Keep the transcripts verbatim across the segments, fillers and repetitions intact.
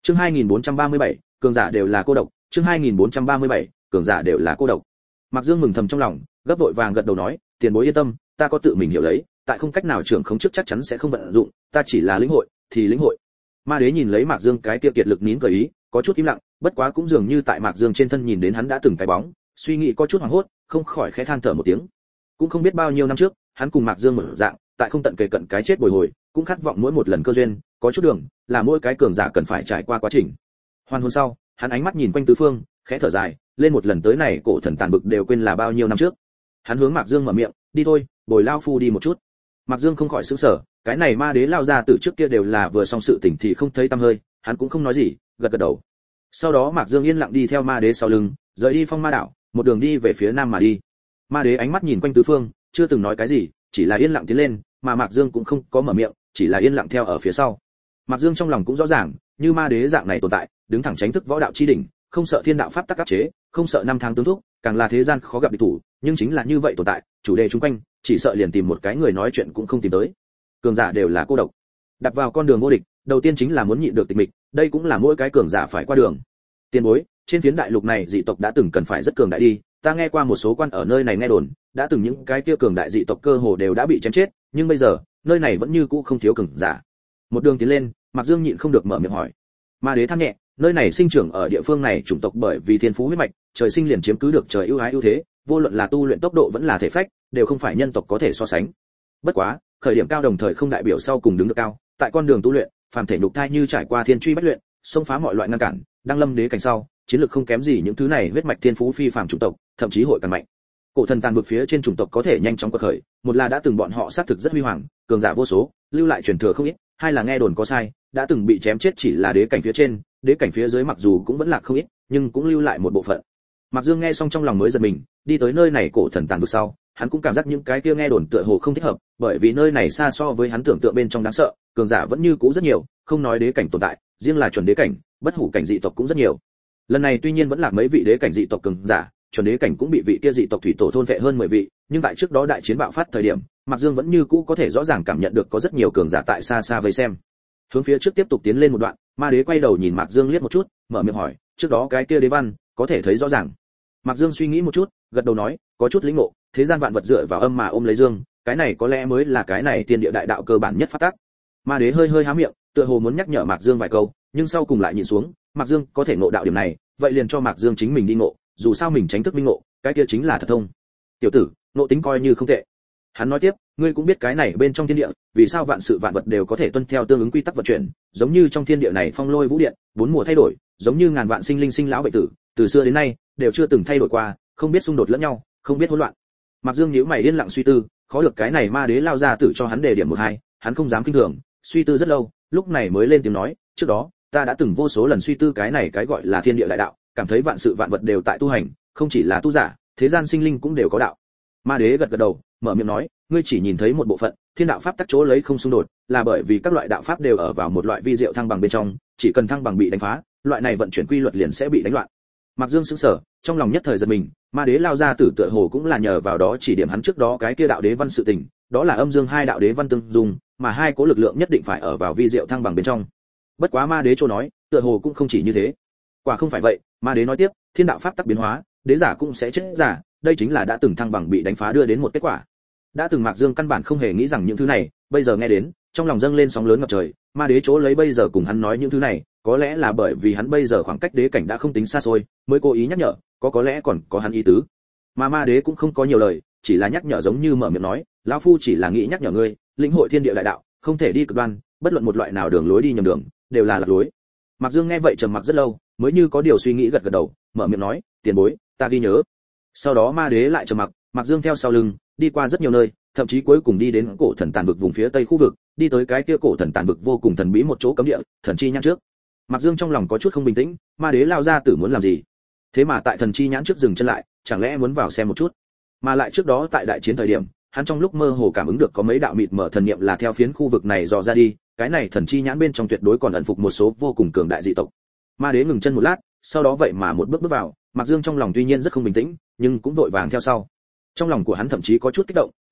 Chương hai nghìn bốn trăm ba mươi bảy, cường giả đều là cô độc, chương hai nghìn bốn trăm ba mươi bảy, cường giả đều là cô độc. Mạc Dương mừng thầm trong lòng, gấp vội vàng gật đầu nói, tiền bối yên tâm, ta có tự mình hiểu lấy, tại không cách nào trưởng khống trước chắc chắn sẽ không vận dụng, ta chỉ là lĩnh hội, thì lĩnh hội. Ma đế nhìn lấy Mạc Dương cái kia kiệt lực nín cười ý, có chút im lặng, bất quá cũng dường như tại Mạc Dương trên thân nhìn đến hắn đã từng cái bóng, suy nghĩ có chút hoảng hốt, không khỏi khẽ than thở một tiếng. Cũng không biết bao nhiêu năm trước, hắn cùng Mạc Dương mở dạng, tại không tận kề cận cái chết bồi hồi, cũng khát vọng mỗi một lần cơ duyên, có chút đường, là mỗi cái cường giả cần phải trải qua quá trình. Hoàn hồn sau, hắn ánh mắt nhìn quanh tứ phương, khẽ thở dài, lên một lần tới này cổ thần tàn bực đều quên là bao nhiêu năm trước. Hắn hướng Mạc Dương mở miệng, đi thôi, bồi lao phu đi một chút. Mạc Dương không khỏi sửng sở, cái này ma đế lao ra từ trước kia đều là vừa xong sự tỉnh thì không thấy tăm hơi, hắn cũng không nói gì, gật gật đầu. Sau đó Mạc Dương yên lặng đi theo ma đế sau lưng, rời đi Phong Ma đảo, một đường đi về phía nam mà đi. Ma đế ánh mắt nhìn quanh tứ phương, chưa từng nói cái gì, chỉ là yên lặng tiến lên, mà Mạc Dương cũng không có mở miệng, chỉ là yên lặng theo ở phía sau. Mạc Dương trong lòng cũng rõ ràng, như ma đế dạng này tồn tại, đứng thẳng tránh thức võ đạo chi đỉnh, không sợ thiên đạo pháp tắc áp chế, không sợ năm tháng tướng thúc, càng là thế gian khó gặp địch thủ, nhưng chính là như vậy tồn tại, chủ đề chung quanh, chỉ sợ liền tìm một cái người nói chuyện cũng không tìm tới. Cường giả đều là cô độc. Đặt vào con đường vô địch, đầu tiên chính là muốn nhịn được tịch mịch, đây cũng là mỗi cái cường giả phải qua đường. Tiền bối, trên phiến đại lục này dị tộc đã từng cần phải rất cường đại đi, ta nghe qua một số quan ở nơi này nghe đồn, đã từng những cái kia cường đại dị tộc cơ hồ đều đã bị chém chết, nhưng bây giờ, nơi này vẫn như cũ không thiếu cường giả. Một đường tiến lên, Mạc Dương nhịn không được mở miệng hỏi. Ma đế than nhẹ, nơi này sinh trưởng ở địa phương này chủng tộc bởi vì thiên phú huyết mạch, trời sinh liền chiếm cứ được trời ưu ái ưu thế, vô luận là tu luyện tốc độ vẫn là thể phách, đều không phải nhân tộc có thể so sánh. Bất quá, khởi điểm cao đồng thời không đại biểu sau cùng đứng được cao, tại con đường tu luyện, phàm thể nhục thai như trải qua thiên truy bách luyện, xông phá mọi loại ngăn cản, đăng lâm đế cảnh sau, chiến lược không kém gì những thứ này huyết mạch thiên phú phi phàm chủng tộc, thậm chí hội càng mạnh. Cổ thần tàn vực phía trên chủng tộc có thể nhanh chóng quật khởi, một là đã từng bọn họ xác thực rất huy hoàng, cường giả vô số, lưu lại truyền thừa không ít, hai là nghe đồn có sai, đã từng bị chém chết chỉ là đế cảnh phía trên, đế cảnh phía dưới mặc dù cũng vẫn là không ít, nhưng cũng lưu lại một bộ phận. Mạc Dương nghe xong trong lòng mới giật mình, đi tới nơi này cổ thần tàn vực sau, hắn cũng cảm giác những cái kia nghe đồn tựa hồ không thích hợp, bởi vì nơi này xa so với hắn tưởng tượng bên trong đáng sợ, cường giả vẫn như cũ rất nhiều, không nói đế cảnh tồn tại, riêng là chuẩn đế cảnh, bất hủ cảnh dị tộc cũng rất nhiều. Lần này tuy nhiên vẫn là mấy vị đế cảnh dị tộc cường giả, chuẩn đế cảnh cũng bị vị kia dị tộc thủy tổ thôn vệ hơn mười vị, nhưng tại trước đó đại chiến bạo phát thời điểm, Mạc Dương vẫn như cũ có thể rõ ràng cảm nhận được có rất nhiều cường giả tại xa xa vây xem. Hướng phía trước tiếp tục tiến lên một đoạn, ma đế quay đầu nhìn Mạc Dương liếc một chút, mở miệng hỏi, trước đó cái kia đế văn, có thể thấy rõ ràng. Mạc Dương suy nghĩ một chút, gật đầu nói, có chút lĩnh ngộ, thế gian vạn vật dựa vào âm mà ôm lấy dương, cái này có lẽ mới là cái này tiên địa đại đạo cơ bản nhất phát tác. Ma đế hơi hơi há miệng, tựa hồ muốn nhắc nhở Mạc Dương vài câu, nhưng sau cùng lại nhìn xuống, Mạc Dương có thể ngộ đạo điểm này, vậy liền cho Mạc Dương chính mình đi ngộ, dù sao mình tránh thức minh ngộ, cái kia chính là thật thông. Tiểu tử, ngộ tính coi như không tệ. Hắn nói tiếp, ngươi cũng biết cái này bên trong thiên địa, vì sao vạn sự vạn vật đều có thể tuân theo tương ứng quy tắc vận chuyển, giống như trong thiên địa này phong lôi vũ điện, bốn mùa thay đổi, giống như ngàn vạn sinh linh sinh lão bệnh tử, từ xưa đến nay đều chưa từng thay đổi qua, không biết xung đột lẫn nhau, không biết hỗn loạn. Mạc Dương nhíu mày yên lặng suy tư, khó được cái này ma đế lao ra tự cho hắn đề điểm một hai, hắn không dám kinh thường, suy tư rất lâu, lúc này mới lên tiếng nói, trước đó, ta đã từng vô số lần suy tư cái này cái gọi là thiên địa đại đạo, cảm thấy vạn sự vạn vật đều tại tu hành, không chỉ là tu giả, thế gian sinh linh cũng đều có đạo. Ma đế gật gật đầu, mở miệng nói, ngươi chỉ nhìn thấy một bộ phận, thiên đạo pháp tắc chỗ lấy không xung đột, là bởi vì các loại đạo pháp đều ở vào một loại vi diệu thăng bằng bên trong, chỉ cần thăng bằng bị đánh phá, loại này vận chuyển quy luật liền sẽ bị đánh loạn. Mạc Dương sững sờ, trong lòng nhất thời giật mình, ma đế lao ra tử tựa hồ cũng là nhờ vào đó chỉ điểm hắn trước đó cái kia đạo đế văn sự tình, đó là âm dương hai đạo đế văn tương dung, mà hai cố lực lượng nhất định phải ở vào vi diệu thăng bằng bên trong. Bất quá ma đế chỗ nói, tựa hồ cũng không chỉ như thế. Quả không phải vậy, ma đế nói tiếp, thiên đạo pháp tắc biến hóa, đế giả cũng sẽ chết giả, đây chính là đã từng thăng bằng bị đánh phá đưa đến một kết quả. Đã từng Mạc Dương căn bản không hề nghĩ rằng những thứ này, bây giờ nghe đến, trong lòng dâng lên sóng lớn ngập trời, ma đế chỗ lấy bây giờ cùng hắn nói những thứ này, có lẽ là bởi vì hắn bây giờ khoảng cách đế cảnh đã không tính xa xôi, mới cố ý nhắc nhở, có có lẽ còn có hắn ý tứ. Mà ma đế cũng không có nhiều lời, chỉ là nhắc nhở giống như mở miệng nói, lão phu chỉ là nghĩ nhắc nhở ngươi, lĩnh hội thiên địa đại đạo, không thể đi cực đoan, bất luận một loại nào đường lối đi nhầm đường, đều là lạc lối. Mạc Dương nghe vậy trầm mặc rất lâu, mới như có điều suy nghĩ gật gật đầu, mở miệng nói, tiền bối, ta ghi nhớ. Sau đó ma đế lại trầm mặc, Mạc Dương theo sau lưng, đi qua rất nhiều nơi, thậm chí cuối cùng đi đến cổ thần tàn vực vùng phía tây khu vực, đi tới cái kia cổ thần tàn vực vô cùng thần bí một chỗ cấm địa, thần chi nhãn trước. Mạc Dương trong lòng có chút không bình tĩnh, ma đế lao ra tử muốn làm gì? Thế mà tại thần chi nhãn trước dừng chân lại, chẳng lẽ muốn vào xem một chút? Mà lại trước đó tại đại chiến thời điểm, hắn trong lúc mơ hồ cảm ứng được có mấy đạo mịt mở thần niệm là theo phiến khu vực này dò ra đi, cái này thần chi nhãn bên trong tuyệt đối còn ẩn phục một số vô cùng cường đại dị tộc. Ma đế ngừng chân một lát, sau đó vậy mà một bước bước vào, Mạc Dương trong lòng tuy nhiên rất không bình tĩnh, nhưng cũng vội vàng theo sau. Trong lòng của hắn thậm chí có chút kích động,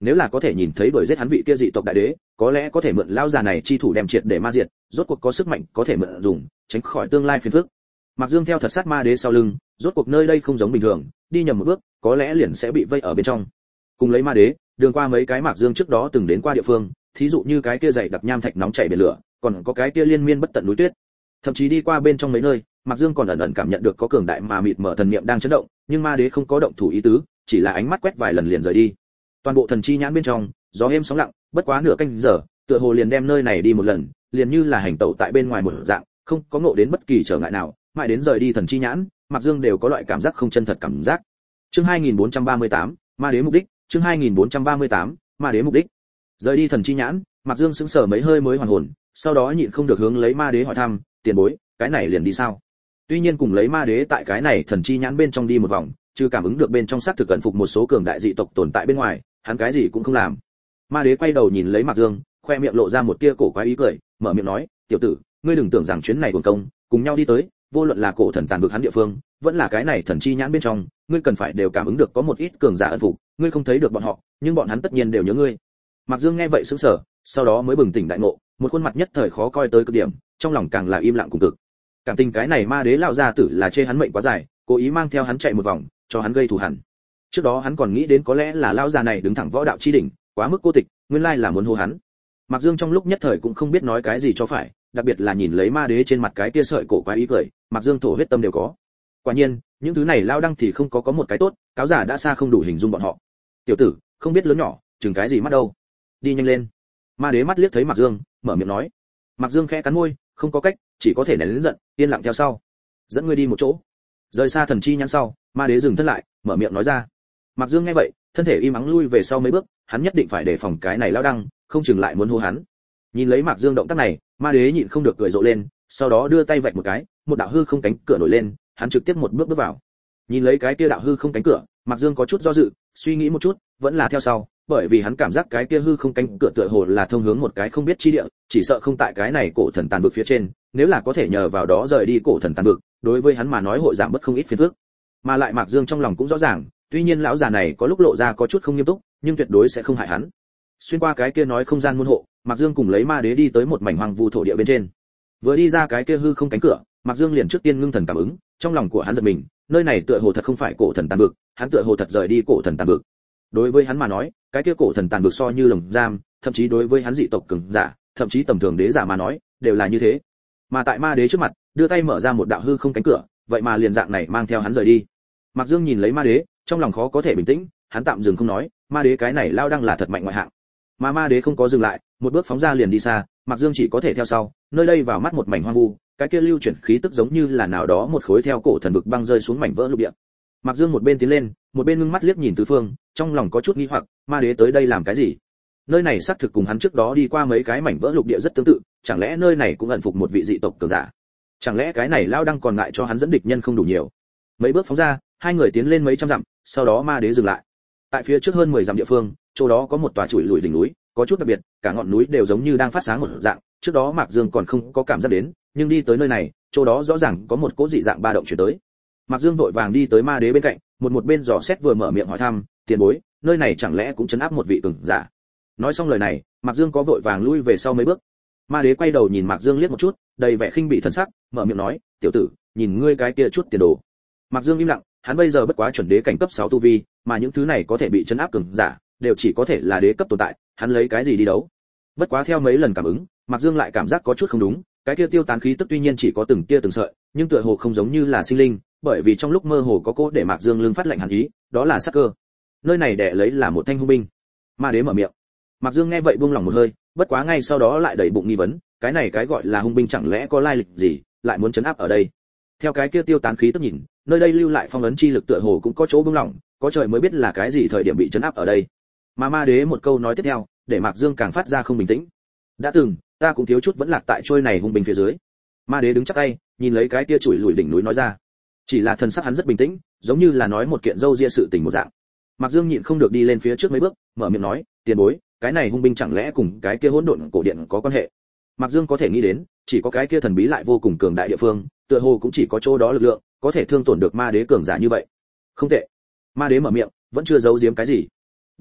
nếu là có thể nhìn thấy đuổi giết hắn vị kia dị tộc đại đế, có lẽ có thể mượn lão già này chi thủ đem triệt để ma diệt, rốt cuộc có sức mạnh có thể mượn dùng, tránh khỏi tương lai phiền phức. Mạc Dương theo thật sát ma đế sau lưng, rốt cuộc nơi đây không giống bình thường, đi nhầm một bước, có lẽ liền sẽ bị vây ở bên trong. Cùng lấy ma đế, đường qua mấy cái Mạc Dương trước đó từng đến qua địa phương, thí dụ như cái kia dày đặc nham thạch nóng chảy biển lửa, còn có cái kia liên miên bất tận núi tuyết. Thậm chí đi qua bên trong mấy nơi, Mạc Dương còn ẩn ẩn cảm nhận được có cường đại mà mịt mở thần niệm đang chấn động, nhưng ma đế không có động thủ ý tứ, chỉ là ánh mắt quét vài lần liền rời đi. Toàn bộ thần chi nhãn bên trong, gió êm sóng lặng, bất quá nửa canh giờ, tựa hồ liền đem nơi này đi một lần, liền như là hành tẩu tại bên ngoài một dạng, không có ngộ đến bất kỳ trở ngại nào, mãi đến rời đi thần chi nhãn, Mạc Dương đều có loại cảm giác không chân thật cảm giác. Chương hai nghìn bốn trăm ba mươi tám, ma đế mục đích, chương hai nghìn bốn trăm ba mươi tám, ma đế mục đích. Rời đi thần chi nhãn, Mạc Dương sững sờ mấy hơi mới hoàn hồn, sau đó nhịn không được hướng lấy ma đế hỏi thăm, tiền bối, cái này liền đi sao? Tuy nhiên cùng lấy ma đế tại cái này thần chi nhãn bên trong đi một vòng, chưa cảm ứng được bên trong xác thực cẩn phục một số cường đại dị tộc tồn tại bên ngoài, hắn cái gì cũng không làm. Ma đế quay đầu nhìn lấy Mạc Dương, khoe miệng lộ ra một tia cổ quái ý cười, mở miệng nói, tiểu tử, ngươi đừng tưởng rằng chuyến này uổng công, cùng nhau đi tới, vô luận là cổ thần tàn vực hắn địa phương, vẫn là cái này thần chi nhãn bên trong, ngươi cần phải đều cảm ứng được có một ít cường giả ẩn phục, ngươi không thấy được bọn họ, nhưng bọn hắn tất nhiên đều nhớ ngươi. Mạc Dương nghe vậy sững sờ, sau đó mới bừng tỉnh đại ngộ, một khuôn mặt nhất thời khó coi tới cực điểm, trong lòng càng là im lặng cùng cực. Cảm tình cái này ma đế lão gia tử là chê hắn mệnh quá dài, cố ý mang theo hắn chạy một vòng, cho hắn gây thù hằn. Trước đó hắn còn nghĩ đến có lẽ là lão già này đứng thẳng võ đạo chi đỉnh, quá mức cô tịch, nguyên lai là muốn hô hắn. Mạc Dương trong lúc nhất thời cũng không biết nói cái gì cho phải, đặc biệt là nhìn lấy ma đế trên mặt cái kia sợi cổ quái ý cười, Mạc Dương thổ huyết tâm đều có. Quả nhiên, những thứ này lao đăng thì không có có một cái tốt, cáo giả đã xa không đủ hình dung bọn họ. Tiểu tử, không biết lớn nhỏ, chừng cái gì mắt đâu. Đi nhanh lên. Ma đế mắt liếc thấy Mạc Dương, mở miệng nói. Mạc Dương khẽ cắn môi, không có cách, chỉ có thể nén lớn giận, yên lặng theo sau. Dẫn ngươi đi một chỗ. Rời xa thần chi nhãn sau, ma đế dừng thân lại, mở miệng nói ra. Mạc Dương nghe vậy, thân thể im ắng lui về sau mấy bước, hắn nhất định phải đề phòng cái này lao đăng, không chừng lại muốn hô hắn. Nhìn lấy Mạc Dương động tác này, ma đế nhịn không được cười rộ lên, sau đó đưa tay vạch một cái, một đạo hư không cánh cửa nổi lên, hắn trực tiếp một bước bước vào. Nhìn lấy cái kia đạo hư không cánh cửa, Mạc Dương có chút do dự, suy nghĩ một chút, vẫn là theo sau, bởi vì hắn cảm giác cái kia hư không cánh cửa tựa hồ là thông hướng một cái không biết chi địa, chỉ sợ không tại cái này cổ thần tàn vực phía trên, nếu là có thể nhờ vào đó rời đi cổ thần tàn vực, đối với hắn mà nói hội giảm bớt không ít phiền phức. Mà lại Mạc Dương trong lòng cũng rõ ràng, tuy nhiên lão già này có lúc lộ ra có chút không nghiêm túc, nhưng tuyệt đối sẽ không hại hắn. Xuyên qua cái kia nói không gian môn hộ, Mạc Dương cùng lấy ma đế đi tới một mảnh hoang vu thổ địa bên trên. Vừa đi ra cái kia hư không cánh cửa, Mạc Dương liền trước tiên ngưng thần cảm ứng, trong lòng của hắn giật mình, nơi này tựa hồ thật không phải cổ thần tàn vực, hắn tựa hồ thật rời đi cổ thần tàn vực. Đối với hắn mà nói, cái kia cổ thần tàn vực so như lồng giam, thậm chí đối với hắn dị tộc cường giả, thậm chí tầm thường đế giả mà nói, đều là như thế. Mà tại ma đế trước mặt, đưa tay mở ra một đạo hư không cánh cửa, vậy mà liền dạng này mang theo hắn rời đi. Mạc Dương nhìn lấy ma đế, trong lòng khó có thể bình tĩnh, hắn tạm dừng không nói, ma đế cái này lao đang là thật mạnh ngoại hạng. Mà ma đế không có dừng lại, một bước phóng ra liền đi xa, Mạc Dương chỉ có thể theo sau, nơi đây vào mắt một mảnh hoang vu, cái kia lưu chuyển khí tức giống như là nào đó một khối theo cổ thần vực băng rơi xuống mảnh vỡ lục địa. Mạc Dương một bên tiến lên, một bên ngưng mắt liếc nhìn tứ phương, trong lòng có chút nghi hoặc, ma đế tới đây làm cái gì? Nơi này xác thực cùng hắn trước đó đi qua mấy cái mảnh vỡ lục địa rất tương tự, chẳng lẽ nơi này cũng ẩn phục một vị dị tộc cường giả? Chẳng lẽ cái này lao đang còn ngại cho hắn dẫn địch nhân không đủ nhiều? Mấy bước phóng ra, hai người tiến lên mấy trăm dặm, sau đó ma đế dừng lại. Tại phía trước hơn mười dặm địa phương, chỗ đó có một tòa chùi lùi đỉnh núi, có chút đặc biệt, cả ngọn núi đều giống như đang phát sáng một dạng, trước đó Mạc Dương còn không có cảm giác đến, nhưng đi tới nơi này, chỗ đó rõ ràng có một cỗ dị dạng ba động chuyển tới. Mạc Dương vội vàng đi tới ma đế bên cạnh, một một bên dò xét vừa mở miệng hỏi thăm, tiền bối, nơi này chẳng lẽ cũng trấn áp một vị cường giả? Nói xong lời này, Mạc Dương có vội vàng lui về sau mấy bước. Ma đế quay đầu nhìn Mạc Dương liếc một chút, đầy vẻ khinh bỉ thần sắc, mở miệng nói, tiểu tử, nhìn ngươi cái kia chút tiền đồ. Mạc Dương im lặng, hắn bây giờ bất quá chuẩn đế cảnh cấp sáu tu vi, mà những thứ này có thể bị trấn áp cường giả, đều chỉ có thể là đế cấp tồn tại, hắn lấy cái gì đi đấu? Bất quá theo mấy lần cảm ứng, Mạc Dương lại cảm giác có chút không đúng, cái kia tiêu tán khí tức tuy nhiên chỉ có từng tia từng sợi, nhưng tựa hồ không giống như là sinh linh, bởi vì trong lúc mơ hồ có cô để Mạc Dương lưng phát lạnh hàn ý, đó là sát cơ. Nơi này đè lấy là một thanh hung binh. Ma đế mở miệng. Mạc Dương nghe vậy buông lòng một hơi, bất quá ngay sau đó lại đầy bụng nghi vấn, cái này cái gọi là hung binh chẳng lẽ có lai lịch gì, lại muốn trấn áp ở đây? Theo cái kia tiêu tán khí tức nhìn, nơi đây lưu lại phong ấn chi lực tựa hồ cũng có chỗ buông lỏng, có trời mới biết là cái gì thời điểm bị trấn áp ở đây. Mà ma đế một câu nói tiếp theo, để Mạc Dương càng phát ra không bình tĩnh. Đã từng, ta cũng thiếu chút vẫn lạc tại trôi này hung binh phía dưới. Ma đế đứng chắp tay, nhìn lấy cái kia chùi lùi đỉnh núi nói ra. Chỉ là thần sắc hắn rất bình tĩnh, giống như là nói một kiện dâu ria sự tình một dạng. Mạc Dương nhịn không được đi lên phía trước mấy bước, mở miệng nói, tiền bối, cái này hung binh chẳng lẽ cùng cái kia hỗn độn cổ điện có quan hệ? Mạc Dương có thể nghĩ đến, chỉ có cái kia thần bí lại vô cùng cường đại địa phương, tựa hồ cũng chỉ có chỗ đó lực lượng, có thể thương tổn được ma đế cường giả như vậy. Không tệ. Ma đế mở miệng, vẫn chưa giấu giếm cái gì.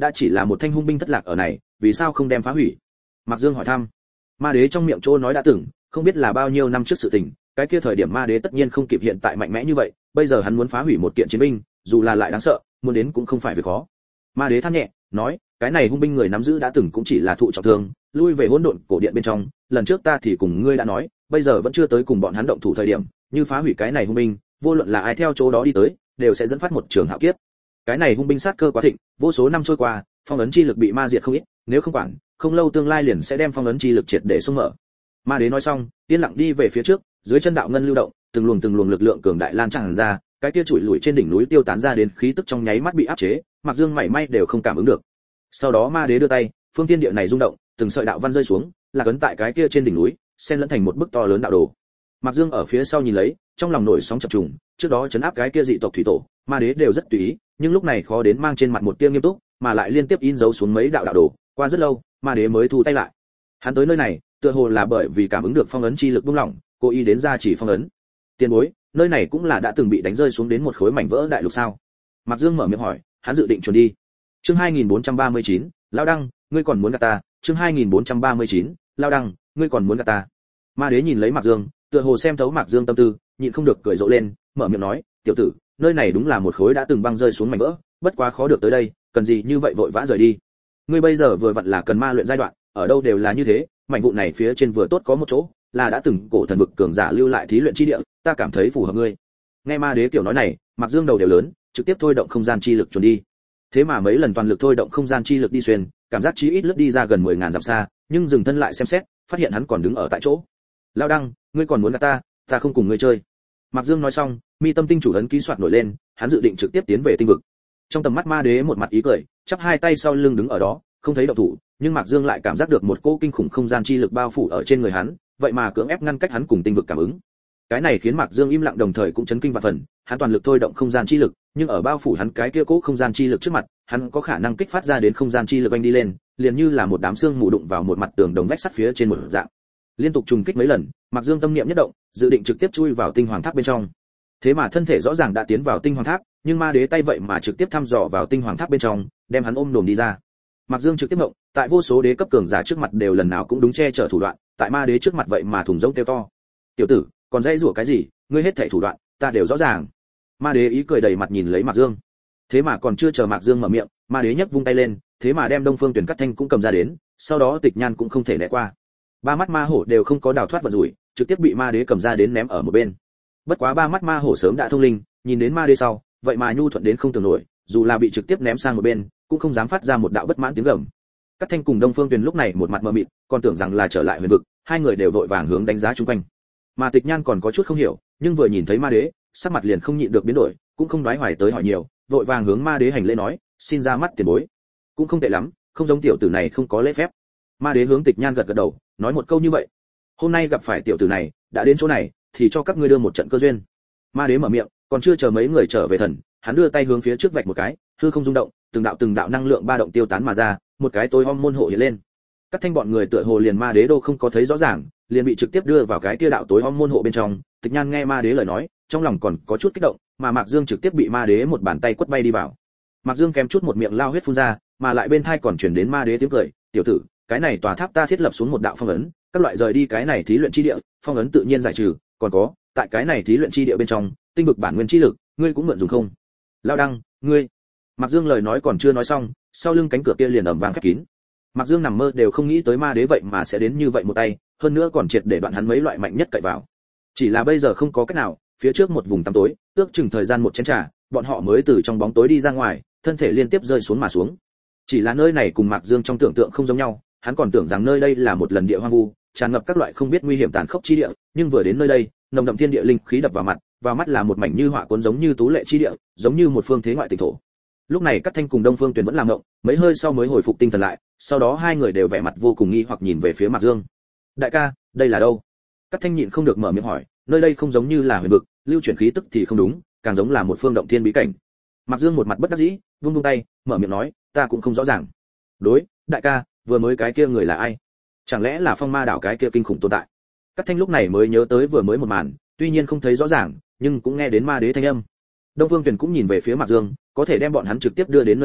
đã chỉ là một thanh hung binh thất lạc ở này, vì sao không đem phá hủy? Mạc Dương hỏi thăm. Ma đế trong miệng chỗ nói đã từng, không biết là bao nhiêu năm trước sự tình, cái kia thời điểm ma đế tất nhiên không kịp hiện tại mạnh mẽ như vậy, bây giờ hắn muốn phá hủy một kiện chiến binh, dù là lại đáng sợ, muốn đến cũng không phải việc khó. Ma đế than nhẹ, nói, cái này hung binh người nắm giữ đã từng cũng chỉ là thụ trọng thương, lui về hỗn độn cổ điện bên trong, lần trước ta thì cùng ngươi đã nói, bây giờ vẫn chưa tới cùng bọn hắn động thủ thời điểm, như phá hủy cái này hung binh, vô luận là ai theo chỗ đó đi tới, đều sẽ dẫn phát một trường hạo kiếp. Cái này hung binh sát cơ quá thịnh, vô số năm trôi qua, phong ấn chi lực bị ma diệt không ít, nếu không quản, không lâu tương lai liền sẽ đem phong ấn chi lực triệt để xung mở. Ma đế nói xong, yên lặng đi về phía trước, dưới chân đạo ngân lưu động, từng luồng từng luồng lực lượng cường đại lan tràn ra, cái kia trụi lùi trên đỉnh núi tiêu tán ra đến khí tức trong nháy mắt bị áp chế, Mạc Dương mảy may đều không cảm ứng được. Sau đó ma đế đưa tay, phương thiên địa này rung động, từng sợi đạo văn rơi xuống, là cấn tại cái kia trên đỉnh núi, xen lẫn thành một bức to lớn đạo đồ. Mạc Dương ở phía sau nhìn lấy, trong lòng nổi sóng chập trùng, trước đó chấn áp cái kia dị tộc thủy tổ, ma đế đều rất tùy ý, nhưng lúc này khó đến mang trên mặt một tia nghiêm túc, mà lại liên tiếp in dấu xuống mấy đạo đạo đồ, qua rất lâu, ma đế mới thu tay lại. Hắn tới nơi này, tựa hồ là bởi vì cảm ứng được phong ấn chi lực buông lỏng, cố ý đến ra chỉ phong ấn. Tiền bối, nơi này cũng là đã từng bị đánh rơi xuống đến một khối mảnh vỡ đại lục sao? Mạc Dương mở miệng hỏi, hắn dự định chuẩn đi. Chương hai nghìn bốn trăm ba mươi chín, Lão Đăng, ngươi còn muốn gạt ta? Chương hai nghìn bốn trăm ba mươi chín, Lão Đăng, ngươi còn muốn gạt ta? Ma đế nhìn lấy Mạc Dương, tựa hồ xem thấu Mạc Dương tâm tư, nhịn không được cười rộ lên, mở miệng nói, tiểu tử, nơi này đúng là một khối đã từng băng rơi xuống mảnh vỡ, bất quá khó được tới đây, cần gì như vậy vội vã rời đi? Ngươi bây giờ vừa vặn là cần ma luyện giai đoạn, ở đâu đều là như thế, mảnh vụn này phía trên vừa tốt có một chỗ, là đã từng cổ thần vực cường giả lưu lại thí luyện chi địa, ta cảm thấy phù hợp ngươi. Nghe ma đế kiểu nói này, Mạc Dương đầu đều lớn, trực tiếp thôi động không gian chi lực chuẩn đi. Thế mà mấy lần toàn lực thôi động không gian chi lực đi xuyên, cảm giác chí ít lướt đi ra gần mười ngàn dặm xa, nhưng dừng thân lại xem xét, phát hiện hắn còn đứng ở tại chỗ. Lão Đăng, ngươi còn muốn gạt ta, ta không cùng ngươi chơi. Mạc Dương nói xong, mi tâm tinh chủ ấn ký soạt nổi lên, hắn dự định trực tiếp tiến về tinh vực. Trong tầm mắt ma đế một mặt ý cười, chắp hai tay sau lưng đứng ở đó, không thấy động thủ, nhưng Mạc Dương lại cảm giác được một cỗ kinh khủng không gian chi lực bao phủ ở trên người hắn, vậy mà cưỡng ép ngăn cách hắn cùng tinh vực cảm ứng. Cái này khiến Mạc Dương im lặng đồng thời cũng chấn kinh vạn phần, hắn toàn lực thôi động không gian chi lực, nhưng ở bao phủ hắn cái kia cỗ không gian chi lực trước mặt, hắn có khả năng kích phát ra đến không gian chi lực anh đi lên, liền như là một đám xương mù đụng vào một mặt tường đồng vách sắt phía trên một dạng. Liên tục trùng kích mấy lần, Mạc Dương tâm niệm nhất động, dự định trực tiếp chui vào tinh hoàng tháp bên trong. Thế mà thân thể rõ ràng đã tiến vào tinh hoàng tháp, nhưng ma đế tay vậy mà trực tiếp thăm dò vào tinh hoàng tháp bên trong, đem hắn ôm đồm đi ra. Mạc Dương trực tiếp động, tại vô số đế cấp cường giả trước mặt đều lần nào cũng đúng che chở thủ đoạn, tại ma đế trước mặt vậy mà thùng rỗng kêu to. "Tiểu tử, còn dây rủa cái gì, ngươi hết thảy thủ đoạn, ta đều rõ ràng." Ma đế ý cười đầy mặt nhìn lấy Mạc Dương. Thế mà còn chưa chờ Mạc Dương mở miệng, ma đế nhấc vung tay lên, thế mà đem Đông Phương Tuyển Cắt Thanh cũng cầm ra đến, sau đó Tịch Nhan cũng không thể né qua. Ba mắt ma hổ đều không có đào thoát vận rủi, trực tiếp bị ma đế cầm ra đến ném ở một bên. Bất quá ba mắt ma hổ sớm đã thông linh, nhìn đến ma đế sau, vậy mà nhu thuận đến không tưởng nổi, dù là bị trực tiếp ném sang một bên, cũng không dám phát ra một đạo bất mãn tiếng gầm. Cắt Thanh cùng Đông Phương Tuyền lúc này một mặt mờ mịt, còn tưởng rằng là trở lại huyền vực, hai người đều vội vàng hướng đánh giá xung quanh. Mà Tịch Nhan còn có chút không hiểu, nhưng vừa nhìn thấy ma đế, sắc mặt liền không nhịn được biến đổi, cũng không đoái hoài tới hỏi nhiều, vội vàng hướng ma đế hành lễ nói, xin ra mắt tiền bối. Cũng không tệ lắm, không giống tiểu tử này không có lễ phép. Ma đế hướng Tịch Nhan gật gật đầu, nói một câu như vậy. Hôm nay gặp phải tiểu tử này, đã đến chỗ này, thì cho các ngươi đưa một trận cơ duyên. Ma đế mở miệng, còn chưa chờ mấy người trở về thần, hắn đưa tay hướng phía trước vạch một cái, hư không rung động, từng đạo từng đạo năng lượng ba động tiêu tán mà ra, một cái tối om môn hộ hiện lên. Các thanh bọn người tựa hồ liền ma đế đô không có thấy rõ ràng, liền bị trực tiếp đưa vào cái kia đạo tối om môn hộ bên trong. Tịch Nhan nghe ma đế lời nói, trong lòng còn có chút kích động, mà Mạc Dương trực tiếp bị ma đế một bàn tay quất bay đi vào. Mạc Dương kém chút một miệng lao huyết phun ra, mà lại bên tai còn truyền đến ma đế tiếng cười, "Tiểu tử, cái này tòa tháp ta thiết lập xuống một đạo phong ấn, các loại rời đi cái này thí luyện chi địa, phong ấn tự nhiên giải trừ, còn có, tại cái này thí luyện chi địa bên trong, tinh vực bản nguyên chi lực, ngươi cũng mượn dùng không?" Lão Đăng, ngươi. Mạc Dương lời nói còn chưa nói xong, sau lưng cánh cửa kia liền ầm vang khép kín. Mạc Dương nằm mơ đều không nghĩ tới ma đế vậy mà sẽ đến như vậy một tay, hơn nữa còn triệt để đoạn hắn mấy loại mạnh nhất cậy vào. Chỉ là bây giờ không có cách nào, phía trước một vùng tăm tối, ước chừng thời gian một chén trà, bọn họ mới từ trong bóng tối đi ra ngoài, thân thể liên tiếp rơi xuống mà xuống. Chỉ là nơi này cùng Mạc Dương trong tưởng tượng không giống nhau, hắn còn tưởng rằng nơi đây là một lần địa hoang vu, tràn ngập các loại không biết nguy hiểm tàn khốc chi địa, nhưng vừa đến nơi đây, nồng đậm thiên địa linh khí đập vào mặt, vào mắt là một mảnh như họa cuốn giống như tú lệ chi địa, giống như một phương thế ngoại tịnh thổ. Lúc này Cát Thanh cùng Đông Phương Tuyền vẫn làm ngộng, mấy hơi sau mới hồi phục tinh thần lại, sau đó hai người đều vẻ mặt vô cùng nghi hoặc nhìn về phía Mạc Dương. "Đại ca, đây là đâu?" Cát Thanh nhịn không được mở miệng hỏi, nơi đây không giống như là huyền vực, lưu chuyển khí tức thì không đúng, càng giống là một phương động thiên bí cảnh. Mạc Dương một mặt bất đắc dĩ, vung vung tay, mở miệng nói, "Ta cũng không rõ ràng." "Đối, đại ca, vừa mới cái kia người là ai? Chẳng lẽ là Phong Ma đảo cái kia kinh khủng tồn tại?" Cát Thanh lúc này mới nhớ tới vừa mới một màn, tuy nhiên không thấy rõ ràng, nhưng cũng nghe đến ma đế thanh âm. Đông Phương Tuyền cũng nhìn về phía Mạc Dương, có thể đem bọn hắn trực tiếp đưa đến nơi đây,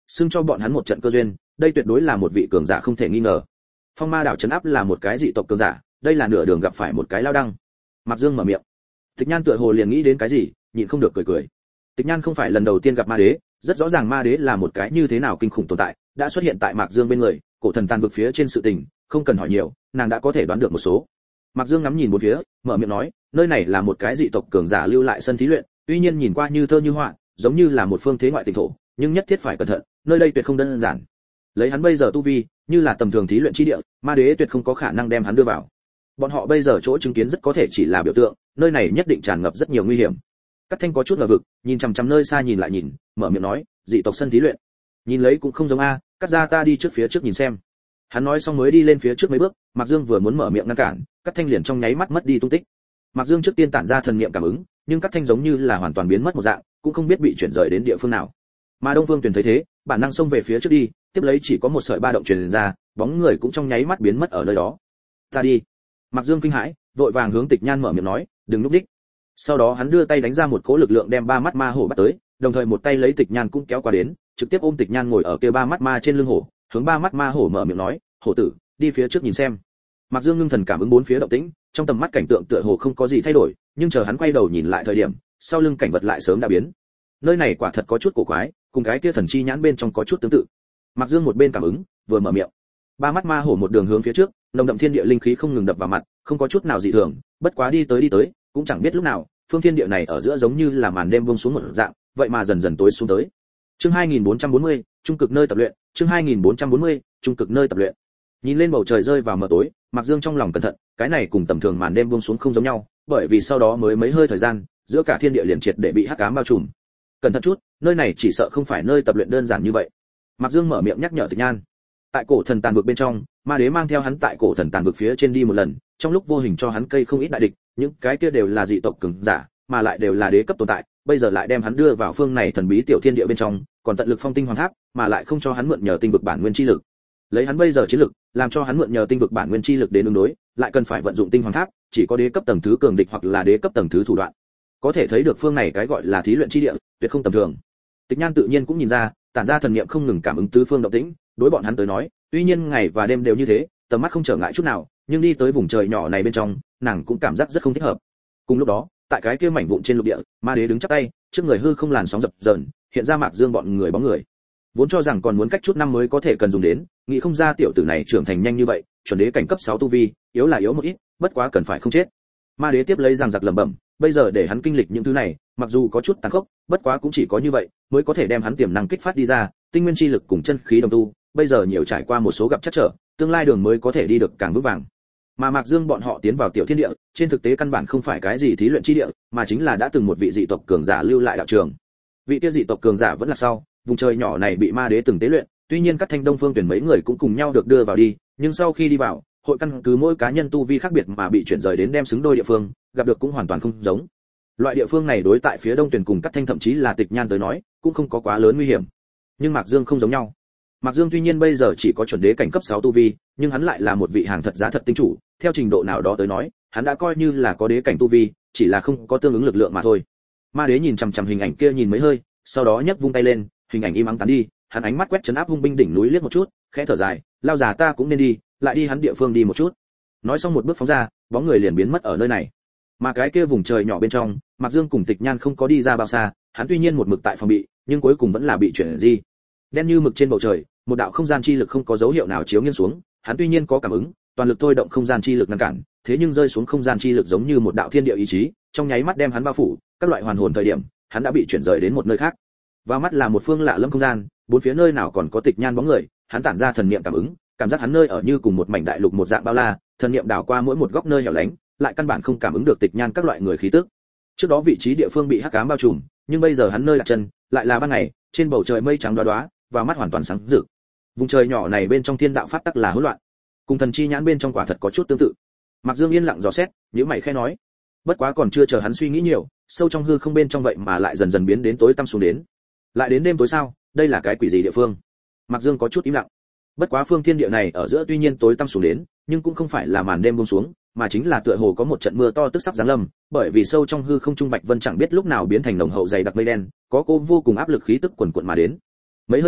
xưng cho bọn hắn một trận cơ duyên, đây tuyệt đối là một vị cường giả không thể nghi ngờ. Phong Ma đảo trấn áp là một cái dị tộc cường giả, đây là nửa đường gặp phải một cái lao đăng. Mạc Dương mở miệng. Tịch Nhan tựa hồ liền nghĩ đến cái gì, nhịn không được cười cười. Tịch Nhan không phải lần đầu tiên gặp ma đế, rất rõ ràng ma đế là một cái như thế nào kinh khủng tồn tại, đã xuất hiện tại Mạc Dương bên người, cổ thần tàn vực phía trên sự tình, không cần hỏi nhiều, nàng đã có thể đoán được một số. Mạc Dương ngắm nhìn bốn phía, mở miệng nói, nơi này là một cái dị tộc cường giả lưu lại sân thí luyện, tuy nhiên nhìn qua như thơ như họa, giống như là một phương thế ngoại tình thổ, nhưng nhất thiết phải cẩn thận, nơi đây tuyệt không đơn giản. Lấy hắn bây giờ tu vi, như là tầm thường thí luyện chi địa, ma đế tuyệt không có khả năng đem hắn đưa vào. Bọn họ bây giờ chỗ chứng kiến rất có thể chỉ là biểu tượng, nơi này nhất định tràn ngập rất nhiều nguy hiểm. Cát Thanh có chút ngờ vực, nhìn chằm chằm nơi xa nhìn lại nhìn, mở miệng nói, dị tộc sân thí luyện. Nhìn lấy cũng không giống a, Cát gia ta đi trước phía trước nhìn xem. Hắn nói xong mới đi lên phía trước mấy bước, Mạc Dương vừa muốn mở miệng ngăn cản, Cát Thanh liền trong nháy mắt mất đi tung tích. Mạc Dương trước tiên tản ra thần niệm cảm ứng, nhưng Cát Thanh giống như là hoàn toàn biến mất một dạng, cũng không biết bị chuyển rời đến địa phương nào. Mà Đông Vương Tuyền thấy thế, bản năng xông về phía trước đi, tiếp lấy chỉ có một sợi ba động truyền ra, bóng người cũng trong nháy mắt biến mất ở nơi đó. Ta đi. Mạc Dương kinh hãi, vội vàng hướng Tịch Nhan mở miệng nói, đừng lúc đích. Sau đó hắn đưa tay đánh ra một cỗ lực lượng đem ba mắt ma hổ bắt tới, đồng thời một tay lấy Tịch Nhan cũng kéo qua đến, trực tiếp ôm Tịch Nhan ngồi ở kia ba mắt ma trên lưng hổ, hướng ba mắt ma hổ mở miệng nói, hổ tử, đi phía trước nhìn xem. Mạc Dương ngưng thần cảm ứng bốn phía động tĩnh, trong tầm mắt cảnh tượng tựa hồ không có gì thay đổi, nhưng chờ hắn quay đầu nhìn lại thời điểm, sau lưng cảnh vật lại sớm đã biến. Nơi này quả thật có chút cổ quái, cùng cái kia thần chi nhãn bên trong có chút tương tự. Mạc Dương một bên cảm ứng, vừa mở miệng. Ba mắt ma hổ một đường hướng phía trước, nồng đậm thiên địa linh khí không ngừng đập vào mặt, không có chút nào dị thường, bất quá đi tới đi tới, cũng chẳng biết lúc nào, phương thiên địa này ở giữa giống như là màn đêm buông xuống một dạng, vậy mà dần dần tối xuống tới. Chương hai nghìn bốn trăm bốn mươi, trung cực nơi tập luyện, chương hai nghìn bốn trăm bốn mươi, trung cực nơi tập luyện. Nhìn lên bầu trời rơi vào mờ tối, Mạc Dương trong lòng cẩn thận, cái này cùng tầm thường màn đêm buông xuống không giống nhau, bởi vì sau đó mới mấy hơi thời gian, giữa cả thiên địa liền triệt để bị hắc ám bao trùm. Cẩn thận chút, nơi này chỉ sợ không phải nơi tập luyện đơn giản như vậy. Mạc Dương mở miệng nhắc nhở Tịch Nhan. Tại cổ thần tàn vực bên trong, ma đế mang theo hắn tại cổ thần tàn vực phía trên đi một lần, trong lúc vô hình cho hắn cây không ít đại địch, những cái kia đều là dị tộc cường giả, mà lại đều là đế cấp tồn tại, bây giờ lại đem hắn đưa vào phương này thần bí tiểu thiên địa bên trong, còn tận lực phong tinh hoàng tháp, mà lại không cho hắn mượn nhờ tinh vực bản nguyên chi lực. Lấy hắn bây giờ chiến lực, làm cho hắn mượn nhờ tinh vực bản nguyên chi lực đến ứng đối, lại cần phải vận dụng tinh hoàng tháp, chỉ có đế cấp tầng thứ cường địch hoặc là đế cấp tầng thứ thủ đoạn. Có thể thấy được phương này cái gọi là thí luyện chi địa, tuyệt không tầm thường. Tịch Nhan tự nhiên cũng nhìn ra, tản ra thần niệm không ngừng cảm ứng tứ phương động tĩnh, đối bọn hắn tới nói, tuy nhiên ngày và đêm đều như thế, tầm mắt không trở ngại chút nào, nhưng đi tới vùng trời nhỏ này bên trong, nàng cũng cảm giác rất không thích hợp. Cùng lúc đó, tại cái kia mảnh vụn trên lục địa, ma đế đứng chắp tay, trước người hư không làn sóng dập dờn, hiện ra Mạc Dương bọn người bóng người. Vốn cho rằng còn muốn cách chút năm mới có thể cần dùng đến, nghĩ không ra tiểu tử này trưởng thành nhanh như vậy, chuẩn đế cảnh cấp sáu tu vi, yếu là yếu một ít, bất quá cần phải không chết. Ma đế tiếp lấy rằng giặc lẩm bẩm, bây giờ để hắn kinh lịch những thứ này, mặc dù có chút tàn khốc, bất quá cũng chỉ có như vậy mới có thể đem hắn tiềm năng kích phát đi ra, tinh nguyên chi lực cùng chân khí đồng tu, bây giờ nhiều trải qua một số gặp chắc trở, tương lai đường mới có thể đi được càng vững vàng. Mà Mạc Dương bọn họ tiến vào tiểu thiên địa, trên thực tế căn bản không phải cái gì thí luyện chi địa, mà chính là đã từng một vị dị tộc cường giả lưu lại đạo trường. Vị kia dị tộc cường giả vẫn là sau, vùng trời nhỏ này bị ma đế từng tế luyện, tuy nhiên các thanh Đông Phương tuyển mấy người cũng cùng nhau được đưa vào đi, nhưng sau khi đi vào, hội căn cứ mỗi cá nhân tu vi khác biệt mà bị chuyển rời đến đem xứng đôi địa phương, gặp được cũng hoàn toàn không giống. Loại địa phương này đối tại phía Đông tuyển cùng các thanh thậm chí là Tịch Nhan tới nói, cũng không có quá lớn nguy hiểm. Nhưng Mạc Dương không giống nhau. Mạc Dương tuy nhiên bây giờ chỉ có chuẩn đế cảnh cấp sáu tu vi, nhưng hắn lại là một vị hàng thật giá thật tinh chủ, theo trình độ nào đó tới nói, hắn đã coi như là có đế cảnh tu vi, chỉ là không có tương ứng lực lượng mà thôi. Ma đế nhìn chằm chằm hình ảnh kia nhìn mấy hơi, sau đó nhấc vung tay lên, hình ảnh im ắng tán đi, hắn ánh mắt quét trấn áp hung binh đỉnh núi liếc một chút, khẽ thở dài, lao già ta cũng nên đi, lại đi hắn địa phương đi một chút. Nói xong một bước phóng ra, bóng người liền biến mất ở nơi này. Mà cái kia vùng trời nhỏ bên trong, Mạc Dương cùng Tịch Nhan không có đi ra bao xa, hắn tuy nhiên một mực tại phòng bị, nhưng cuối cùng vẫn là bị chuyển di. Đen như mực trên bầu trời, một đạo không gian chi lực không có dấu hiệu nào chiếu nghiêng xuống, hắn tuy nhiên có cảm ứng, toàn lực thôi động không gian chi lực ngăn cản, thế nhưng rơi xuống không gian chi lực giống như một đạo thiên địa ý chí, trong nháy mắt đem hắn bao phủ, các loại hoàn hồn thời điểm, hắn đã bị chuyển rời đến một nơi khác. Vào mắt là một phương lạ lẫm không gian, bốn phía nơi nào còn có Tịch Nhan bóng người, hắn tản ra thần niệm cảm ứng, cảm giác hắn nơi ở như cùng một mảnh đại lục một dạng bao la, thần niệm đảo qua mỗi một góc nơi hẻo lánh, lại căn bản không cảm ứng được Tịch Nhan các loại người khí tức. Trước đó vị trí địa phương bị hắc ám bao trùm, nhưng bây giờ hắn nơi đặt chân, lại là ban ngày, trên bầu trời mây trắng đóa đóa, vào mắt hoàn toàn sáng rực. Vùng trời nhỏ này bên trong thiên đạo pháp tắc là hỗn loạn, cùng thần chi nhãn bên trong quả thật có chút tương tự. Mạc Dương yên lặng dò xét, nhíu mày khẽ nói. Bất quá còn chưa chờ hắn suy nghĩ nhiều, sâu trong hư không bên trong vậy mà lại dần dần biến đến tối tăm xuống đến. Lại đến đêm tối sao? Đây là cái quỷ gì địa phương? Mạc Dương có chút im lặng. Bất quá phương thiên địa này ở giữa tuy nhiên tối tăm xuống đến, nhưng cũng không phải là màn đêm buông xuống, mà chính là tựa hồ có một trận mưa to tức sắp giáng lâm, bởi vì sâu trong hư không trung bạch vân chẳng biết lúc nào biến thành nồng hậu dày đặc mây đen, có cô vô cùng áp lực khí tức quần quần mà đến. Mấy hơi sau,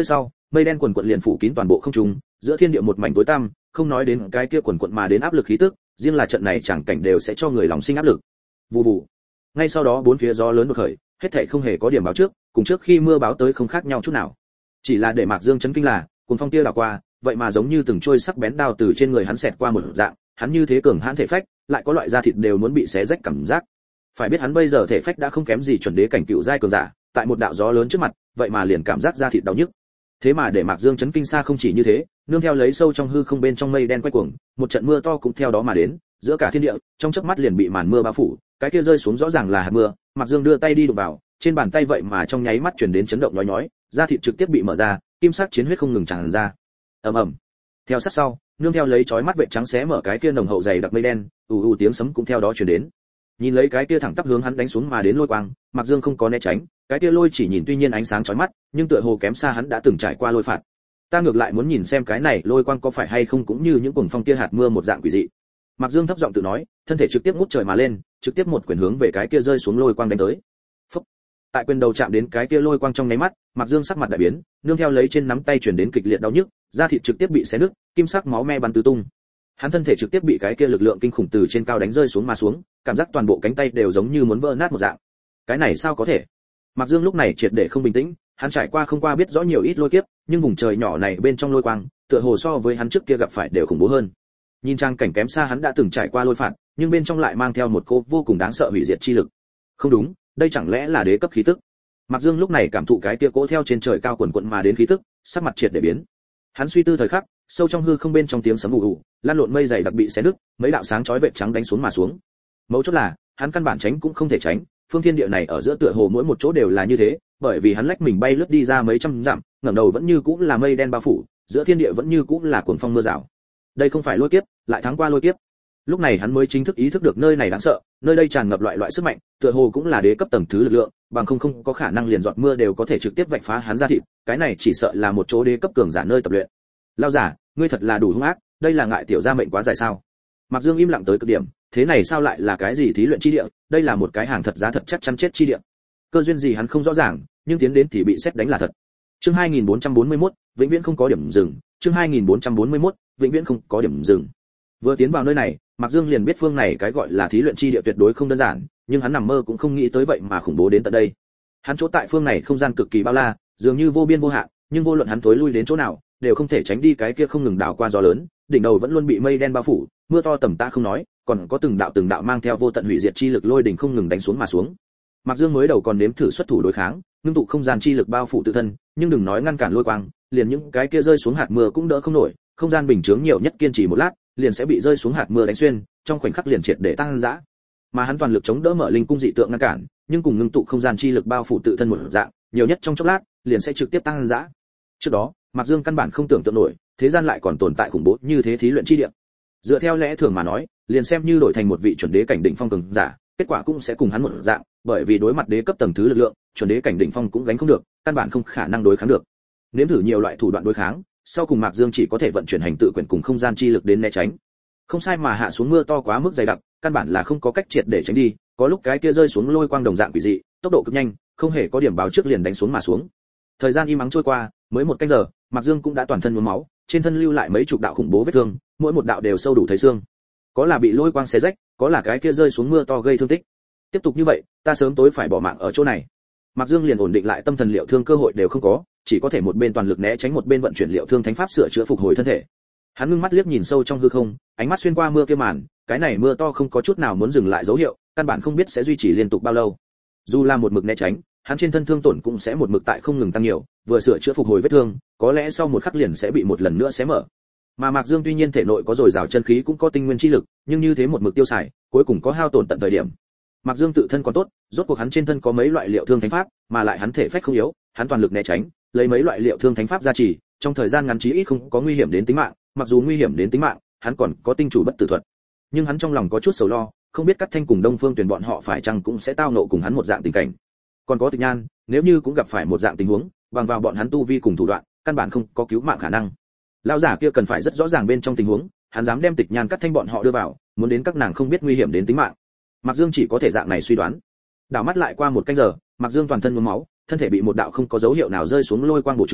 mây đen quần quần liền phủ kín toàn bộ không trung, giữa thiên địa một mảnh tối tăm, không nói đến cái kia quần quần mà đến áp lực khí tức, riêng là trận này chẳng cảnh đều sẽ cho người lòng sinh áp lực. Vù vù. Ngay sau đó bốn phía gió lớn đột khởi, hết thảy không hề có điểm báo trước, cùng trước khi mưa báo tới không khác nhau chút nào. Chỉ là để Mạc Dương chấn kinh là, cuồng phong tia đảo qua, vậy mà giống như từng trôi sắc bén đao từ trên người hắn xẹt qua một dạng, hắn như thế cường hãn thể phách, lại có loại da thịt đều muốn bị xé rách cảm giác. Phải biết hắn bây giờ thể phách đã không kém gì chuẩn đế cảnh cựu giai cường giả, tại một đạo gió lớn trước mặt, vậy mà liền cảm giác da thịt đau nhức. Thế mà để Mạc Dương chấn kinh xa không chỉ như thế, nương theo lấy sâu trong hư không bên trong mây đen quay cuồng, một trận mưa to cũng theo đó mà đến, giữa cả thiên địa, trong chớp mắt liền bị màn mưa bao phủ, cái kia rơi xuống rõ ràng là hạt mưa, Mạc Dương đưa tay đi đụng vào, trên bàn tay vậy mà trong nháy mắt truyền đến chấn động nhói nhói, da thịt trực tiếp bị mở ra, kim sắc chiến huyết không ngừng tràn ra. Ầm ầm. Theo sát sau, nương theo lấy chói mắt vệt trắng xé mở cái kia nồng hậu dày đặc mây đen, ù ù tiếng sấm cũng theo đó truyền đến. Nhìn lấy cái kia thẳng tắp hướng hắn đánh xuống mà đến lôi quang, Mạc Dương không có né tránh, cái kia lôi chỉ nhìn tuy nhiên ánh sáng chói mắt, nhưng tựa hồ kém xa hắn đã từng trải qua lôi phạt. Ta ngược lại muốn nhìn xem cái này lôi quang có phải hay không cũng như những cuồng phong kia hạt mưa một dạng quỷ dị. Mạc Dương thấp giọng tự nói, thân thể trực tiếp ngút trời mà lên, trực tiếp một quyền hướng về cái kia rơi xuống lôi quang đánh tới. Phốc. Tại quyền đầu chạm đến cái kia lôi quang trong nháy mắt, Mạc Dương sắc mặt đại biến, nương theo lấy trên nắm tay truyền đến kịch liệt đau nhức, da thịt trực tiếp bị xé nứt, kim sắc máu me bắn tứ tung. Hắn thân thể trực tiếp bị cái kia lực lượng kinh khủng từ trên cao đánh rơi xuống mà xuống, cảm giác toàn bộ cánh tay đều giống như muốn vỡ nát một dạng. Cái này sao có thể? Mạc Dương lúc này triệt để không bình tĩnh, hắn trải qua không qua biết rõ nhiều ít lôi kiếp, nhưng vùng trời nhỏ này bên trong lôi quang, tựa hồ so với hắn trước kia gặp phải đều khủng bố hơn. Nhìn trang cảnh kém xa hắn đã từng trải qua lôi phạt, nhưng bên trong lại mang theo một cô vô cùng đáng sợ hủy diệt chi lực. Không đúng, đây chẳng lẽ là đế cấp khí tức? Mạc Dương lúc này cảm thụ cái kia cỗ theo trên trời cao quần quần mà đến khí tức, sắc mặt triệt để biến. Hắn suy tư thời khắc, sâu trong hư không bên trong tiếng sấm ù ù, lan lộn mây dày đặc bị xé nứt, mấy đạo sáng chói vệt trắng đánh xuống mà xuống. Mấu chốt là, hắn căn bản tránh cũng không thể tránh, phương thiên địa này ở giữa tựa hồ mỗi một chỗ đều là như thế, bởi vì hắn lách mình bay lướt đi ra mấy trăm dặm, ngẩng đầu vẫn như cũng là mây đen bao phủ, giữa thiên địa vẫn như cũng là cuồng phong mưa rào. Đây không phải lôi kiếp, lại thắng qua lôi kiếp. Lúc này hắn mới chính thức ý thức được nơi này đáng sợ, nơi đây tràn ngập loại loại sức mạnh, tựa hồ cũng là đế cấp tầng thứ lực lượng, bằng không không có khả năng liền giọt mưa đều có thể trực tiếp vạch phá hắn ra thịt, cái này chỉ sợ là một chỗ đế cấp cường giả nơi tập luyện. Lao giả, ngươi thật là đủ hung ác, đây là ngại tiểu gia mệnh quá dài sao? Mạc Dương im lặng tới cực điểm, thế này sao lại là cái gì thí luyện chi địa, đây là một cái hàng thật giá thật chắc chắn chết chi địa. Cơ duyên gì hắn không rõ ràng, nhưng tiến đến thì bị xét đánh là thật. Chương hai nghìn bốn trăm bốn mươi mốt, vĩnh viễn không có điểm dừng, chương hai nghìn bốn trăm bốn mươi mốt, vĩnh viễn không có điểm dừng. Vừa tiến vào nơi này, Mạc Dương liền biết phương này cái gọi là thí luyện chi địa tuyệt đối không đơn giản, nhưng hắn nằm mơ cũng không nghĩ tới vậy mà khủng bố đến tận đây. Hắn chỗ tại phương này không gian cực kỳ bao la, dường như vô biên vô hạn, nhưng vô luận hắn tối lui đến chỗ nào, đều không thể tránh đi cái kia không ngừng đảo qua gió lớn, đỉnh đầu vẫn luôn bị mây đen bao phủ, mưa to tầm tã không nói, còn có từng đạo từng đạo mang theo vô tận hủy diệt chi lực lôi đỉnh không ngừng đánh xuống mà xuống. Mạc Dương mới đầu còn nếm thử xuất thủ đối kháng, ngưng tụ không gian chi lực bao phủ tự thân, nhưng đừng nói ngăn cản lôi quang, liền những cái kia rơi xuống hạt mưa cũng đỡ không nổi, không gian bình chướng nhiều nhất kiên trì một lát, liền sẽ bị rơi xuống hạt mưa đánh xuyên, trong khoảnh khắc liền triệt để tăng dã. Mà hắn toàn lực chống đỡ mở linh cung dị tượng ngăn cản, nhưng cùng ngưng tụ không gian chi lực bao phủ tự thân một dạng, nhiều nhất trong chốc lát, liền sẽ trực tiếp tăng dã. Trước đó, Mạc Dương căn bản không tưởng tượng nổi, thế gian lại còn tồn tại khủng bố như thế thí luyện chi địa. Dựa theo lẽ thường mà nói, liền xem như đổi thành một vị chuẩn đế cảnh đỉnh phong cường giả, kết quả cũng sẽ cùng hắn một dạng, bởi vì đối mặt đế cấp tầng thứ lực lượng, chuẩn đế cảnh đỉnh phong cũng gánh không được, căn bản không khả năng đối kháng được. Nếm thử nhiều loại thủ đoạn đối kháng, sau cùng Mạc Dương chỉ có thể vận chuyển hành tự quyền cùng không gian chi lực đến né tránh. Không sai mà hạ xuống mưa to quá mức dày đặc, căn bản là không có cách triệt để tránh đi, có lúc cái kia rơi xuống lôi quang đồng dạng quỷ dị, tốc độ cực nhanh, không hề có điểm báo trước liền đánh xuống mà xuống. Thời gian im ắng trôi qua, mới một canh giờ, Mạc Dương cũng đã toàn thân nhuốm máu, trên thân lưu lại mấy chục đạo khủng bố vết thương, mỗi một đạo đều sâu đủ thấy xương. Có là bị lôi quang xé rách, có là cái kia rơi xuống mưa to gây thương tích. Tiếp tục như vậy, ta sớm tối phải bỏ mạng ở chỗ này. Mạc Dương liền ổn định lại tâm thần liệu thương cơ hội đều không có, chỉ có thể một bên toàn lực né tránh một bên vận chuyển liệu thương thánh pháp sửa chữa phục hồi thân thể. Hắn ngưng mắt liếc nhìn sâu trong hư không, ánh mắt xuyên qua mưa kia màn, cái này mưa to không có chút nào muốn dừng lại dấu hiệu, căn bản không biết sẽ duy trì liên tục bao lâu. Dù là một mực né tránh, hắn trên thân thương tổn cũng sẽ một mực tại không ngừng tăng nhiều, vừa sửa chữa phục hồi vết thương, có lẽ sau một khắc liền sẽ bị một lần nữa xé mở. Mà Mạc Dương tuy nhiên thể nội có dồi dào chân khí cũng có tinh nguyên chi lực, nhưng như thế một mực tiêu xài, cuối cùng có hao tổn tận thời điểm. Mạc Dương tự thân còn tốt, rốt cuộc hắn trên thân có mấy loại liệu thương thánh pháp, mà lại hắn thể phách không yếu, hắn toàn lực né tránh, lấy mấy loại liệu thương thánh pháp gia trì, trong thời gian ngắn chí ít không có nguy hiểm đến tính mạng, mặc dù nguy hiểm đến tính mạng, hắn còn có tinh chủ bất tử thuật. Nhưng hắn trong lòng có chút sầu lo, không biết Cát Thanh cùng Đông Phương Tuyển bọn họ phải chăng cũng sẽ tao ngộ cùng hắn một dạng tình cảnh. Còn có Tịch Nhan, nếu như cũng gặp phải một dạng tình huống, bằng vào bọn hắn tu vi cùng thủ đoạn, căn bản không có cứu mạng khả năng. Lão giả kia cần phải rất rõ ràng bên trong tình huống, hắn dám đem Tịch Nhan Cát Thanh bọn họ đưa vào, muốn đến các nàng không biết nguy hiểm đến tính mạng. Mạc Dương chỉ có thể dạng này suy đoán. Đảo mắt lại qua một canh giờ, Mạc Dương toàn thân nhuốm máu, thân thể bị một đạo không có dấu hiệu nào rơi xuống lôi quang bổ trúng,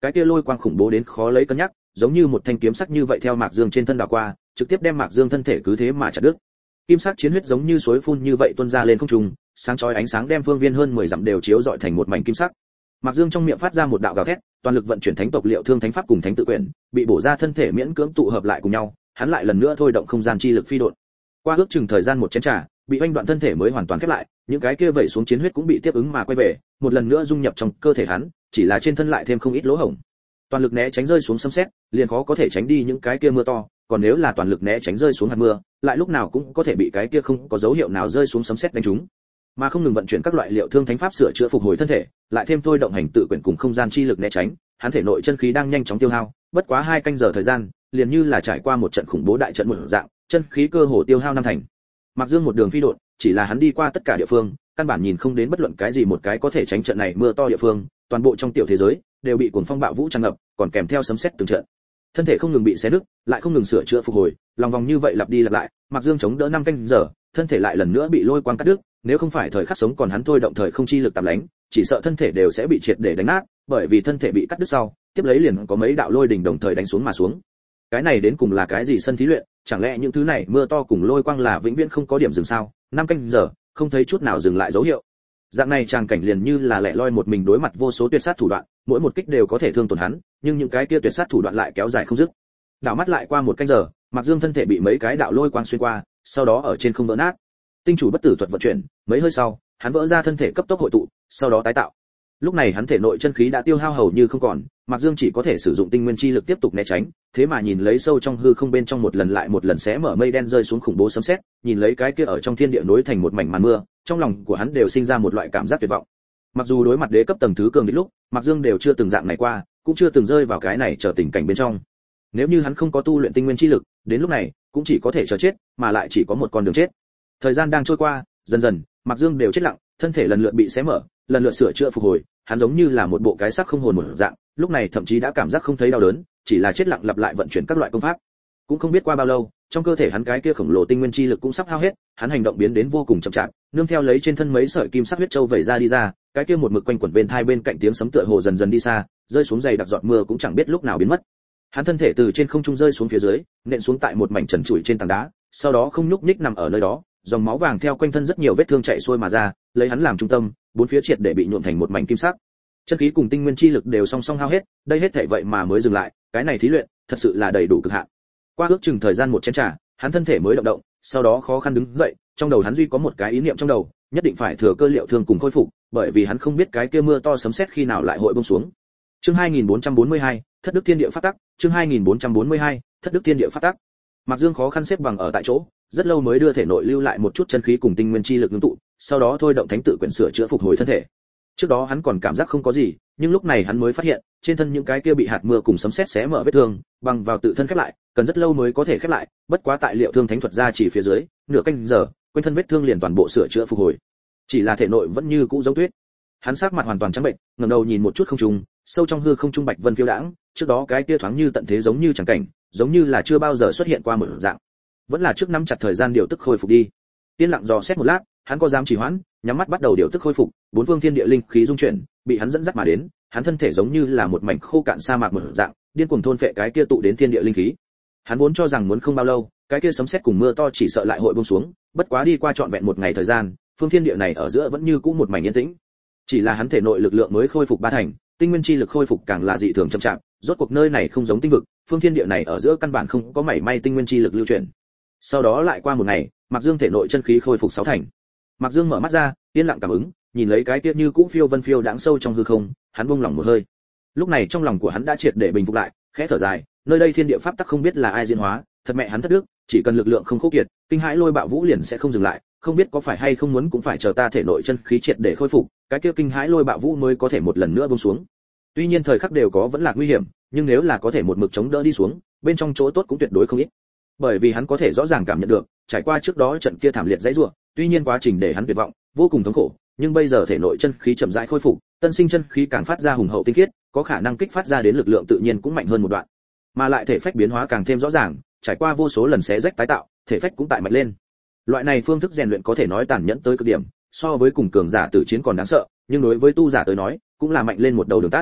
cái kia lôi quang khủng bố đến khó lấy cân nhắc, giống như một thanh kiếm sắc như vậy theo Mạc Dương trên thân đảo qua, trực tiếp đem Mạc Dương thân thể cứ thế mà chặt đứt. Kim sắc chiến huyết giống như suối phun như vậy tuôn ra lên không trung, sáng chói ánh sáng đem phương viên hơn mười dặm đều chiếu rọi thành một mảnh kim sắc. Mạc Dương trong miệng phát ra một đạo gào thét, toàn lực vận chuyển thánh tộc liệu thương thánh pháp cùng thánh tự quyển, bị bổ ra thân thể miễn cưỡng tụ hợp lại cùng nhau, hắn lại lần nữa thôi động không gian chi lực phi độn. Qua ước chừng thời gian một chén trà, bị oanh đoạn thân thể mới hoàn toàn khép lại, những cái kia vẩy xuống chiến huyết cũng bị tiếp ứng mà quay về, một lần nữa dung nhập trong cơ thể hắn, chỉ là trên thân lại thêm không ít lỗ hổng. Toàn lực né tránh rơi xuống sấm sét, liền khó có thể tránh đi những cái kia mưa to, còn nếu là toàn lực né tránh rơi xuống hạt mưa, lại lúc nào cũng có thể bị cái kia không có dấu hiệu nào rơi xuống sấm sét đánh trúng. Mà không ngừng vận chuyển các loại liệu thương thánh pháp sửa chữa phục hồi thân thể, lại thêm thôi động hành tự quyển cùng không gian chi lực né tránh, hắn thể nội chân khí đang nhanh chóng tiêu hao, bất quá hai canh giờ thời gian, liền như là trải qua một trận khủng bố đại trận một dạng, chân khí cơ hồ tiêu hao năm thành. Mạc Dương một đường phi độn, chỉ là hắn đi qua tất cả địa phương, căn bản nhìn không đến bất luận cái gì một cái có thể tránh trận này mưa to địa phương, toàn bộ trong tiểu thế giới đều bị cuồng phong bạo vũ tràn ngập, còn kèm theo sấm sét từng trận. Thân thể không ngừng bị xé nứt, lại không ngừng sửa chữa phục hồi, lòng vòng như vậy lặp đi lặp lại, Mạc Dương chống đỡ năm canh giờ, thân thể lại lần nữa bị lôi quang cắt đứt, nếu không phải thời khắc sống còn hắn thôi động thời không chi lực tạm lánh, chỉ sợ thân thể đều sẽ bị triệt để đánh nát, bởi vì thân thể bị cắt đứt sau, tiếp lấy liền có mấy đạo lôi đỉnh đồng thời đánh xuống mà xuống. Cái này đến cùng là cái gì sân thí luyện, chẳng lẽ những thứ này mưa to cùng lôi quang là vĩnh viễn không có điểm dừng sao? Năm canh giờ, không thấy chút nào dừng lại dấu hiệu. Dạng này tràng cảnh liền như là lẻ loi một mình đối mặt vô số tuyệt sát thủ đoạn, mỗi một kích đều có thể thương tổn hắn, nhưng những cái kia tuyệt sát thủ đoạn lại kéo dài không dứt. Đảo mắt lại qua một canh giờ, Mạc Dương thân thể bị mấy cái đạo lôi quang xuyên qua, sau đó ở trên không vỡ nát. Tinh chủ bất tử thuật vận chuyển, mấy hơi sau, hắn vỡ ra thân thể cấp tốc hội tụ, sau đó tái tạo. Lúc này hắn thể nội chân khí đã tiêu hao hầu như không còn, Mạc Dương chỉ có thể sử dụng tinh nguyên chi lực tiếp tục né tránh, thế mà nhìn lấy sâu trong hư không bên trong một lần lại một lần xé mở mây đen rơi xuống khủng bố sấm sét, nhìn lấy cái kia ở trong thiên địa nối thành một mảnh màn mưa, trong lòng của hắn đều sinh ra một loại cảm giác tuyệt vọng. Mặc dù đối mặt đế cấp tầng thứ cường địch lúc, Mạc Dương đều chưa từng dạng này qua, cũng chưa từng rơi vào cái này trở tình cảnh bên trong. Nếu như hắn không có tu luyện tinh nguyên chi lực, đến lúc này cũng chỉ có thể chờ chết, mà lại chỉ có một con đường chết. Thời gian đang trôi qua, dần dần, Mạc Dương đều chết lặng, thân thể lần lượt bị xé mở, lần lượt sửa chữa phục hồi, hắn giống như là một bộ cái xác không hồn một dạng, lúc này thậm chí đã cảm giác không thấy đau đớn, chỉ là chết lặng lặp lại vận chuyển các loại công pháp. Cũng không biết qua bao lâu, trong cơ thể hắn cái kia khổng lồ tinh nguyên chi lực cũng sắp hao hết, hắn hành động biến đến vô cùng chậm chạp, nương theo lấy trên thân mấy sợi kim sắc huyết châu vẩy ra đi ra, cái kia một mực quanh quẩn bên thai bên cạnh tiếng sấm tựa hồ dần dần đi xa, rơi xuống dày đặc giọt mưa cũng chẳng biết lúc nào biến mất. Hắn thân thể từ trên không trung rơi xuống phía dưới, nện xuống tại một mảnh trần trụi trên tảng đá, sau đó không nhúc nhích nằm ở nơi đó, dòng máu vàng theo quanh thân rất nhiều vết thương chảy xuôi mà ra, lấy hắn làm trung tâm, bốn phía triệt để bị nhuộm thành một mảnh kim sắc. Chân khí cùng tinh nguyên chi lực đều song song hao hết, đây hết thảy vậy mà mới dừng lại, cái này thí luyện, thật sự là đầy đủ cực hạn. Qua ước chừng thời gian một chén trà, hắn thân thể mới động động, sau đó khó khăn đứng dậy, trong đầu hắn duy có một cái ý niệm trong đầu, nhất định phải thừa cơ liệu thương cùng khôi phục, bởi vì hắn không biết cái kia mưa to sấm sét khi nào lại hội buông xuống. Chương hai nghìn bốn trăm bốn mươi hai, Thất Đức Thiên Địa Pháp Tắc, chương hai nghìn bốn trăm bốn mươi hai, Thất Đức Thiên Địa Pháp Tắc. Mạc Dương khó khăn xếp bằng ở tại chỗ, rất lâu mới đưa thể nội lưu lại một chút chân khí cùng tinh nguyên chi lực ngưng tụ, sau đó thôi động thánh tự quyển sửa chữa phục hồi thân thể. Trước đó hắn còn cảm giác không có gì, nhưng lúc này hắn mới phát hiện, trên thân những cái kia bị hạt mưa cùng sấm sét xé mở vết thương, bằng vào tự thân khép lại, cần rất lâu mới có thể khép lại, bất quá tại liệu thương thánh thuật ra chỉ phía dưới, nửa canh giờ, quanh thân vết thương liền toàn bộ sửa chữa phục hồi. Chỉ là thể nội vẫn như cũ giống tuyết. Hắn sắc mặt hoàn toàn trắng bệnh, ngẩng đầu nhìn một chút không trung, sâu trong hư không trung bạch vân phiêu đãng, trước đó cái kia thoáng như tận thế giống như chẳng cảnh, giống như là chưa bao giờ xuất hiện qua một dạng. Vẫn là trước nắm chặt thời gian điều tức khôi phục đi. Yên lặng dò xét một lát, hắn có dám trì hoãn, nhắm mắt bắt đầu điều tức khôi phục, bốn phương thiên địa linh khí dung chuyển, bị hắn dẫn dắt mà đến, hắn thân thể giống như là một mảnh khô cạn sa mạc một dạng, điên cuồng thôn phệ cái kia tụ đến thiên địa linh khí. Hắn vốn cho rằng muốn không bao lâu, cái kia sấm sét cùng mưa to chỉ sợ lại hội buông xuống, bất quá đi qua trọn vẹn một ngày thời gian, phương thiên địa này ở giữa vẫn như cũ một mảnh yên tĩnh. Chỉ là hắn thể nội lực lượng mới khôi phục ba thành, tinh nguyên chi lực khôi phục càng là dị thường chậm chạp, rốt cuộc nơi này không giống tinh vực, phương thiên địa này ở giữa căn bản không có mảy may tinh nguyên chi lực lưu chuyển. Sau đó lại qua một ngày, Mạc Dương thể nội chân khí khôi phục sáu thành. Mạc Dương mở mắt ra, yên lặng cảm ứng, nhìn lấy cái kia như cũ phiêu vân phiêu đãng sâu trong hư không, hắn buông lỏng một hơi. Lúc này trong lòng của hắn đã triệt để bình phục lại, khẽ thở dài, nơi đây thiên địa pháp tắc không biết là ai diễn hóa, thật mẹ hắn thất đức, chỉ cần lực lượng không khô kiệt, kinh hãi lôi bạo vũ liền sẽ không dừng lại, không biết có phải hay không muốn cũng phải chờ ta thể nội chân khí triệt để khôi phục, cái kia kinh hãi lôi bạo vũ mới có thể một lần nữa buông xuống. Tuy nhiên thời khắc đều có vẫn là nguy hiểm, nhưng nếu là có thể một mực chống đỡ đi xuống, bên trong chỗ tốt cũng tuyệt đối không ít. Bởi vì hắn có thể rõ ràng cảm nhận được, trải qua trước đó trận kia thảm liệt dãy rủa, tuy nhiên quá trình để hắn tuyệt vọng, vô cùng thống khổ, nhưng bây giờ thể nội chân khí chậm rãi khôi phục, tân sinh chân khí càng phát ra hùng hậu tinh khiết, có khả năng kích phát ra đến lực lượng tự nhiên cũng mạnh hơn một đoạn. Mà lại thể phách biến hóa càng thêm rõ ràng, trải qua vô số lần xé rách tái tạo, thể phách cũng tại mạnh lên. Loại này phương thức rèn luyện có thể nói tàn nhẫn tới cực điểm, so với cùng cường giả tử chiến còn đáng sợ, nhưng đối với tu giả tới nói, cũng là mạnh lên một đầu đường tắt.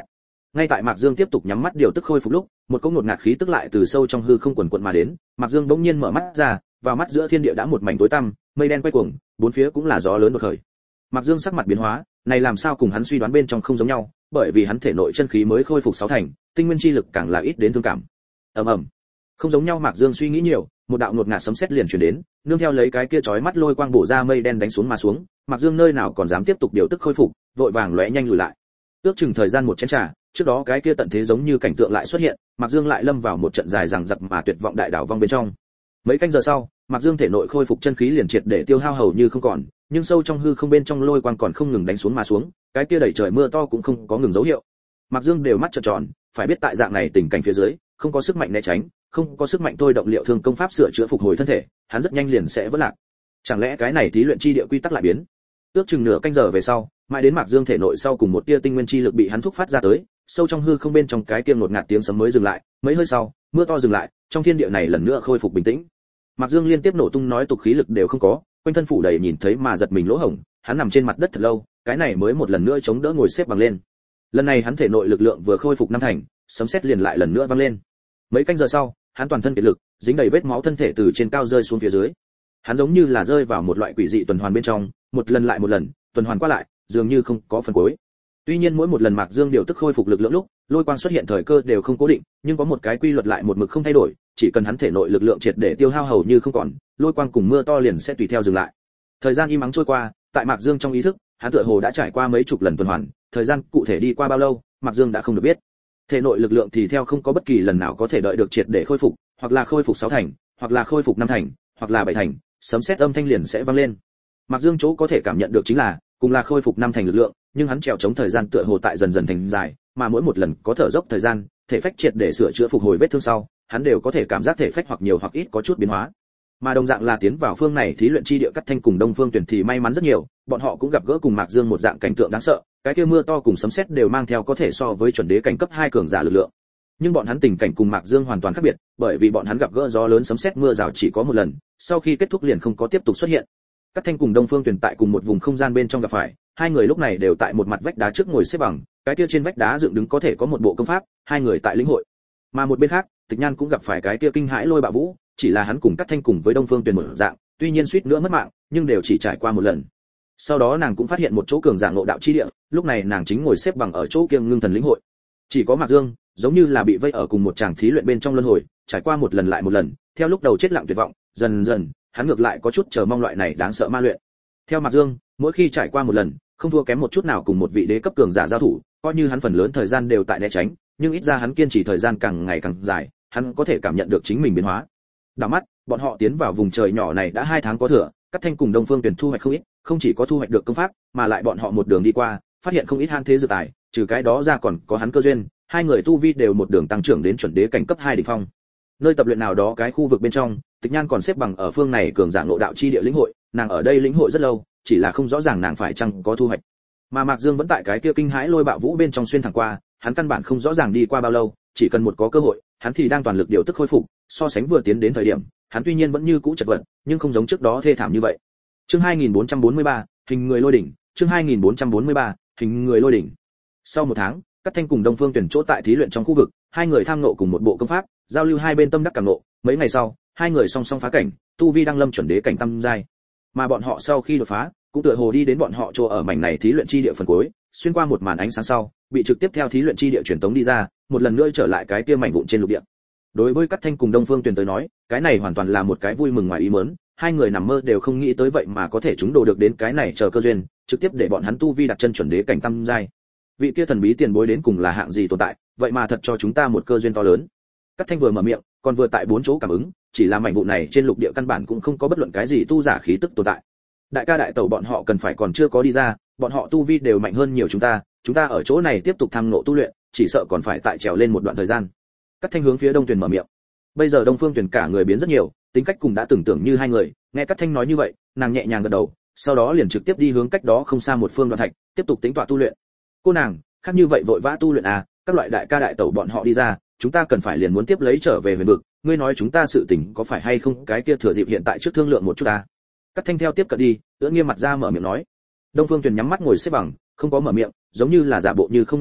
Ngay tại Mạc Dương tiếp tục nhắm mắt điều tức khôi phục lúc, một cỗ ngột ngạt khí tức lại từ sâu trong hư không quần quật mà đến, Mạc Dương bỗng nhiên mở mắt ra, vào mắt giữa thiên địa đã một mảnh tối tăm, mây đen quay cuồng, bốn phía cũng là gió lớn đột khởi. Mạc Dương sắc mặt biến hóa, này làm sao cùng hắn suy đoán bên trong không giống nhau, bởi vì hắn thể nội chân khí mới khôi phục sáu thành, tinh nguyên chi lực càng là ít đến thương cảm. Ầm ầm. Không giống nhau, Mạc Dương suy nghĩ nhiều, một đạo ngột ngạt sấm sét liền truyền đến, nương theo lấy cái kia chói mắt lôi quang bổ ra mây đen đánh xuống mà xuống, Mạc Dương nơi nào còn dám tiếp tục điều tức khôi phục, vội vàng lóe nhanh lùi lại. Ước chừng thời gian một chén trà, trước đó cái kia tận thế giống như cảnh tượng lại xuất hiện, Mạc Dương lại lâm vào một trận dài dằng dặc mà tuyệt vọng đại đảo vong bên trong. Mấy canh giờ sau, Mạc Dương thể nội khôi phục chân khí liền triệt để tiêu hao hầu như không còn, nhưng sâu trong hư không bên trong lôi quang còn không ngừng đánh xuống mà xuống, cái kia đẩy trời mưa to cũng không có ngừng dấu hiệu. Mạc Dương đều mắt trợn tròn, phải biết tại dạng này tình cảnh phía dưới, không có sức mạnh né tránh, không có sức mạnh thôi động liệu thương công pháp sửa chữa phục hồi thân thể, hắn rất nhanh liền sẽ vỡ lạc. Chẳng lẽ cái này thí luyện chi địa quy tắc lại biến? Ước chừng nửa canh giờ về sau, mãi đến Mạc Dương thể nội sau cùng một tia tinh nguyên chi lực bị hắn thúc phát ra tới, sâu trong hư không bên trong cái kia ngột ngạt tiếng sấm mới dừng lại, mấy hơi sau, mưa to dừng lại, trong thiên địa này lần nữa khôi phục bình tĩnh. Mạc Dương liên tiếp nổ tung nói tục khí lực đều không có, quanh thân phủ đầy nhìn thấy mà giật mình lỗ hổng, hắn nằm trên mặt đất thật lâu, cái này mới một lần nữa chống đỡ ngồi xếp bằng lên. Lần này hắn thể nội lực lượng vừa khôi phục năm thành, sấm sét liền lại lần nữa vang lên. Mấy canh giờ sau, hắn toàn thân kiệt lực, dính đầy vết máu thân thể từ trên cao rơi xuống phía dưới. Hắn giống như là rơi vào một loại quỷ dị tuần hoàn bên trong, một lần lại một lần, tuần hoàn qua lại, dường như không có phần cuối. Tuy nhiên mỗi một lần Mạc Dương điều tức khôi phục lực lượng lúc, lôi quang xuất hiện thời cơ đều không cố định, nhưng có một cái quy luật lại một mực không thay đổi, chỉ cần hắn thể nội lực lượng triệt để tiêu hao hầu như không còn, lôi quang cùng mưa to liền sẽ tùy theo dừng lại. Thời gian im ắng trôi qua, tại Mạc Dương trong ý thức, hắn tựa hồ đã trải qua mấy chục lần tuần hoàn, thời gian cụ thể đi qua bao lâu, Mạc Dương đã không được biết. Thể nội lực lượng thì theo không có bất kỳ lần nào có thể đợi được triệt để khôi phục, hoặc là khôi phục sáu thành, hoặc là khôi phục năm thành, hoặc là bảy thành, sấm sét âm thanh liền sẽ vang lên. Mạc Dương chỗ có thể cảm nhận được chính là, cùng là khôi phục năm thành lực lượng, nhưng hắn trèo chống thời gian tựa hồ tại dần dần thành dài, mà mỗi một lần có thở dốc thời gian, thể phách triệt để sửa chữa phục hồi vết thương sau, hắn đều có thể cảm giác thể phách hoặc nhiều hoặc ít có chút biến hóa. Mà đồng dạng là tiến vào phương này thí luyện chi địa Cắt Thanh cùng Đông Phương Tuyển thì may mắn rất nhiều, bọn họ cũng gặp gỡ cùng Mạc Dương một dạng cảnh tượng đáng sợ, cái kia mưa to cùng sấm sét đều mang theo có thể so với chuẩn đế cảnh cấp hai cường giả lực lượng. Nhưng bọn hắn tình cảnh cùng Mạc Dương hoàn toàn khác biệt, bởi vì bọn hắn gặp gỡ gió lớn sấm sét mưa rào chỉ có một lần, sau khi kết thúc liền không có tiếp tục xuất hiện. Cắt Thanh cùng Đông Phương Tuyển tại cùng một vùng không gian bên trong gặp phải, hai người lúc này đều tại một mặt vách đá trước ngồi xếp bằng, cái kia trên vách đá dựng đứng có thể có một bộ công pháp, hai người tại lĩnh hội. Mà một bên khác, Tịch Nhan cũng gặp phải cái kia kinh hãi lôi bạo vũ, chỉ là hắn cùng Cắt Thanh cùng với Đông Phương Tuyển một dạng, tuy nhiên suýt nữa mất mạng, nhưng đều chỉ trải qua một lần. Sau đó nàng cũng phát hiện một chỗ cường giả ngộ đạo chi địa, lúc này nàng chính ngồi xếp bằng ở chỗ kia ngưng thần lĩnh hội. Chỉ có Mạc Dương, giống như là bị vây ở cùng một tràng thí luyện bên trong luân hồi, trải qua một lần lại một lần, theo lúc đầu chết lặng tuyệt vọng, dần dần, hắn ngược lại có chút chờ mong loại này đáng sợ ma luyện. Theo Mạc Dương, mỗi khi trải qua một lần, không thua kém một chút nào cùng một vị đế cấp cường giả giao thủ, coi như hắn phần lớn thời gian đều tại né tránh, nhưng ít ra hắn kiên trì thời gian càng ngày càng dài, hắn có thể cảm nhận được chính mình biến hóa. Đảo mắt, bọn họ tiến vào vùng trời nhỏ này đã hai tháng có thừa, Cắt Thanh cùng Đông Phương Tuyển thu hoạch không ít, không chỉ có thu hoạch được công pháp, mà lại bọn họ một đường đi qua, phát hiện không ít han thế dược tài, trừ cái đó ra còn có hắn cơ duyên, hai người tu vi đều một đường tăng trưởng đến chuẩn đế cảnh cấp hai đỉnh phong. Nơi tập luyện nào đó cái khu vực bên trong, Tịch Nhan còn xếp bằng ở phương này cường giả ngộ đạo chi địa lĩnh hội, nàng ở đây lĩnh hội rất lâu, chỉ là không rõ ràng nàng phải chăng có thu hoạch. Mà Mạc Dương vẫn tại cái kia kinh hãi lôi bạo vũ bên trong xuyên thẳng qua, hắn căn bản không rõ ràng đi qua bao lâu, chỉ cần một có cơ hội, hắn thì đang toàn lực điều tức khôi phục, so sánh vừa tiến đến thời điểm, hắn tuy nhiên vẫn như cũ chật vật, nhưng không giống trước đó thê thảm như vậy. Chương hai nghìn bốn trăm bốn mươi ba, hình người lôi đỉnh, chương hai nghìn bốn trăm bốn mươi ba, hình người lôi đỉnh. Sau một tháng, Cắt Thanh cùng Đông Phương Tuyển chỗ tại thí luyện trong khu vực, hai người tham ngộ cùng một bộ công pháp, giao lưu hai bên tâm đắc cảm ngộ, mấy ngày sau, hai người song song phá cảnh, tu vi đăng lâm chuẩn đế cảnh tam giai. Mà bọn họ sau khi đột phá, cũng tựa hồ đi đến bọn họ chỗ ở mảnh này thí luyện chi địa phần cuối, xuyên qua một màn ánh sáng sau, bị trực tiếp theo thí luyện chi địa truyền tống đi ra, một lần nữa trở lại cái kia mảnh vụn trên lục địa. Đối với Cắt Thanh cùng Đông Phương Tuyển tới nói, cái này hoàn toàn là một cái vui mừng ngoài ý muốn, hai người nằm mơ đều không nghĩ tới vậy mà có thể chúng đồ được đến cái này chờ cơ duyên, trực tiếp để bọn hắn tu vi đặt chân chuẩn đế cảnh tam giai. Vị kia thần bí tiền bối đến cùng là hạng gì tồn tại, vậy mà thật cho chúng ta một cơ duyên to lớn. Cắt Thanh vừa mở miệng, còn vừa tại bốn chỗ cảm ứng, chỉ là mảnh vụn này trên lục địa căn bản cũng không có bất luận cái gì tu giả khí tức tồn tại. Đại ca đại tẩu bọn họ cần phải còn chưa có đi ra, bọn họ tu vi đều mạnh hơn nhiều chúng ta, chúng ta ở chỗ này tiếp tục tham ngộ tu luyện, chỉ sợ còn phải tại trèo lên một đoạn thời gian. Cắt Thanh hướng phía Đông Tuyền mở miệng. Bây giờ Đông Phương Tuyền cả người biến rất nhiều, tính cách cùng đã tưởng tượng như hai người, nghe Cắt Thanh nói như vậy, nàng nhẹ nhàng gật đầu, sau đó liền trực tiếp đi hướng cách đó không xa một phương đoạn thạch, tiếp tục tính tọa tu luyện. Cô nàng, khác như vậy vội vã tu luyện à, các loại đại ca đại tẩu bọn họ đi ra, chúng ta cần phải liền muốn tiếp lấy trở về huyền vực, ngươi nói chúng ta sự tình có phải hay không, cái kia thừa dịp hiện tại trước thương lượng một chút ta. Cắt Thanh theo tiếp cận đi, ưỡn nghiêm mặt ra mở miệng nói. Đông Phương Tuyền nhắm mắt ngồi xếp bằng, không có mở miệng, giống như là giả bộ như không nghe thấy,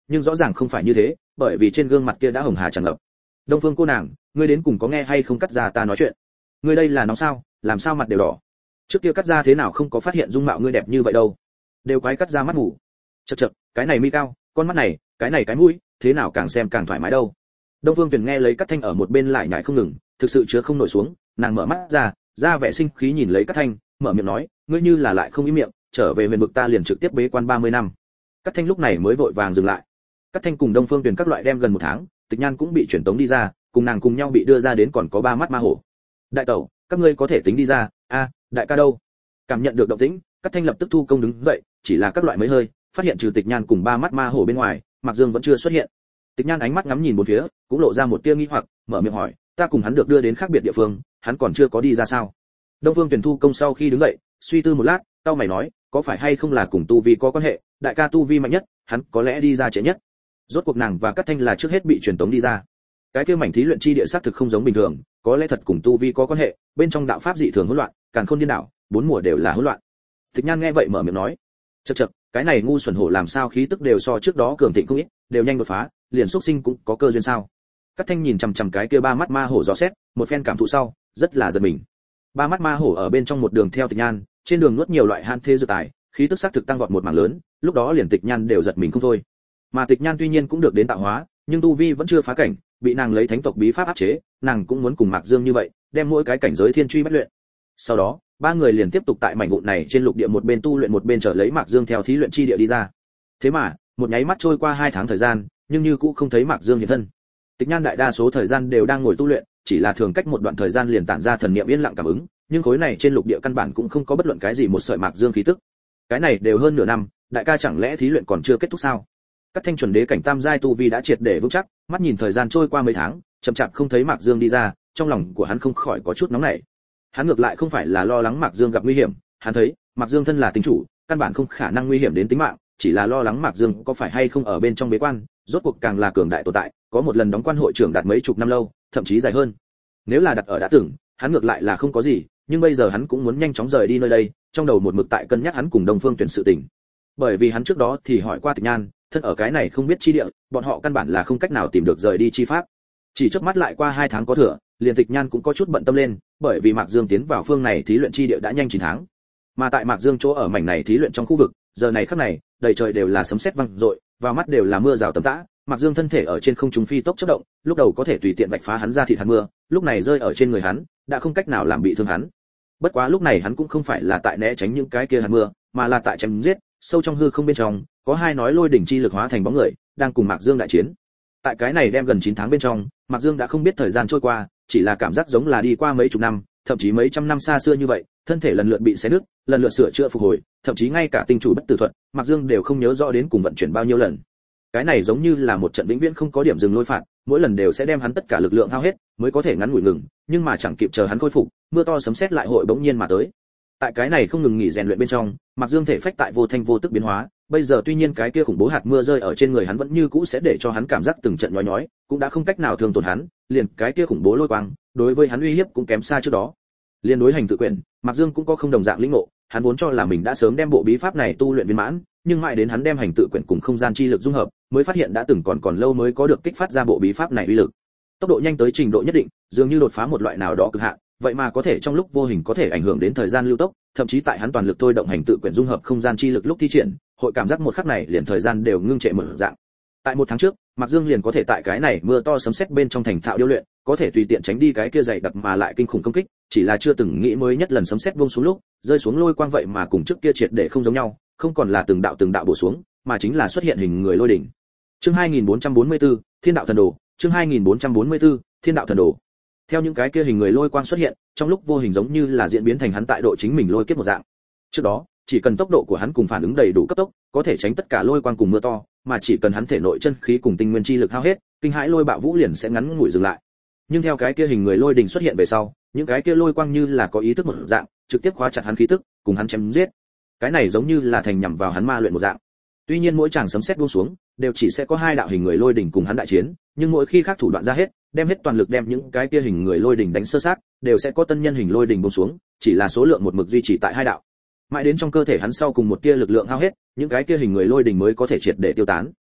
nhưng rõ ràng không phải như thế, bởi vì trên gương mặt kia đã hồng hà tràn ngập. Đông Phương cô nàng, ngươi đến cùng có nghe hay không cắt ra ta nói chuyện? Ngươi đây là nóng sao, làm sao mặt đều đỏ? Trước kia cắt ra thế nào không có phát hiện dung mạo ngươi đẹp như vậy đâu? Đều quái cắt ra mắt ngủ. Chậc chậc, cái này mi cao, con mắt này, cái này cái mũi, thế nào càng xem càng thoải mái đâu. Đông Phương Tuyển nghe lấy Cát Thanh ở một bên lại nhảy không ngừng, thực sự chứa không nổi xuống, nàng mở mắt ra, ra vẻ sinh khí nhìn lấy Cát Thanh, mở miệng nói, ngươi như là lại không ý miệng, trở về huyền vực ta liền trực tiếp bế quan ba mươi năm. Cát Thanh lúc này mới vội vàng dừng lại. Cát Thanh cùng Đông Phương Tuyển các loại đem gần một tháng, Tịch Nhan cũng bị chuyển tống đi ra, cùng nàng cùng nhau bị đưa ra đến còn có ba mắt ma hổ. Đại tẩu, các ngươi có thể tính đi ra, a, đại ca đâu? Cảm nhận được động tĩnh, Cát Thanh lập tức thu công đứng dậy, chỉ là các loại mấy hơi, phát hiện trừ Tịch Nhan cùng ba mắt ma hổ bên ngoài, Mạc Dương vẫn chưa xuất hiện. Tịch Nhan ánh mắt ngắm nhìn bốn phía, cũng lộ ra một tia nghi hoặc, mở miệng hỏi, ta cùng hắn được đưa đến khác biệt địa phương, hắn còn chưa có đi ra sao? Đông Phương Tuyển thu công sau khi đứng dậy, suy tư một lát, tao mày nói, có phải hay không là cùng tu vi có quan hệ, đại ca tu vi mạnh nhất, hắn có lẽ đi ra trễ nhất. Rốt cuộc nàng và Cát Thanh là trước hết bị truyền tống đi ra. Cái kia mảnh thí luyện chi địa xác thực không giống bình thường, có lẽ thật cùng tu vi có quan hệ, bên trong đạo pháp dị thường hỗn loạn, càn khôn điên đảo, bốn mùa đều là hỗn loạn. Tịch Nhan nghe vậy mở miệng nói, chậc chậc, cái này ngu xuẩn hổ làm sao khí tức đều so trước đó cường thịnh không ít, đều nhanh đột phá, liền xuất sinh cũng có cơ duyên sao? Cát Thanh nhìn chằm chằm cái kia ba mắt ma hổ dò xét, một phen cảm thụ sau, rất là giật mình. Ba mắt ma hổ ở bên trong một đường theo Tịch Nhan, trên đường nuốt nhiều loại han thế dược tài, khí tức sắc thực tăng vọt một mảng lớn, lúc đó liền Tịch Nhan đều giật mình không thôi. Mà Tịch Nhan tuy nhiên cũng được đến tạo hóa, nhưng tu vi vẫn chưa phá cảnh, bị nàng lấy thánh tộc bí pháp áp chế, nàng cũng muốn cùng Mạc Dương như vậy, đem mỗi cái cảnh giới thiên truy bất luyện. Sau đó, ba người liền tiếp tục tại mảnh vụn này trên lục địa một bên tu luyện một bên chờ lấy Mạc Dương theo thí luyện chi địa đi ra. Thế mà, một nháy mắt trôi qua hai tháng thời gian, nhưng như cũng không thấy Mạc Dương hiện thân. Tịch Nhan đại đa số thời gian đều đang ngồi tu luyện, chỉ là thường cách một đoạn thời gian liền tản ra thần niệm yên lặng cảm ứng, nhưng khối này trên lục địa căn bản cũng không có bất luận cái gì một sợi Mạc Dương khí tức. Cái này đều hơn nửa năm, đại ca chẳng lẽ thí luyện còn chưa kết thúc sao? Các thanh chuẩn đế cảnh tam giai tu vi đã triệt để vững chắc, mắt nhìn thời gian trôi qua mấy tháng, chậm chạp không thấy Mạc Dương đi ra, trong lòng của hắn không khỏi có chút nóng nảy. Hắn ngược lại không phải là lo lắng Mạc Dương gặp nguy hiểm, hắn thấy, Mạc Dương thân là tính chủ, căn bản không khả năng nguy hiểm đến tính mạng, chỉ là lo lắng Mạc Dương có phải hay không ở bên trong bế quan, rốt cuộc càng là cường đại tồn tại, có một lần đóng quan hội trưởng đạt mấy chục năm lâu, thậm chí dài hơn. Nếu là đặt ở đã từng, hắn ngược lại là không có gì, nhưng bây giờ hắn cũng muốn nhanh chóng rời đi nơi đây, trong đầu một mực tại cân nhắc hắn cùng Đông Phương Tuyển sự tình. Bởi vì hắn trước đó thì hỏi qua Tịch Nhan, thân ở cái này không biết chi địa, bọn họ căn bản là không cách nào tìm được rời đi chi pháp. Chỉ chớp mắt lại qua hai tháng có thừa, liền Tịch Nhan cũng có chút bận tâm lên, bởi vì Mạc Dương tiến vào phương này thí luyện chi địa đã nhanh chín tháng. Mà tại Mạc Dương chỗ ở mảnh này thí luyện trong khu vực, giờ này khắc này, đầy trời đều là sấm sét vang rội, vào mắt đều là mưa rào tầm tã. Mạc Dương thân thể ở trên không trung phi tốc chớp động, lúc đầu có thể tùy tiện vạch phá hắn ra thịt hạt mưa, lúc này rơi ở trên người hắn, đã không cách nào làm bị thương hắn. Bất quá lúc này hắn cũng không phải là tại né tránh những cái kia hạt mưa, mà là tại chém giết, sâu trong hư không bên trong, có hai nói lôi đỉnh chi lực hóa thành bóng người, đang cùng Mạc Dương đại chiến. Tại cái này đem gần chín tháng bên trong, Mạc Dương đã không biết thời gian trôi qua, chỉ là cảm giác giống là đi qua mấy chục năm, thậm chí mấy trăm năm xa xưa như vậy, thân thể lần lượt bị xé nứt, lần lượt sửa chữa phục hồi, thậm chí ngay cả tinh chủ bất tử thuật, Mạc Dương đều không nhớ rõ đến cùng vận chuyển bao nhiêu lần. Cái này giống như là một trận vĩnh viễn không có điểm dừng lôi phạt, mỗi lần đều sẽ đem hắn tất cả lực lượng hao hết, mới có thể ngắn ngủi ngừng, nhưng mà chẳng kịp chờ hắn khôi phục, mưa to sấm sét lại hội bỗng nhiên mà tới. Tại cái này không ngừng nghỉ rèn luyện bên trong, Mạc Dương thể phách tại vô thanh vô tức biến hóa, bây giờ tuy nhiên cái kia khủng bố hạt mưa rơi ở trên người hắn vẫn như cũ sẽ để cho hắn cảm giác từng trận nhói nhói, cũng đã không cách nào thương tổn hắn, liền cái kia khủng bố lôi quang, đối với hắn uy hiếp cũng kém xa trước đó. Liên đối hành tự quyển, Mạc Dương cũng có không đồng dạng lĩnh ngộ, hắn vốn cho là mình đã sớm đem bộ bí pháp này tu luyện viên mãn, nhưng mãi đến hắn đem hành tự quyển cùng không gian chi lực dung hợp, mới phát hiện đã từng còn còn lâu mới có được kích phát ra bộ bí pháp này uy lực. Tốc độ nhanh tới trình độ nhất định, dường như đột phá một loại nào đó cực hạn, vậy mà có thể trong lúc vô hình có thể ảnh hưởng đến thời gian lưu tốc, thậm chí tại hắn toàn lực thôi động hành tự quyển dung hợp không gian chi lực lúc thi triển, hội cảm giác một khắc này liền thời gian đều ngưng trệ một dạng. Tại một tháng trước, Mạc Dương liền có thể tại cái này mưa to sấm sét bên trong thành thạo điêu luyện, có thể tùy tiện tránh đi cái kia dày đặc mà lại kinh khủng công kích, chỉ là chưa từng nghĩ mới nhất lần sấm sét buông xuống lúc, rơi xuống lôi quang vậy mà cùng trước kia triệt để không giống nhau, không còn là từng đạo từng đạo bổ xuống, mà chính là xuất hiện hình người lôi đỉnh. Chương hai nghìn bốn trăm bốn mươi tư, Thiên đạo thần đồ, chương hai nghìn bốn trăm bốn mươi tư, Thiên đạo thần đồ. Theo những cái kia hình người lôi quang xuất hiện, trong lúc vô hình giống như là diễn biến thành hắn tại độ chính mình lôi kiếp một dạng. Trước đó, chỉ cần tốc độ của hắn cùng phản ứng đầy đủ cấp tốc, có thể tránh tất cả lôi quang cùng mưa to, mà chỉ cần hắn thể nội chân khí cùng tinh nguyên chi lực hao hết, kinh hãi lôi bạo vũ liền sẽ ngắn ngủi dừng lại. Nhưng theo cái kia hình người lôi đình xuất hiện về sau, những cái kia lôi quang như là có ý thức một dạng, trực tiếp khóa chặt hắn khí tức, cùng hắn chém giết. Cái này giống như là thành nhằm vào hắn ma luyện một dạng. Tuy nhiên mỗi chàng sấm sét buông xuống, đều chỉ sẽ có hai đạo hình người lôi đỉnh cùng hắn đại chiến, nhưng mỗi khi khác thủ đoạn ra hết, đem hết toàn lực đem những cái kia hình người lôi đỉnh đánh sơ sát, đều sẽ có tân nhân hình lôi đỉnh buông xuống, chỉ là số lượng một mực duy trì tại hai đạo. Mãi đến trong cơ thể hắn sau cùng một tia lực lượng hao hết, những cái kia hình người lôi đỉnh mới có thể triệt để tiêu tán.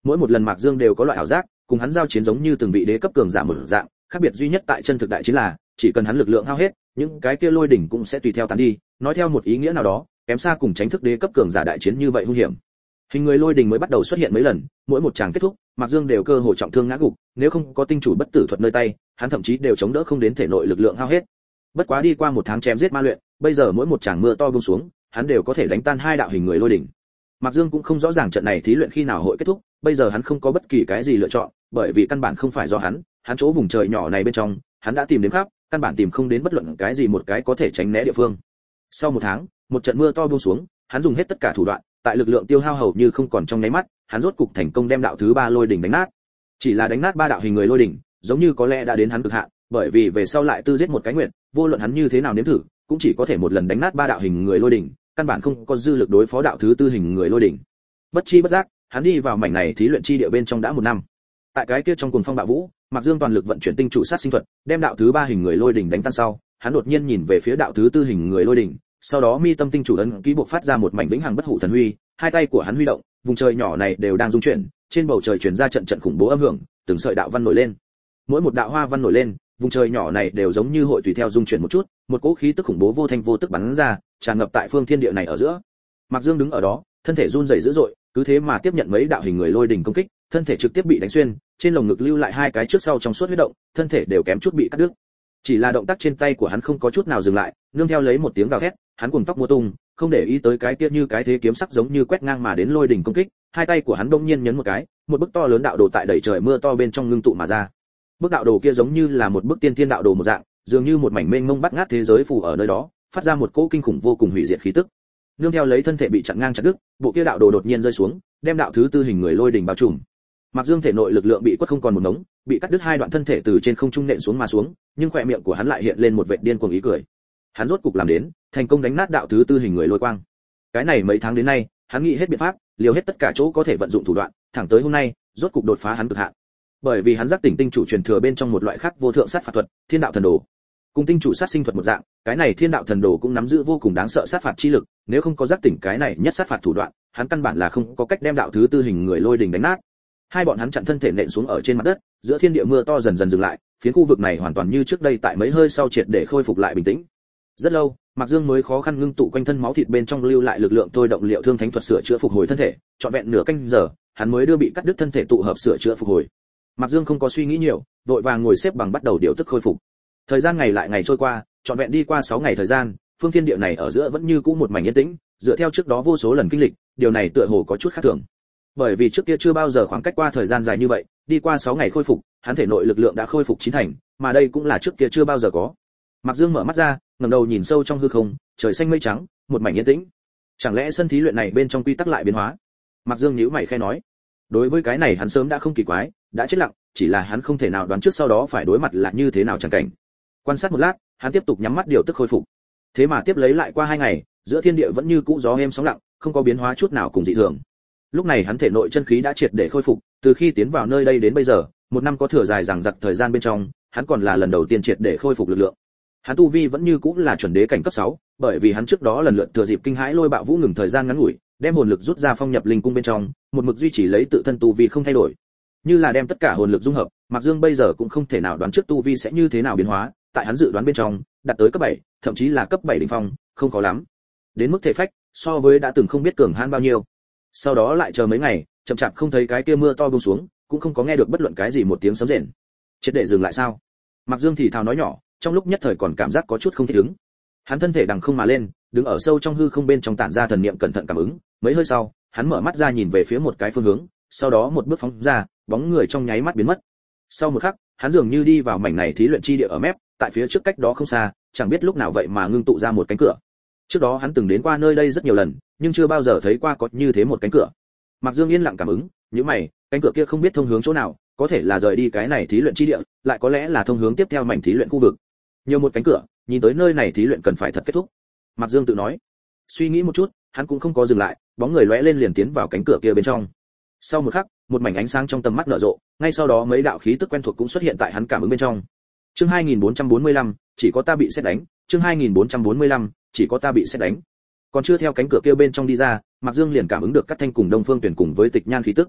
Mỗi một lần Mạc Dương đều có loại ảo giác, cùng hắn giao chiến giống như từng vị đế cấp cường giả một dạng, khác biệt duy nhất tại chân thực đại chiến là, chỉ cần hắn lực lượng hao hết, những cái kia lôi đỉnh cũng sẽ tùy theo tán đi, nói theo một ý nghĩa nào đó, kém xa cùng tránh thức đế cấp cường giả đại chiến như vậy hung hiểm. Hình người lôi đỉnh mới bắt đầu xuất hiện mấy lần, mỗi một tràng kết thúc, Mạc Dương đều cơ hội trọng thương ngã gục, nếu không có tinh chủ bất tử thuật nơi tay, hắn thậm chí đều chống đỡ không đến thể nội lực lượng hao hết. Bất quá đi qua một tháng chém giết ma luyện, bây giờ mỗi một tràng mưa to buông xuống, hắn đều có thể đánh tan hai đạo hình người lôi đỉnh. Mạc Dương cũng không rõ ràng trận này thí luyện khi nào hội kết thúc, bây giờ hắn không có bất kỳ cái gì lựa chọn, bởi vì căn bản không phải do hắn, hắn chỗ vùng trời nhỏ này bên trong, hắn đã tìm đến khắp, căn bản tìm không đến bất luận cái gì một cái có thể tránh né địa phương. Sau một tháng, một trận mưa to buông xuống, hắn dùng hết tất cả thủ đoạn, tại lực lượng tiêu hao hầu như không còn trong nháy mắt, hắn rốt cục thành công đem đạo thứ ba lôi đỉnh đánh nát. Chỉ là đánh nát ba đạo hình người lôi đỉnh, giống như có lẽ đã đến hắn cực hạn, bởi vì về sau lại tư giết một cái nguyện, vô luận hắn như thế nào nếm thử, cũng chỉ có thể một lần đánh nát ba đạo hình người lôi đỉnh, căn bản không có dư lực đối phó đạo thứ tư hình người lôi đỉnh. Bất chi bất giác, hắn đi vào mảnh này thí luyện chi địa bên trong đã một năm. Tại cái kia trong cuồng phong bạo vũ, Mạc Dương toàn lực vận chuyển tinh trụ sát sinh thuật, đem đạo thứ ba hình người lôi đỉnh đánh tan sau, hắn đột nhiên nhìn về phía đạo thứ tư hình người lôi đỉnh, sau đó mi tâm tinh chủ ấn ký buộc phát ra một mảnh vĩnh hằng bất hủ thần huy, hai tay của hắn huy động, vùng trời nhỏ này đều đang rung chuyển, trên bầu trời truyền ra trận trận khủng bố âm hưởng, từng sợi đạo văn nổi lên. Mỗi một đạo hoa văn nổi lên, vùng trời nhỏ này đều giống như hội tùy theo rung chuyển một chút, một cỗ khí tức khủng bố vô thanh vô tức bắn ra, tràn ngập tại phương thiên địa này ở giữa. Mạc Dương đứng ở đó, thân thể run rẩy dữ dội, cứ thế mà tiếp nhận mấy đạo hình người lôi đỉnh công kích, thân thể trực tiếp bị đánh xuyên, trên lồng ngực lưu lại hai cái trước sau trong suốt huyết động, thân thể đều kém chút bị cắt đứt. Chỉ là động tác trên tay của hắn không có chút nào dừng lại, nương theo lấy một tiếng gào thét, hắn cuồng tóc múa tung, không để ý tới cái kia như cái thế kiếm sắc giống như quét ngang mà đến lôi đỉnh công kích, hai tay của hắn đông nhiên nhấn một cái, một bức to lớn đạo đồ tại đầy trời mưa to bên trong ngưng tụ mà ra. Bức đạo đồ kia giống như là một bức tiên thiên đạo đồ một dạng, dường như một mảnh mênh mông bắt ngát thế giới phù ở nơi đó, phát ra một cỗ kinh khủng vô cùng hủy diệt khí tức. Nương theo lấy thân thể bị chặn ngang chặt đứt, bộ kia đạo đồ đột nhiên rơi xuống, đem đạo thứ tư hình người lôi đỉnh bao trùm. Mạc Dương thể nội lực lượng bị quất không còn một ngống, bị cắt đứt hai đoạn thân thể từ trên không trung nện xuống mà xuống, nhưng khóe miệng của hắn lại hiện lên một vệt điên cuồng ý cười. Hắn rốt cục làm đến, thành công đánh nát đạo thứ tư hình người lôi quang. Cái này mấy tháng đến nay, hắn nghĩ hết biện pháp, liều hết tất cả chỗ có thể vận dụng thủ đoạn, thẳng tới hôm nay, rốt cục đột phá hắn cực hạn. Bởi vì hắn giác tỉnh tinh chủ truyền thừa bên trong một loại khác vô thượng sát phạt thuật, Thiên đạo thần đồ. Cùng tinh chủ sát sinh thuật một dạng, cái này Thiên đạo thần đồ cũng nắm giữ vô cùng đáng sợ sát phạt chi lực, nếu không có giác tỉnh cái này nhất sát phạt thủ đoạn, hắn căn bản là không có cách đem đạo thứ tư hình người lôi đỉnh đánh nát. Hai bọn hắn chặn thân thể nện xuống ở trên mặt đất, giữa thiên địa mưa to dần dần dừng lại, phiến khu vực này hoàn toàn như trước đây tại mấy hơi sau triệt để khôi phục lại bình tĩnh. Rất lâu, Mạc Dương mới khó khăn ngưng tụ quanh thân máu thịt bên trong lưu lại lực lượng thôi động liệu thương thánh thuật sửa chữa phục hồi thân thể, trọn vẹn nửa canh giờ, hắn mới đưa bị cắt đứt thân thể tụ hợp sửa chữa phục hồi. Mạc Dương không có suy nghĩ nhiều, vội vàng ngồi xếp bằng bắt đầu điều tức khôi phục. Thời gian ngày lại ngày trôi qua, trọn vẹn đi qua sáu ngày thời gian, phương thiên địa này ở giữa vẫn như cũ một mảnh yên tĩnh, dựa theo trước đó vô số lần kinh lịch, điều này tựa hồ có chút khác thường. Bởi vì trước kia chưa bao giờ khoảng cách qua thời gian dài như vậy, đi qua sáu ngày khôi phục, hắn thể nội lực lượng đã khôi phục chín thành, mà đây cũng là trước kia chưa bao giờ có. Mạc Dương mở mắt ra, ngẩng đầu nhìn sâu trong hư không, trời xanh mây trắng, một mảnh yên tĩnh. Chẳng lẽ sân thí luyện này bên trong quy tắc lại biến hóa? Mạc Dương nhíu mày khẽ nói. Đối với cái này hắn sớm đã không kỳ quái, đã chết lặng, chỉ là hắn không thể nào đoán trước sau đó phải đối mặt là như thế nào chẳng cảnh. Quan sát một lát, hắn tiếp tục nhắm mắt điều tức khôi phục. Thế mà tiếp lấy lại qua hai ngày, giữa thiên địa vẫn như cũ gió êm sóng lặng, không có biến hóa chút nào cùng dị thường. Lúc này hắn thể nội chân khí đã triệt để khôi phục, từ khi tiến vào nơi đây đến bây giờ, một năm có thừa dài dằng dặc thời gian bên trong, hắn còn là lần đầu tiên triệt để khôi phục lực lượng. Hắn tu vi vẫn như cũ là chuẩn đế cảnh cấp sáu, bởi vì hắn trước đó lần lượt thừa dịp kinh hãi lôi bạo vũ ngừng thời gian ngắn ngủi, đem hồn lực rút ra phong nhập linh cung bên trong, một mực duy trì lấy tự thân tu vi không thay đổi. Như là đem tất cả hồn lực dung hợp, Mạc Dương bây giờ cũng không thể nào đoán trước tu vi sẽ như thế nào biến hóa, tại hắn dự đoán bên trong, đạt tới cấp bảy, thậm chí là cấp bảy đỉnh phong, không khó lắm. Đến mức thể phách, so với đã từng không biết cường hãn bao nhiêu. Sau đó lại chờ mấy ngày, chậm chạp không thấy cái kia mưa to buông xuống, cũng không có nghe được bất luận cái gì một tiếng sấm rền. Chết để dừng lại sao? Mạc Dương thì thào nói nhỏ, trong lúc nhất thời còn cảm giác có chút không thích ứng. Hắn thân thể đằng không mà lên, đứng ở sâu trong hư không bên trong tản ra thần niệm cẩn thận cảm ứng, mấy hơi sau, hắn mở mắt ra nhìn về phía một cái phương hướng, sau đó một bước phóng ra, bóng người trong nháy mắt biến mất. Sau một khắc, hắn dường như đi vào mảnh này thí luyện chi địa ở mép, tại phía trước cách đó không xa, chẳng biết lúc nào vậy mà ngưng tụ ra một cánh cửa. Trước đó hắn từng đến qua nơi đây rất nhiều lần, nhưng chưa bao giờ thấy qua có như thế một cánh cửa. Mạc Dương yên lặng cảm ứng, nhíu mày, cánh cửa kia không biết thông hướng chỗ nào, có thể là rời đi cái này thí luyện chi địa, lại có lẽ là thông hướng tiếp theo mảnh thí luyện khu vực. Nhiều một cánh cửa, nhìn tới nơi này thí luyện cần phải thật kết thúc. Mạc Dương tự nói. Suy nghĩ một chút, hắn cũng không có dừng lại, bóng người lóe lên liền tiến vào cánh cửa kia bên trong. Sau một khắc, một mảnh ánh sáng trong tầm mắt nở rộ, ngay sau đó mấy đạo khí tức quen thuộc cũng xuất hiện tại hắn cảm ứng bên trong. Chương hai nghìn bốn trăm bốn mươi lăm, chỉ có ta bị sét đánh, chương hai nghìn bốn trăm bốn mươi lăm, chỉ có ta bị sét đánh. Còn chưa theo cánh cửa kia bên trong đi ra, Mạc Dương liền cảm ứng được Cát Thanh cùng Đông Phương Tuyển cùng với Tịch Nhan khí tức.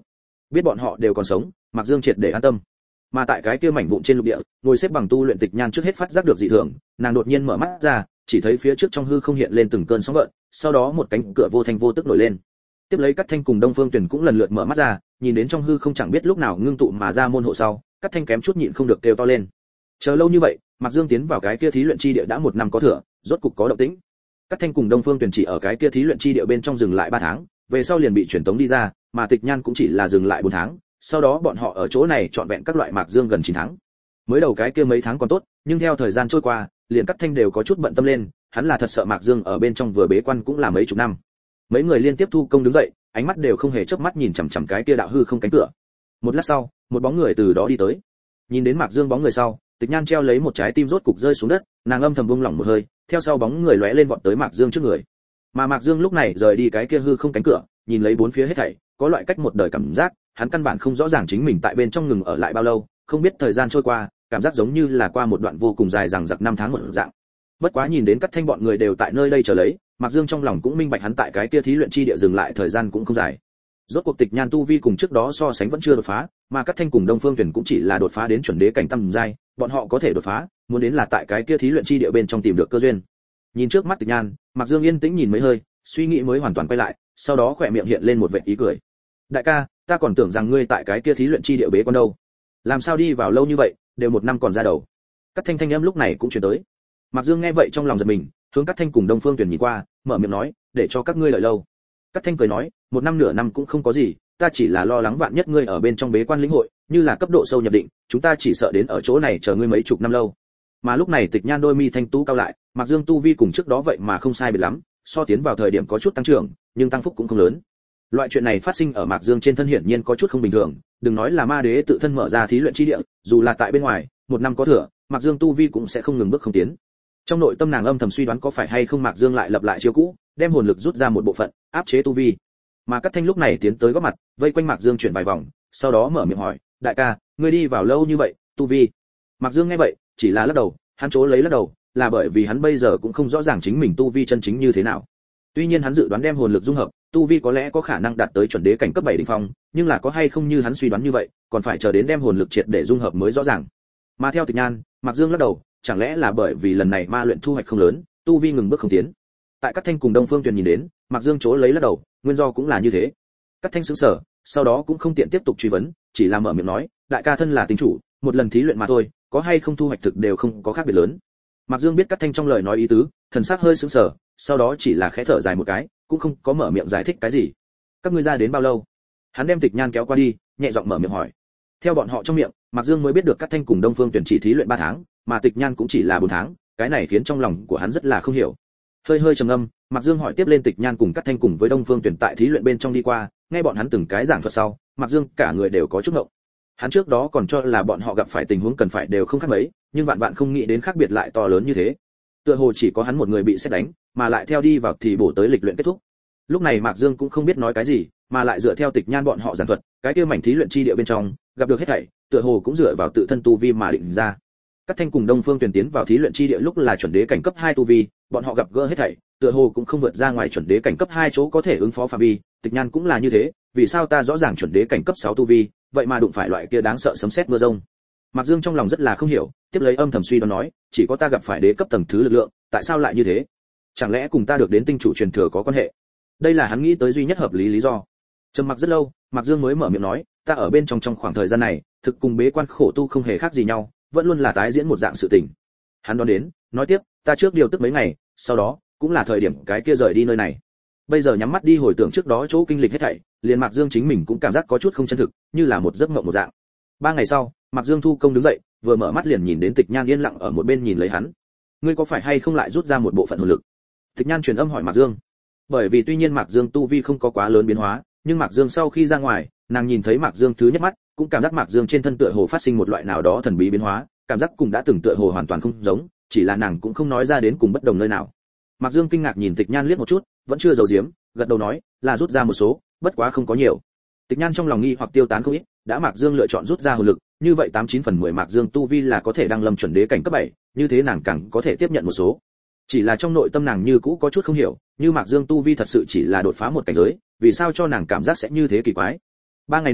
Biết bọn họ đều còn sống, Mạc Dương triệt để an tâm. Mà tại cái kia mảnh vụn trên lục địa, ngồi xếp bằng tu luyện Tịch Nhan trước hết phát giác được dị thường, nàng đột nhiên mở mắt ra, chỉ thấy phía trước trong hư không hiện lên từng cơn sóng gợn, sau đó một cánh cửa vô thanh vô tức nổi lên. Tiếp lấy Cát Thanh cùng Đông Phương Tuyển cũng lần lượt mở mắt ra, nhìn đến trong hư không chẳng biết lúc nào ngưng tụ mà ra môn hộ sau, Cát Thanh kém chút nhịn không được kêu to lên. Chờ lâu như vậy, Mạc Dương tiến vào cái kia thí luyện chi địa đã một năm có thừa, rốt cục có động tĩnh. Cát Thanh cùng Đông Phương Tuyển chỉ ở cái kia thí luyện chi địa bên trong dừng lại ba tháng, về sau liền bị chuyển tống đi ra, mà Tịch Nhan cũng chỉ là dừng lại bốn tháng, sau đó bọn họ ở chỗ này trọn vẹn các loại Mạc Dương gần chín tháng. Mới đầu cái kia mấy tháng còn tốt, nhưng theo thời gian trôi qua, liền Cát Thanh đều có chút bận tâm lên, hắn là thật sợ Mạc Dương ở bên trong vừa bế quan cũng là mấy chục năm. Mấy người liên tiếp thu công đứng dậy, ánh mắt đều không hề chớp mắt nhìn chằm chằm cái kia đạo hư không cánh cửa. Một lát sau, một bóng người từ đó đi tới. Nhìn đến Mạc Dương bóng người sau, Tịch Nhan treo lấy một trái tim rốt cục rơi xuống đất, nàng âm thầm buông lỏng một hơi, theo sau bóng người lóe lên vọt tới Mạc Dương trước người. Mà Mạc Dương lúc này rời đi cái kia hư không cánh cửa, nhìn lấy bốn phía hết thảy, có loại cách một đời cảm giác, hắn căn bản không rõ ràng chính mình tại bên trong ngừng ở lại bao lâu, không biết thời gian trôi qua, cảm giác giống như là qua một đoạn vô cùng dài dằng dặc năm tháng một dạng. Bất quá nhìn đến Cát Thanh bọn người đều tại nơi đây chờ lấy, Mạc Dương trong lòng cũng minh bạch hắn tại cái kia thí luyện chi địa dừng lại thời gian cũng không dài. Rốt cuộc Tịch Nhan tu vi cùng trước đó so sánh vẫn chưa đột phá, mà Cát Thanh cùng Đông Phương Tuyển cũng chỉ là đột phá đến chuẩn đế cảnh tầm giai, bọn họ có thể đột phá, muốn đến là tại cái kia thí luyện chi địa bên trong tìm được cơ duyên. Nhìn trước mắt Tịch Nhan, Mạc Dương yên tĩnh nhìn mấy hơi, suy nghĩ mới hoàn toàn quay lại, sau đó khỏe miệng hiện lên một vệt ý cười. Đại ca, ta còn tưởng rằng ngươi tại cái kia thí luyện chi địa bế quan đâu, làm sao đi vào lâu như vậy, đều một năm còn ra đầu. Cát Thanh thanh âm lúc này cũng truyền tới. Mạc Dương nghe vậy trong lòng giật mình, hướng Cát Thanh cùng Đông Phương Tuyển nhìn qua, mở miệng nói, để cho các ngươi đợi lâu. Cát Thanh cười nói, một năm nửa năm cũng không có gì, ta chỉ là lo lắng vạn nhất ngươi ở bên trong bế quan lĩnh hội, như là cấp độ sâu nhập định, chúng ta chỉ sợ đến ở chỗ này chờ ngươi mấy chục năm lâu. Mà lúc này Tịch Nhan đôi mi thanh tú cao lại, Mạc Dương tu vi cùng trước đó vậy mà không sai biệt lắm, so tiến vào thời điểm có chút tăng trưởng, nhưng tăng phúc cũng không lớn. Loại chuyện này phát sinh ở Mạc Dương trên thân hiển nhiên có chút không bình thường, đừng nói là ma đế tự thân mở ra thí luyện chi địa, dù là tại bên ngoài, một năm có thừa, Mạc Dương tu vi cũng sẽ không ngừng bước không tiến. Trong nội tâm nàng âm thầm suy đoán có phải hay không Mạc Dương lại lập lại chiêu cũ, đem hồn lực rút ra một bộ phận, áp chế tu vi. Mà Cát Thanh lúc này tiến tới góp mặt, vây quanh Mạc Dương chuyển vài vòng, sau đó mở miệng hỏi, đại ca, ngươi đi vào lâu như vậy, tu vi? Mạc Dương nghe vậy, chỉ là lắc đầu, hắn trố lấy lắc đầu, là bởi vì hắn bây giờ cũng không rõ ràng chính mình tu vi chân chính như thế nào. Tuy nhiên hắn dự đoán đem hồn lực dung hợp, tu vi có lẽ có khả năng đạt tới chuẩn đế cảnh cấp bảy đỉnh phong, nhưng là có hay không như hắn suy đoán như vậy, còn phải chờ đến đem hồn lực triệt để dung hợp mới rõ ràng. Mà theo Tịch Nhan, Mạc Dương lắc đầu, chẳng lẽ là bởi vì lần này ma luyện thu hoạch không lớn, tu vi ngừng bước không tiến. Tại Cát Thanh cùng Đông Phương Tuyển nhìn đến, Mạc Dương trố lấy lắc đầu, nguyên do cũng là như thế. Cát Thanh sững sờ, sau đó cũng không tiện tiếp tục truy vấn, chỉ là mở miệng nói, đại ca thân là tinh chủ, một lần thí luyện mà thôi, có hay không thu hoạch thực đều không có khác biệt lớn. Mạc Dương biết Cát Thanh trong lời nói ý tứ, thần sắc hơi sững sờ, sau đó chỉ là khẽ thở dài một cái, cũng không có mở miệng giải thích cái gì. Các ngươi ra đến bao lâu? Hắn đem Tịch Nhan kéo qua đi, nhẹ giọng mở miệng hỏi. Theo bọn họ trong miệng, Mạc Dương mới biết được Cát Thanh cùng Đông Phương Tuyển chỉ thí luyện ba tháng, mà Tịch Nhan cũng chỉ là bốn tháng, cái này khiến trong lòng của hắn rất là không hiểu. Hơi hơi trầm ngâm, Mạc Dương hỏi tiếp lên Tịch Nhan cùng Cát Thanh cùng với Đông Phương Tuyển tại thí luyện bên trong đi qua, nghe bọn hắn từng cái giảng thuật sau, Mạc Dương cả người đều có chút ngộng. Hắn trước đó còn cho là bọn họ gặp phải tình huống cần phải đều không khác mấy, nhưng vạn vạn không nghĩ đến khác biệt lại to lớn như thế. Tựa hồ chỉ có hắn một người bị sét đánh, mà lại theo đi vào thì bổ tới lịch luyện kết thúc. Lúc này Mạc Dương cũng không biết nói cái gì, mà lại dựa theo Tịch Nhan bọn họ giảng thuật, cái kia mảnh thí luyện chi địa bên trong, gặp được hết thảy, tựa hồ cũng dựa vào tự thân tu vi mà định ra. Cát Thanh cùng Đông Phương Tuyển tiến vào thí luyện chi địa lúc là chuẩn đế cảnh cấp hai tu vi, bọn họ gặp gỡ hết thảy, tựa hồ cũng không vượt ra ngoài chuẩn đế cảnh cấp hai chỗ có thể ứng phó phạm vi, Tịch Nhan cũng là như thế, vì sao ta rõ ràng chuẩn đế cảnh cấp sáu tu vi, vậy mà đụng phải loại kia đáng sợ sấm sét mưa rông. Mạc Dương trong lòng rất là không hiểu, tiếp lấy âm thầm suy đoán nói, chỉ có ta gặp phải đế cấp tầng thứ lực lượng, tại sao lại như thế? Chẳng lẽ cùng ta được đến tinh chủ truyền thừa có quan hệ? Đây là hắn nghĩ tới duy nhất hợp lý lý do. Trầm mặc rất lâu, Mạc Dương mới mở miệng nói, ta ở bên trong trong khoảng thời gian này, thực cùng bế quan khổ tu không hề khác gì nhau, vẫn luôn là tái diễn một dạng sự tình. Hắn đoán đến, nói tiếp, ta trước điều tức mấy ngày, sau đó, cũng là thời điểm cái kia rời đi nơi này. Bây giờ nhắm mắt đi hồi tưởng trước đó chỗ kinh lịch hết thảy, liền Mạc Dương chính mình cũng cảm giác có chút không chân thực, như là một giấc mộng một dạng. Ba ngày sau, Mạc Dương thu công đứng dậy, vừa mở mắt liền nhìn đến Tịch Nhan yên lặng ở một bên nhìn lấy hắn. Ngươi có phải hay không lại rút ra một bộ phận hồn lực? Tịch Nhan truyền âm hỏi Mạc Dương. Bởi vì tuy nhiên Mạc Dương tu vi không có quá lớn biến hóa, nhưng Mạc Dương sau khi ra ngoài, nàng nhìn thấy Mạc Dương thứ nhất mắt, cũng cảm giác Mạc Dương trên thân tựa hồ phát sinh một loại nào đó thần bí biến hóa, cảm giác cùng đã từng tựa hồ hoàn toàn không giống, chỉ là nàng cũng không nói ra đến cùng bất đồng nơi nào. Mạc Dương kinh ngạc nhìn Tịch Nhan liếc một chút, vẫn chưa giấu giếm, gật đầu nói, là rút ra một số, bất quá không có nhiều. Tịch Nhan trong lòng nghi hoặc tiêu tán không ít, đã Mạc Dương lựa chọn rút ra hồn lực, như vậy tám chín phần mười Mạc Dương tu vi là có thể đăng lâm chuẩn đế cảnh cấp bảy, như thế nàng càng có thể tiếp nhận một số. Chỉ là trong nội tâm nàng như cũ có chút không hiểu, như Mạc Dương tu vi thật sự chỉ là đột phá một cảnh giới, vì sao cho nàng cảm giác sẽ như thế kỳ quái. Ba ngày nay,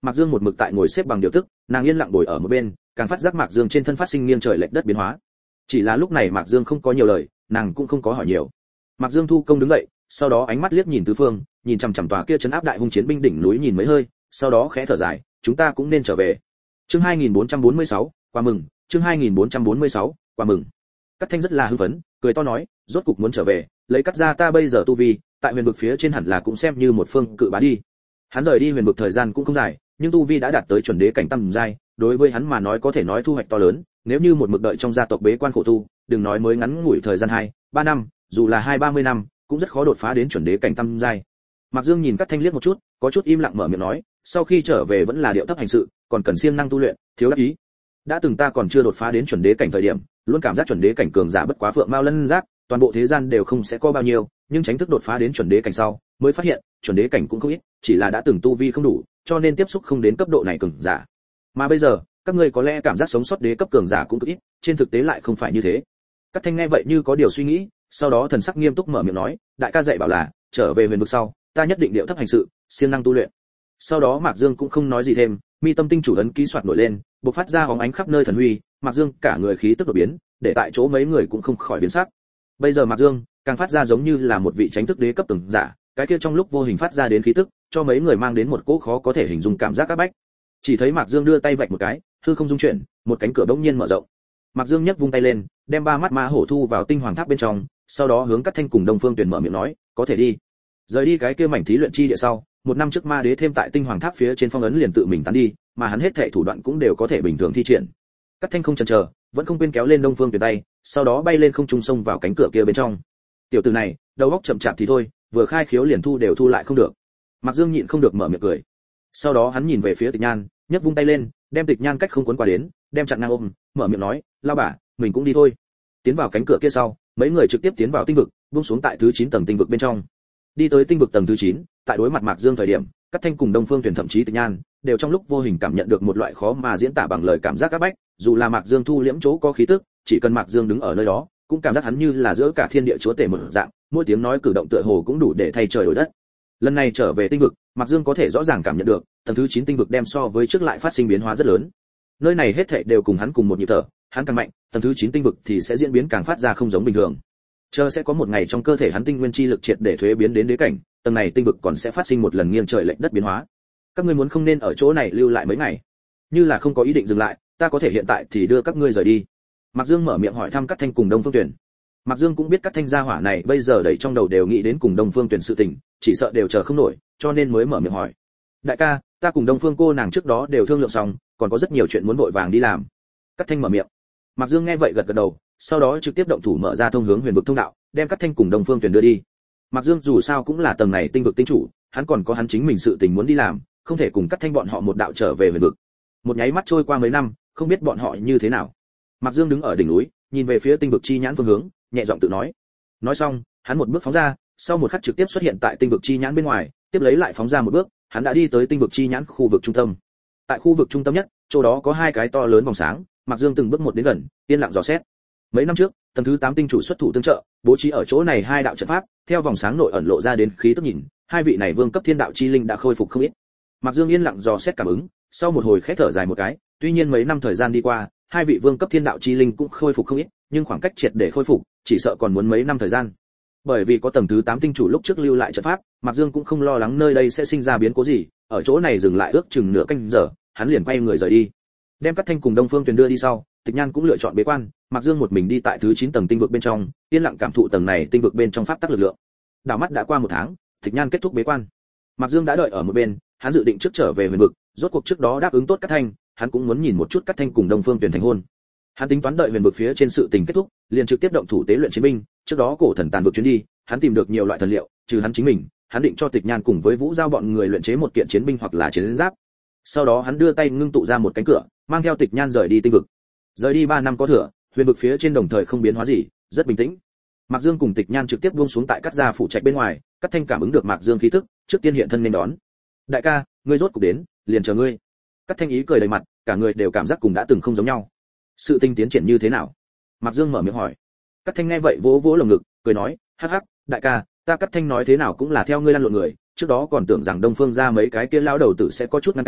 Mạc Dương một mực tại ngồi xếp bằng điều tức, nàng yên lặng ngồi ở một bên, càng phát giác Mạc Dương trên thân phát sinh nghiêng trời lệch đất biến hóa. Chỉ là lúc này Mạc Dương không có nhiều lời, nàng cũng không có hỏi nhiều. Mạc Dương thu công đứng dậy, sau đó ánh mắt liếc nhìn tứ phương, nhìn chằm chằm tòa kia trấn áp đại hung chiến binh đỉnh núi nhìn mấy hơi, sau đó khẽ thở dài, chúng ta cũng nên trở về. Chương hai nghìn bốn trăm bốn mươi sáu, qua mừng, chương hai nghìn bốn trăm bốn mươi sáu, qua mừng. Cát Thanh rất là hưng phấn, cười to nói, rốt cục muốn trở về, lấy cắt ra ta bây giờ tu vi, tại huyền vực phía trên hẳn là cũng xem như một phương cự bá đi. Hắn rời đi huyền vực thời gian cũng không dài, nhưng tu vi đã đạt tới chuẩn đế cảnh tầm giai, đối với hắn mà nói có thể nói thu hoạch to lớn, nếu như một mực đợi trong gia tộc bế quan khổ tu, đừng nói mới ngắn ngủi thời gian hai, ba năm, dù là hai ba mươi năm, cũng rất khó đột phá đến chuẩn đế cảnh tầm giai. Mạc Dương nhìn Cát Thanh liếc một chút, có chút im lặng mở miệng nói, sau khi trở về vẫn là điệu thấp hành sự, còn cần siêng năng tu luyện, thiếu đắc ý. Đã từng ta còn chưa đột phá đến chuẩn đế cảnh thời điểm, luôn cảm giác chuẩn đế cảnh cường giả bất quá phượng mao lân giác, toàn bộ thế gian đều không sẽ có bao nhiêu, nhưng tránh thức đột phá đến chuẩn đế cảnh sau, mới phát hiện, chuẩn đế cảnh cũng không ít, chỉ là đã từng tu vi không đủ, cho nên tiếp xúc không đến cấp độ này cường giả. Mà bây giờ, các ngươi có lẽ cảm giác sống sót đế cấp cường giả cũng cực ít, trên thực tế lại không phải như thế. Cát Thanh nghe vậy như có điều suy nghĩ, sau đó thần sắc nghiêm túc mở miệng nói, đại ca dạy bảo là, trở về huyền vực sau, ta nhất định điệu thấp hành sự, siêng năng tu luyện. Sau đó Mạc Dương cũng không nói gì thêm, mi tâm tinh chủ ấn ký soạt nổi lên, bộc phát ra bóng ánh khắp nơi thần huy, Mạc Dương cả người khí tức đột biến, để tại chỗ mấy người cũng không khỏi biến sắc. Bây giờ Mạc Dương càng phát ra giống như là một vị tránh thức đế cấp cường giả, cái kia trong lúc vô hình phát ra đến khí tức, cho mấy người mang đến một cỗ khó có thể hình dung cảm giác áp bách. Chỉ thấy Mạc Dương đưa tay vạch một cái, hư không dung chuyển, một cánh cửa bỗng nhiên mở rộng. Mạc Dương nhấc vung tay lên, đem ba mắt ma hổ thu vào tinh hoàng tháp bên trong, sau đó hướng Cát Thanh cùng Đông Phương Tuyển mở miệng nói, có thể đi. Rời đi cái kia mảnh thí luyện chi địa sau, một năm trước ma đế thêm tại tinh hoàng tháp phía trên phong ấn liền tự mình tán đi, mà hắn hết thảy thủ đoạn cũng đều có thể bình thường thi triển. Cát Thanh không chần chờ, vẫn không quên kéo lên Đông Phương Tuyển tay, sau đó bay lên không trung xông vào cánh cửa kia bên trong. Tiểu tử này, đầu óc chậm chạp thì thôi, vừa khai khiếu liền thu đều thu lại không được. Mạc Dương nhịn không được mở miệng cười. Sau đó hắn nhìn về phía Tịch Nhan, nhấc vung tay lên, đem Tịch Nhan cách không cuốn qua đến, đem chặn ngang ôm, mở miệng nói, "Lão bà, mình cũng đi thôi." Tiến vào cánh cửa kia sau, mấy người trực tiếp tiến vào tinh vực, buông xuống tại thứ chín tầng tinh vực bên trong. Đi tới tinh vực tầng thứ chín, tại đối mặt Mạc Dương thời điểm, Cát Thanh cùng Đông Phương Tuyển thậm chí Tịch Nhan đều trong lúc vô hình cảm nhận được một loại khó mà diễn tả bằng lời cảm giác áp bách, dù là Mạc Dương thu liễm chỗ có khí tức, chỉ cần Mạc Dương đứng ở nơi đó, cũng cảm giác hắn như là giữa cả thiên địa chúa tể một dạng, mỗi tiếng nói cử động tựa hồ cũng đủ để thay trời đổi đất. Lần này trở về tinh vực, Mạc Dương có thể rõ ràng cảm nhận được, tầng thứ chín tinh vực đem so với trước lại phát sinh biến hóa rất lớn. Nơi này hết thảy đều cùng hắn cùng một nhịp thở, hắn càng mạnh, tầng thứ chín tinh vực thì sẽ diễn biến càng phát ra không giống bình thường. Chờ sẽ có một ngày trong cơ thể hắn tinh nguyên chi lực triệt để thuế biến đến đế cảnh, tầng này tinh vực còn sẽ phát sinh một lần nghiêng trời lệch đất biến hóa. Các ngươi muốn không nên ở chỗ này lưu lại mấy ngày? Như là không có ý định dừng lại, ta có thể hiện tại thì đưa các ngươi rời đi. Mạc Dương mở miệng hỏi thăm Cát Thanh cùng Đông Phương Tuyển. Mạc Dương cũng biết Cát Thanh gia hỏa này bây giờ đầy trong đầu đều nghĩ đến cùng Đông Phương Tuyển sự tình, chỉ sợ đều chờ không nổi, cho nên mới mở miệng hỏi. Đại ca, ta cùng Đông Phương cô nàng trước đó đều thương lượng xong, còn có rất nhiều chuyện muốn vội vàng đi làm. Cát Thanh mở miệng. Mạc Dương nghe vậy gật gật đầu, sau đó trực tiếp động thủ mở ra thông hướng huyền vực thông đạo, đem Cát Thanh cùng Đông Phương Tuyển đưa đi. Mạc Dương dù sao cũng là tầng này tinh vực tinh chủ, hắn còn có hắn chính mình sự tình muốn đi làm, không thể cùng Cát Thanh bọn họ một đạo trở về huyền vực. Một nháy mắt trôi qua mấy năm, không biết bọn họ như thế nào. Mạc Dương đứng ở đỉnh núi, nhìn về phía tinh vực chi nhãn phương hướng, nhẹ giọng tự nói. Nói xong, hắn một bước phóng ra, sau một khắc trực tiếp xuất hiện tại tinh vực chi nhãn bên ngoài, tiếp lấy lại phóng ra một bước, hắn đã đi tới tinh vực chi nhãn khu vực trung tâm. Tại khu vực trung tâm nhất, chỗ đó có hai cái to lớn vòng sáng, Mạc Dương từng bước một đến gần, yên lặng dò xét. Mấy năm trước, tầng thứ tám tinh chủ xuất thủ tương trợ, bố trí ở chỗ này hai đạo trận pháp, theo vòng sáng nội ẩn lộ ra đến khí tức nhìn, hai vị này vương cấp thiên đạo chi linh đã khôi phục không ít. Mạc Dương yên lặng dò xét cảm ứng, sau một hồi khẽ thở dài một cái, tuy nhiên mấy năm thời gian đi qua, hai vị vương cấp thiên đạo chi linh cũng khôi phục không ít, nhưng khoảng cách triệt để khôi phục, chỉ sợ còn muốn mấy năm thời gian. Bởi vì có tầng thứ tám tinh chủ lúc trước lưu lại trận pháp, Mạc Dương cũng không lo lắng nơi đây sẽ sinh ra biến cố gì, ở chỗ này dừng lại ước chừng nửa canh giờ, hắn liền quay người rời đi. Đem Cát Thanh cùng Đông Phương Tuyền đưa đi sau, Tịch Nhan cũng lựa chọn bế quan, Mạc Dương một mình đi tại thứ chín tầng tinh vực bên trong, yên lặng cảm thụ tầng này tinh vực bên trong pháp tắc lực lượng. Đảo mắt đã qua một tháng, Tịch Nhan kết thúc bế quan. Mạc Dương đã đợi ở một bên, hắn dự định trước trở về huyền vực, rốt cuộc trước đó đáp ứng tốt Cát Thanh, hắn cũng muốn nhìn một chút Cát Thanh cùng Đông Phương Tuyền thành hôn. Hắn tính toán đợi huyền vực phía trên sự tình kết thúc, liền trực tiếp động thủ tế luyện chiến binh, trước đó cổ thần tàn vực chuyến đi, hắn tìm được nhiều loại thần liệu, trừ hắn chính mình, hắn định cho Tịch Nhan cùng với Vũ Giao bọn người luyện chế một kiện chiến binh hoặc là chiến giáp. Sau đó hắn đưa tay ngưng tụ ra một cánh cửa, mang theo Tịch Nhan rời đi tinh vực. Rời đi ba năm có thừa, huyền vực phía trên đồng thời không biến hóa gì, rất bình tĩnh. Mạc Dương cùng Tịch Nhan trực tiếp buông xuống tại Cát gia phủ trạch bên ngoài, Cát Thanh cảm ứng được Mạc Dương khí tức, trước tiên hiện thân nên đón. "Đại ca, ngươi rốt cục đến, liền chờ ngươi." Cát Thanh ý cười đầy mặt, cả người đều cảm giác cùng đã từng không giống nhau. "Sự tình tiến triển như thế nào?" Mạc Dương mở miệng hỏi. Cát Thanh nghe vậy vỗ vỗ lồng ngực, cười nói, "Hắc hắc, đại ca, ta Cát Thanh nói thế nào cũng là theo ngươi lăn lộn người, trước đó còn tưởng rằng Đông Phương gia mấy cái kia lão đầu tử sẽ có chút ngăn cản,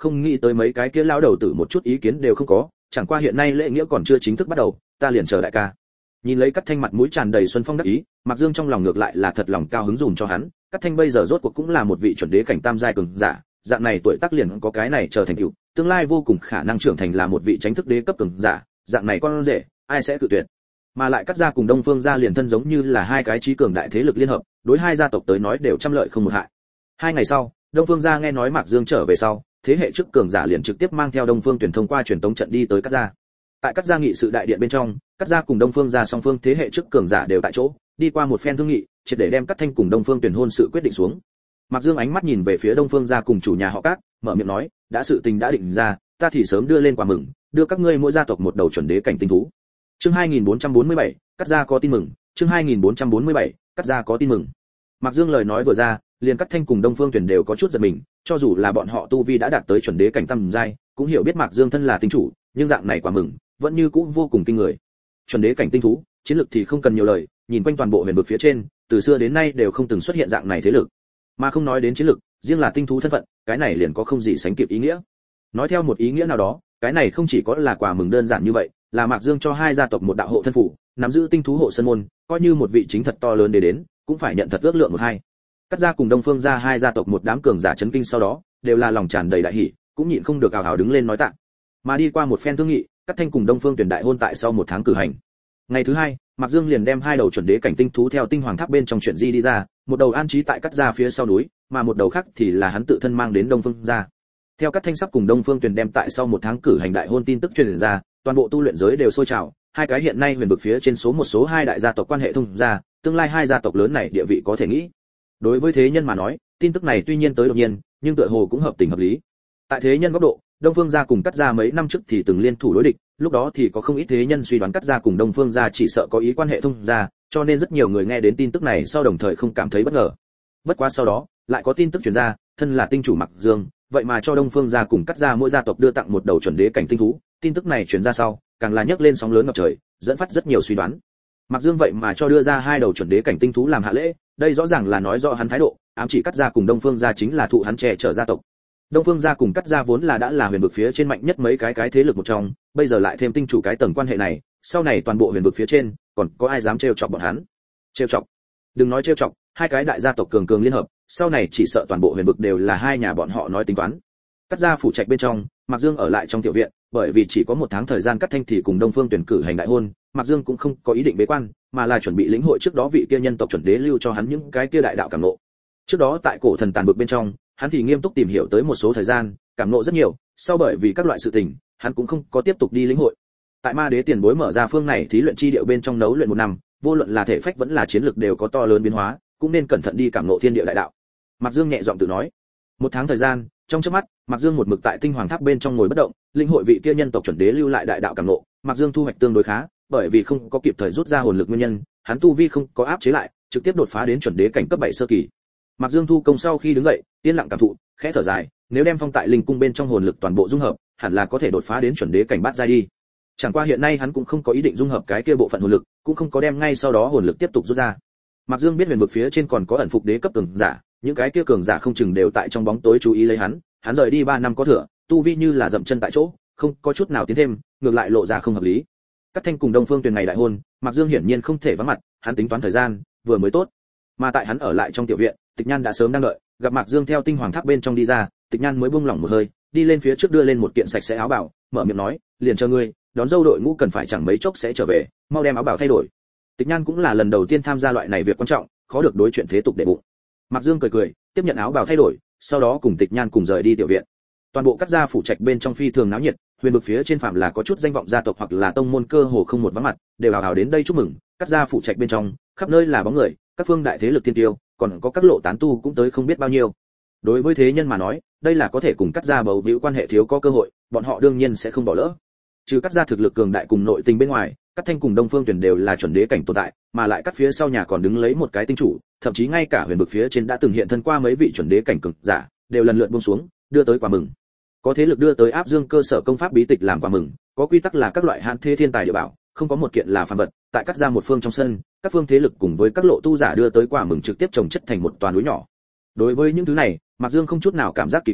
không nghĩ tới mấy cái kia lão đầu tử một chút ý kiến đều không có, chẳng qua hiện nay lễ nghĩa còn chưa chính thức bắt đầu, ta liền chờ đại ca. Nhìn lấy Cát Thanh mặt mũi tràn đầy xuân phong đắc ý, Mạc Dương trong lòng ngược lại là thật lòng cao hứng dùm cho hắn, Cát Thanh bây giờ rốt cuộc cũng là một vị chuẩn đế cảnh tam giai cường giả, dạng này tuổi tác liền có cái này trở thành tựu, tương lai vô cùng khả năng trưởng thành là một vị chánh thức đế cấp cường giả, dạng này con rể, ai sẽ cự tuyệt. Mà lại Cát gia cùng Đông Phương gia liền thân giống như là hai cái chí cường đại thế lực liên hợp, đối hai gia tộc tới nói đều trăm lợi không một hại. Hai ngày sau, Đông Phương gia nghe nói Mạc Dương trở về sau, thế hệ trước cường giả liền trực tiếp mang theo Đông Phương Tuyển thông qua truyền tống trận đi tới Cát gia. Tại Cát gia nghị sự đại điện bên trong, Cát gia cùng Đông Phương gia song phương thế hệ trước cường giả đều tại chỗ, đi qua một phen thương nghị, triệt để đem Cát Thanh cùng Đông Phương Tuyển hôn sự quyết định xuống. Mạc Dương ánh mắt nhìn về phía Đông Phương gia cùng chủ nhà họ Cát, mở miệng nói, đã sự tình đã định ra, ta thì sớm đưa lên quà mừng, đưa các ngươi mỗi gia tộc một đầu chuẩn đế cảnh tinh thú. Chương hai nghìn bốn trăm bốn mươi bảy, Cát gia có tin mừng, chương hai nghìn bốn trăm bốn mươi bảy, Cát gia có tin mừng. Mạc Dương lời nói vừa ra, liền Cát Thanh cùng Đông Phương Tuyển đều có chút giật mình, cho dù là bọn họ tu vi đã đạt tới chuẩn đế cảnh tam giai, cũng hiểu biết Mạc Dương thân là tinh chủ, nhưng dạng này quả mừng, vẫn như cũ vô cùng kinh người. Chuẩn đế cảnh tinh thú, chiến lực thì không cần nhiều lời, nhìn quanh toàn bộ huyền vực phía trên, từ xưa đến nay đều không từng xuất hiện dạng này thế lực. Mà không nói đến chiến lực, riêng là tinh thú thân phận, cái này liền có không gì sánh kịp ý nghĩa. Nói theo một ý nghĩa nào đó, cái này không chỉ có là quà mừng đơn giản như vậy, là Mạc Dương cho hai gia tộc một đạo hộ thân phủ, nắm giữ tinh thú hộ sơn môn, coi như một vị chính thật to lớn để đến, cũng phải nhận thật ước lượng một hai. Cát gia cùng Đông Phương gia hai gia tộc một đám cường giả chấn kinh sau đó, đều là lòng tràn đầy đại hỉ, cũng nhịn không được ào ào đứng lên nói tạ. Mà đi qua một phen thương nghị, Cát Thanh cùng Đông Phương Tuyển đại hôn tại sau một tháng cử hành. Ngày thứ hai, Mạc Dương liền đem hai đầu chuẩn đế cảnh tinh thú theo tinh hoàng tháp bên trong chuyển di đi ra, một đầu an trí tại Cát gia phía sau núi, mà một đầu khác thì là hắn tự thân mang đến Đông Phương gia. Theo Cát Thanh sắp cùng Đông Phương Tuyển đem tại sau một tháng cử hành đại hôn tin tức truyền ra, toàn bộ tu luyện giới đều sôi trào, hai cái hiện nay huyền vực phía trên số một số hai đại gia tộc quan hệ thông gia, tương lai hai gia tộc lớn này địa vị có thể nghĩ. Đối với thế nhân mà nói, tin tức này tuy nhiên tới đột nhiên, nhưng tựa hồ cũng hợp tình hợp lý. Tại thế nhân góc độ, Đông Phương gia cùng Cát gia mấy năm trước thì từng liên thủ đối địch, lúc đó thì có không ít thế nhân suy đoán Cát gia cùng Đông Phương gia chỉ sợ có ý quan hệ thông gia, cho nên rất nhiều người nghe đến tin tức này sau đồng thời không cảm thấy bất ngờ. Bất quá sau đó, lại có tin tức truyền ra, thân là tinh chủ Mạc Dương, vậy mà cho Đông Phương gia cùng Cát gia mỗi gia tộc đưa tặng một đầu chuẩn đế cảnh tinh thú, tin tức này truyền ra sau, càng là nhấc lên sóng lớn ngập trời, dẫn phát rất nhiều suy đoán. Mạc Dương vậy mà cho đưa ra hai đầu chuẩn đế cảnh tinh thú làm hạ lễ, đây rõ ràng là nói rõ hắn thái độ, ám chỉ Cát gia cùng Đông Phương gia chính là thụ hắn che chở gia tộc. Đông Phương gia cùng Cát gia vốn là đã là huyền vực phía trên mạnh nhất mấy cái cái thế lực một trong, bây giờ lại thêm tinh chủ cái tầng quan hệ này, sau này toàn bộ huyền vực phía trên, còn có ai dám trêu chọc bọn hắn? Trêu chọc? Đừng nói trêu chọc, hai cái đại gia tộc cường cường liên hợp, sau này chỉ sợ toàn bộ huyền vực đều là hai nhà bọn họ nói tính toán. Cát gia phủ trạch bên trong, Mạc Dương ở lại trong tiểu viện, bởi vì chỉ có một tháng thời gian Cát Thanh thì cùng Đông Phương Tuyển cử hành đại hôn, Mạc Dương cũng không có ý định bế quan, mà là chuẩn bị lĩnh hội trước đó vị kia nhân tộc chuẩn đế lưu cho hắn những cái kia đại đạo cảm ngộ. Trước đó tại cổ thần tàn vực bên trong, hắn thì nghiêm túc tìm hiểu tới một số thời gian, cảm ngộ rất nhiều, sau bởi vì các loại sự tình, hắn cũng không có tiếp tục đi lĩnh hội. Tại Ma Đế tiền bối mở ra phương này thí luyện chi điệu bên trong nấu luyện một năm, vô luận là thể phách vẫn là chiến lực đều có to lớn biến hóa, cũng nên cẩn thận đi cảm ngộ thiên địa đại đạo. Mạc Dương nhẹ giọng tự nói. Một tháng thời gian, trong chớp mắt, Mạc Dương một mực tại tinh hoàng tháp bên trong ngồi bất động, lĩnh hội vị kia nhân tộc chuẩn đế lưu lại đại đạo cảm ngộ, Mạc Dương thu hoạch tương đối khá, bởi vì không có kịp thời rút ra hồn lực nguyên nhân, hắn tu vi không có áp chế lại, trực tiếp đột phá đến chuẩn đế cảnh cấp bảy sơ kỳ. Mạc Dương thu công sau khi đứng dậy, yên lặng cảm thụ, khẽ thở dài, nếu đem phong tại linh cung bên trong hồn lực toàn bộ dung hợp, hẳn là có thể đột phá đến chuẩn đế cảnh bát giai đi. Chẳng qua hiện nay hắn cũng không có ý định dung hợp cái kia bộ phận hồn lực, cũng không có đem ngay sau đó hồn lực tiếp tục rút ra. Mạc Dương biết huyền vực phía trên còn có ẩn phục đế cấp cường giả, những cái kia cường giả không chừng đều tại trong bóng tối chú ý lấy hắn, hắn rời đi ba năm có thừa, tu vi như là dậm chân tại chỗ, không có chút nào tiến thêm, ngược lại lộ ra không hợp lý. Cát Thanh cùng Đông Phương Tuyển ngày đại hôn, Mạc Dương hiển nhiên không thể vắng mặt, hắn tính toán thời gian, vừa mới tốt. Mà tại hắn ở lại trong tiểu viện, Tịch Nhan đã sớm đang đợi, gặp Mạc Dương theo tinh hoàng tháp bên trong đi ra, Tịch Nhan mới buông lỏng một hơi, đi lên phía trước đưa lên một kiện sạch sẽ áo bào, mở miệng nói, liền chờ ngươi, đón dâu đội ngũ cần phải chẳng mấy chốc sẽ trở về, mau đem áo bào thay đổi. Tịch Nhan cũng là lần đầu tiên tham gia loại này việc quan trọng, khó được đối chuyện thế tục để bụng. Mạc Dương cười cười, tiếp nhận áo bào thay đổi, sau đó cùng Tịch Nhan cùng rời đi tiểu viện. Toàn bộ các gia phủ trạch bên trong phi thường náo nhiệt, huyền vực phía trên phạm là có chút danh vọng gia tộc hoặc là tông môn cơ hồ không một vắng mặt, đều hào hào đến đây chúc mừng. Các gia phủ trạch bên trong, khắp nơi là bóng người, các phương đại thế lực tiên tiêu, còn có các lộ tán tu cũng tới không biết bao nhiêu. Đối với thế nhân mà nói, đây là có thể cùng các gia bầu víu quan hệ thiếu có cơ hội, bọn họ đương nhiên sẽ không bỏ lỡ. Trừ các gia thực lực cường đại cùng nội tình bên ngoài, các Thanh cùng Đông Phương Tuyển đều là chuẩn đế cảnh tồn tại, mà lại các phía sau nhà còn đứng lấy một cái tinh chủ, thậm chí ngay cả huyền vực phía trên đã từng hiện thân qua mấy vị chuẩn đế cảnh cường giả, đều lần lượt buông xuống, đưa tới quà mừng. Có thế lực đưa tới áp dương cơ sở công pháp bí tịch làm quà mừng, có quy tắc là các loại hãn thế thiên tài địa bảo, không có một kiện là phàm vật. Tại các gia một phương trong sân, các phương thế lực cùng với các lộ tu giả đưa tới quà mừng trực tiếp trồng chất thành một toàn núi nhỏ. Đối với những thứ này, Mạc Dương không chút nào cảm giác kỳ quái,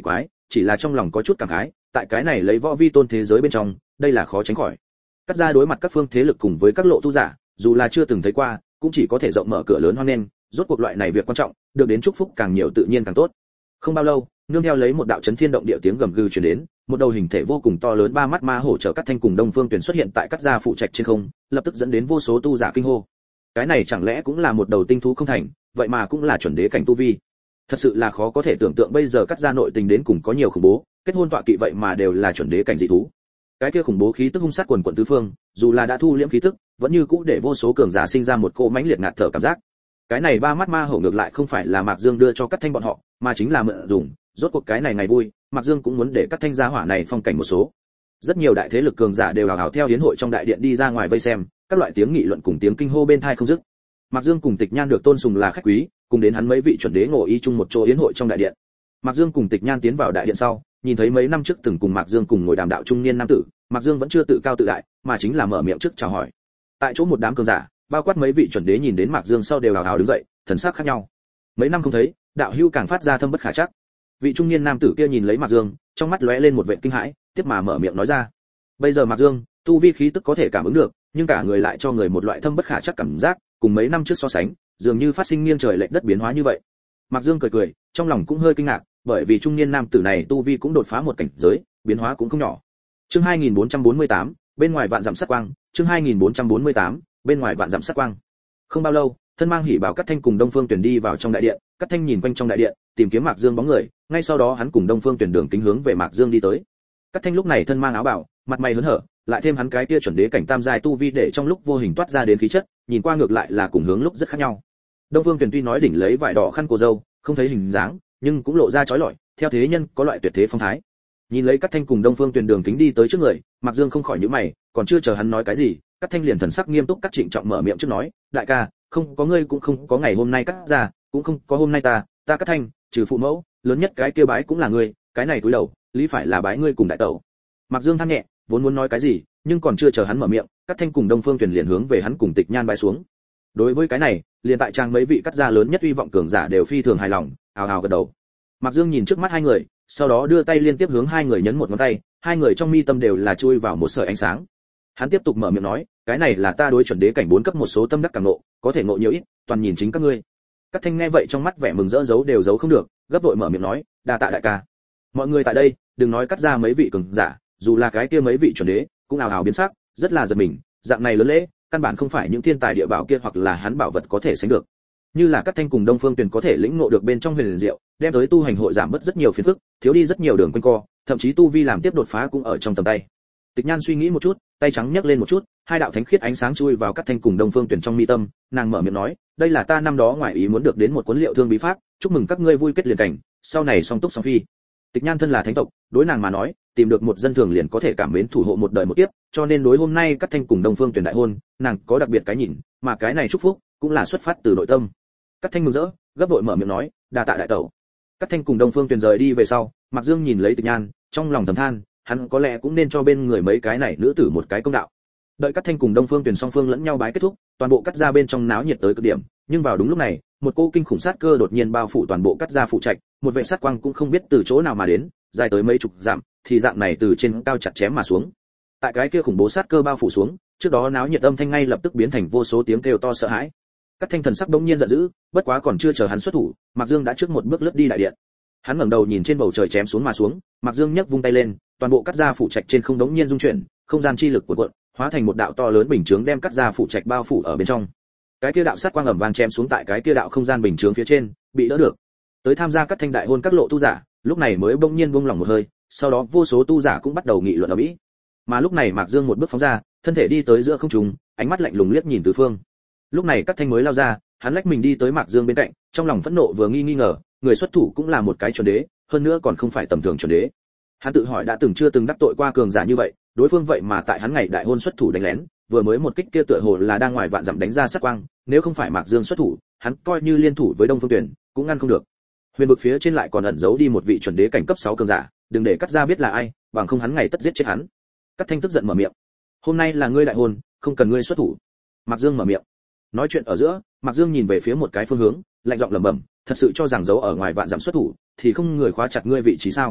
chỉ là trong lòng có chút cảm khái, tại cái này lấy võ vi tôn thế giới bên trong, đây là khó tránh khỏi. Cắt ra đối mặt các phương thế lực cùng với các lộ tu giả, dù là chưa từng thấy qua, cũng chỉ có thể rộng mở cửa lớn hoan nghênh, rốt cuộc loại này việc quan trọng, được đến chúc phúc càng nhiều tự nhiên càng tốt. Không bao lâu, nương theo lấy một đạo chấn thiên động địa tiếng gầm gừ truyền đến, một đầu hình thể vô cùng to lớn ba mắt ma hổ chở Cắt Thanh cùng Đông Phương Tuyển xuất hiện tại Cắt gia phụ trạch trên không, lập tức dẫn đến vô số tu giả kinh hô. Cái này chẳng lẽ cũng là một đầu tinh thú không thành, vậy mà cũng là chuẩn đế cảnh tu vi. Thật sự là khó có thể tưởng tượng bây giờ Cắt gia nội tình đến cùng có nhiều khủng bố, kết hôn tọa kỵ vậy mà đều là chuẩn đế cảnh dị thú. Cái kia khủng bố khí tức hung sát quần quần tứ phương, dù là đã thu liễm khí tức, vẫn như cũ để vô số cường giả sinh ra một cỗ mãnh liệt ngạt thở cảm giác. Cái này ba mắt ma hổ ngược lại không phải là Mạc Dương đưa cho Cắt Thanh bọn họ, mà chính là mượn dùng, rốt cuộc cái này ngày vui, Mạc Dương cũng muốn để Cắt Thanh gia hỏa này phong cảnh một số. Rất nhiều đại thế lực cường giả đều hào hào theo hiến hội trong đại điện đi ra ngoài vây xem, các loại tiếng nghị luận cùng tiếng kinh hô bên tai không dứt. Mạc Dương cùng Tịch Nhan được tôn sùng là khách quý, cùng đến hắn mấy vị chuẩn đế ngồi y chung một chỗ yến hội trong đại điện. Mạc Dương cùng Tịch Nhan tiến vào đại điện sau, nhìn thấy mấy năm trước từng cùng Mạc Dương cùng ngồi đàm đạo trung niên nam tử, Mạc Dương vẫn chưa tự cao tự đại, mà chính là mở miệng trước chào hỏi. Tại chỗ một đám cường giả, bao quát mấy vị chuẩn đế nhìn đến Mạc Dương sau đều hào hào đứng dậy, thần sắc khác nhau. Mấy năm không thấy, đạo hữu càng phát ra thâm bất khả trắc. Vị trung niên nam tử kia nhìn lấy Mạc Dương, trong mắt lóe lên một vẻ kinh hãi, tiếp mà mở miệng nói ra. Bây giờ Mạc Dương, tu vi khí tức có thể cảm ứng được, nhưng cả người lại cho người một loại thâm bất khả trắc cảm giác, cùng mấy năm trước so sánh, dường như phát sinh nghiêng trời lệch đất biến hóa như vậy. Mạc Dương cười cười, trong lòng cũng hơi kinh ngạc, bởi vì trung niên nam tử này tu vi cũng đột phá một cảnh giới, biến hóa cũng không nhỏ. Chương hai nghìn bốn trăm bốn mươi tám, bên ngoài vạn dặm sát quang, chương hai nghìn bốn trăm bốn mươi tám, bên ngoài vạn dặm sát quang. Không bao lâu, thân mang hỉ bảo Cắt Thanh cùng Đông Phương Tuyển đi vào trong đại điện, Cắt Thanh nhìn quanh trong đại điện, tìm kiếm Mạc Dương bóng người, ngay sau đó hắn cùng Đông Phương Tuyển đường kính hướng về Mạc Dương đi tới. Cắt Thanh lúc này thân mang áo bào, mặt mày hớn hở, lại thêm hắn cái kia chuẩn đế cảnh tam giai tu vi để trong lúc vô hình toát ra đến khí chất, nhìn qua ngược lại là cùng hướng lúc rất khác nhau. Đông Phương Tuyển tuy nói đỉnh lấy vải đỏ khăn cô dâu, không thấy hình dáng, nhưng cũng lộ ra chói lọi, theo thế nhân có loại tuyệt thế phong thái. Nhìn lấy Cắt Thanh cùng Đông Phương Tuyển đường kính đi tới trước người, Mạc Dương không khỏi nhíu mày, còn chưa chờ hắn nói cái gì, Cắt Thanh liền thần sắc nghiêm túc cắt trịnh trọng mở miệng trước nói, đại ca, không có ngươi cũng không có ngày hôm nay Cắt ra, cũng không có hôm nay ta, ta Cắt Thanh, trừ phụ mẫu, lớn nhất cái kia bái cũng là ngươi, cái này cúi đầu, lý phải là bái ngươi cùng đại tẩu. Mạc Dương than nhẹ, vốn muốn nói cái gì, nhưng còn chưa chờ hắn mở miệng, Cắt Thanh cùng Đông Phương Tuyển liền hướng về hắn cùng Tịch Nhan bái xuống. Đối với cái này, liền tại trang mấy vị Cắt gia lớn nhất uy vọng cường giả đều phi thường hài lòng, ào ào gật đầu. Mạc Dương nhìn trước mắt hai người, sau đó đưa tay liên tiếp hướng hai người nhấn một ngón tay, hai người trong mi tâm đều là chui vào một sợi ánh sáng. Hắn tiếp tục mở miệng nói, cái này là ta đối chuẩn đế cảnh bốn cấp một số tâm đắc cảm ngộ, có thể ngộ nhiều ít, toàn nhìn chính các ngươi. Cắt Thanh nghe vậy trong mắt vẻ mừng rỡ giấu đều giấu không được, gấp vội mở miệng nói, đa tạ đại ca. Mọi người tại đây, đừng nói Cắt ra mấy vị cường giả, dù là cái kia mấy vị chuẩn đế, cũng ào ào biến sắc, rất là giật mình, dạng này lớn lễ, căn bản không phải những thiên tài địa bảo kia hoặc là hắn bảo vật có thể sánh được. Như là Cắt Thanh cùng Đông Phương Tuyển có thể lĩnh ngộ được bên trong huyền diệu, đem tới tu hành hội giảm bớt rất nhiều phiền phức, thiếu đi rất nhiều đường quanh co, thậm chí tu vi làm tiếp đột phá cũng ở trong tầm tay. Tịch Nhan suy nghĩ một chút, tay trắng nhấc lên một chút, hai đạo thánh khiết ánh sáng chui vào Cắt Thanh cùng Đông Phương Tuyển trong mi tâm, nàng mở miệng nói, đây là ta năm đó ngoại ý muốn được đến một cuốn liệu thương bí pháp, chúc mừng các ngươi vui kết liền cảnh, sau này song túc song phi. Tịch Nhan thân là thánh tộc, đối nàng mà nói, tìm được một dân thường liền có thể cảm mến thủ hộ một đời một kiếp, cho nên đối hôm nay Cắt Thanh cùng Đông Phương Tuyển đại hôn, nàng có đặc biệt cái nhìn, mà cái này chúc phúc cũng là xuất phát từ nội tâm. Cắt Thanh mừng rỡ, gấp vội mở miệng nói, đa tạ đại tẩu. Cắt Thanh cùng Đông Phương Tuyển rời đi về sau, Mạc Dương nhìn lấy Tịch Nhan, trong lòng thầm than, hắn có lẽ cũng nên cho bên người mấy cái này nữ tử một cái công đạo. Đợi Cắt Thanh cùng Đông Phương Tuyển song phương lẫn nhau bái kết thúc, toàn bộ Cắt gia bên trong náo nhiệt tới cực điểm, nhưng vào đúng lúc này, một cô kinh khủng sát cơ đột nhiên bao phủ toàn bộ Cắt gia phụ trạch, một vệ sát quang cũng không biết từ chỗ nào mà đến, dài tới mấy chục dặm, thì dạng này từ trên cao chặt chém mà xuống. Tại cái kia khủng bố sát cơ bao phủ xuống, trước đó náo nhiệt âm thanh ngay lập tức biến thành vô số tiếng kêu to sợ hãi. Cắt Thanh thần sắc đống nhiên giận dữ, bất quá còn chưa chờ hắn xuất thủ, Mạc Dương đã trước một bước lướt đi đại điện. Hắn ngẩng đầu nhìn trên bầu trời chém xuống mà xuống, Mạc Dương nhấc vung tay lên, toàn bộ Cắt gia phủ trạch trên không đống nhiên rung chuyển, không gian chi lực cuộn cuộn, hóa thành một đạo to lớn bình chướng đem Cắt gia phủ trạch bao phủ ở bên trong. Cái kia đạo sát quang ầm vang chém xuống tại cái kia đạo không gian bình chướng phía trên, bị đỡ được. Tới tham gia Cắt Thanh đại hôn các lộ tu giả, lúc này mới bỗng nhiên buông lòng một hơi, sau đó vô số tu giả cũng bắt đầu nghị luận ầm ĩ. Mà lúc này Mạc Dương một bước phóng ra, thân thể đi tới giữa không trung, ánh mắt lạnh lùng liếc nhìn tứ phương. Lúc này Cắt Thanh mới lao ra, hắn lách mình đi tới Mạc Dương bên cạnh, trong lòng phẫn nộ vừa nghi nghi ngờ, người xuất thủ cũng là một cái chuẩn đế, hơn nữa còn không phải tầm thường chuẩn đế. Hắn tự hỏi đã từng chưa từng đắc tội qua cường giả như vậy, đối phương vậy mà tại hắn ngày đại hôn xuất thủ đánh lén, vừa mới một kích kia tựa hồ là đang ngoài vạn dặm đánh ra sát quang, nếu không phải Mạc Dương xuất thủ, hắn coi như liên thủ với Đông Phương Tuyển, cũng ngăn không được. Huyền vực phía trên lại còn ẩn giấu đi một vị chuẩn đế cảnh cấp sáu cường giả, đừng để Cắt gia biết là ai, bằng không hắn ngày tất giết chết hắn. Cắt Thanh tức giận mở miệng, hôm nay là ngươi đại hôn, không cần ngươi xuất thủ. Mạc Dương mở miệng. Nói chuyện ở giữa, Mạc Dương nhìn về phía một cái phương hướng, lạnh giọng lẩm bẩm, thật sự cho rằng giấu ở ngoài vạn dặm xuất thủ, thì không người khóa chặt ngươi vị trí sao?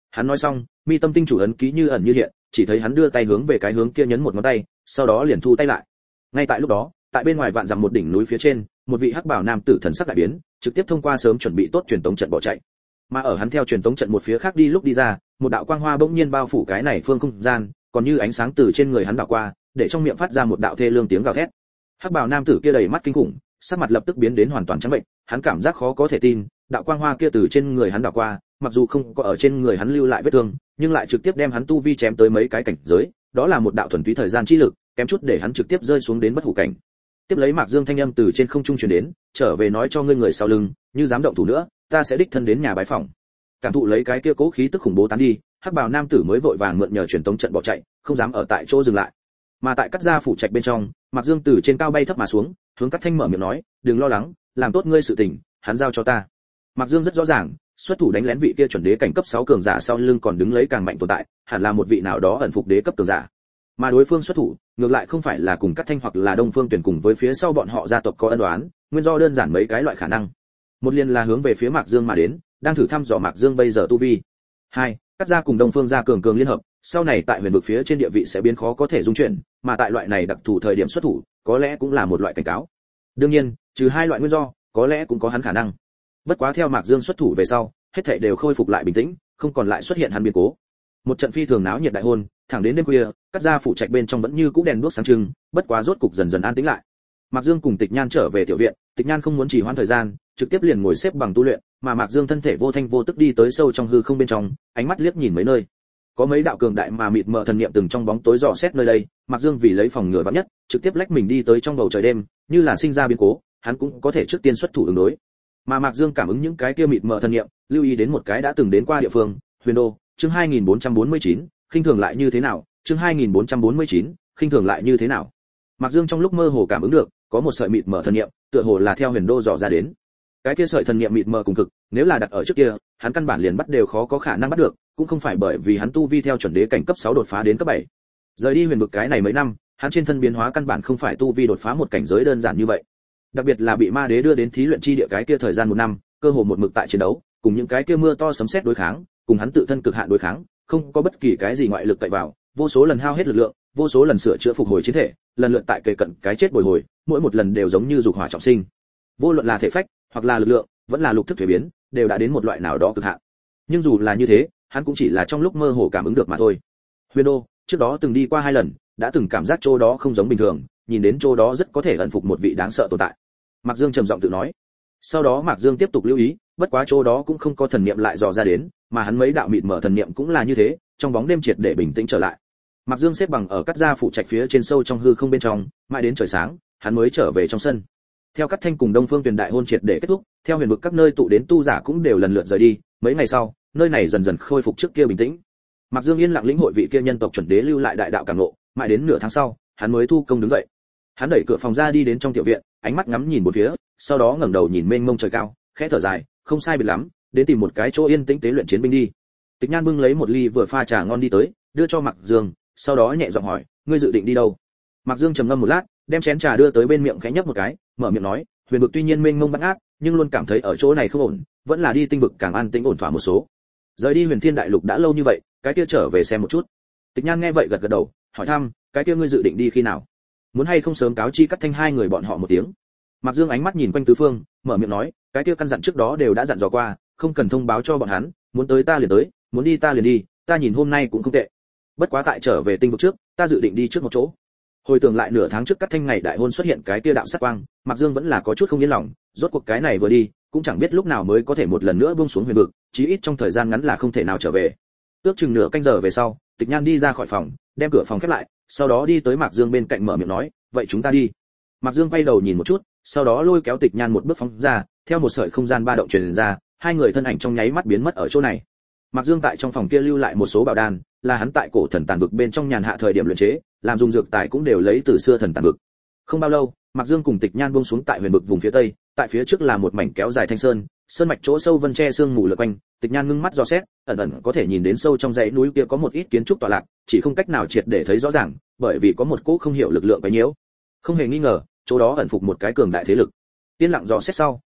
Hắn nói xong, mi tâm tinh chủ ấn ký như ẩn như hiện, chỉ thấy hắn đưa tay hướng về cái hướng kia nhấn một ngón tay, sau đó liền thu tay lại. Ngay tại lúc đó, tại bên ngoài vạn dặm một đỉnh núi phía trên, một vị hắc bảo nam tử thần sắc đại biến, trực tiếp thông qua sớm chuẩn bị tốt truyền tống trận bỏ chạy. Mà ở hắn theo truyền tống trận một phía khác đi lúc đi ra, một đạo quang hoa bỗng nhiên bao phủ cái này phương không gian, còn như ánh sáng từ trên người hắn đảo qua, để trong miệng phát ra một đạo thê lương tiếng gào thét. Hắc bảo nam tử kia đầy mắt kinh khủng, sắc mặt lập tức biến đến hoàn toàn trắng bệnh, hắn cảm giác khó có thể tin, đạo quang hoa kia từ trên người hắn đảo qua, mặc dù không có ở trên người hắn lưu lại vết thương, nhưng lại trực tiếp đem hắn tu vi chém tới mấy cái cảnh giới, đó là một đạo thuần túy thời gian chi lực, kém chút để hắn trực tiếp rơi xuống đến bất hủ cảnh. Tiếp lấy Mạc Dương thanh âm từ trên không trung truyền đến, trở về nói cho ngươi người sau lưng, như dám động thủ nữa, ta sẽ đích thân đến nhà bái phỏng. Cảm thụ lấy cái kia cố khí tức khủng bố tán đi, hắc bào nam tử mới vội vàng mượn nhờ truyền tống trận bỏ chạy, không dám ở tại chỗ dừng lại. Mà tại cắt gia phủ trạch bên trong, Mạc Dương từ trên cao bay thấp mà xuống, hướng Cát Thanh mở miệng nói, đừng lo lắng, làm tốt ngươi sự tình, hắn giao cho ta. Mạc Dương rất rõ ràng, xuất thủ đánh lén vị kia chuẩn đế cảnh cấp sáu cường giả sau lưng còn đứng lấy càng mạnh tồn tại, hẳn là một vị nào đó ẩn phục đế cấp cường giả. Mà đối phương xuất thủ, ngược lại không phải là cùng Cát Thanh hoặc là Đông Phương Tuyển cùng với phía sau bọn họ gia tộc có ân oán, nguyên do đơn giản mấy cái loại khả năng. Một liền là hướng về phía Mạc Dương mà đến, đang thử thăm dò Mạc Dương bây giờ tu vi. Hai, Cát gia cùng Đông Phương gia cường cường liên hợp, sau này tại huyền vực phía trên địa vị sẽ biến khó có thể dung chuyển, mà tại loại này đặc thù thời điểm xuất thủ, có lẽ cũng là một loại cảnh cáo. Đương nhiên, trừ hai loại nguyên do, có lẽ cũng có hắn khả năng. Bất quá theo Mạc Dương xuất thủ về sau, hết thảy đều khôi phục lại bình tĩnh, không còn lại xuất hiện hắn biến cố. Một trận phi thường náo nhiệt đại hôn, thẳng đến đêm khuya, Cát gia phủ trạch bên trong vẫn như cũ đèn đuốc sáng trưng, bất quá rốt cục dần dần an tĩnh lại. Mạc Dương cùng Tịch Nhan trở về tiểu viện, Tịch Nhan không muốn trì hoãn thời gian, trực tiếp liền ngồi xếp bằng tu luyện, mà Mạc Dương thân thể vô thanh vô tức đi tới sâu trong hư không bên trong, ánh mắt liếc nhìn mấy nơi. Có mấy đạo cường đại mà mịt mờ thần niệm từng trong bóng tối dò xét nơi đây, Mạc Dương vì lấy phòng ngừa vạn nhất, trực tiếp lách mình đi tới trong bầu trời đêm, như là sinh ra biến cố, hắn cũng có thể trước tiên xuất thủ ứng đối. Mà Mạc Dương cảm ứng những cái kia mịt mờ thần niệm, lưu ý đến một cái đã từng đến qua địa phương, Huyền Đô, chương hai nghìn bốn trăm bốn mươi chín, khinh thường lại như thế nào, chương hai nghìn bốn trăm bốn mươi chín, khinh thường lại như thế nào. Mạc Dương trong lúc mơ hồ cảm ứng được, có một sợi mịt mờ thần niệm, tựa hồ là theo Huyền Đô dò ra đến. Cái kia sợi thần niệm mịt mờ cùng cực, nếu là đặt ở trước kia, hắn căn bản liền bắt đều khó có khả năng bắt được, cũng không phải bởi vì hắn tu vi theo chuẩn đế cảnh cấp sáu đột phá đến cấp bảy. Rời đi huyền vực cái này mấy năm, hắn trên thân biến hóa căn bản không phải tu vi đột phá một cảnh giới đơn giản như vậy. Đặc biệt là bị ma đế đưa đến thí luyện chi địa cái kia thời gian một năm, cơ hồ một mực tại chiến đấu, cùng những cái kia mưa to sấm sét đối kháng, cùng hắn tự thân cực hạn đối kháng, không có bất kỳ cái gì ngoại lực cậy vào, vô số lần hao hết lực lượng, vô số lần sửa chữa phục hồi chiến thể, lần lượt tại kề cận cái chết bồi hồi, mỗi một lần đều giống như dục hỏa trọng sinh. Vô luận là thể phách, hoặc là lực lượng, vẫn là lục thức thuế biến, đều đã đến một loại nào đó cực hạn. Nhưng dù là như thế, hắn cũng chỉ là trong lúc mơ hồ cảm ứng được mà thôi. Huyền Đô, trước đó từng đi qua hai lần, đã từng cảm giác chỗ đó không giống bình thường, nhìn đến chỗ đó rất có thể ẩn phục một vị đáng sợ tồn tại. Mạc Dương trầm giọng tự nói. Sau đó Mạc Dương tiếp tục lưu ý, bất quá chỗ đó cũng không có thần niệm lại dò ra đến, mà hắn mấy đạo mịt mở thần niệm cũng là như thế, trong bóng đêm triệt để bình tĩnh trở lại. Mạc Dương xếp bằng ở Cát gia phủ trạch phía trên sâu trong hư không bên trong, mãi đến trời sáng, hắn mới trở về trong sân. Theo Cát Thanh cùng Đông Phương Tuyền đại hôn triệt để kết thúc, theo huyền vực các nơi tụ đến tu giả cũng đều lần lượt rời đi, mấy ngày sau, nơi này dần dần khôi phục trước kia bình tĩnh. Mạc Dương yên lặng lĩnh hội vị kia nhân tộc chuẩn đế lưu lại đại đạo cảm ngộ, mãi đến nửa tháng sau, hắn mới thu công đứng dậy. Hắn đẩy cửa phòng ra đi đến trong tiểu viện, ánh mắt ngắm nhìn bốn phía, sau đó ngẩng đầu nhìn mênh mông trời cao, khẽ thở dài, không sai biệt lắm, đến tìm một cái chỗ yên tĩnh tế luyện chiến binh đi. Tịch Nhan bưng lấy một ly vừa pha trà ngon đi tới, đưa cho Mạc Dương, sau đó nhẹ giọng hỏi, ngươi dự định đi đâu? Mạc Dương trầm ngâm một lát, đem chén trà đưa tới bên miệng khẽ nhấp một cái, mở miệng nói, huyền vực tuy nhiên mênh mông bát ngát, nhưng luôn cảm thấy ở chỗ này không ổn, vẫn là đi tinh vực càng an tĩnh ổn thỏa một số. Rời đi Huyền Thiên đại lục đã lâu như vậy, cái kia trở về xem một chút. Tịch Nhan nghe vậy gật gật đầu, hỏi thăm, cái kia ngươi dự định đi khi nào? Muốn hay không sớm cáo chi Cát Thanh hai người bọn họ một tiếng? Mạc Dương ánh mắt nhìn quanh tứ phương, mở miệng nói, cái kia căn dặn trước đó đều đã dặn dò qua, không cần thông báo cho bọn hắn, muốn tới ta liền tới, muốn đi ta liền đi, ta nhìn hôm nay cũng không tệ. Bất quá tại trở về tinh vực trước, ta dự định đi trước một chỗ. Hồi tưởng lại nửa tháng trước Cát Thanh ngày đại hôn xuất hiện cái kia đạo sát quang, Mạc Dương vẫn là có chút không yên lòng, rốt cuộc cái này vừa đi, cũng chẳng biết lúc nào mới có thể một lần nữa buông xuống huyền vực, chí ít trong thời gian ngắn là không thể nào trở về. Ước chừng nửa canh giờ về sau, Tịch Nhan đi ra khỏi phòng, đem cửa phòng khép lại, sau đó đi tới Mạc Dương bên cạnh mở miệng nói, vậy chúng ta đi. Mạc Dương quay đầu nhìn một chút, sau đó lôi kéo Tịch Nhan một bước phóng ra, theo một sợi không gian ba động truyền ra, hai người thân ảnh trong nháy mắt biến mất ở chỗ này. Mạc Dương tại trong phòng kia lưu lại một số bảo đan, là hắn tại cổ thần tàn vực bên trong nhàn hạ thời điểm luyện chế, làm dùng dược tài cũng đều lấy từ xưa thần tàn vực. Không bao lâu, Mạc Dương cùng Tịch Nhan buông xuống tại huyền vực vùng phía tây, tại phía trước là một mảnh kéo dài thanh sơn, sơn mạch chỗ sâu vân tre sương mù lượn quanh. Tịch Nhan ngưng mắt dò xét, ẩn ẩn có thể nhìn đến sâu trong dãy núi kia có một ít kiến trúc tọa lạc, chỉ không cách nào triệt để thấy rõ ràng, bởi vì có một cỗ không hiểu lực lượng quấy nhiễu. Không hề nghi ngờ, chỗ đó ẩn phục một cái cường đại thế lực. Tiên lặng dò xét sau,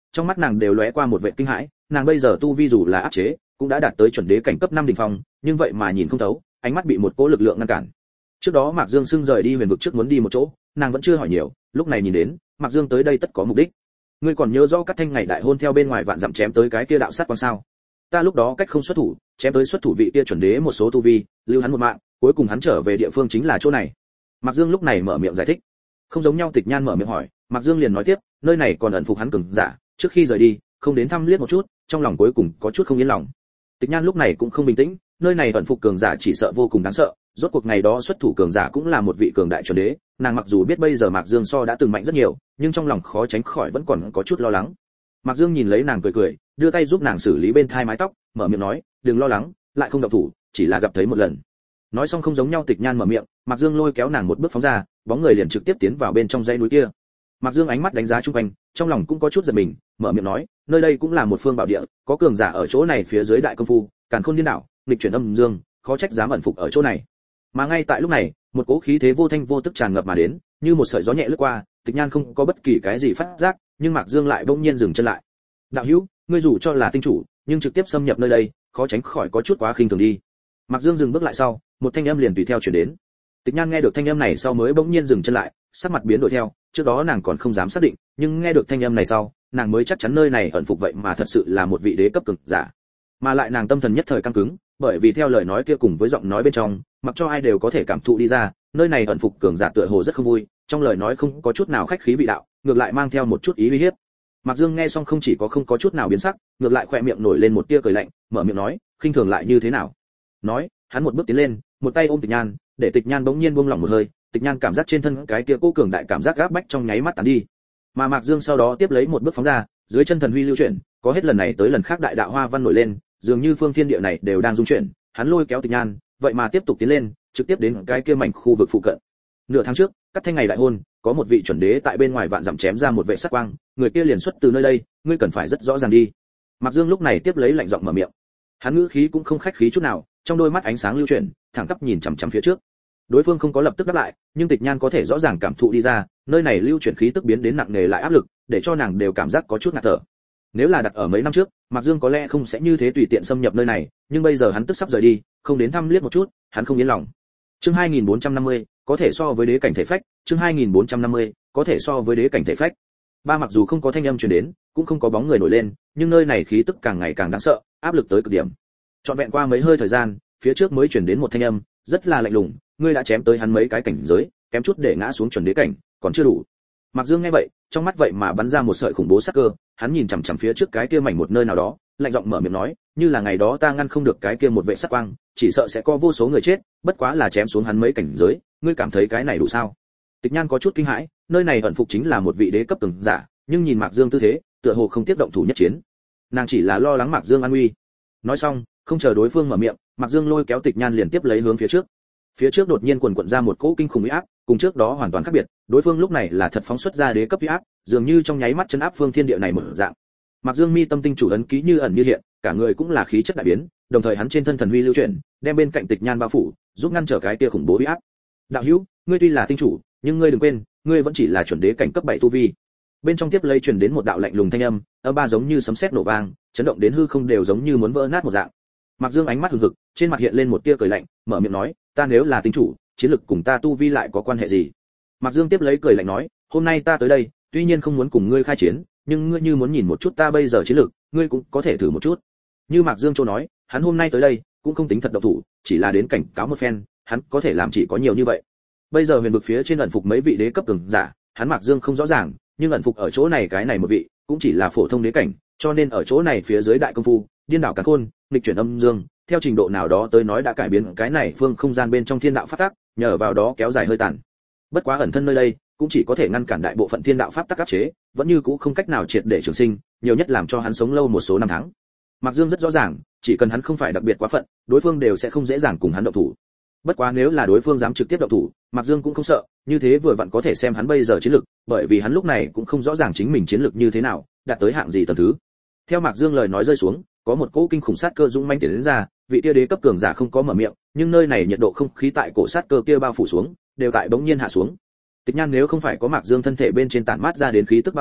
trong mắt nàng đều lóe qua một vẻ kinh hãi, nàng bây giờ tu vi dù là áp chế, cũng đã đạt tới chuẩn đế cảnh cấp năm đỉnh phong, nhưng vậy mà nhìn không thấu, ánh mắt bị một cỗ lực lượng ngăn cản. Trước đó Mạc Dương sưng rời đi huyền vực trước muốn đi một chỗ, nàng vẫn chưa hỏi nhiều, lúc này nhìn đến, Mạc Dương tới đây tất có mục đích. Ngươi còn nhớ rõ Cát Thanh ngày đại hôn theo bên ngoài vạn dặm chém tới cái kia đạo sát quan sao? Ta lúc đó cách không xuất thủ, chém tới xuất thủ vị kia chuẩn đế một số tu vi, lưu hắn một mạng, cuối cùng hắn trở về địa phương chính là chỗ này. Mạc Dương lúc này mở miệng giải thích. Không giống nhau Tịch Nhan mở miệng hỏi, Mạc Dương liền nói tiếp, nơi này còn ẩn phục hắn cường giả, trước khi rời đi, không đến thăm liếc một chút, trong lòng cuối cùng có chút không yên lòng. Tịch Nhan lúc này cũng không bình tĩnh, nơi này ẩn phục cường giả chỉ sợ vô cùng đáng sợ, rốt cuộc ngày đó xuất thủ cường giả cũng là một vị cường đại chuẩn đế, nàng mặc dù biết bây giờ Mạc Dương so đã từng mạnh rất nhiều, nhưng trong lòng khó tránh khỏi vẫn còn có chút lo lắng. Mạc Dương nhìn lấy nàng cười cười, đưa tay giúp nàng xử lý bên thai mái tóc, mở miệng nói, đừng lo lắng, lại không động thủ, chỉ là gặp thấy một lần. Nói xong không giống nhau Tịch Nhan mở miệng, Mạc Dương lôi kéo nàng một bước phóng ra, bóng người liền trực tiếp tiến vào bên trong dãy núi kia. Mạc Dương ánh mắt đánh giá xung quanh, trong lòng cũng có chút giật mình, mở miệng nói, nơi đây cũng là một phương bảo địa, có cường giả ở chỗ này phía dưới đại công phu, càn khôn điên đảo, nghịch chuyển âm dương, khó trách dám ẩn phục ở chỗ này. Mà ngay tại lúc này, một cỗ khí thế vô thanh vô tức tràn ngập mà đến, như một sợi gió nhẹ lướt qua, Tịch Nhan không có bất kỳ cái gì phát giác, nhưng Mạc Dương lại bỗng nhiên dừng chân lại. Đạo hữu, ngươi dù cho là tinh chủ, nhưng trực tiếp xâm nhập nơi đây, khó tránh khỏi có chút quá khinh thường đi. Mạc Dương dừng bước lại sau, một thanh âm liền tùy theo truyền đến. Tịch Nhan nghe được thanh âm này sau mới bỗng nhiên dừng chân lại, sắc mặt biến đổi theo, trước đó nàng còn không dám xác định, nhưng nghe được thanh âm này sau, nàng mới chắc chắn nơi này ẩn phục vậy mà thật sự là một vị đế cấp cường giả. Mà lại nàng tâm thần nhất thời căng cứng, bởi vì theo lời nói kia cùng với giọng nói bên trong, mặc cho ai đều có thể cảm thụ đi ra, nơi này ẩn phục cường giả tựa hồ rất không vui, trong lời nói không có chút nào khách khí vị đạo, ngược lại mang theo một chút ý uy hiếp. Mạc Dương nghe xong không chỉ có không có chút nào biến sắc, ngược lại khóe miệng nổi lên một tia cười lạnh, mở miệng nói, khinh thường lại như thế nào? Nói, hắn một bước tiến lên, một tay ôm Tịch Nhan, để Tịch Nhan bỗng nhiên buông lỏng một hơi, Tịch Nhan cảm giác trên thân cái kia cố cường đại cảm giác gáp bách trong nháy mắt tàn đi. Mà Mạc Dương sau đó tiếp lấy một bước phóng ra, dưới chân thần huy lưu chuyển, có hết lần này tới lần khác đại đạo hoa văn nổi lên, dường như phương thiên địa này đều đang rung chuyển, hắn lôi kéo Tịch Nhan, vậy mà tiếp tục tiến lên, trực tiếp đến cái kia mảnh khu vực phụ cận. Nửa tháng trước, Cát Thanh ngày đại hôn, có một vị chuẩn đế tại bên ngoài vạn dặm chém ra một vệ sắc quang, người kia liền xuất từ nơi đây, ngươi cần phải rất rõ ràng đi. Mạc Dương lúc này tiếp lấy lạnh giọng mở miệng. Hắn ngữ khí cũng không khách khí chút nào, trong đôi mắt ánh sáng lưu chuyển, thẳng tắp nhìn chằm chằm phía trước. Đối phương không có lập tức đáp lại, nhưng Tịch Nhan có thể rõ ràng cảm thụ đi ra, nơi này lưu chuyển khí tức biến đến nặng nề lại áp lực, để cho nàng đều cảm giác có chút ngạt thở. Nếu là đặt ở mấy năm trước, Mạc Dương có lẽ không sẽ như thế tùy tiện xâm nhập nơi này, nhưng bây giờ hắn tức sắp rời đi, không đến thăm liếc một chút, hắn không yên lòng. Chương hai nghìn bốn trăm năm mươi, có thể so với đế cảnh thể phách, chương hai nghìn bốn trăm năm mươi, có thể so với đế cảnh thể phách. Ba mặc dù không có thanh âm truyền đến, cũng không có bóng người nổi lên, nhưng nơi này khí tức càng ngày càng đáng sợ, áp lực tới cực điểm. Trọn vẹn qua mấy hơi thời gian, phía trước mới truyền đến một thanh âm, rất là lạnh lùng, ngươi đã chém tới hắn mấy cái cảnh giới, kém chút để ngã xuống chuẩn đế cảnh, còn chưa đủ. Mạc Dương nghe vậy, trong mắt vậy mà bắn ra một sợi khủng bố sắc cơ, hắn nhìn chằm chằm phía trước cái kia mảnh một nơi nào đó, lạnh giọng mở miệng nói, như là ngày đó ta ngăn không được cái kia một vệ sắc quang, chỉ sợ sẽ có vô số người chết, bất quá là chém xuống hắn mấy cảnh giới, ngươi cảm thấy cái này đủ sao? Tịch Nhan có chút kinh hãi, nơi này ẩn phục chính là một vị đế cấp cường giả, nhưng nhìn Mạc Dương tư thế, tựa hồ không tiếp động thủ nhất chiến. Nàng chỉ là lo lắng Mạc Dương an nguy. Nói xong, không chờ đối phương mở miệng, Mạc Dương lôi kéo Tịch Nhan liền tiếp lấy hướng phía trước. Phía trước đột nhiên quần quật ra một cỗ kinh khủng uy áp, cùng trước đó hoàn toàn khác biệt, đối phương lúc này là thật phóng xuất ra đế cấp uy áp, dường như trong nháy mắt chấn áp phương thiên địa này mở dạng. Mạc Dương mi tâm tinh chủ ấn ký như ẩn như hiện, cả người cũng là khí chất đại biến, đồng thời hắn trên thân thần huy lưu chuyển, đem bên cạnh Tịch Nhan bao phủ, giúp ngăn trở cái kia khủng bố uy áp. Đạo hữu, ngươi tuy là tinh chủ, nhưng ngươi đừng quên, ngươi vẫn chỉ là chuẩn đế cảnh cấp bảy tu vi. Bên trong tiếp lấy truyền đến một đạo lạnh lùng thanh âm, âm ba giống như sấm sét nổ vang, chấn động đến hư không đều giống như muốn vỡ nát một dạng. Mạc Dương ánh mắt hừng hực, trên mặt hiện lên một tia cười lạnh, mở miệng nói, ta nếu là tinh chủ, chiến lực cùng ta tu vi lại có quan hệ gì? Mạc Dương tiếp lấy cười lạnh nói, hôm nay ta tới đây, tuy nhiên không muốn cùng ngươi khai chiến, nhưng ngươi như muốn nhìn một chút ta bây giờ chiến lực, ngươi cũng có thể thử một chút. Như Mạc Dương châu nói, hắn hôm nay tới đây, cũng không tính thật độc thủ, chỉ là đến cảnh cáo một phen, hắn có thể làm chỉ có nhiều như vậy. Bây giờ huyền vực phía trên ẩn phục mấy vị đế cấp cường giả, hắn Mạc Dương không rõ ràng, nhưng ẩn phục ở chỗ này cái này một vị, cũng chỉ là phổ thông đế cảnh, cho nên ở chỗ này phía dưới đại công phu, điên đảo càn khôn, nghịch chuyển âm dương, theo trình độ nào đó tới nói đã cải biến cái này phương không gian bên trong thiên đạo pháp tắc, nhờ vào đó kéo dài hơi tàn. Bất quá ẩn thân nơi đây, cũng chỉ có thể ngăn cản đại bộ phận thiên đạo pháp tắc áp chế, vẫn như cũ không cách nào triệt để trường sinh, nhiều nhất làm cho hắn sống lâu một số năm tháng. Mạc Dương rất rõ ràng, chỉ cần hắn không phải đặc biệt quá phận, đối phương đều sẽ không dễ dàng cùng hắn động thủ. Bất quá nếu là đối phương dám trực tiếp động thủ, Mạc Dương cũng không sợ, như thế vừa vặn có thể xem hắn bây giờ chiến lực, bởi vì hắn lúc này cũng không rõ ràng chính mình chiến lực như thế nào, đạt tới hạng gì tầng thứ. Theo Mạc Dương lời nói rơi xuống, có một cỗ kinh khủng sát cơ dũng mãnh tiến đến ra, vị kia đế cấp cường giả không có mở miệng, nhưng nơi này nhiệt độ không khí tại cổ sát cơ kia bao phủ xuống, đều tại bỗng nhiên hạ xuống. Tịch Nhan nếu không phải có Mạc Dương thân thể bên trên tản mát ra đến khí tức bao phủ,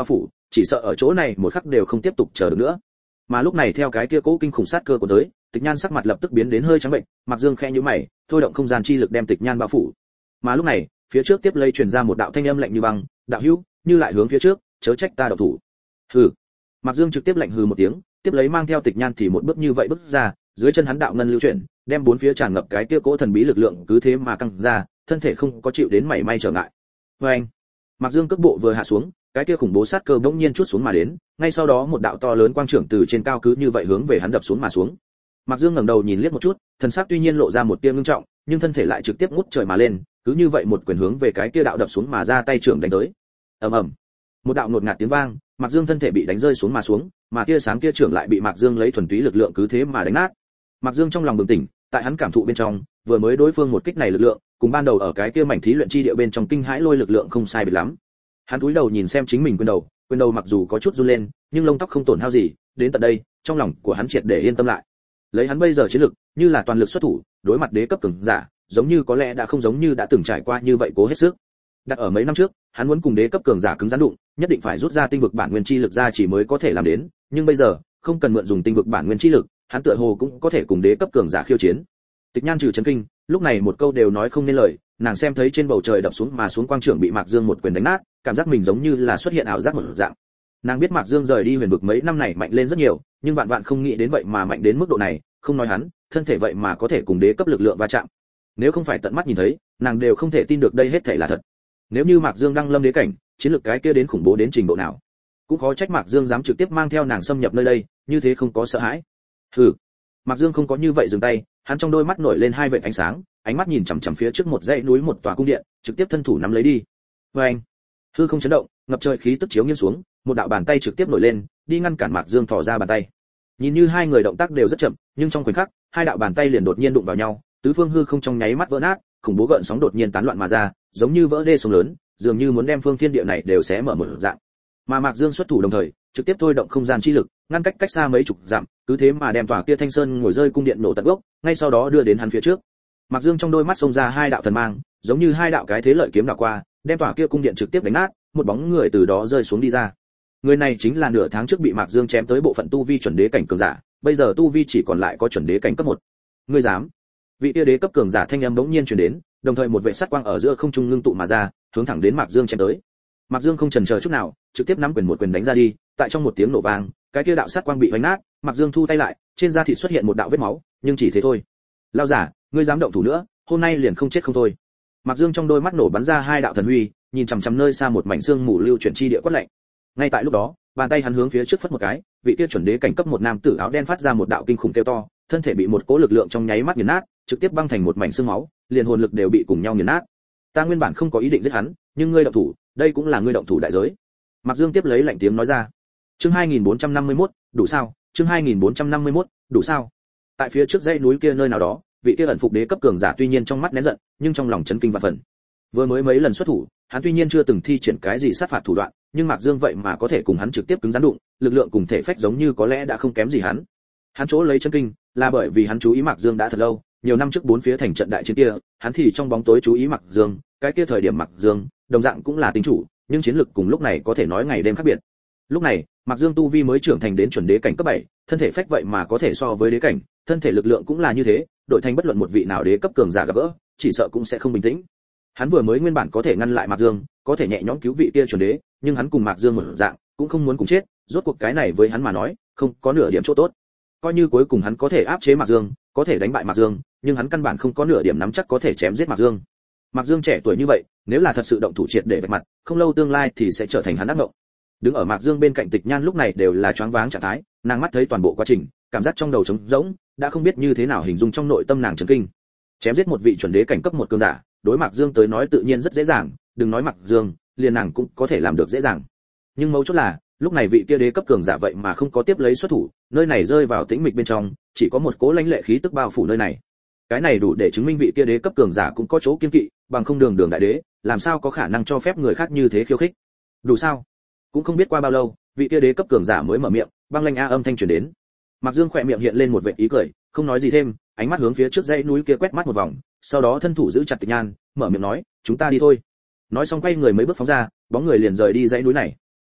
chỉ sợ ở chỗ này một khắc đều không tiếp tục chờ được nữa. Mà lúc này theo cái kia cố kinh khủng sát cơ của tới, Tịch Nhan sắc mặt lập tức biến đến hơi trắng bệnh, Mạc Dương khẽ nhíu mày, thôi động không gian chi lực đem Tịch Nhan bao phủ. Mà lúc này, phía trước tiếp lây truyền ra một đạo thanh âm lạnh như băng, "Đạo hữu, như lại hướng phía trước, chớ trách ta động thủ." Hừ. Mạc Dương trực tiếp lạnh hừ một tiếng, tiếp lấy mang theo Tịch Nhan thì một bước như vậy bước ra, dưới chân hắn đạo ngân lưu chuyển, đem bốn phía tràn ngập cái kia cỗ thần bí lực lượng cứ thế mà căng ra, thân thể không có chịu đến mảy may trở ngại. Oeng. Mạc Dương cước bộ vừa hạ xuống, cái kia khủng bố sát cơ bỗng nhiên chút xuống mà đến, ngay sau đó một đạo to lớn quang trưởng từ trên cao cứ như vậy hướng về hắn đập xuống mà xuống. Mạc Dương ngẩng đầu nhìn liếc một chút, thần sắc tuy nhiên lộ ra một tia ngưng trọng, nhưng thân thể lại trực tiếp ngút trời mà lên, cứ như vậy một quyền hướng về cái kia đạo đập xuống mà ra tay trưởng đánh tới. Ầm ầm. Một đạo ngột ngạt tiếng vang, Mạc Dương thân thể bị đánh rơi xuống mà xuống, mà tia sáng kia trưởng lại bị Mạc Dương lấy thuần túy lực lượng cứ thế mà đánh nát. Mạc Dương trong lòng bừng tỉnh, tại hắn cảm thụ bên trong, vừa mới đối phương một kích này lực lượng, cùng ban đầu ở cái kia mảnh thí luyện chi địa bên trong kinh hãi lôi lực lượng không sai biệt lắm. Hắn cúi đầu nhìn xem chính mình quyền đầu, quyền đầu mặc dù có chút run lên, nhưng lông tóc không tổn hao gì, đến tận đây, trong lòng của hắn triệt để yên tâm lại. Lấy hắn bây giờ chiến lực, như là toàn lực xuất thủ, đối mặt đế cấp cường giả, giống như có lẽ đã không giống như đã từng trải qua như vậy cố hết sức. Đặt ở mấy năm trước, hắn muốn cùng đế cấp cường giả cứng rắn đụng, nhất định phải rút ra tinh vực bản nguyên chi lực ra chỉ mới có thể làm đến, nhưng bây giờ, không cần mượn dùng tinh vực bản nguyên chi lực, hắn tựa hồ cũng có thể cùng đế cấp cường giả khiêu chiến. Tịch Nhan trừ chấn kinh, lúc này một câu đều nói không nên lời, nàng xem thấy trên bầu trời đập xuống mà xuống quang trưởng bị Mạc Dương một quyền đánh nát, cảm giác mình giống như là xuất hiện ảo giác một dạng. Nàng biết Mạc Dương rời đi huyền vực mấy năm này mạnh lên rất nhiều, nhưng vạn vạn không nghĩ đến vậy mà mạnh đến mức độ này, không nói hắn, thân thể vậy mà có thể cùng đế cấp lực lượng va chạm. Nếu không phải tận mắt nhìn thấy, nàng đều không thể tin được đây hết thảy là thật. Nếu như Mạc Dương đăng lâm đế cảnh, chiến lược cái kia đến khủng bố đến trình độ nào, cũng khó trách Mạc Dương dám trực tiếp mang theo nàng xâm nhập nơi đây, như thế không có sợ hãi. Hừ. Mạc Dương không có như vậy dừng tay, hắn trong đôi mắt nổi lên hai vệt ánh sáng, ánh mắt nhìn chằm chằm phía trước một dãy núi một tòa cung điện, trực tiếp thân thủ nắm lấy đi. Oeng. Hư không chấn động, ngập trời khí tức chiếu nghiêng xuống, một đạo bàn tay trực tiếp nổi lên, đi ngăn cản Mạc Dương thò ra bàn tay. Nhìn như hai người động tác đều rất chậm, nhưng trong khoảnh khắc, hai đạo bàn tay liền đột nhiên đụng vào nhau, tứ phương hư không trong nháy mắt vỡ nát, khủng bố gợn sóng đột nhiên tán loạn mà ra, giống như vỡ đê sông lớn, dường như muốn đem phương thiên địa này đều xé mở một dạng. Mà Mạc Dương xuất thủ đồng thời, trực tiếp thôi động không gian chi lực, ngăn cách cách xa mấy chục dặm, cứ thế mà đem tòa kia Thanh Sơn ngồi rơi cung điện nổ tận gốc, ngay sau đó đưa đến hắn phía trước. Mạc Dương trong đôi mắt xông ra hai đạo thần mang, giống như hai đạo cái thế lợi kiếm đảo qua, đem tòa kia cung điện trực tiếp đánh nát, một bóng người từ đó rơi xuống đi ra. Người này chính là nửa tháng trước bị Mạc Dương chém tới bộ phận tu vi chuẩn đế cảnh cường giả, bây giờ tu vi chỉ còn lại có chuẩn đế cảnh cấp một. Ngươi dám? Vị kia đế cấp cường giả thanh âm bỗng nhiên truyền đến, đồng thời một vệ sắt quang ở giữa không trung ngưng tụ mà ra, hướng thẳng đến Mạc Dương chém tới. Mạc Dương không chần chờ chút nào, trực tiếp nắm quyền một quyền đánh ra đi, tại trong một tiếng nổ vang, cái kia đạo sắt quang bị vánh nát, Mạc Dương thu tay lại, trên da thịt xuất hiện một đạo vết máu, nhưng chỉ thế thôi. Lão giả, ngươi dám động thủ nữa, hôm nay liền không chết không thôi. Mạc Dương trong đôi mắt nổ bắn ra hai đạo thần huy, nhìn chằm chằm nơi xa một mảnh xương mù lưu chuyển chi địa quát lạnh. Ngay tại lúc đó, bàn tay hắn hướng phía trước phất một cái, vị kia chuẩn đế cảnh cấp một nam tử áo đen phát ra một đạo kinh khủng kêu to, thân thể bị một cỗ lực lượng trong nháy mắt nghiền nát, trực tiếp băng thành một mảnh xương máu, liền hồn lực đều bị cùng nhau nghiền nát. Ta nguyên bản không có ý định giết hắn, nhưng ngươi động thủ, đây cũng là ngươi động thủ đại giới. Mạc Dương tiếp lấy lạnh tiếng nói ra. Chương hai nghìn bốn trăm năm mươi mốt, đủ sao? Chương hai nghìn bốn trăm năm mươi mốt, đủ sao? Tại phía trước dãy núi kia nơi nào đó, vị kia ẩn phục đế cấp cường giả tuy nhiên trong mắt nén giận, nhưng trong lòng chấn kinh vạn phần. Vừa mới mấy lần xuất thủ, hắn tuy nhiên chưa từng thi triển cái gì sát phạt thủ đoạn, nhưng Mạc Dương vậy mà có thể cùng hắn trực tiếp cứng rắn đụng, lực lượng cùng thể phách giống như có lẽ đã không kém gì hắn. Hắn chỗ lấy chấn kinh, là bởi vì hắn chú ý Mạc Dương đã thật lâu, nhiều năm trước bốn phía thành trận đại chiến kia, hắn thì trong bóng tối chú ý Mạc Dương, cái kia thời điểm Mạc Dương, đồng dạng cũng là tinh chủ, nhưng chiến lực cùng lúc này có thể nói ngày đêm khác biệt. Lúc này, Mạc Dương tu vi mới trưởng thành đến chuẩn đế cảnh cấp bảy, thân thể phách vậy mà có thể so với đế cảnh, thân thể lực lượng cũng là như thế, đội thành bất luận một vị nào đế cấp cường giả gặp gỡ, chỉ sợ cũng sẽ không bình tĩnh. Hắn vừa mới nguyên bản có thể ngăn lại Mạc Dương, có thể nhẹ nhõm cứu vị kia chuẩn đế, nhưng hắn cùng Mạc Dương một dạng, cũng không muốn cùng chết, rốt cuộc cái này với hắn mà nói, không có nửa điểm chỗ tốt. Coi như cuối cùng hắn có thể áp chế Mạc Dương, có thể đánh bại Mạc Dương, nhưng hắn căn bản không có nửa điểm nắm chắc có thể chém giết Mạc Dương. Mạc Dương trẻ tuổi như vậy, nếu là thật sự động thủ triệt để vạch mặt, không lâu tương lai thì sẽ trở thành hắn ác mộng. Đứng ở Mạc Dương bên cạnh Tịch Nhan lúc này đều là choáng váng trạng thái, nàng mắt thấy toàn bộ quá trình, cảm giác trong đầu trống rỗng, đã không biết như thế nào hình dung trong nội tâm nàng chấn kinh. Chém giết một vị chuẩn đế cảnh cấp một cường giả, đối Mạc Dương tới nói tự nhiên rất dễ dàng, đừng nói Mạc Dương, liền nàng cũng có thể làm được dễ dàng. Nhưng mấu chốt là, lúc này vị kia đế cấp cường giả vậy mà không có tiếp lấy xuất thủ, nơi này rơi vào tĩnh mịch bên trong, chỉ có một cỗ lãnh lệ khí tức bao phủ nơi này. Cái này đủ để chứng minh vị kia đế cấp cường giả cũng có chỗ kiên kỵ, bằng không đường đường đại đế, làm sao có khả năng cho phép người khác như thế khiêu khích. Đủ sao? Cũng không biết qua bao lâu, vị kia đế cấp cường giả mới mở miệng, băng lanh a âm thanh truyền đến. Mạc Dương khỏe miệng hiện lên một vệt ý cười, không nói gì thêm, ánh mắt hướng phía trước dãy núi kia quét mắt một vòng, sau đó thân thủ giữ chặt Tịch Nhan, mở miệng nói, chúng ta đi thôi. Nói xong quay người mấy bước phóng ra, bóng người liền rời đi dãy núi này.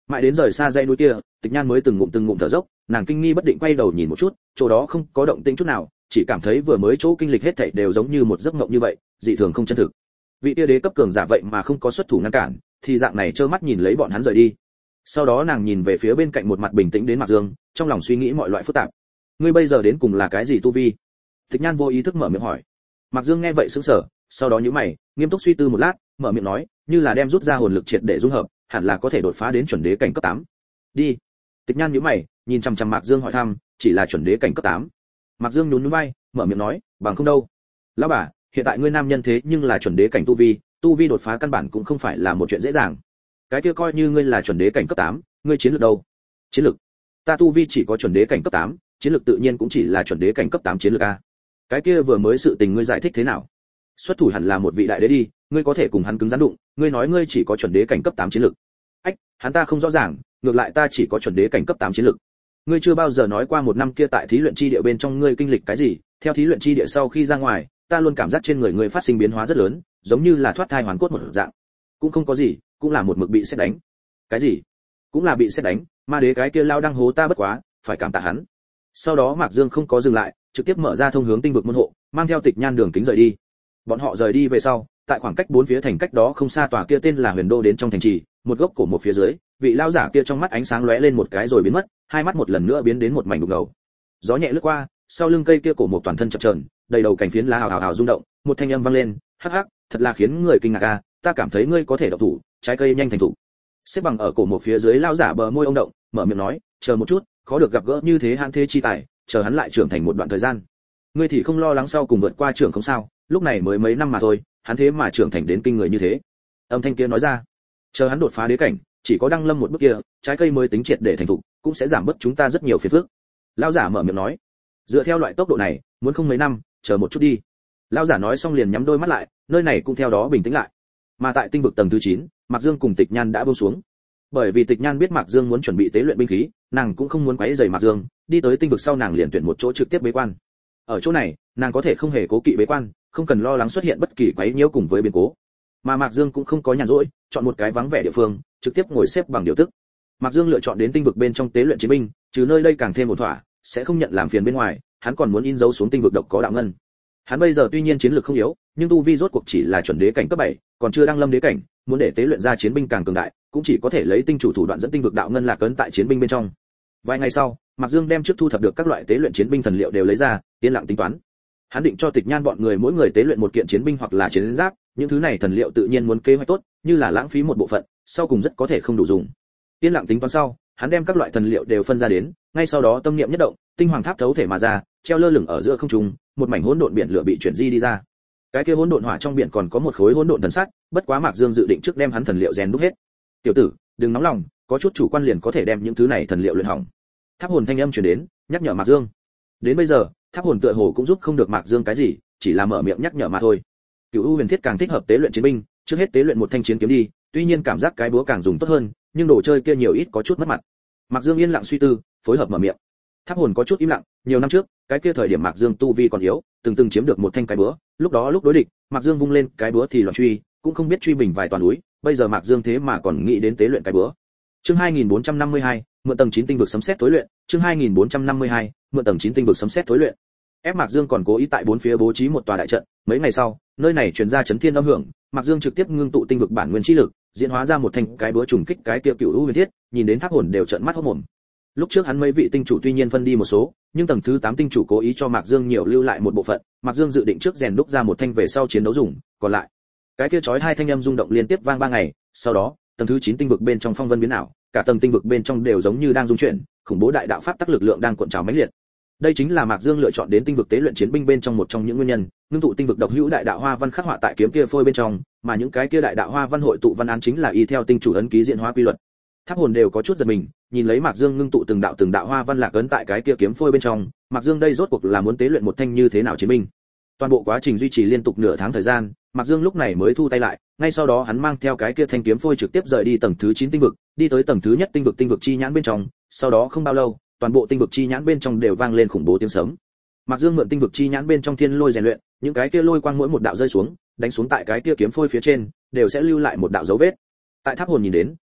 Mãi đến rời xa dãy núi kia, Tịch Nhan mới từng ngụm từng ngụm thở dốc, nàng kinh nghi bất định quay đầu nhìn một chút, chỗ đó không có động tĩnh chút nào, chỉ cảm thấy vừa mới chỗ kinh lịch hết thảy đều giống như một giấc mộng như vậy, dị thường không chân thực. Vị tia đế cấp cường giả vậy mà không có xuất thủ ngăn cản, thì dạng này trơ mắt nhìn lấy bọn hắn rời đi. Sau đó nàng nhìn về phía bên cạnh một mặt bình tĩnh đến Mạc Dương, trong lòng suy nghĩ mọi loại phức tạp. Ngươi bây giờ đến cùng là cái gì tu vi? Tịch Nhan vô ý thức mở miệng hỏi. Mạc Dương nghe vậy sững sờ, sau đó nhíu mày, nghiêm túc suy tư một lát, mở miệng nói, như là đem rút ra hồn lực triệt để dung hợp, hẳn là có thể đột phá đến chuẩn đế cảnh cấp tám. Đi. Tịch Nhan nhíu mày, nhìn chằm chằm Mạc Dương hỏi thăm, chỉ là chuẩn đế cảnh cấp tám. Mạc Dương nhún nhún vai, mở miệng nói, bằng không đâu. Lão bà, hiện tại ngươi nam nhân thế nhưng là chuẩn đế cảnh tu vi, tu vi đột phá căn bản cũng không phải là một chuyện dễ dàng. Cái kia coi như ngươi là chuẩn đế cảnh cấp tám, ngươi chiến lược đâu? Chiến lược? Ta tu vi chỉ có chuẩn đế cảnh cấp tám, chiến lược tự nhiên cũng chỉ là chuẩn đế cảnh cấp tám chiến lược a. Cái kia vừa mới sự tình ngươi giải thích thế nào? Xuất thủ hẳn là một vị đại đế đi, ngươi có thể cùng hắn cứng rắn đụng, ngươi nói ngươi chỉ có chuẩn đế cảnh cấp tám chiến lược. Ách, hắn ta không rõ ràng, ngược lại ta chỉ có chuẩn đế cảnh cấp tám chiến lược. Ngươi chưa bao giờ nói qua một năm kia tại thí luyện chi địa bên trong ngươi kinh lịch cái gì? Theo thí luyện chi địa sau khi ra ngoài, ta luôn cảm giác trên người ngươi phát sinh biến hóa rất lớn, giống như là thoát thai hoàn cốt một dạng. Cũng không có gì, cũng là một mực bị sét đánh. Cái gì? Cũng là bị sét đánh, ma đế cái kia lao đang hố ta bất quá, phải cảm tạ hắn. Sau đó Mạc Dương không có dừng lại, trực tiếp mở ra thông hướng tinh vực môn hộ, mang theo Tịch Nhan đường kính rời đi. Bọn họ rời đi về sau, tại khoảng cách bốn phía thành cách đó không xa tòa kia tên là Huyền Đô đến trong thành trì, một gốc cổ một phía dưới, vị lao giả kia trong mắt ánh sáng lóe lên một cái rồi biến mất, hai mắt một lần nữa biến đến một mảnh đục ngầu. Gió nhẹ lướt qua, sau lưng cây kia cổ một toàn thân chập chờn, đầy đầu cành phiến lá ào ào ào rung động, một thanh âm vang lên, hắc hắc, thật là khiến người kinh ngạc a, ta cảm thấy ngươi có thể độc thủ, trái cây nhanh thành thủ. Xếp bằng ở cổ một phía dưới lao giả bờ môi ông động, mở miệng nói, chờ một chút, khó được gặp gỡ như thế hãn thế chi tài, chờ hắn lại trưởng thành một đoạn thời gian. Ngươi thì không lo lắng sau cùng vượt qua trưởng không sao, lúc này mới mấy năm mà thôi, hắn thế mà trưởng thành đến kinh người như thế. Âm thanh kia nói ra, chờ hắn đột phá đế cảnh, chỉ có đăng lâm một bước kia, trái cây mới tính triệt để thành thục, cũng sẽ giảm bớt chúng ta rất nhiều phiền phức. Lão giả mở miệng nói, dựa theo loại tốc độ này, muốn không mấy năm, chờ một chút đi. Lão giả nói xong liền nhắm đôi mắt lại, nơi này cũng theo đó bình tĩnh lại. Mà tại tinh vực tầng thứ chín, Mạc Dương cùng Tịch Nhan đã buông xuống. Bởi vì Tịch Nhan biết Mạc Dương muốn chuẩn bị tế luyện binh khí, nàng cũng không muốn quấy rầy Mạc Dương, đi tới tinh vực sau nàng liền tuyển một chỗ trực tiếp bế quan. Ở chỗ này, nàng có thể không hề cố kỵ bế quan, không cần lo lắng xuất hiện bất kỳ quấy nhiễu cùng với biến cố. Mà Mạc Dương cũng không có nhàn rỗi, chọn một cái vắng vẻ địa phương, trực tiếp ngồi xếp bằng điều tức. Mạc Dương lựa chọn đến tinh vực bên trong tế luyện chiến binh, trừ nơi đây càng thêm một thỏa, sẽ không nhận làm phiền bên ngoài, hắn còn muốn in dấu xuống tinh vực độc có đạo ngân. Hắn bây giờ tuy nhiên chiến lược không yếu, nhưng tu vi rốt cuộc chỉ là chuẩn đế cảnh cấp bảy, còn chưa đăng lâm đế cảnh, muốn để tế luyện ra chiến binh càng cường đại, cũng chỉ có thể lấy tinh chủ thủ đoạn dẫn tinh vực đạo ngân lạc ấn tại chiến binh bên trong. Vài ngày sau, Mạc Dương đem trước thu thập được các loại tế luyện chiến binh thần liệu đều lấy ra, yên lặng tính toán. Hắn định cho Tịch Nhan bọn người mỗi người tế luyện một kiện chiến binh hoặc là chiến giáp, những thứ này thần liệu tự nhiên muốn kế hoạch tốt, như là lãng phí một bộ phận, sau cùng rất có thể không đủ dùng. Yên lặng tính toán sau, hắn đem các loại thần liệu đều phân ra đến, ngay sau đó tâm niệm nhất động, tinh hoàng tháp thấu thể mà ra, treo lơ lửng ở giữa không trung, một mảnh hỗn độn biển lửa bị chuyển di đi ra. Cái kia hỗn độn hỏa trong biển còn có một khối hỗn độn thần sắt, bất quá Mạc Dương dự định trước đem hắn thần liệu rèn đúc hết. "Tiểu tử, đừng nóng lòng, có chút chủ quan liền có thể đem những thứ này thần liệu luyện hỏng." Tháp hồn thanh âm truyền đến, nhắc nhở Mạc Dương. Đến bây giờ, tháp hồn tựa hồ cũng giúp không được Mạc Dương cái gì, chỉ là mở miệng nhắc nhở mà thôi. Cửu U Huyền Thiết càng thích hợp tế luyện chiến binh, trước hết tế luyện một thanh chiến kiếm đi, tuy nhiên cảm giác cái búa càng dùng tốt hơn, nhưng đồ chơi kia nhiều ít có chút mất mặt. Mạc Dương yên lặng suy tư, phối hợp mở miệng. Tháp hồn có chút im lặng, nhiều năm trước, cái kia thời điểm Mạc Dương tu vi còn yếu, từng từng chiếm được một thanh cái búa, lúc đó lúc đối địch, Mạc Dương vung lên cái búa thì loạn truy, cũng không biết truy bình vài toàn núi, bây giờ Mạc Dương thế mà còn nghĩ đến tế luyện cái búa. Chương hai nghìn bốn trăm năm mươi hai, mượn tầng chín tinh vực sấm sét tối luyện, chương hai nghìn bốn trăm năm mươi hai, mượn tầng chín tinh vực sấm sét tối luyện. Ép Mạc Dương còn cố ý tại bốn phía bố trí một tòa đại trận, mấy ngày sau, nơi này truyền ra chấn thiên âm hưởng, Mạc Dương trực tiếp ngưng tụ tinh vực bản nguyên chi lực, diễn hóa ra một thanh cái búa trùng kích cái kia Cửu U Huyền Thiết, nhìn đến tháp hồn đều trợn mắt hốt mồm. Lúc trước hắn mấy vị tinh chủ tuy nhiên phân đi một số, nhưng tầng thứ tám tinh chủ cố ý cho Mạc Dương nhiều lưu lại một bộ phận, Mạc Dương dự định trước rèn đúc ra một thanh về sau chiến đấu dùng, còn lại, cái kia chói hai thanh âm rung động liên tiếp vang ba ngày, sau đó, tầng thứ chín tinh vực bên trong phong vân biến ảo, cả tầng tinh vực bên trong đều giống như đang rung chuyển, khủng bố đại đạo pháp tắc lực lượng đang cuộn trào mãnh liệt. Đây chính là Mạc Dương lựa chọn đến tinh vực tế luyện chiến binh bên trong một trong những nguyên nhân, ngưng tụ tinh vực độc hữu đại đạo hoa văn khắc họa tại kiếm kia phôi bên trong, mà những cái kia đại đạo hoa văn hội tụ văn án chính là y theo tinh chủ ấn ký diễn hóa quy luật. Tháp hồn đều có chút giật mình, nhìn lấy Mạc Dương ngưng tụ từng đạo từng đạo hoa văn lạc ấn tại cái kia kiếm phôi bên trong, Mạc Dương đây rốt cuộc là muốn tế luyện một thanh như thế nào chiến binh. Toàn bộ quá trình duy trì liên tục nửa tháng thời gian, Mạc Dương lúc này mới thu tay lại, ngay sau đó hắn mang theo cái kia thanh kiếm phôi trực tiếp rời đi tầng thứ chín tinh vực, đi tới tầng thứ nhất tinh vực tinh vực chi nhãn bên trong, sau đó không bao lâu, toàn bộ tinh vực chi nhãn bên trong đều vang lên khủng bố tiếng sấm. Mạc Dương mượn tinh vực chi nhãn bên trong thiên lôi rèn luyện, những cái kia lôi quang mỗi một đạo rơi xuống, đánh xuống tại cái kia kiếm phôi phía trên, đều sẽ lưu lại một đạo dấu vết. Tại tháp hồn nhìn đến,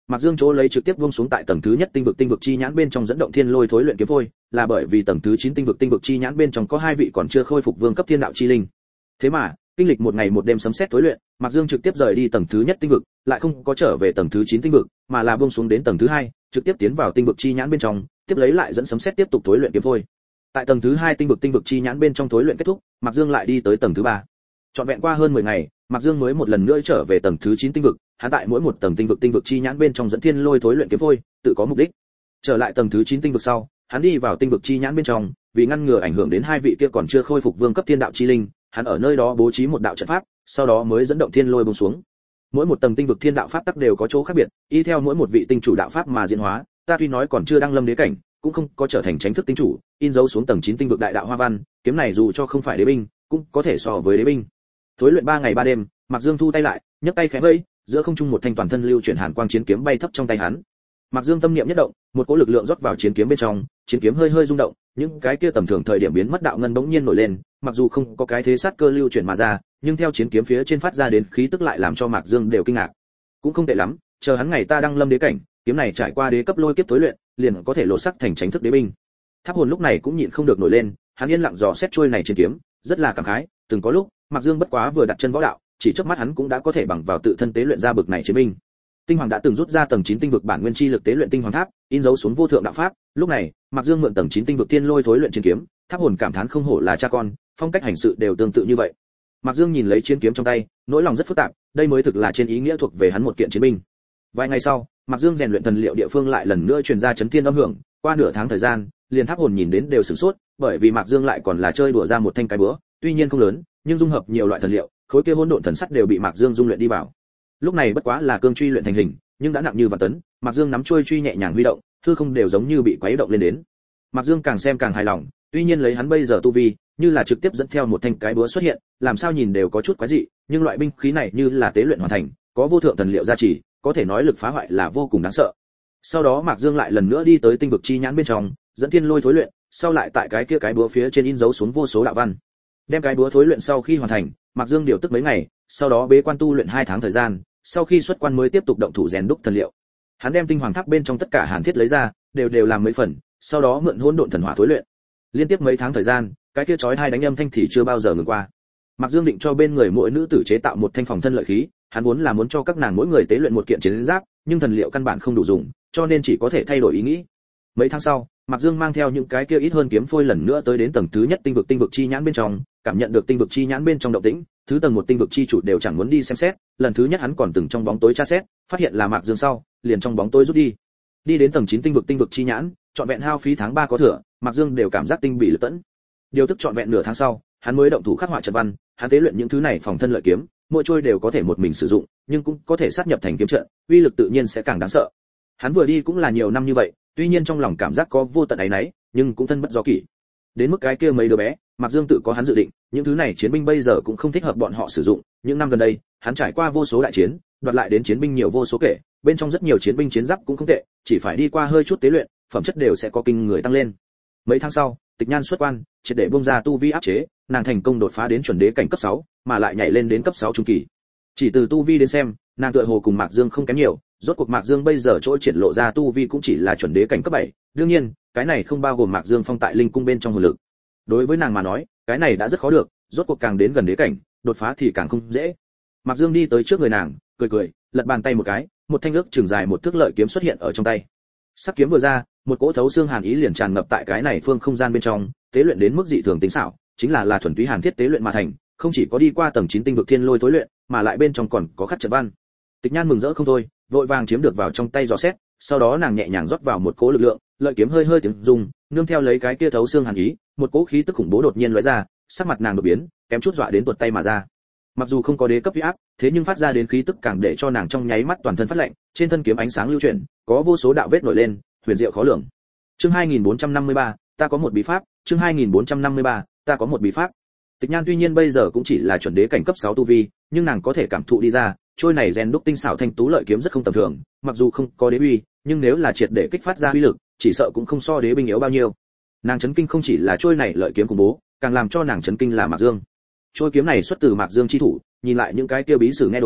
Mạc Dương chỗ lấy trực tiếp buông xuống tại tầng thứ nhất tinh vực tinh vực chi nhãn bên trong dẫn động thiên lôi thối luyện kiếm phôi, là bởi vì tầng thứ chín tinh vực tinh vực chi nhãn bên trong có hai vị còn chưa khôi phục vương cấp thiên đạo chi linh. Thế mà, kinh lịch một ngày một đêm sấm sét thối luyện, Mạc Dương trực tiếp rời đi tầng thứ nhất tinh vực, lại không có trở về tầng thứ chín tinh vực, mà là buông xuống đến tầng thứ hai, trực tiếp tiến vào tinh vực chi nhãn bên trong, tiếp lấy lại dẫn sấm sét tiếp tục thối luyện kiếm phôi. Tại tầng thứ hai tinh vực tinh vực chi nhãn bên trong thối luyện kết thúc, Mạc Dương lại đi tới tầng thứ ba. Trọn vẹn qua hơn mười ngày, Mạc Dương mới một lần nữa trở về tầng thứ chín tinh vực, hắn tại mỗi một tầng tinh vực tinh vực chi nhãn bên trong dẫn thiên lôi thối luyện kiếm phôi, tự có mục đích. Trở lại tầng thứ chín tinh vực sau, hắn đi vào tinh vực chi nhãn bên trong, vì ngăn ngừa ảnh hưởng đến hai vị kia còn chưa khôi phục vương cấp thiên đạo chi linh, hắn ở nơi đó bố trí một đạo trận pháp, sau đó mới dẫn động thiên lôi buông xuống. Mỗi một tầng tinh vực thiên đạo pháp tắc đều có chỗ khác biệt, y theo mỗi một vị tinh chủ đạo pháp mà diễn hóa, ta tuy nói còn chưa đăng lâm đế cảnh, cũng không có trở thành chánh thức tinh chủ, in dấu xuống tầng chín tinh vực đại đạo hoa văn, kiếm này dù cho không phải đế binh, cũng có thể so với đế binh. Thối luyện ba ngày ba đêm, Mạc Dương thu tay lại, nhấc tay khẽ vẫy, giữa không trung một thanh toàn thân lưu chuyển hàn quang chiến kiếm bay thấp trong tay hắn. Mạc Dương tâm niệm nhất động, một cỗ lực lượng rót vào chiến kiếm bên trong, chiến kiếm hơi hơi rung động, những cái kia tầm thường thời điểm biến mất đạo ngân bỗng nhiên nổi lên, mặc dù không có cái thế sát cơ lưu chuyển mà ra, nhưng theo chiến kiếm phía trên phát ra đến khí tức lại làm cho Mạc Dương đều kinh ngạc. Cũng không tệ lắm, chờ hắn ngày ta đăng lâm đế cảnh, kiếm này trải qua đế cấp lôi kiếp tối luyện, liền có thể lộ sắc thành chính thức đế binh. Tháp Hồn lúc này cũng nhịn không được nổi lên, hắn yên lặng dò xét chuôi này chiến kiếm, rất là cảm khái, từng có lúc, Mạc Dương bất quá vừa đặt chân võ đạo, chỉ chớp mắt hắn cũng đã có thể bằng vào tự thân tế luyện ra bực này chiến binh. Tinh Hoàng đã từng rút ra tầng chín tinh vực bản nguyên chi lực tế luyện Tinh Hoàng Tháp, in dấu xuống vô thượng đạo pháp, lúc này, Mạc Dương mượn tầng chín tinh vực thiên lôi thối luyện chiến kiếm, Tháp Hồn cảm thán không hổ là cha con, phong cách hành sự đều tương tự như vậy. Mạc Dương nhìn lấy chiến kiếm trong tay, nỗi lòng rất phức tạp, đây mới thực là trên ý nghĩa thuộc về hắn một kiện chiến binh. Vài ngày sau, Mạc Dương rèn luyện thần liệu địa phương lại lần nữa truyền ra chấn thiên âm hưởng, qua nửa tháng thời gian, liền Tháp Hồn nhìn đến đều sửng sốt, bởi vì Mạc Dương lại còn là chơi đùa ra một thanh cái búa, tuy nhiên không lớn, nhưng dung hợp nhiều loại thần liệu, khối kia hỗn độn thần sắt đều bị Mạc Dương dung luyện đi vào. Lúc này bất quá là cương truy luyện thành hình, nhưng đã nặng như vạn tấn, Mạc Dương nắm chuôi truy nhẹ nhàng huy động, hư không đều giống như bị quấy động lên đến. Mạc Dương càng xem càng hài lòng, tuy nhiên lấy hắn bây giờ tu vi, như là trực tiếp dẫn theo một thanh cái búa xuất hiện, làm sao nhìn đều có chút quái dị, nhưng loại binh khí này như là tế luyện hoàn thành, có vô thượng thần liệu gia trì, có thể nói lực phá hoại là vô cùng đáng sợ. Sau đó Mạc Dương lại lần nữa đi tới tinh vực chi nhãn bên trong, dẫn thiên lôi thối luyện, sau lại tại cái kia cái búa phía trên in dấu xuống vô số đạo văn. Đem cái búa thối luyện sau khi hoàn thành, Mạc Dương điều tức mấy ngày, sau đó bế quan tu luyện hai tháng thời gian, sau khi xuất quan mới tiếp tục động thủ rèn đúc thần liệu. Hắn đem Tinh Hoàng Tháp bên trong tất cả hàn thiết lấy ra, đều đều làm mấy phần, sau đó mượn hỗn độn thần hỏa thối luyện. Liên tiếp mấy tháng thời gian, cái kia chói hai đánh âm thanh thì chưa bao giờ ngừng qua. Mạc Dương định cho bên người mỗi nữ tử chế tạo một thanh phòng thân lợi khí, hắn vốn là muốn cho các nàng mỗi người tế luyện một kiện chiến giáp, nhưng thần liệu căn bản không đủ dùng, cho nên chỉ có thể thay đổi ý nghĩ. Mấy tháng sau, Mạc Dương mang theo những cái kia ít hơn kiếm phôi lần nữa tới đến tầng thứ nhất tinh vực tinh vực chi nhãn bên trong, cảm nhận được tinh vực chi nhãn bên trong động tĩnh, thứ tầng một tinh vực chi chủ đều chẳng muốn đi xem xét, lần thứ nhất hắn còn từng trong bóng tối tra xét, phát hiện là Mạc Dương sau, liền trong bóng tối rút đi. Đi đến tầng chín tinh vực tinh vực chi nhãn, trọn vẹn hao phí tháng ba có thừa, Mạc Dương đều cảm giác tinh bị lực tẫn. Điều tức trọn vẹn nửa tháng sau, hắn mới động thủ khắc họa trận văn, hắn tế luyện những thứ này phòng thân lợi kiếm, mỗi trôi đều có thể một mình sử dụng, nhưng cũng có thể sát nhập thành kiếm trận, uy lực tự nhiên sẽ càng đáng sợ. Hắn vừa đi cũng là nhiều năm như vậy, tuy nhiên trong lòng cảm giác có vô tận ấy nấy, nhưng cũng thân bất do kỷ. Đến mức cái kia mấy đứa bé, Mạc Dương tự có hắn dự định, những thứ này chiến binh bây giờ cũng không thích hợp bọn họ sử dụng, những năm gần đây, hắn trải qua vô số đại chiến, đoạt lại đến chiến binh nhiều vô số kể, bên trong rất nhiều chiến binh chiến giáp cũng không tệ, chỉ phải đi qua hơi chút tế luyện, phẩm chất đều sẽ có kinh người tăng lên. Mấy tháng sau, Tịch Nhan xuất quan, triệt để bung ra tu vi áp chế, nàng thành công đột phá đến chuẩn đế cảnh cấp sáu, mà lại nhảy lên đến cấp sáu trung kỳ. Chỉ từ tu vi đến xem, nàng tựa hồ cùng Mạc Dương không kém nhiều, rốt cuộc Mạc Dương bây giờ chỗ triển lộ ra tu vi cũng chỉ là chuẩn đế cảnh cấp bảy, đương nhiên, cái này không bao gồm Mạc Dương phong tại linh cung bên trong hồn lực. Đối với nàng mà nói, cái này đã rất khó được, rốt cuộc càng đến gần đế cảnh, đột phá thì càng không dễ. Mạc Dương đi tới trước người nàng, cười cười, lật bàn tay một cái, một thanh ước chừng dài một thước lợi kiếm xuất hiện ở trong tay. Sắc kiếm vừa ra, một cỗ thấu xương hàn ý liền tràn ngập tại cái này phương không gian bên trong, tế luyện đến mức dị thường tính xảo, chính là là thuần túy hàn thiết tế luyện mà thành, không chỉ có đi qua tầng chín tinh vực thiên lôi tối luyện, mà lại bên trong còn có khắc trận văn. Tịch Nhan mừng rỡ không thôi, vội vàng chiếm được vào trong tay dò xét, sau đó nàng nhẹ nhàng rót vào một cỗ lực lượng, lợi kiếm hơi hơi tiếng rung, nương theo lấy cái kia thấu xương hàn ý, một cỗ khí tức khủng bố đột nhiên lóe ra, sắc mặt nàng đột biến, kém chút dọa đến tuột tay mà ra. Mặc dù không có đế cấp uy áp, thế nhưng phát ra đến khí tức càng để cho nàng trong nháy mắt toàn thân phát lạnh, trên thân kiếm ánh sáng lưu chuyển, có vô số đạo vết nổi lên, huyền diệu khó lường. Chương hai nghìn bốn trăm năm mươi ba, ta có một bí pháp, chương hai nghìn bốn trăm năm mươi ba, ta có một bí pháp. Tịch Nhan tuy nhiên bây giờ cũng chỉ là chuẩn đế cảnh cấp sáu tu vi, nhưng nàng có thể cảm thụ đi ra, trôi này rèn đúc tinh xảo thanh tú lợi kiếm rất không tầm thường, mặc dù không có đế uy, nhưng nếu là triệt để kích phát ra uy lực, chỉ sợ cũng không so đế binh yếu bao nhiêu. Nàng chấn kinh không chỉ là trôi này lợi kiếm khủng bố, càng làm cho nàng chấn kinh là Mạc Dương. Trôi kiếm này xuất từ Mạc Dương chi thủ, nhìn lại những cái tiêu bí sử nghe đồn,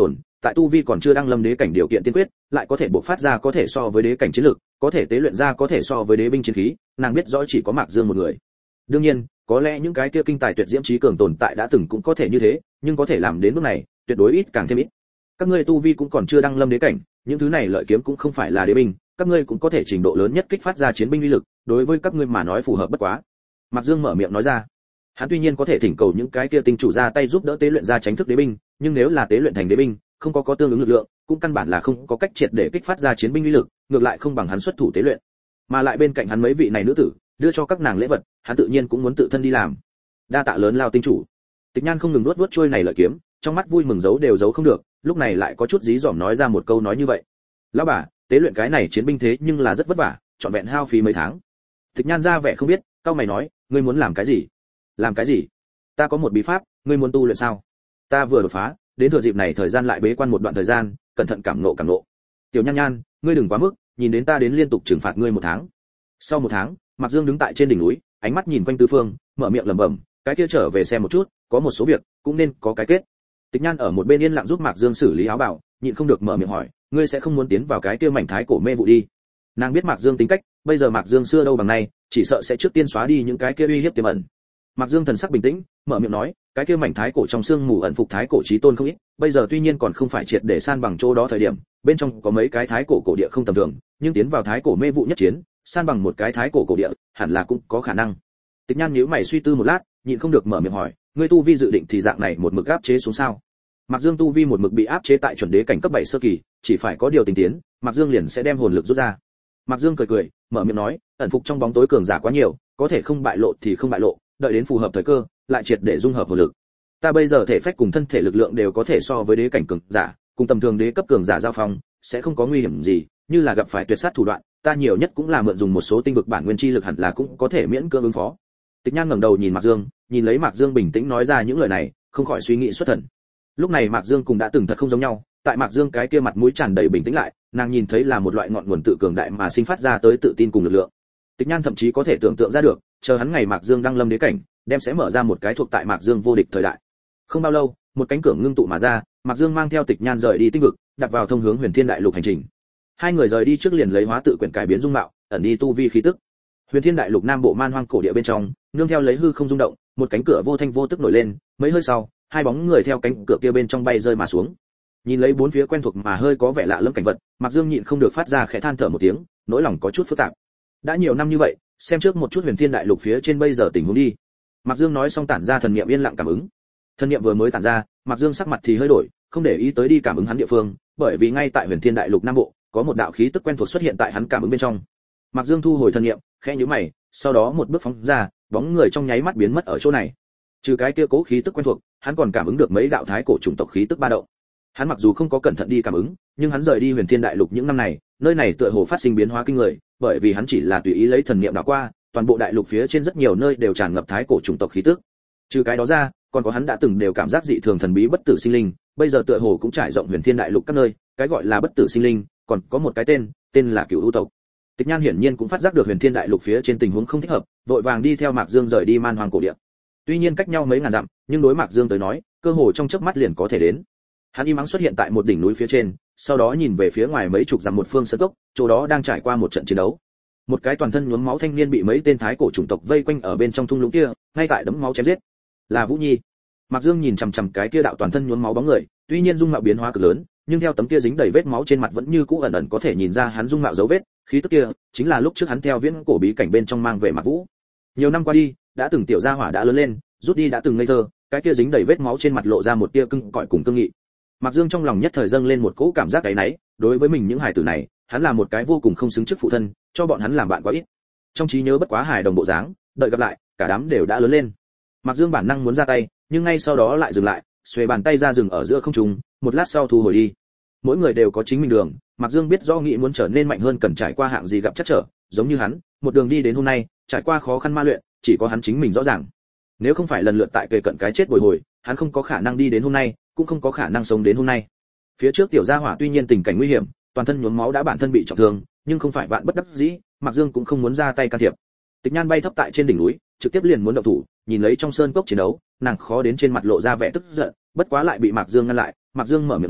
tại tu vi còn chưa đăng lâm đế cảnh điều kiện tiên quyết, lại có thể bộc phát ra có thể so với đế cảnh chiến lực, có thể tế luyện ra có thể so với đế binh chiến khí, nàng biết rõ chỉ có Mạc Dương một người. Đương nhiên, có lẽ những cái kia kinh tài tuyệt diễm trí cường tồn tại đã từng cũng có thể như thế, nhưng có thể làm đến bước này, tuyệt đối ít càng thêm ít. Các ngươi tu vi cũng còn chưa đăng lâm đế cảnh, những thứ này lợi kiếm cũng không phải là đế binh, các ngươi cũng có thể trình độ lớn nhất kích phát ra chiến binh uy lực, đối với các ngươi mà nói phù hợp bất quá. Mạc Dương mở miệng nói ra. Hắn tuy nhiên có thể thỉnh cầu những cái kia tinh chủ ra tay giúp đỡ tế luyện ra tránh thức đế binh, nhưng nếu là tế luyện thành đế binh, không có có tương ứng lực lượng, cũng căn bản là không có cách triệt để kích phát ra chiến binh uy lực, ngược lại không bằng hắn xuất thủ tế luyện. Mà lại bên cạnh hắn mấy vị này nữ tử, đưa cho các nàng lễ vật, hắn tự nhiên cũng muốn tự thân đi làm. Đa tạ lớn lao tinh chủ. Tịch Nhan không ngừng nuốt nuốt trôi này lợi kiếm, trong mắt vui mừng giấu đều giấu không được, lúc này lại có chút dí dỏm nói ra một câu nói như vậy. Lão bà, tế luyện cái này chiến binh thế nhưng là rất vất vả, trọn vẹn hao phí mấy tháng. Tịch Nhan ra vẻ không biết, cau mày nói, ngươi muốn làm cái gì? Làm cái gì? Ta có một bí pháp, ngươi muốn tu luyện sao? Ta vừa đột phá, đến thừa dịp này thời gian lại bế quan một đoạn thời gian, cẩn thận cảm ngộ cảm ngộ. Tiểu Nhan Nhan, ngươi đừng quá mức, nhìn đến ta đến liên tục trừng phạt ngươi một tháng. Sau một tháng, Mạc Dương đứng tại trên đỉnh núi, ánh mắt nhìn quanh tứ phương, mở miệng lẩm bẩm, cái kia trở về xem một chút, có một số việc cũng nên có cái kết. Tịch Nhan ở một bên yên lặng giúp Mạc Dương xử lý áo bào, nhịn không được mở miệng hỏi, ngươi sẽ không muốn tiến vào cái kia mảnh thái cổ mê vụ đi? Nàng biết Mạc Dương tính cách, bây giờ Mạc Dương xưa đâu bằng nay, chỉ sợ sẽ trước tiên xóa đi những cái kia uy hiếp tiềm ẩn. Mạc Dương thần sắc bình tĩnh, mở miệng nói, cái kia mảnh thái cổ trong xương mù ẩn phục thái cổ chí tôn không ít, bây giờ tuy nhiên còn không phải triệt để san bằng chỗ đó thời điểm, bên trong có mấy cái thái cổ cổ địa không tầm thường, nhưng tiến vào thái cổ mê vụ nhất chiến, san bằng một cái thái cổ cổ địa, hẳn là cũng có khả năng. Tịch Nhan nhíu mày suy tư một lát, nhịn không được mở miệng hỏi, ngươi tu vi dự định thì dạng này một mực áp chế xuống sao? Mạc Dương tu vi một mực bị áp chế tại chuẩn đế cảnh cấp bảy sơ kỳ, chỉ phải có điều tình tiến, Mạc Dương liền sẽ đem hồn lực rút ra. Mạc Dương cười cười, mở miệng nói, ẩn phục trong bóng tối cường giả quá nhiều, có thể không bại lộ thì không bại lộ, đợi đến phù hợp thời cơ, lại triệt để dung hợp hồn lực. Ta bây giờ thể phách cùng thân thể lực lượng đều có thể so với đế cảnh cường giả, cùng tầm thường đế cấp cường giả giao phong, sẽ không có nguy hiểm gì, như là gặp phải tuyệt sát thủ đoạn, ta nhiều nhất cũng là mượn dùng một số tinh vực bản nguyên chi lực hẳn là cũng có thể miễn cưỡng ứng phó. Tịch Nhan ngẩng đầu nhìn Mạc Dương, nhìn lấy Mạc Dương bình tĩnh nói ra những lời này, không khỏi suy nghĩ xuất thần. Lúc này Mạc Dương cùng đã từng thật không giống nhau, tại Mạc Dương cái kia mặt mũi tràn đầy bình tĩnh lại, nàng nhìn thấy là một loại ngọn nguồn tự cường đại mà sinh phát ra tới tự tin cùng lực lượng. Tịch Nhan thậm chí có thể tưởng tượng ra được, chờ hắn ngày Mạc Dương đăng lâm đế cảnh, đem sẽ mở ra một cái thuộc tại Mạc Dương vô địch thời đại. Không bao lâu, một cánh cửa ngưng tụ mà ra, Mạc Dương mang theo Tịch Nhan rời đi tinh vực, đặt vào thông hướng Huyền Thiên Đại Lục hành trình. Hai người rời đi trước liền lấy hóa tự quyển cải biến dung mạo, ẩn đi tu vi khí tức. Huyền Thiên Đại Lục Nam Bộ man hoang cổ địa bên trong, nương theo lấy hư không rung động, một cánh cửa vô thanh vô tức nổi lên, mấy hơi sau, hai bóng người theo cánh cửa kia bên trong bay rơi mà xuống. Nhìn lấy bốn phía quen thuộc mà hơi có vẻ lạ lẫm cảnh vật, Mạc Dương nhịn không được phát ra khẽ than thở một tiếng, nỗi lòng có chút phức tạp. Đã nhiều năm như vậy, xem trước một chút Huyền Thiên Đại Lục phía trên bây giờ tình huống đi. Mạc Dương nói xong tản ra thần niệm yên lặng cảm ứng. Thần niệm vừa mới tản ra, Mạc Dương sắc mặt thì hơi đổi, không để ý tới đi cảm ứng hắn địa phương, bởi vì ngay tại Huyền Thiên Đại Lục Nam Bộ, có một đạo khí tức quen thuộc xuất hiện tại hắn cảm ứng bên trong. Mạc Dương thu hồi thần niệm, khẽ nhíu mày, sau đó một bước phóng ra, bóng người trong nháy mắt biến mất ở chỗ này. Trừ cái kia cố khí tức quen thuộc, hắn còn cảm ứng được mấy đạo thái cổ chủng tộc khí tức ba động. Hắn mặc dù không có cẩn thận đi cảm ứng, nhưng hắn rời đi Huyền Thiên Đại Lục những năm này, nơi này tựa hồ phát sinh biến hóa kinh người, bởi vì hắn chỉ là tùy ý lấy thần niệm đảo qua, toàn bộ đại lục phía trên rất nhiều nơi đều tràn ngập thái cổ chủng tộc khí tức. Trừ cái đó ra, còn có hắn đã từng đều cảm giác dị thường thần bí bất tử sinh linh, bây giờ tựa hồ cũng trải rộng Huyền Thiên Đại Lục các nơi, cái gọi là bất tử sinh linh, còn có một cái tên, tên là Cửu U tộc. Tịch Nhan hiển nhiên cũng phát giác được Huyền Thiên Đại Lục phía trên tình huống không thích hợp, vội vàng đi theo Mạc Dương rời đi man hoang cổ địa. Tuy nhiên cách nhau mấy ngàn dặm, nhưng đối Mạc Dương tới nói, cơ hồ trong chớp mắt liền có thể đến. Hắn im ắng xuất hiện tại một đỉnh núi phía trên, sau đó nhìn về phía ngoài mấy chục dặm một phương sơn cốc, chỗ đó đang trải qua một trận chiến đấu. Một cái toàn thân nhuốm máu thanh niên bị mấy tên thái cổ chủng tộc vây quanh ở bên trong thung lũng kia, ngay tại đấm máu chém giết. Là Vũ Nhi. Mạc Dương nhìn chằm chằm cái kia đạo toàn thân nhuốm máu bóng người, tuy nhiên dung mạo biến hóa cực lớn, nhưng theo tấm kia dính đầy vết máu trên mặt vẫn như cũ ẩn ẩn có thể nhìn ra hắn dung mạo dấu vết, khí tức kia chính là lúc trước hắn theo viễn cổ bí cảnh bên trong mang về Mạc Vũ. Nhiều năm qua đi, đã từng tiểu gia hỏa đã lớn lên, rút đi đã từng ngây thơ, cái kia dính đầy vết máu trên mặt lộ ra một tia cưng cõi cùng cương nghị. Mạc Dương trong lòng nhất thời dâng lên một cỗ cảm giác áy náy, đối với mình những hài tử này, hắn là một cái vô cùng không xứng chức phụ thân, cho bọn hắn làm bạn quá ít. Trong trí nhớ bất quá hài đồng bộ dáng, đợi gặp lại, cả đám đều đã lớn lên. Mạc Dương bản năng muốn ra tay, nhưng ngay sau đó lại dừng lại, xuề bàn tay ra dừng ở giữa không trung, một lát sau thu hồi đi. Mỗi người đều có chính mình đường, Mạc Dương biết rõ nghĩ muốn trở nên mạnh hơn cần trải qua hạng gì gặp chắc trở, giống như hắn, một đường đi đến hôm nay, trải qua khó khăn ma luyện, chỉ có hắn chính mình rõ ràng. Nếu không phải lần lượt tại kề cận cái chết bồi hồi, hắn không có khả năng đi đến hôm nay, cũng không có khả năng sống đến hôm nay. Phía trước tiểu gia hỏa tuy nhiên tình cảnh nguy hiểm, toàn thân nhuốm máu đã bản thân bị trọng thương, nhưng không phải vạn bất đắc dĩ, Mạc Dương cũng không muốn ra tay can thiệp. Tịch Nhan bay thấp tại trên đỉnh núi, trực tiếp liền muốn động thủ, nhìn lấy trong sơn cốc chiến đấu, nàng khó đến trên mặt lộ ra vẻ tức giận, bất quá lại bị Mạc Dương ngăn lại. Mạc Dương mở miệng nói,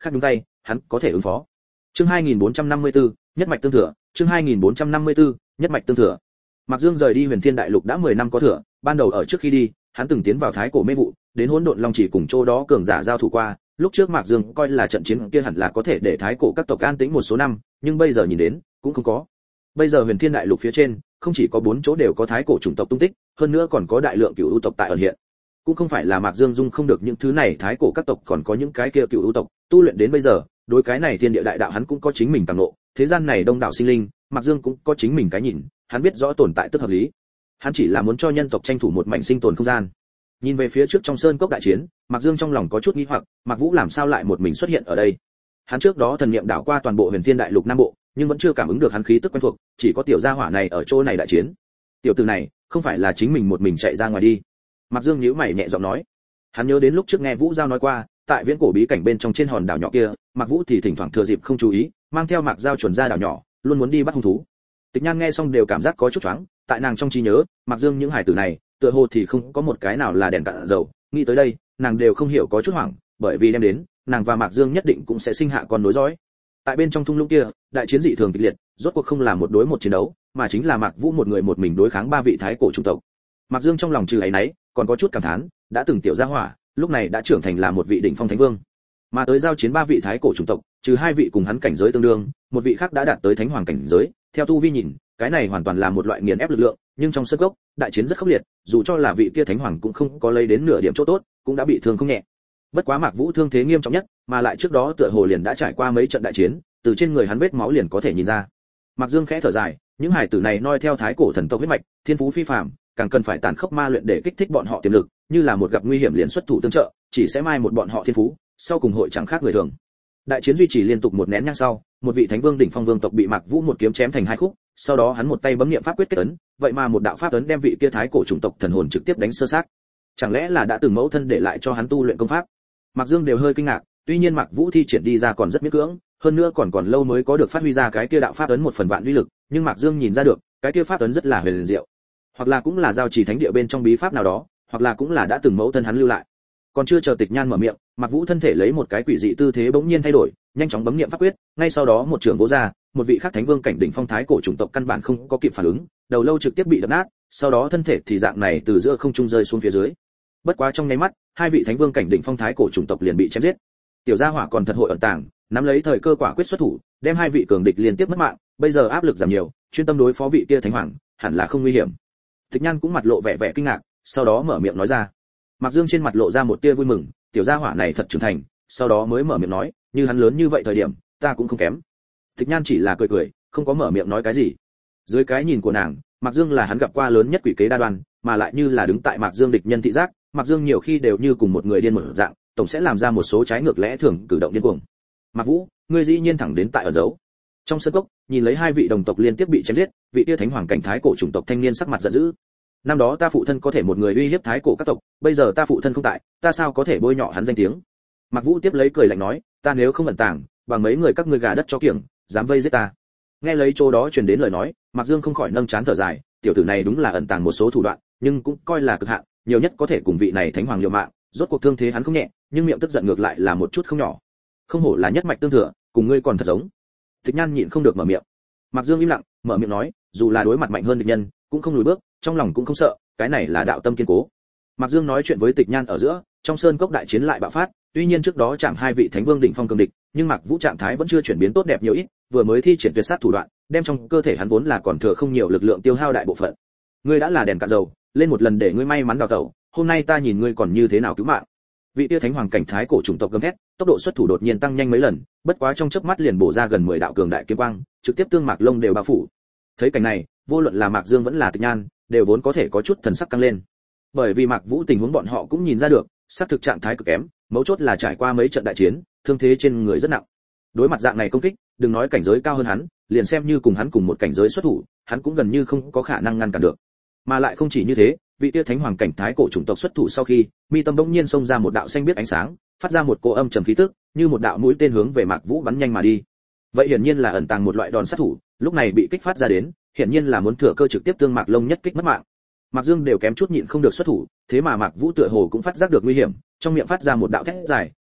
khác nhúng tay hắn có thể ứng phó. Chương hai nghìn bốn trăm năm mươi tư, nhất mạch tương thừa. Chương hai nghìn bốn trăm năm mươi tư, nhất mạch tương thừa. Mạc Dương rời đi Huyền Thiên Đại Lục đã mười năm có thừa, ban đầu ở trước khi đi, hắn từng tiến vào Thái Cổ Mê Vụ, đến Hỗn Độn Long Chỉ cùng chỗ đó cường giả giao thủ qua, lúc trước Mạc Dương coi là trận chiến kia hẳn là có thể để Thái Cổ các tộc an tĩnh một số năm, nhưng bây giờ nhìn đến, cũng không có. Bây giờ Huyền Thiên Đại Lục phía trên, không chỉ có bốn chỗ đều có Thái Cổ chủng tộc tung tích, hơn nữa còn có đại lượng cửu u tộc tại ẩn hiện. Cũng không phải là Mạc Dương dung không được những thứ này Thái Cổ các tộc, còn có những cái kia cửu u tộc, tu luyện đến bây giờ, đối cái này thiên địa đại đạo hắn cũng có chính mình cảm ngộ, thế gian này đông đảo sinh linh, Mạc Dương cũng có chính mình cái nhìn, hắn biết rõ tồn tại tức hợp lý. Hắn chỉ là muốn cho nhân tộc tranh thủ một mảnh sinh tồn không gian. Nhìn về phía trước trong sơn cốc đại chiến, Mạc Dương trong lòng có chút nghi hoặc, Mạc Vũ làm sao lại một mình xuất hiện ở đây? Hắn trước đó thần niệm đảo qua toàn bộ Huyền Thiên Đại Lục Nam Bộ, nhưng vẫn chưa cảm ứng được hắn khí tức quen thuộc, chỉ có tiểu gia hỏa này ở chỗ này đại chiến. Tiểu tử này, không phải là chính mình một mình chạy ra ngoài đi? Mạc Dương nhíu mày nhẹ giọng nói. Hắn nhớ đến lúc trước nghe Vũ Giao nói qua, tại viễn cổ bí cảnh bên trong trên hòn đảo nhỏ kia, Mạc Vũ thì thỉnh thoảng thừa dịp không chú ý, mang theo Mạc Giao chuẩn ra đảo nhỏ, luôn muốn đi bắt hung thú. Tịch Nhan nghe xong đều cảm giác có chút choáng, tại nàng trong trí nhớ, Mạc Dương những hải tử này, tựa hồ thì không có một cái nào là đèn cạn dầu, nghĩ tới đây, nàng đều không hiểu có chút hoảng, bởi vì đem đến, nàng và Mạc Dương nhất định cũng sẽ sinh hạ con nối dõi. Tại bên trong thung lũng kia, đại chiến dị thường kịch liệt, rốt cuộc không là một đối một chiến đấu, mà chính là Mạc Vũ một người một mình đối kháng ba vị Thái Cổ chủng tộc. Mạc Dương trong lòng trừ ấy nấy, còn có chút cảm thán, đã từng tiểu gia hỏa, lúc này đã trưởng thành là một vị đỉnh phong thánh vương. Mà tới giao chiến ba vị Thái Cổ chủng tộc, trừ hai vị cùng hắn cảnh giới tương đương, một vị khác đã đạt tới thánh hoàng cảnh giới, theo tu vi nhìn, cái này hoàn toàn là một loại nghiền ép lực lượng, nhưng trong sân gốc, đại chiến rất khốc liệt, dù cho là vị kia thánh hoàng cũng không có lấy đến nửa điểm chỗ tốt, cũng đã bị thương không nhẹ. Bất quá Mạc Vũ thương thế nghiêm trọng nhất, mà lại trước đó tựa hồ liền đã trải qua mấy trận đại chiến, từ trên người hắn vết máu liền có thể nhìn ra. Mạc Dương khẽ thở dài, những hải tử này noi theo Thái Cổ thần tộc huyết mạch, thiên phú phi phàm, càng cần phải tàn khốc ma luyện để kích thích bọn họ tiềm lực, như là một gặp nguy hiểm liền xuất thủ tương trợ, chỉ sẽ mai một bọn họ thiên phú, sau cùng hội chẳng khác người thường. Đại chiến duy trì liên tục một nén nhang sau, một vị thánh vương đỉnh phong vương tộc bị Mạc Vũ một kiếm chém thành hai khúc, sau đó hắn một tay bấm niệm pháp quyết kết ấn, vậy mà một đạo pháp ấn đem vị kia Thái Cổ chủng tộc thần hồn trực tiếp đánh sơ xác. Chẳng lẽ là đã từng mẫu thân để lại cho hắn tu luyện công pháp? Mạc Dương đều hơi kinh ngạc, tuy nhiên Mạc Vũ thi triển đi ra còn rất miễn cưỡng, hơn nữa còn còn lâu mới có được phát huy ra cái kia đạo pháp ấn một phần vạn uy lực, nhưng Mạc Dương nhìn ra được, cái kia pháp ấn rất là huyền diệu, hoặc là cũng là giao trì thánh địa bên trong bí pháp nào đó, hoặc là cũng là đã từng mẫu thân hắn lưu lại. Còn chưa chờ Tịch Nhan mở miệng, Mạc Vũ thân thể lấy một cái quỷ dị tư thế bỗng nhiên thay đổi, nhanh chóng bấm niệm pháp quyết, ngay sau đó một trường vỗ ra, một vị khác thánh vương cảnh đỉnh phong Thái Cổ chủng tộc căn bản không có kịp phản ứng, đầu lâu trực tiếp bị đập nát, sau đó thân thể thì dạng này từ giữa không trung rơi xuống phía dưới. Bất quá trong nháy mắt, hai vị thánh vương cảnh đỉnh phong Thái Cổ chủng tộc liền bị chém giết. Tiểu gia hỏa còn thật hội ẩn tàng, nắm lấy thời cơ quả quyết xuất thủ, đem hai vị cường địch liên tiếp mất mạng, bây giờ áp lực giảm nhiều, chuyên tâm đối phó vị kia thánh hoàng, hẳn là không nguy hiểm. Tịch Nhan cũng mặt lộ vẻ vẻ kinh ngạc, sau đó mở miệng nói ra. Mạc Dương trên mặt lộ ra một tia vui mừng, tiểu gia hỏa này thật trưởng thành, sau đó mới mở miệng nói, như hắn lớn như vậy thời điểm, ta cũng không kém. Tịch Nhan chỉ là cười cười, không có mở miệng nói cái gì. Dưới cái nhìn của nàng, Mạc Dương là hắn gặp qua lớn nhất quỷ kế đa đoan, mà lại như là đứng tại Mạc Dương địch nhân thị giác, Mạc Dương nhiều khi đều như cùng một người điên một dạng, tổng sẽ làm ra một số trái ngược lẽ thường cử động điên cuồng. Mạc Vũ, ngươi dĩ nhiên thẳng đến tại ở dấu. Trong sân cốc, nhìn lấy hai vị đồng tộc liên tiếp bị chém giết, vị tia thánh hoàng cảnh Thái Cổ chủng tộc thanh niên sắc mặt giận dữ. Năm đó ta phụ thân có thể một người uy hiếp Thái Cổ các tộc, bây giờ ta phụ thân không tại, ta sao có thể bôi nhọ hắn danh tiếng? Mạc Vũ tiếp lấy cười lạnh nói, ta nếu không ẩn tàng, bằng mấy người các ngươi gà đất cho kiểng, dám vây giết ta. Nghe lấy chỗ đó truyền đến lời nói, Mạc Dương không khỏi nâng chán thở dài, tiểu tử này đúng là ẩn tàng một số thủ đoạn, nhưng cũng coi là cực hạn, nhiều nhất có thể cùng vị này thánh hoàng liều mạng, rốt cuộc thương thế hắn không nhẹ, nhưng miệng tức giận ngược lại là một chút không nhỏ. Không hổ là nhất mạch tương thừa, cùng ngươi còn thật giống. Tịch Nhan nhịn không được mở miệng. Mạc Dương im lặng, mở miệng nói, dù là đối mặt mạnh hơn địch nhân, cũng không lùi bước, trong lòng cũng không sợ, cái này là đạo tâm kiên cố. Mạc Dương nói chuyện với Tịch Nhan ở giữa, trong sơn cốc đại chiến lại bạo phát, tuy nhiên trước đó chạm hai vị thánh vương đỉnh phong cường địch, nhưng Mạc Vũ trạng thái vẫn chưa chuyển biến tốt đẹp nhiều ít, vừa mới thi triển tuyệt sát thủ đoạn, đem trong cơ thể hắn vốn là còn thừa không nhiều lực lượng tiêu hao đại bộ phận. Ngươi đã là đèn cạn dầu, lên một lần để ngươi may mắn đào tẩu, hôm nay ta nhìn ngươi còn như thế nào cứu mạng. Vị tia thánh hoàng cảnh Thái Cổ chủng tộc gầm thét, tốc độ xuất thủ đột nhiên tăng nhanh mấy lần, bất quá trong chớp mắt liền bổ ra gần mười đạo cường đại kiếm quang, trực tiếp tương Mạc Lông đều bao phủ. Thấy cảnh này, vô luận là Mạc Dương vẫn là Tịch Nhan, đều vốn có thể có chút thần sắc căng lên. Bởi vì Mạc Vũ tình huống bọn họ cũng nhìn ra được, xác thực trạng thái cực kém, mấu chốt là trải qua mấy trận đại chiến, thương thế trên người rất nặng. Đối mặt dạng này công kích, đừng nói cảnh giới cao hơn hắn, liền xem như cùng hắn cùng một cảnh giới xuất thủ, hắn cũng gần như không có khả năng ngăn cản được. Mà lại không chỉ như thế, vị tia thánh hoàng cảnh Thái Cổ chủng tộc xuất thủ sau khi, mi tâm bỗng nhiên xông ra một đạo xanh biết ánh sáng, phát ra một cỗ âm trầm khí tức, như một đạo mũi tên hướng về Mạc Vũ bắn nhanh mà đi. Vậy hiển nhiên là ẩn tàng một loại đòn sát thủ, lúc này bị kích phát ra đến, hiển nhiên là muốn thừa cơ trực tiếp tương Mạc Lông nhất kích mất mạng. Mạc Dương đều kém chút nhịn không được xuất thủ, thế mà Mạc Vũ tựa hồ cũng phát giác được nguy hiểm, trong miệng phát ra một đạo thét dài,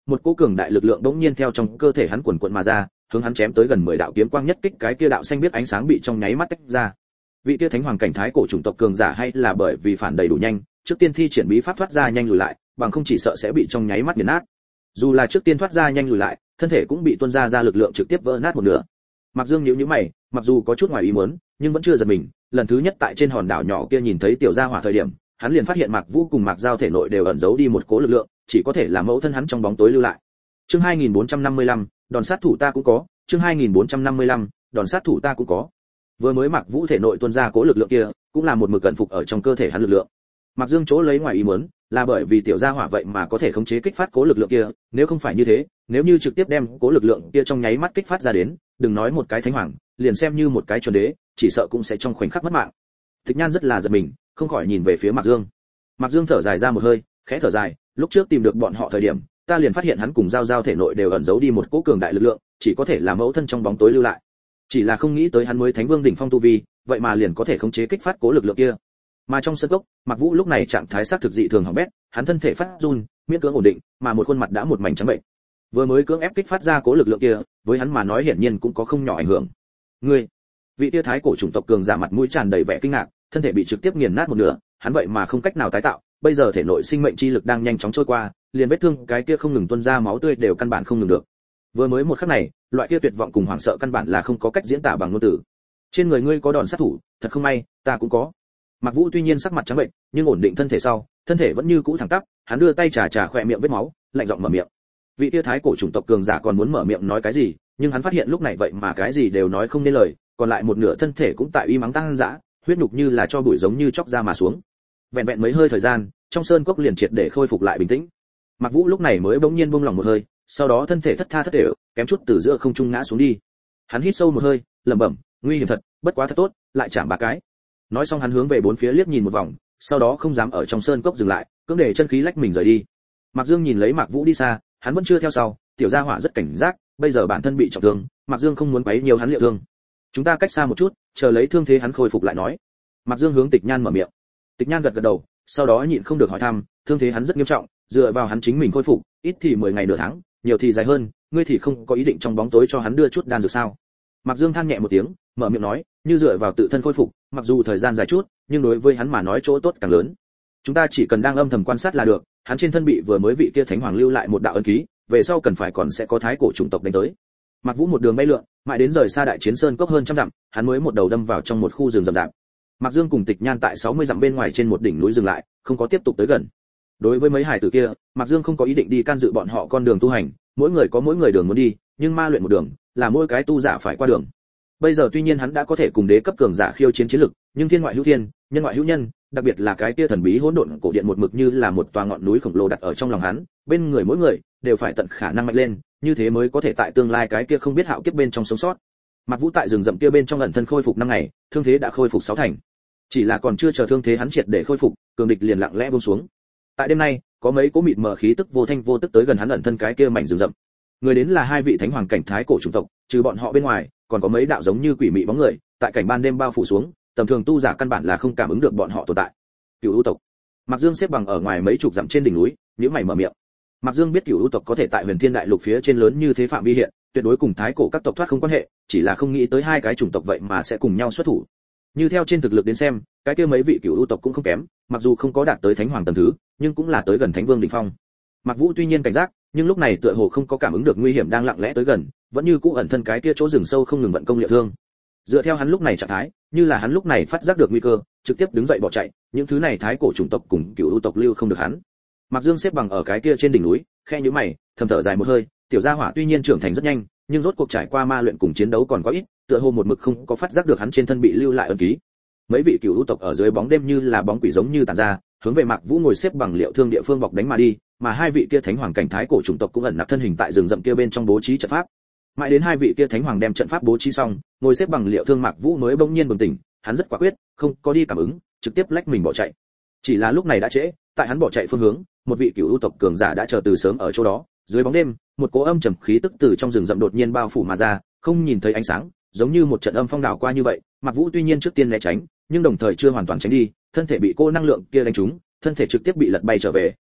một cỗ cường đại lực lượng đống nhiên theo trong cơ thể hắn quần quần mà ra, hướng hắn chém tới gần mười đạo kiếm quang nhất kích, cái kia đạo xanh biết ánh sáng bị trong nháy mắt tách ra. Vị kia thánh hoàng cảnh thái cổ chủng tộc cường giả hay là bởi vì phản đầy đủ nhanh, trước tiên thi triển bí pháp thoát ra nhanh lùi lại, bằng không chỉ sợ sẽ bị trong nháy mắt nghiền nát. Dù là trước tiên thoát ra nhanh lùi lại, thân thể cũng bị tuôn ra ra lực lượng trực tiếp vỡ nát một nửa. Mạc Dương nhíu nhíu mày, mặc dù có chút ngoài ý muốn, nhưng vẫn chưa giật mình, lần thứ nhất tại trên hòn đảo nhỏ kia nhìn thấy tiểu gia hỏa thời điểm, hắn liền phát hiện Mạc Vũ cùng Mạc Giao thể nội đều ẩn giấu đi một cỗ lực lượng, chỉ có thể là mẫu thân hắn trong bóng tối lưu lại. Chương hai nghìn bốn trăm năm mươi lăm, đòn sát thủ ta cũng có, chương hai nghìn bốn trăm năm mươi lăm, đòn sát thủ ta cũng có. Vừa mới Mạc Vũ thể nội tuôn ra cỗ lực lượng kia, cũng là một mực cẩn phục ở trong cơ thể hắn lực lượng. Mạc Dương chỗ lấy ngoài ý muốn, là bởi vì tiểu gia hỏa vậy mà có thể khống chế kích phát cố lực lượng kia, nếu không phải như thế, nếu như trực tiếp đem cố lực lượng kia trong nháy mắt kích phát ra đến, đừng nói một cái thánh hoàng, liền xem như một cái chuẩn đế, chỉ sợ cũng sẽ trong khoảnh khắc mất mạng. Tịch Nhan rất là giật mình, không khỏi nhìn về phía Mạc Dương. Mạc Dương thở dài ra một hơi, khẽ thở dài, lúc trước tìm được bọn họ thời điểm, ta liền phát hiện hắn cùng giao giao thể nội đều ẩn giấu đi một cỗ cường đại lực lượng, chỉ có thể là mẫu thân trong bóng tối lưu lại. Chỉ là không nghĩ tới hắn mới thánh vương đỉnh phong tu vi, vậy mà liền có thể khống chế kích phát cố lực lượng kia. Mà trong sân cốc, Mạc Vũ lúc này trạng thái xác thực dị thường hỏng bét, hắn thân thể phát run, miễn cưỡng ổn định, mà một khuôn mặt đã một mảnh trắng bệnh. Vừa mới cưỡng ép kích phát ra cố lực lượng kia, với hắn mà nói hiển nhiên cũng có không nhỏ ảnh hưởng. Ngươi, vị tia thái cổ chủng tộc cường giả mặt mũi tràn đầy vẻ kinh ngạc, thân thể bị trực tiếp nghiền nát một nửa, hắn vậy mà không cách nào tái tạo, bây giờ thể nội sinh mệnh chi lực đang nhanh chóng trôi qua, liền vết thương cái kia không ngừng tuôn ra máu tươi đều căn bản không ngừng được. Vừa mới một khắc này, loại kia tuyệt vọng cùng hoảng sợ căn bản là không có cách diễn tả bằng ngôn từ. Trên người ngươi có đòn sát thủ, thật không may, ta cũng có. Mạc Vũ tuy nhiên sắc mặt trắng bệnh, nhưng ổn định thân thể sau, thân thể vẫn như cũ thẳng tắp, hắn đưa tay chà chà khóe miệng vết máu, lạnh giọng mở miệng. Vị tia thái cổ chủng tộc cường giả còn muốn mở miệng nói cái gì, nhưng hắn phát hiện lúc này vậy mà cái gì đều nói không nên lời, còn lại một nửa thân thể cũng tại uy mắng tăng dã, huyết nhục như là cho bụi giống như chóc ra mà xuống. Vẹn vẹn mấy hơi thời gian, trong sơn cốc liền triệt để khôi phục lại bình tĩnh. Mạc Vũ lúc này mới bỗng nhiên buông lỏng một hơi, sau đó thân thể thất tha thất đều, kém chút từ giữa không trung ngã xuống đi. Hắn hít sâu một hơi, lẩm bẩm, nguy hiểm thật, bất quá thật tốt, lại chạm ba cái. Nói xong hắn hướng về bốn phía liếc nhìn một vòng, sau đó không dám ở trong sơn cốc dừng lại, cưỡng để chân khí lách mình rời đi. Mạc Dương nhìn lấy Mạc Vũ đi xa, hắn vẫn chưa theo sau, tiểu gia hỏa rất cảnh giác, bây giờ bản thân bị trọng thương, Mạc Dương không muốn quấy nhiều hắn liệu thương. Chúng ta cách xa một chút, chờ lấy thương thế hắn khôi phục lại nói. Mạc Dương hướng Tịch Nhan mở miệng. Tịch Nhan gật gật đầu, sau đó nhịn không được hỏi thăm, thương thế hắn rất nghiêm trọng, dựa vào hắn chính mình khôi phục, ít thì mười ngày nửa tháng, nhiều thì dài hơn, ngươi thì không có ý định trong bóng tối cho hắn đưa chút đan dược sao? Mạc Dương than nhẹ một tiếng, mở miệng nói, như dựa vào tự thân khôi phục, mặc dù thời gian dài chút, nhưng đối với hắn mà nói chỗ tốt càng lớn. Chúng ta chỉ cần đang âm thầm quan sát là được, hắn trên thân bị vừa mới vị kia thánh hoàng lưu lại một đạo ấn ký, về sau cần phải còn sẽ có thái cổ chủng tộc đánh tới. Mạc Vũ một đường bay lượn, mãi đến rời xa đại chiến sơn cốc hơn trăm dặm, hắn mới một đầu đâm vào trong một khu rừng rậm rạp. Mạc Dương cùng Tịch Nhan tại sáu mươi dặm bên ngoài trên một đỉnh núi dừng lại, không có tiếp tục tới gần. Đối với mấy hải tử kia, Mạc Dương không có ý định đi can dự bọn họ con đường tu hành, mỗi người có mỗi người đường muốn đi, nhưng ma luyện một đường, là mỗi cái tu giả phải qua đường. Bây giờ tuy nhiên hắn đã có thể cùng đế cấp cường giả khiêu chiến chiến lực, nhưng thiên ngoại hữu thiên, nhân ngoại hữu nhân, đặc biệt là cái kia thần bí hỗn độn cổ điện một mực như là một tòa ngọn núi khổng lồ đặt ở trong lòng hắn, bên người mỗi người đều phải tận khả năng mạnh lên, như thế mới có thể tại tương lai cái kia không biết hạo kiếp bên trong sống sót. Mạc Vũ tại rừng rậm kia bên trong ẩn thân khôi phục năm ngày, thương thế đã khôi phục sáu thành. Chỉ là còn chưa chờ thương thế hắn triệt để khôi phục, cường địch liền lặng lẽ buông xuống. Tại đêm nay, có mấy cỗ mịt mờ khí tức vô thanh vô tức tới gần hắn ẩn thân cái kia mảnh rừng rậm. Người đến là hai vị thánh hoàng cảnh thái cổ chủng tộc, trừ bọn họ bên ngoài, còn có mấy đạo giống như quỷ mị bóng người, tại cảnh ban đêm bao phủ xuống, tầm thường tu giả căn bản là không cảm ứng được bọn họ tồn tại. Cửu U tộc. Mạc Dương xếp bằng ở ngoài mấy chục dặm trên đỉnh núi, nhíu mày mở miệng. Mạc Dương biết Cửu U tộc có thể tại Huyền Thiên Đại Lục phía trên lớn như thế phạm vi hiện, tuyệt đối cùng thái cổ các tộc thoát không quan hệ, chỉ là không nghĩ tới hai cái chủng tộc vậy mà sẽ cùng nhau xuất thủ. Như theo trên thực lực đến xem, cái kia mấy vị Cửu U tộc cũng không kém, mặc dù không có đạt tới thánh hoàng tầng thứ, nhưng cũng là tới gần thánh vương đỉnh phong. Mạc Vũ tuy nhiên cảnh giác, nhưng lúc này tựa hồ không có cảm ứng được nguy hiểm đang lặng lẽ tới gần, vẫn như cũ ẩn thân cái kia chỗ rừng sâu không ngừng vận công liệu thương. Dựa theo hắn lúc này trạng thái, như là hắn lúc này phát giác được nguy cơ, trực tiếp đứng dậy bỏ chạy, những thứ này thái cổ chủng tộc cùng Cửu U tộc lưu không được hắn. Mạc Dương xếp bằng ở cái kia trên đỉnh núi, khe nhíu mày, thầm thở dài một hơi, tiểu gia hỏa tuy nhiên trưởng thành rất nhanh, nhưng rốt cuộc trải qua ma luyện cùng chiến đấu còn có ít, tựa hồ một mực không có phát giác được hắn trên thân bị lưu lại ấn ký. Mấy vị Cửu U tộc ở dưới bóng đêm như là bóng quỷ giống như tản ra, hướng về Mạc Vũ ngồi xếp bằng liệu thương địa phương bọc đánh mà đi, mà hai vị kia thánh hoàng cảnh thái cổ chủng tộc cũng ẩn nặc thân hình tại rừng rậm kia bên trong bố trí trận pháp. Mãi đến hai vị kia thánh hoàng đem trận pháp bố trí xong, ngồi xếp bằng liệu thương Mạc Vũ mới bỗng nhiên bừng tỉnh, hắn rất quả quyết, không có đi cảm ứng, trực tiếp lách mình bỏ chạy. Chỉ là lúc này đã trễ, tại hắn bỏ chạy phương hướng, một vị Cửu U tộc cường giả đã chờ từ sớm ở chỗ đó, dưới bóng đêm, một cỗ âm trầm khí tức từ trong rừng rậm đột nhiên bao phủ mà ra, không nhìn thấy ánh sáng, giống như một trận âm phong đảo qua như vậy. Mạc Vũ tuy nhiên trước tiên né tránh, nhưng đồng thời chưa hoàn toàn tránh đi, thân thể bị cô năng lượng kia đánh trúng, thân thể trực tiếp bị lật bay trở về.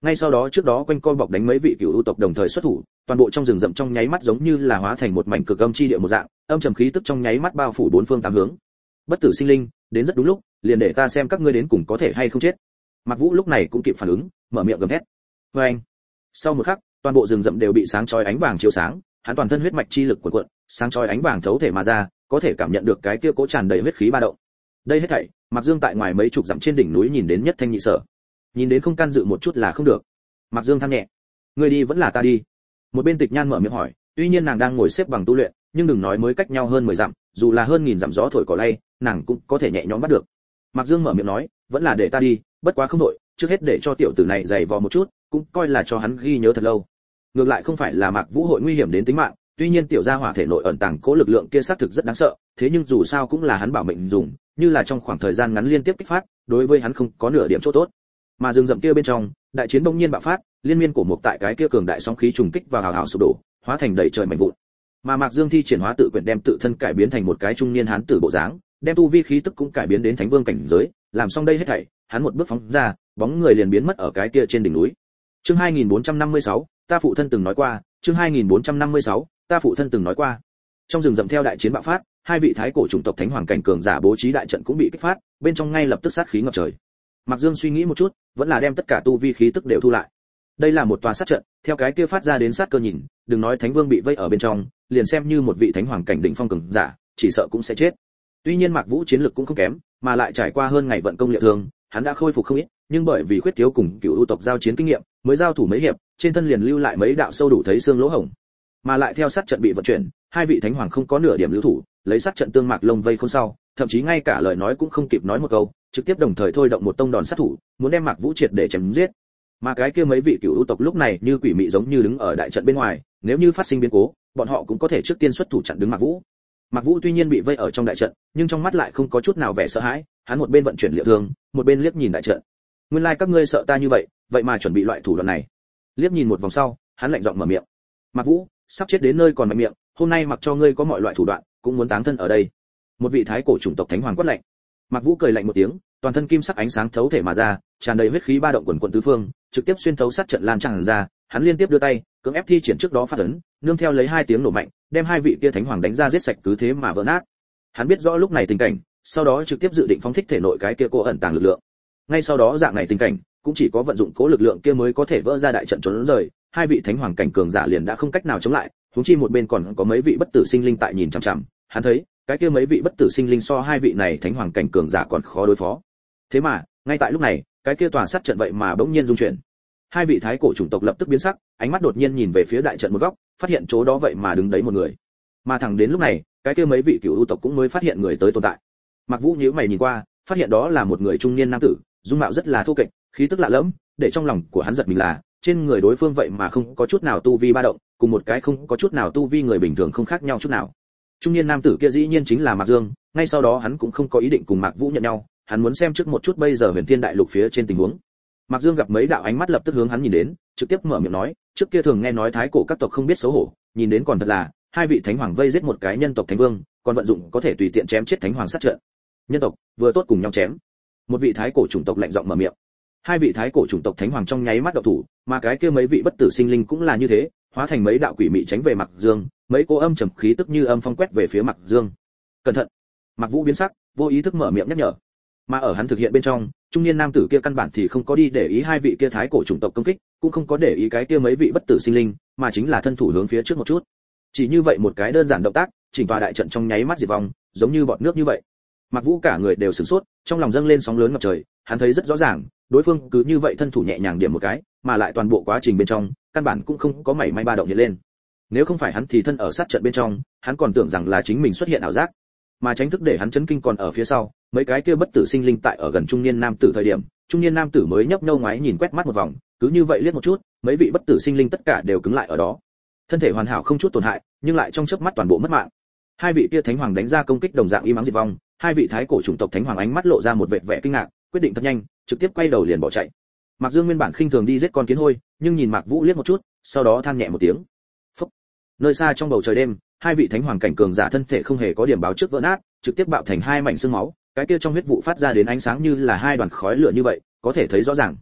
Ngay sau đó trước đó quanh co bọc đánh mấy vị cửu u tộc đồng thời xuất thủ, toàn bộ trong rừng rậm trong nháy mắt giống như là hóa thành một mảnh cực âm chi địa một dạng, âm trầm khí tức trong nháy mắt bao phủ bốn phương tám hướng. Bất tử sinh linh, đến rất đúng lúc, liền để ta xem các ngươi đến cùng có thể hay không chết. Mạc Vũ lúc này cũng kịp phản ứng, mở miệng gầm thét. Oeng! Sau một khắc, toàn bộ rừng rậm đều bị sáng chói ánh vàng chiếu sáng, hắn toàn thân huyết mạch chi lực cuộn cuộn, sáng chói ánh vàng thấu thể mà ra, có thể cảm nhận được cái kia cố tràn đầy huyết khí ba động. Đây hết thảy, Mạc Dương tại ngoài mấy chục dặm trên đỉnh núi nhìn đến nhất thanh nhị sở. Nhìn đến không can dự một chút là không được. Mạc Dương than nhẹ, người đi vẫn là ta đi. Một bên Tịch Nhan mở miệng hỏi, tuy nhiên nàng đang ngồi xếp bằng tu luyện, nhưng đừng nói mới cách nhau hơn mười dặm, dù là hơn nghìn dặm gió thổi cỏ lay, nàng cũng có thể nhẹ nhõm bắt được. Mạc Dương mở miệng nói, vẫn là để ta đi, bất quá không đổi, trước hết để cho tiểu tử này dày vò một chút, cũng coi là cho hắn ghi nhớ thật lâu. Ngược lại không phải là Mạc Vũ hội nguy hiểm đến tính mạng, tuy nhiên tiểu gia hỏa thể nội ẩn tàng cố lực lượng kia xác thực rất đáng sợ, thế nhưng dù sao cũng là hắn bảo mệnh dùng, như là trong khoảng thời gian ngắn liên tiếp kích phát, đối với hắn không có nửa điểm chỗ tốt. Mà rừng rậm kia bên trong, đại chiến bỗng nhiên bạo phát, liên miên của một tại cái kia cường đại sóng khí trùng kích vào hào hào sụp đổ, hóa thành đầy trời mảnh vụn. Mà Mạc Dương thi triển hóa tự quyển đem tự thân cải biến thành một cái trung niên hán tử bộ dáng, đem tu vi khí tức cũng cải biến đến thánh vương cảnh giới, làm xong đây hết thảy, hắn một bước phóng ra, bóng người liền biến mất ở cái kia trên đỉnh núi. Chương hai nghìn bốn trăm năm mươi sáu, ta phụ thân từng nói qua, chương hai nghìn bốn trăm năm mươi sáu, ta phụ thân từng nói qua. Trong rừng rậm theo đại chiến bạo phát, hai vị thái cổ chủng tộc thánh hoàng cảnh cường giả bố trí đại trận cũng bị kích phát, bên trong ngay lập tức sát khí ngập trời. Mạc Dương suy nghĩ một chút, vẫn là đem tất cả tu vi khí tức đều thu lại. Đây là một tòa sát trận, theo cái kia phát ra đến sát cơ nhìn, đừng nói thánh vương bị vây ở bên trong, liền xem như một vị thánh hoàng cảnh đỉnh phong cường giả, chỉ sợ cũng sẽ chết. Tuy nhiên Mạc Vũ chiến lực cũng không kém, mà lại trải qua hơn ngày vận công liệu thương, hắn đã khôi phục không ít, nhưng bởi vì khuyết thiếu cùng cựu ưu tộc giao chiến kinh nghiệm, mới giao thủ mấy hiệp, trên thân liền lưu lại mấy đạo sâu đủ thấy xương lỗ hổng. Mà lại theo sát trận bị vận chuyển, hai vị thánh hoàng không có nửa điểm lưu thủ, lấy sát trận tương Mạc Lông vây khôn sau, thậm chí ngay cả lời nói cũng không kịp nói một câu, trực tiếp đồng thời thôi động một tông đòn sát thủ, muốn đem Mạc Vũ triệt để chém giết. Mà cái kia mấy vị cựu ưu tộc lúc này như quỷ mị giống như đứng ở đại trận bên ngoài, nếu như phát sinh biến cố, bọn họ cũng có thể trước tiên xuất thủ chặn đứng Mạc Vũ. Mạc Vũ tuy nhiên bị vây ở trong đại trận, nhưng trong mắt lại không có chút nào vẻ sợ hãi, hắn một bên vận chuyển liệu thương, một bên liếc nhìn đại trận. Nguyên lai like các ngươi sợ ta như vậy, vậy mà chuẩn bị loại thủ đoạn này. Liếc nhìn một vòng sau, hắn lạnh giọng mở miệng. Mạc Vũ, sắp chết đến nơi còn mạnh miệng, hôm nay mặc cho ngươi có mọi loại thủ đoạn, cũng muốn táng thân ở đây. Một vị thái cổ chủng tộc thánh hoàng quát lạnh. Mạc Vũ cười lạnh một tiếng, toàn thân kim sắc ánh sáng thấu thể mà ra, tràn đầy huyết khí ba động quần quần tứ phương, trực tiếp xuyên thấu sát trận lan tràn ra, hắn liên tiếp đưa tay, cưỡng ép thi triển trước đó phát ấn, nương theo lấy hai tiếng nổ mạnh, đem hai vị kia thánh hoàng đánh ra giết sạch cứ thế mà vỡ nát. Hắn biết rõ lúc này tình cảnh, sau đó trực tiếp dự định phóng thích thể nội cái kia cô ẩn tàng lực lượng. Ngay sau đó dạng này tình cảnh, cũng chỉ có vận dụng cố lực lượng kia mới có thể vỡ ra đại trận trốn rời, hai vị thánh hoàng cảnh cường giả liền đã không cách nào chống lại, huống chi một bên còn có mấy vị bất tử sinh linh tại nhìn chằm chằm, hắn thấy, cái kia mấy vị bất tử sinh linh so hai vị này thánh hoàng cảnh cường giả còn khó đối phó. Thế mà, ngay tại lúc này, cái kia tòa sát trận vậy mà bỗng nhiên rung chuyển. Hai vị thái cổ chủng tộc lập tức biến sắc, ánh mắt đột nhiên nhìn về phía đại trận một góc, phát hiện chỗ đó vậy mà đứng đấy một người. Mà thẳng đến lúc này, cái kia mấy vị cửu u tộc cũng mới phát hiện người tới tồn tại. Mạc Vũ nhíu mày nhìn qua, phát hiện đó là một người trung niên nam tử, dung mạo rất là thô kệch, khí tức lạ lẫm, để trong lòng của hắn giật mình là, trên người đối phương vậy mà không có chút nào tu vi ba động, cùng một cái không có chút nào tu vi người bình thường không khác nhau chút nào. Trung niên nam tử kia dĩ nhiên chính là Mạc Dương, ngay sau đó hắn cũng không có ý định cùng Mạc Vũ nhận nhau, hắn muốn xem trước một chút bây giờ Huyền Thiên Đại Lục phía trên tình huống. Mạc Dương gặp mấy đạo ánh mắt lập tức hướng hắn nhìn đến, trực tiếp mở miệng nói, trước kia thường nghe nói thái cổ các tộc không biết xấu hổ, nhìn đến còn thật là, hai vị thánh hoàng vây giết một cái nhân tộc thánh vương, còn vận dụng có thể tùy tiện chém chết thánh hoàng sát trận. Nhân tộc, vừa tốt cùng nhau chém. Một vị thái cổ chủng tộc lạnh giọng mở miệng. Hai vị thái cổ chủng tộc thánh hoàng trong nháy mắt động thủ, mà cái kia mấy vị bất tử sinh linh cũng là như thế, hóa thành mấy đạo quỷ mị tránh về Mạc Dương, mấy cô âm trầm khí tức như âm phong quét về phía Mạc Dương. Cẩn thận! Mạc Vũ biến sắc, vô ý thức mở miệng nhắc nhở. Mà ở hắn thực hiện bên trong, trung niên nam tử kia căn bản thì không có đi để ý hai vị kia thái cổ chủng tộc công kích, cũng không có để ý cái kia mấy vị bất tử sinh linh, mà chính là thân thủ hướng phía trước một chút. Chỉ như vậy một cái đơn giản động tác, chỉnh tòa đại trận trong nháy mắt diệt vong, giống như bọt nước như vậy. Mạc Vũ cả người đều sửng sốt, trong lòng dâng lên sóng lớn ngập trời, hắn thấy rất rõ ràng, đối phương cứ như vậy thân thủ nhẹ nhàng điểm một cái, mà lại toàn bộ quá trình bên trong, căn bản cũng không có mảy may ba động hiện lên. Nếu không phải hắn thì thân ở sát trận bên trong, hắn còn tưởng rằng là chính mình xuất hiện ảo giác. Mà tránh thức để hắn chấn kinh còn ở phía sau, mấy cái kia bất tử sinh linh tại ở gần trung niên nam tử thời điểm, trung niên nam tử mới nhấp nhô ngoái nhìn quét mắt một vòng, cứ như vậy liếc một chút, mấy vị bất tử sinh linh tất cả đều cứng lại ở đó. Thân thể hoàn hảo không chút tổn hại, nhưng lại trong chớp mắt toàn bộ mất mạng. Hai vị kia thánh hoàng đánh ra công kích đồng dạng im ắng diệt vong, hai vị thái cổ chủng tộc thánh hoàng ánh mắt lộ ra một vẻ vẻ kinh ngạc, quyết định thật nhanh, trực tiếp quay đầu liền bỏ chạy. Mạc Dương nguyên bản khinh thường đi giết con kiến hôi, nhưng nhìn Mạc Vũ liếc một chút, sau đó than nhẹ một tiếng. Phốc. Nơi xa trong bầu trời đêm, hai vị thánh hoàng cảnh cường giả thân thể không hề có điểm báo trước vỡ nát, trực tiếp bạo thành hai mảnh xương máu, cái kia trong huyết vụ phát ra đến ánh sáng như là hai đoàn khói lửa như vậy, có thể thấy rõ ràng.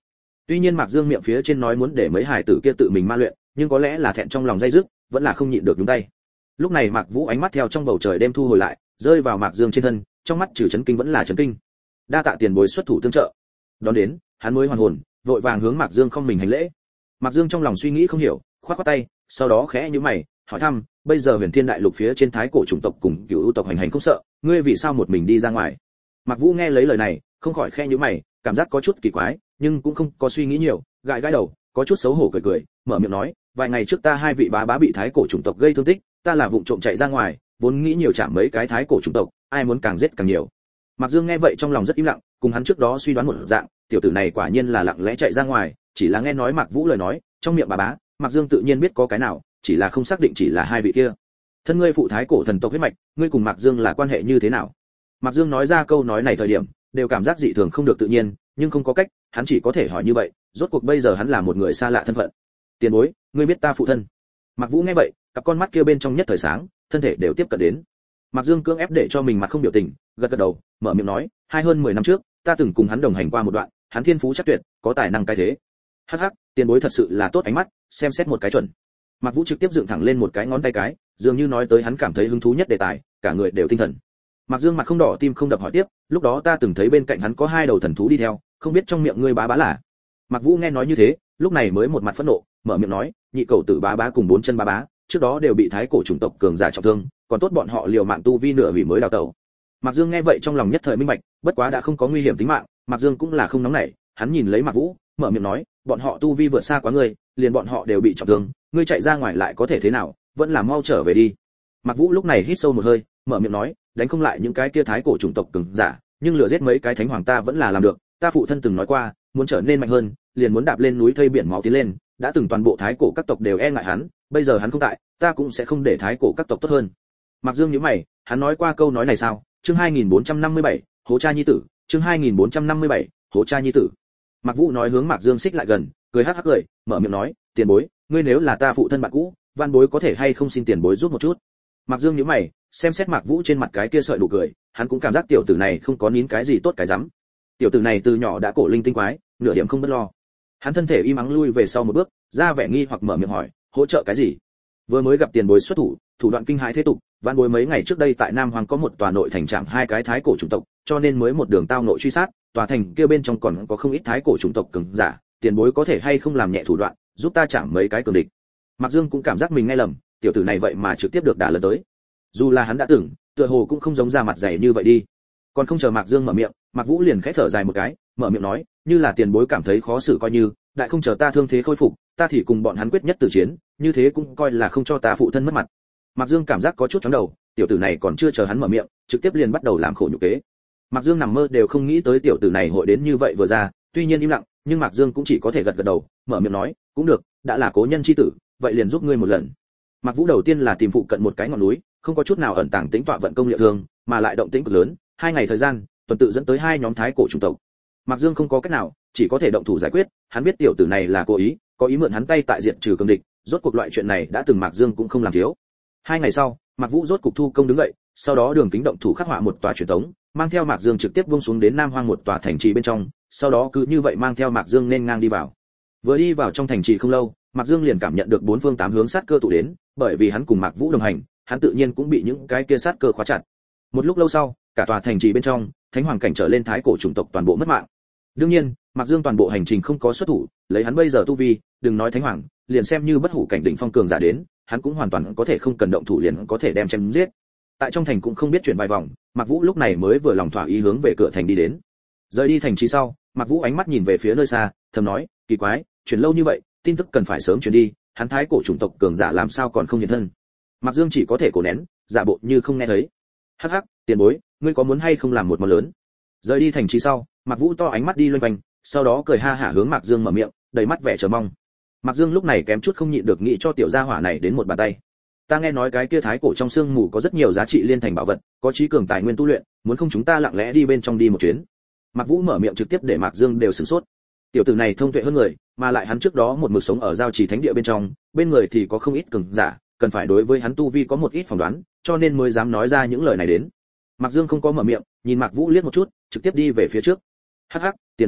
Tuy nhiên Mạc Dương miệng phía trên nói muốn để mấy hải tử kia tự mình ma luyện, nhưng có lẽ là thẹn trong lòng dây dứt, vẫn là không nhịn được nhúng tay. Lúc này Mạc Vũ ánh mắt theo trong bầu trời đêm thu hồi lại, rơi vào Mạc Dương trên thân, trong mắt trừ chấn kinh vẫn là chấn kinh. Đa tạ tiền bối xuất thủ tương trợ. Đón đến, hắn mới hoàn hồn, vội vàng hướng Mạc Dương không mình hành lễ. Mạc Dương trong lòng suy nghĩ không hiểu, khoát khoát tay, sau đó khẽ nhíu mày, hỏi thăm, bây giờ Huyền Thiên Đại Lục phía trên thái cổ chủng tộc cùng Cửu U tộc hành hành không sợ, ngươi vì sao một mình đi ra ngoài? Mạc Vũ nghe lấy lời này, không khỏi khẽ nhíu mày, cảm giác có chút kỳ quái, nhưng cũng không có suy nghĩ nhiều, gãi gãi đầu, có chút xấu hổ cười cười, mở miệng nói, vài ngày trước ta hai vị bá bá bị thái cổ chủng tộc gây thương tích, ta là vụng trộm chạy ra ngoài, vốn nghĩ nhiều chạm mấy cái thái cổ chủng tộc, ai muốn càng giết càng nhiều. Mạc Dương nghe vậy trong lòng rất im lặng, cùng hắn trước đó suy đoán một dạng, tiểu tử này quả nhiên là lặng lẽ chạy ra ngoài, chỉ là nghe nói Mạc Vũ lời nói, trong miệng bà bá, Mạc Dương tự nhiên biết có cái nào, chỉ là không xác định chỉ là hai vị kia. Thân ngươi phụ thái cổ thần tộc huyết mạch, ngươi cùng Mạc Dương là quan hệ như thế nào? Mạc Dương nói ra câu nói này thời điểm, đều cảm giác dị thường không được tự nhiên, nhưng không có cách, hắn chỉ có thể hỏi như vậy, rốt cuộc bây giờ hắn là một người xa lạ thân phận. Tiền bối, ngươi biết ta phụ thân? Mạc Vũ nghe vậy, cặp con mắt kia bên trong nhất thời sáng, thân thể đều tiếp cận đến. Mạc Dương cưỡng ép để cho mình mặt không biểu tình, gật gật đầu, mở miệng nói, hai hơn mười năm trước, ta từng cùng hắn đồng hành qua một đoạn, hắn thiên phú chắc tuyệt, có tài năng cái thế. Hắc hắc, tiền bối thật sự là tốt ánh mắt, xem xét một cái chuẩn. Mạc Vũ trực tiếp dựng thẳng lên một cái ngón tay cái, dường như nói tới hắn cảm thấy hứng thú nhất đề tài, cả người đều tinh thần. Mạc Dương mặt không đỏ tim không đập hỏi tiếp, lúc đó ta từng thấy bên cạnh hắn có hai đầu thần thú đi theo, không biết trong miệng ngươi bá bá là? Mạc Vũ nghe nói như thế, lúc này mới một mặt phẫn nộ, mở miệng nói, nhị cầu tử bá bá cùng bốn chân bá bá, trước đó đều bị thái cổ chủng tộc cường giả trọng thương, còn tốt bọn họ liều mạng tu vi nửa hủy mới đào tẩu. Mạc Dương nghe vậy trong lòng nhất thời minh bạch, bất quá đã không có nguy hiểm tính mạng, Mạc Dương cũng là không nóng nảy, hắn nhìn lấy Mạc Vũ, mở miệng nói, bọn họ tu vi vượt xa quá ngươi, liền bọn họ đều bị trọng thương, ngươi chạy ra ngoài lại có thể thế nào, vẫn là mau trở về đi. Mạc Vũ lúc này hít sâu một hơi, mở miệng nói, đánh không lại những cái kia thái cổ chủng tộc cường giả, nhưng lừa giết mấy cái thánh hoàng ta vẫn là làm được, ta phụ thân từng nói qua, muốn trở nên mạnh hơn, liền muốn đạp lên núi thây biển máu tiến lên, đã từng toàn bộ thái cổ các tộc đều e ngại hắn, bây giờ hắn không tại, ta cũng sẽ không để thái cổ các tộc tốt hơn. Mạc Dương nhíu mày, hắn nói qua câu nói này sao? Chương hai nghìn bốn trăm năm mươi bảy, Hố cha nhi tử, chương hai nghìn bốn trăm năm mươi bảy, Hố cha nhi tử. Mạc Vũ nói hướng Mạc Dương xích lại gần, cười hắc hắc cười, mở miệng nói, tiền bối, ngươi nếu là ta phụ thân bạn cũ, van bối có thể hay không xin tiền bối giúp một chút. Mạc Dương nhíu mày, xem xét Mạc Vũ trên mặt cái kia sợi nụ cười, hắn cũng cảm giác tiểu tử này không có nín cái gì tốt cái rắm. Tiểu tử này từ nhỏ đã cổ linh tinh quái, nửa điểm không bất lo. Hắn thân thể im ắng lui về sau một bước, ra vẻ nghi hoặc mở miệng hỏi, hỗ trợ cái gì? Vừa mới gặp tiền bối xuất thủ, thủ đoạn kinh hãi thế tục, van bối mấy ngày trước đây tại Nam Hoàng có một tòa nội thành trạm hai cái thái cổ chủng tộc, cho nên mới một đường tao nội truy sát, tòa thành kia bên trong còn có không ít thái cổ chủng tộc cường giả, tiền bối có thể hay không làm nhẹ thủ đoạn, giúp ta chạm mấy cái cường địch. Mạc Dương cũng cảm giác mình nghe lầm, tiểu tử này vậy mà trực tiếp được đả lần tới. Dù là hắn đã tưởng, tựa hồ cũng không giống ra mặt dày như vậy đi. Còn không chờ Mạc Dương mở miệng, Mạc Vũ liền khẽ thở dài một cái, mở miệng nói, như là tiền bối cảm thấy khó xử coi như, đại không chờ ta thương thế khôi phục, ta thì cùng bọn hắn quyết nhất tử chiến, như thế cũng coi là không cho ta phụ thân mất mặt. Mạc Dương cảm giác có chút chóng đầu, tiểu tử này còn chưa chờ hắn mở miệng, trực tiếp liền bắt đầu làm khổ nhục kế. Mạc Dương nằm mơ đều không nghĩ tới tiểu tử này hội đến như vậy vừa ra, tuy nhiên im lặng, nhưng Mạc Dương cũng chỉ có thể gật gật đầu, mở miệng nói, cũng được, đã là cố nhân chi tử, vậy liền giúp ngươi một lần. Mạc Vũ đầu tiên là tìm phụ cận một cái ngọn núi, không có chút nào ẩn tàng tính tọa vận công liệu thương, mà lại động tĩnh cực lớn, hai ngày thời gian, tuần tự dẫn tới hai nhóm thái cổ chủng tộc. Mạc Dương không có cách nào, chỉ có thể động thủ giải quyết, hắn biết tiểu tử này là cố ý, có ý mượn hắn tay tại diện trừ cường địch, rốt cuộc loại chuyện này đã từng Mạc Dương cũng không làm thiếu. Hai ngày sau, Mạc Vũ rốt cục thu công đứng dậy, sau đó Đường Kính động thủ khắc họa một tòa truyền thống, mang theo Mạc Dương trực tiếp buông xuống đến Nam Hoang một tòa thành trì bên trong, sau đó cứ như vậy mang theo Mạc Dương nên ngang đi vào. Vừa đi vào trong thành trì không lâu, Mạc Dương liền cảm nhận được bốn phương tám hướng sát cơ tụ đến, bởi vì hắn cùng Mạc Vũ đồng hành, hắn tự nhiên cũng bị những cái kia sát cơ khóa chặt. Một lúc lâu sau, cả tòa thành trì bên trong, thánh hoàng cảnh trở lên thái cổ chủng tộc toàn bộ mất mạng. Đương nhiên, Mạc Dương toàn bộ hành trình không có xuất thủ, lấy hắn bây giờ tu vi, đừng nói thánh hoàng, liền xem như bất hủ cảnh đỉnh phong cường giả đến, hắn cũng hoàn toàn có thể không cần động thủ liền có thể đem chém giết. Tại trong thành cũng không biết chuyển vài vòng, Mạc Vũ lúc này mới vừa lòng thỏa ý hướng về cửa thành đi đến. Rời đi thành trì sau, Mạc Vũ ánh mắt nhìn về phía nơi xa, thầm nói, kỳ quái, chuyển lâu như vậy, tin tức cần phải sớm chuyển đi, hắn thái cổ chủng tộc cường giả làm sao còn không hiện thân. Mạc Dương chỉ có thể cổ nén, giả bộ như không nghe thấy. Hắc hắc, tiền bối, ngươi có muốn hay không làm một món lớn? Rời đi thành trì sau, Mạc Vũ to ánh mắt đi loanh quanh, sau đó cười ha hả hướng Mạc Dương mở miệng, đầy mắt vẻ chờ mong. Mạc Dương lúc này kém chút không nhịn được nghĩ cho tiểu gia hỏa này đến một bàn tay. Ta nghe nói cái kia thái cổ trong xương mù có rất nhiều giá trị liên thành bảo vật, có trí cường tài nguyên tu luyện, muốn không chúng ta lặng lẽ đi bên trong đi một chuyến. Mạc Vũ mở miệng trực tiếp để Mạc Dương đều sửng sốt. Tiểu tử này thông tuệ hơn người, mà lại hắn trước đó một mực sống ở giao trì thánh địa bên trong, bên người thì có không ít cường giả, cần phải đối với hắn tu vi có một ít phỏng đoán, cho nên mới dám nói ra những lời này đến. Mạc Dương không có mở miệng, nhìn Mạc Vũ liếc một chút, trực tiếp đi về phía trước. Hắc hắc, tiền bối,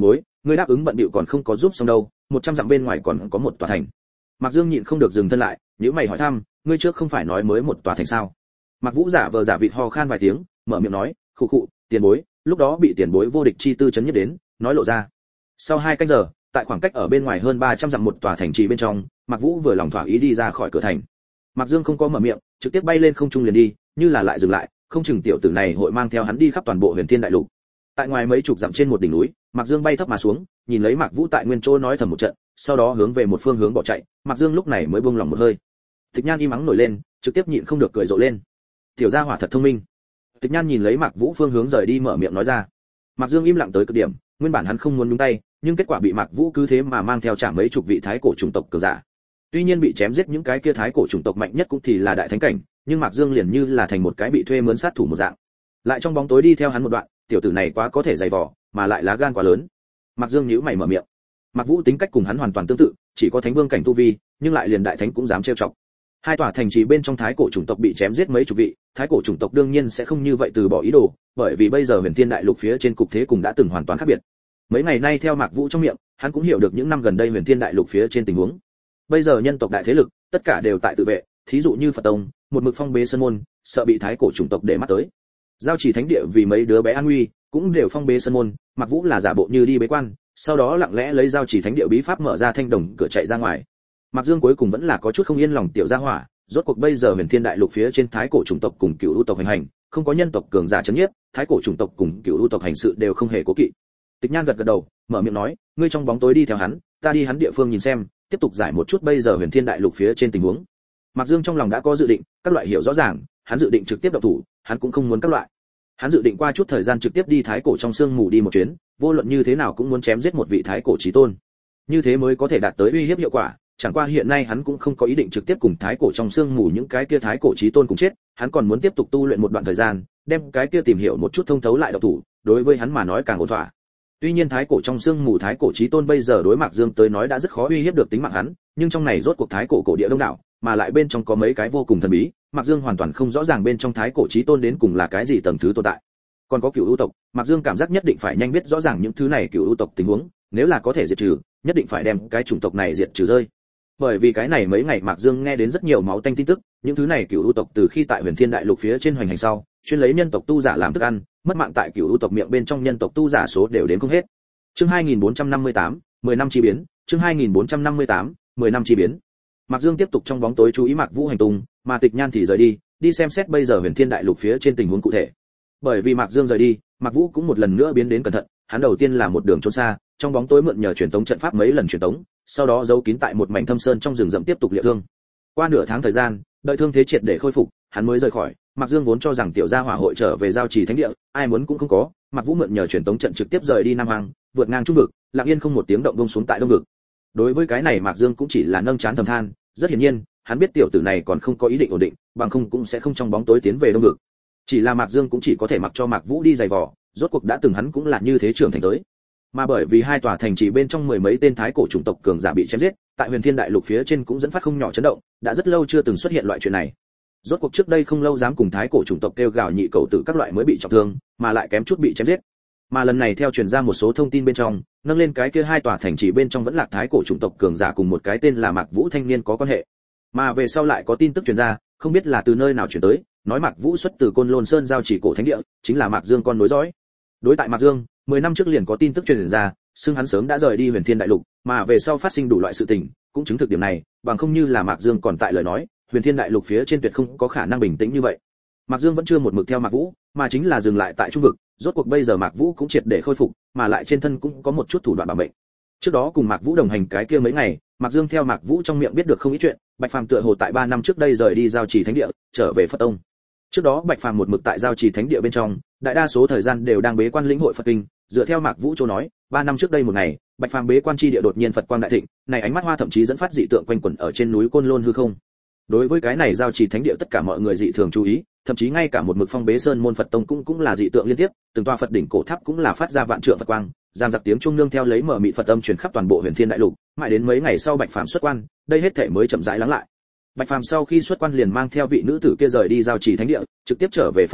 ngươi đáp ứng bận bịu còn không có giúp xong đâu, một trăm dặm bên ngoài còn có một tòa thành. Mạc Dương nhịn không được dừng thân lại, nhíu mày hỏi thăm, ngươi trước không phải nói mới một tòa thành sao? Mạc Vũ giả vờ giả vịt ho khan vài tiếng, mở miệng nói, khụ khụ, tiền bối, lúc đó bị tiền bối vô địch chi tư chấn nhất đến, nói lộ ra. Sau hai canh giờ, tại khoảng cách ở bên ngoài hơn ba trăm dặm một tòa thành trì bên trong, Mạc Vũ vừa lòng thỏa ý đi ra khỏi cửa thành. Mạc Dương không có mở miệng, trực tiếp bay lên không trung liền đi, như là lại dừng lại, không chừng tiểu tử này hội mang theo hắn đi khắp toàn bộ Huyền Thiên Đại Lục. Tại ngoài mấy chục dặm trên một đỉnh núi, Mạc Dương bay thấp mà xuống, nhìn lấy Mạc Vũ tại nguyên chỗ nói thầm một trận, sau đó hướng về một phương hướng bỏ chạy, Mạc Dương lúc này mới buông lòng một hơi. Tịch Nhan im mắng nổi lên, trực tiếp nhịn không được cười rộ lên. Tiểu gia hỏa thật thông minh. Tịch Nhan nhìn lấy Mạc Vũ phương hướng rời đi mở miệng nói ra. Mạc Dương im lặng tới cực điểm, nguyên bản hắn không muốn nhúng tay, nhưng kết quả bị Mạc Vũ cứ thế mà mang theo trả mấy chục vị thái cổ chủng tộc cường giả. Tuy nhiên bị chém giết những cái kia thái cổ chủng tộc mạnh nhất cũng thì là đại thánh cảnh, nhưng Mạc Dương liền như là thành một cái bị thuê mướn sát thủ một dạng. Lại trong bóng tối đi theo hắn một đoạn, tiểu tử này quá có thể dày vò, mà lại lá gan quá lớn. Mạc Dương nhíu mày mở miệng. Mạc Vũ tính cách cùng hắn hoàn toàn tương tự, chỉ có thánh vương cảnh tu vi, nhưng lại liền đại thánh cũng dám trêu chọc. Hai tòa thành trì bên trong thái cổ chủng tộc bị chém giết mấy chục vị, thái cổ chủng tộc đương nhiên sẽ không như vậy từ bỏ ý đồ, bởi vì bây giờ Huyền Thiên Đại Lục phía trên cục thế cùng đã từng hoàn toàn khác biệt. Mấy ngày nay theo Mạc Vũ trong miệng, hắn cũng hiểu được những năm gần đây Huyền Thiên Đại Lục phía trên tình huống. Bây giờ nhân tộc đại thế lực, tất cả đều tại tự vệ, thí dụ như Phật tông, một mực phong bế sơn môn, sợ bị thái cổ chủng tộc để mắt tới. Giao Chỉ Thánh Địa vì mấy đứa bé an nguy, cũng đều phong bế sơn môn, Mạc Vũ là giả bộ như đi bế quan, sau đó lặng lẽ lấy Giao Chỉ Thánh Địa bí pháp mở ra thanh đồng cửa chạy ra ngoài. Mạc Dương cuối cùng vẫn là có chút không yên lòng tiểu gia hỏa, rốt cuộc bây giờ Huyền Thiên Đại Lục phía trên thái cổ chủng tộc cùng cửu u tộc hành hành, không có nhân tộc cường giả chấn nhiếp, thái cổ chủng tộc cùng cửu u tộc hành sự đều không hề cố kỵ. Tịch Nhan gật gật đầu, mở miệng nói, ngươi trong bóng tối đi theo hắn, ta đi hắn địa phương nhìn xem, tiếp tục giải một chút bây giờ Huyền Thiên Đại Lục phía trên tình huống. Mạc Dương trong lòng đã có dự định, các loại hiểu rõ ràng, hắn dự định trực tiếp động thủ, hắn cũng không muốn các loại. Hắn dự định qua chút thời gian trực tiếp đi thái cổ trong sương mù đi một chuyến, vô luận như thế nào cũng muốn chém giết một vị thái cổ chí tôn. Như thế mới có thể đạt tới uy hiếp hiệu quả, chẳng qua hiện nay hắn cũng không có ý định trực tiếp cùng thái cổ trong sương mù những cái kia thái cổ chí tôn cùng chết, hắn còn muốn tiếp tục tu luyện một đoạn thời gian, đem cái kia tìm hiểu một chút thông thấu lại độc thủ, đối với hắn mà nói càng ổn thỏa. Tuy nhiên thái cổ trong sương mù thái cổ chí tôn bây giờ đối Mạc Dương tới nói đã rất khó uy hiếp được tính mạng hắn, nhưng trong này rốt cuộc thái cổ cổ địa đông đảo, mà lại bên trong có mấy cái vô cùng thần bí, Mạc Dương hoàn toàn không rõ ràng bên trong thái cổ chí tôn đến cùng là cái gì tầng thứ tồn tại. Còn có cửu u tộc, Mạc Dương cảm giác nhất định phải nhanh biết rõ ràng những thứ này cửu u tộc tình huống, nếu là có thể diệt trừ, nhất định phải đem cái chủng tộc này diệt trừ rơi. Bởi vì cái này mấy ngày Mạc Dương nghe đến rất nhiều máu tanh tin tức, những thứ này cửu u tộc từ khi tại Huyền Thiên Đại Lục phía trên hoành hành sau, chuyên lấy nhân tộc tu giả làm thức ăn, mất mạng tại cửu u tộc miệng bên trong nhân tộc tu giả số đều đến không hết. Chương hai nghìn bốn trăm năm mươi tám, mười năm chi biến, chương hai nghìn bốn trăm năm mươi tám, mười năm chi biến. Mạc Dương tiếp tục trong bóng tối chú ý Mạc Vũ hành tung, mà Tịch Nhan thì rời đi, đi xem xét bây giờ Huyền Thiên Đại Lục phía trên tình huống cụ thể. Bởi vì Mạc Dương rời đi, Mạc Vũ cũng một lần nữa biến đến cẩn thận, hắn đầu tiên là một đường trốn xa, trong bóng tối mượn nhờ truyền tống trận pháp mấy lần truyền tống, sau đó giấu kín tại một mảnh thâm sơn trong rừng rậm tiếp tục liệu thương. Qua nửa tháng thời gian, đợi thương thế triệt để khôi phục, hắn mới rời khỏi. Mạc Dương vốn cho rằng tiểu gia hỏa hội trở về Giao Trì Thánh Địa, ai muốn cũng không có, Mạc Vũ mượn nhờ truyền tống trận trực tiếp rời đi Nam Hoàng, vượt ngang trung vực, lặng yên không một tiếng động buông xuống tại Đông vực. Đối với cái này Mạc Dương cũng chỉ là nâng chán thầm than, rất hiển nhiên, hắn biết tiểu tử này còn không có ý định ổn định, bằng không cũng sẽ không trong bóng tối tiến về Đông vực. Chỉ là Mạc Dương cũng chỉ có thể mặc cho Mạc Vũ đi giày vò, rốt cuộc đã từng hắn cũng là như thế trưởng thành tới. Mà bởi vì hai tòa thành trì bên trong mười mấy tên thái cổ chủng tộc cường giả bị chém giết, tại Huyền Thiên Đại Lục phía trên cũng dẫn phát không nhỏ chấn động, đã rất lâu chưa từng xuất hiện loại chuyện này. Rốt cuộc trước đây không lâu dám cùng thái cổ chủng tộc kêu gào nhị cầu tử các loại mới bị trọng thương, mà lại kém chút bị chém giết. Mà lần này theo truyền ra một số thông tin bên trong, nâng lên cái kia hai tòa thành trì bên trong vẫn là thái cổ chủng tộc cường giả cùng một cái tên là Mạc Vũ thanh niên có quan hệ. Mà về sau lại có tin tức truyền ra, không biết là từ nơi nào truyền tới, nói Mạc Vũ xuất từ Côn Lôn Sơn Giao Chỉ cổ thánh địa, chính là Mạc Dương con nối dõi. Đối tại Mạc Dương, mười năm trước liền có tin tức truyền ra, xưng hắn sớm đã rời đi Huyền Thiên Đại Lục, mà về sau phát sinh đủ loại sự tình, cũng chứng thực điểm này, bằng không như là Mạc Dương còn tại lời nói, Huyền Thiên Đại Lục phía trên tuyệt không có khả năng bình tĩnh như vậy. Mạc Dương vẫn chưa một mực theo Mạc Vũ, mà chính là dừng lại tại trung vực, rốt cuộc bây giờ Mạc Vũ cũng triệt để khôi phục, mà lại trên thân cũng có một chút thủ đoạn bảo mệnh. Trước đó cùng Mạc Vũ đồng hành cái kia mấy ngày, Mạc Dương theo Mạc Vũ trong miệng biết được không ít chuyện, Bạch Phàm tựa hồ tại ba năm trước đây rời đi Giao Trì Thánh Địa, trở về Phật tông. Trước đó Bạch Phàm một mực tại Giao Trì Thánh Địa bên trong, đại đa số thời gian đều đang bế quan lĩnh hội Phật kinh, dựa theo Mạc Vũ chỗ nói, ba năm trước đây một ngày, Bạch Phàm bế quan chi địa đột nhiên Phật quang đại thịnh, này ánh mắt hoa thậm chí dẫn phát dị tượng quanh quẩn ở trên núi Côn Lôn hư không. Đối với cái này Giao Trì Thánh Địa tất cả mọi người dị thường chú ý, thậm chí ngay cả một mực phong bế sơn môn Phật tông cũng cũng là dị tượng liên tiếp, từng tòa Phật đỉnh cổ tháp cũng là phát ra vạn trượng Phật quang, giam giặc tiếng chuông nương theo lấy mở mịt Phật âm truyền khắp toàn bộ Huyền Thiên Đại Lục, mãi đến mấy ngày sau Bạch Phàm xuất quan, đây hết thảy mới chậm rãi lắng lại. Bạch Phàm sau khi xuất quan liền mang theo vị nữ tử kia rời đi Giao Trì Thánh Địa, trực tiếp trở về Phật tông,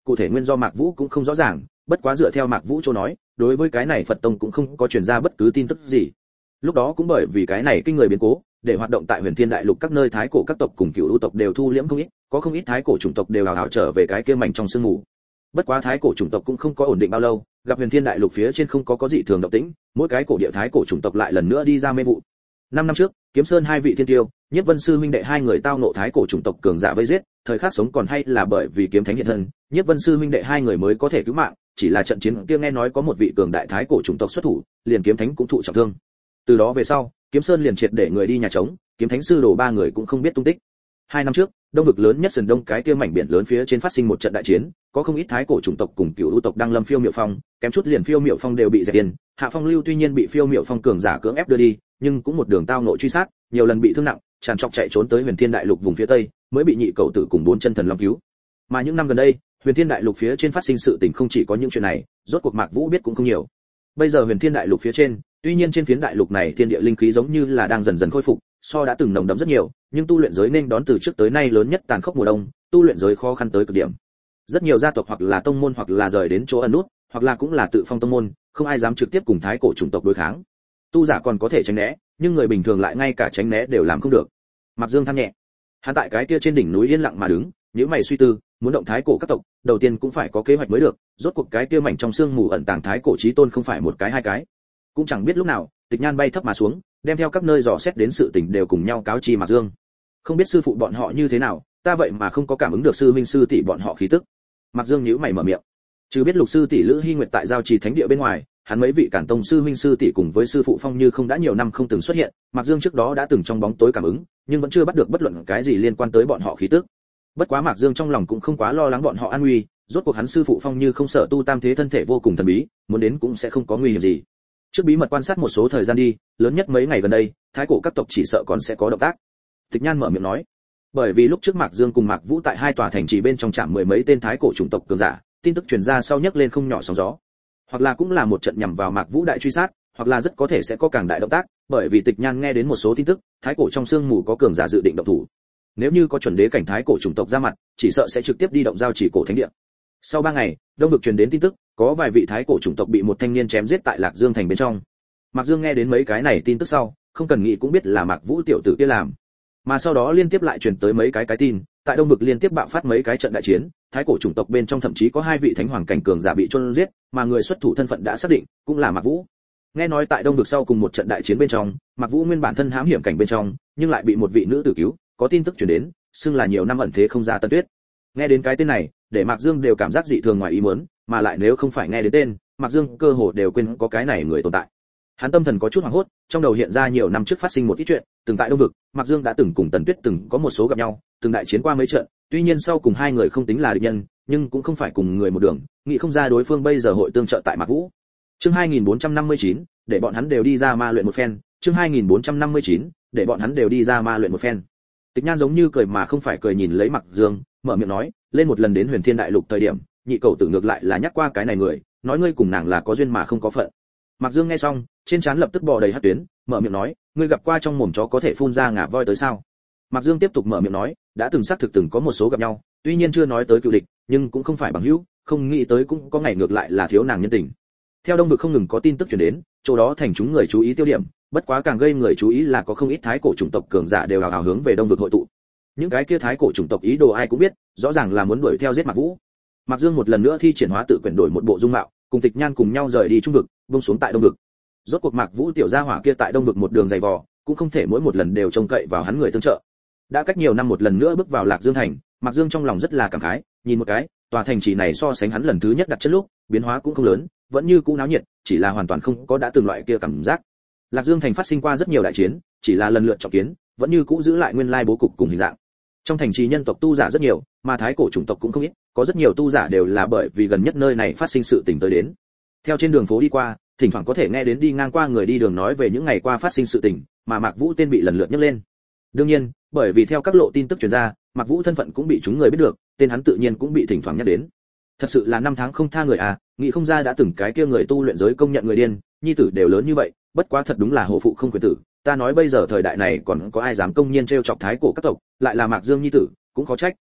cụ thể nguyên do Mạc Vũ cũng không rõ ràng, bất quá dựa theo Mạc Vũ chỗ nói, đối với cái này Phật tông cũng không có truyền ra bất cứ tin tức gì. Lúc đó cũng bởi vì cái này kinh người biến cố, để hoạt động tại Huyền Thiên Đại Lục các nơi thái cổ các tộc cùng cựu lũ tộc đều thu liễm không ít, có không ít thái cổ chủng tộc đều hào hào trở về cái kia mảnh trong sương mù. Bất quá thái cổ chủng tộc cũng không có ổn định bao lâu, gặp Huyền Thiên Đại Lục phía trên không có có dị thường động tĩnh, mỗi cái cổ địa thái cổ chủng tộc lại lần nữa đi ra mê vụ. Năm năm trước, Kiếm Sơn hai vị thiên tiêu, Nhất Vân sư huynh đệ hai người tao nộ thái cổ chủng tộc cường giả vây giết, thời khắc sống còn hay là bởi vì kiếm thánh hiện thân, Nhất Vân sư huynh đệ hai người mới có thể cứu mạng, chỉ là trận chiến kia nghe nói có một vị cường đại thái cổ chủng tộc xuất thủ, liền kiếm thánh cũng thụ trọng thương. Từ đó về sau, Kiếm Sơn liền triệt để người đi nhà trống, kiếm thánh sư đồ ba người cũng không biết tung tích. Hai năm trước, đông vực lớn nhất sườn đông cái kia mảnh biển lớn phía trên phát sinh một trận đại chiến, có không ít thái cổ chủng tộc cùng cựu lũ tộc đang lâm phiêu miệu phong, kém chút liền phiêu miệu phong đều bị dẹp tiền. Hạ Phong Lưu tuy nhiên bị phiêu miệu phong cường giả cưỡng ép đưa đi, nhưng cũng một đường tao nội truy sát, nhiều lần bị thương nặng, tràn trọc chạy trốn tới Huyền Thiên Đại Lục vùng phía tây, mới bị nhị cậu tử cùng bốn chân thần long cứu. Mà những năm gần đây, Huyền Thiên Đại Lục phía trên phát sinh sự tình không chỉ có những chuyện này, rốt cuộc Mạc Vũ biết cũng không nhiều. Bây giờ Huyền Thiên Đại Lục phía trên, tuy nhiên trên phiến đại lục này thiên địa linh khí giống như là đang dần dần khôi phục, so đã từng nồng đậm rất nhiều, nhưng tu luyện giới nên đón từ trước tới nay lớn nhất tàn khốc mùa đông, tu luyện giới khó khăn tới cực điểm. Rất nhiều gia tộc hoặc là tông môn hoặc là rời đến chỗ ẩn nút, hoặc là cũng là tự phong tông môn, không ai dám trực tiếp cùng thái cổ chủng tộc đối kháng. Tu giả còn có thể tránh né, nhưng người bình thường lại ngay cả tránh né đều làm không được. Mạc Dương than nhẹ. Hắn tại cái kia trên đỉnh núi yên lặng mà đứng, nhíu mày suy tư, muốn động thái cổ các tộc, đầu tiên cũng phải có kế hoạch mới được, rốt cuộc cái kia mảnh trong xương mù ẩn tàng thái cổ chí tôn không phải một cái hai cái. Cũng chẳng biết lúc nào, Tịch Nhan bay thấp mà xuống, đem theo các nơi dò xét đến sự tình đều cùng nhau cáo chi Mạc Dương. Không biết sư phụ bọn họ như thế nào, ta vậy mà không có cảm ứng được sư minh sư tỷ bọn họ khí tức. Mạc Dương nhíu mày mở miệng. Chứ biết Lục sư tỷ Lữ Hy Nguyệt tại giao trì thánh địa bên ngoài, hắn mấy vị cản tông sư huynh sư tỷ cùng với sư phụ Phong Như không đã nhiều năm không từng xuất hiện, Mạc Dương trước đó đã từng trong bóng tối cảm ứng, nhưng vẫn chưa bắt được bất luận cái gì liên quan tới bọn họ khí tức. Bất quá Mạc Dương trong lòng cũng không quá lo lắng bọn họ an nguy, rốt cuộc hắn sư phụ Phong Như không sợ tu tam thế thân thể vô cùng thần bí, muốn đến cũng sẽ không có nguy hiểm gì. Trước bí mật quan sát một số thời gian đi, lớn nhất mấy ngày gần đây, thái cổ các tộc chỉ sợ còn sẽ có động tác. Tịch Nhan mở miệng nói. Bởi vì lúc trước Mạc Dương cùng Mạc Vũ tại hai tòa thành trì bên trong chạm mười mấy tên thái cổ chủng tộc cường giả, tin tức truyền ra sau nhấc lên không nhỏ sóng gió. Hoặc là cũng là một trận nhằm vào Mạc Vũ đại truy sát, hoặc là rất có thể sẽ có càng đại động tác, bởi vì Tịch Nhan nghe đến một số tin tức, thái cổ trong xương mù có cường giả dự định động thủ. Nếu như có chuẩn đế cảnh thái cổ chủng tộc ra mặt, chỉ sợ sẽ trực tiếp đi động giao chỉ cổ thánh địa. Sau ba ngày, đông vực truyền đến tin tức, có vài vị thái cổ chủng tộc bị một thanh niên chém giết tại Lạc Dương thành bên trong. Mạc Dương nghe đến mấy cái này tin tức sau, không cần nghĩ cũng biết là Mạc Vũ tiểu tử kia làm. Mà sau đó liên tiếp lại truyền tới mấy cái cái tin, tại đông vực liên tiếp bạo phát mấy cái trận đại chiến, thái cổ chủng tộc bên trong thậm chí có hai vị thánh hoàng cảnh cường giả bị chôn giết, mà người xuất thủ thân phận đã xác định, cũng là Mạc Vũ. Nghe nói tại đông vực sau cùng một trận đại chiến bên trong, Mạc Vũ nguyên bản thân hãm hiểm cảnh bên trong, nhưng lại bị một vị nữ tử cứu, có tin tức truyền đến, xưng là nhiều năm ẩn thế không ra Tân Tuyết. Nghe đến cái tên này, để Mạc Dương đều cảm giác dị thường ngoài ý muốn, mà lại nếu không phải nghe đến tên, Mạc Dương cơ hồ đều quên có cái này người tồn tại. Hắn tâm thần có chút hoảng hốt, trong đầu hiện ra nhiều năm trước phát sinh một ít chuyện, từng tại đông vực, Mạc Dương đã từng cùng Tần Tuyết từng có một số gặp nhau, từng đại chiến qua mấy trận, tuy nhiên sau cùng hai người không tính là địch nhân, nhưng cũng không phải cùng người một đường, nghĩ không ra đối phương bây giờ hội tương trợ tại Mạc Vũ. Chương hai nghìn bốn trăm năm mươi chín, để bọn hắn đều đi ra ma luyện một phen, chương hai nghìn bốn trăm năm mươi chín, để bọn hắn đều đi ra ma luyện một phen. Tịch Nhan giống như cười mà không phải cười nhìn lấy Mạc Dương, mở miệng nói, lên một lần đến Huyền Thiên Đại Lục thời điểm, nhị cậu tử ngược lại là nhắc qua cái này người, nói ngươi cùng nàng là có duyên mà không có phận. Mạc Dương nghe xong, trên trán lập tức bò đầy hắc tuyến, mở miệng nói, ngươi gặp qua trong mồm chó có thể phun ra ngà voi tới sao? Mạc Dương tiếp tục mở miệng nói, đã từng xác thực từng có một số gặp nhau, tuy nhiên chưa nói tới cựu địch, nhưng cũng không phải bằng hữu, không nghĩ tới cũng có ngày ngược lại là thiếu nàng nhân tình. Theo đông vực không ngừng có tin tức truyền đến, chỗ đó thành chúng người chú ý tiêu điểm, bất quá càng gây người chú ý là có không ít thái cổ chủng tộc cường giả đều hào hào hướng về đông vực hội tụ. Những cái kia thái cổ chủng tộc ý đồ ai cũng biết, rõ ràng là muốn đuổi theo giết Mạc Vũ. Mạc Dương một lần nữa thi triển hóa tự quyển đổi một bộ dung mạo, cùng Tịch Nhan cùng nhau rời đi trung vực, buông xuống tại đông vực. Rốt cuộc Mạc Vũ tiểu gia hỏa kia tại đông vực một đường dày vò, cũng không thể mỗi một lần đều trông cậy vào hắn người tương trợ. Đã cách nhiều năm một lần nữa bước vào Lạc Dương thành, Mạc Dương trong lòng rất là cảm khái, nhìn một cái, tòa thành trì này so sánh hắn lần thứ nhất đặt chân lúc, biến hóa cũng không lớn, vẫn như cũ náo nhiệt, chỉ là hoàn toàn không có đã từng loại kia cảm giác. Lạc Dương thành phát sinh qua rất nhiều đại chiến, chỉ là lần lượt trọng kiến, vẫn như cũ giữ lại nguyên lai bố cục cùng hình dạng. Trong thành trì nhân tộc tu giả rất nhiều, mà thái cổ chủng tộc cũng không ít, có rất nhiều tu giả đều là bởi vì gần nhất nơi này phát sinh sự tình tới đến. Theo trên đường phố đi qua, thỉnh thoảng có thể nghe đến đi ngang qua người đi đường nói về những ngày qua phát sinh sự tình, mà Mạc Vũ tên bị lần lượt nhắc lên. Đương nhiên, bởi vì theo các lộ tin tức truyền ra, Mạc Vũ thân phận cũng bị chúng người biết được, tên hắn tự nhiên cũng bị thỉnh thoảng nhắc đến. Thật sự là năm tháng không tha người à, nghĩ không ra đã từng cái kia người tu luyện giới công nhận người điên, nhi tử đều lớn như vậy, bất quá thật đúng là hổ phụ không quyền tử, ta nói bây giờ thời đại này còn có ai dám công nhiên trêu chọc thái cổ các tộc, lại là Mạc Dương nhi tử, cũng khó trách.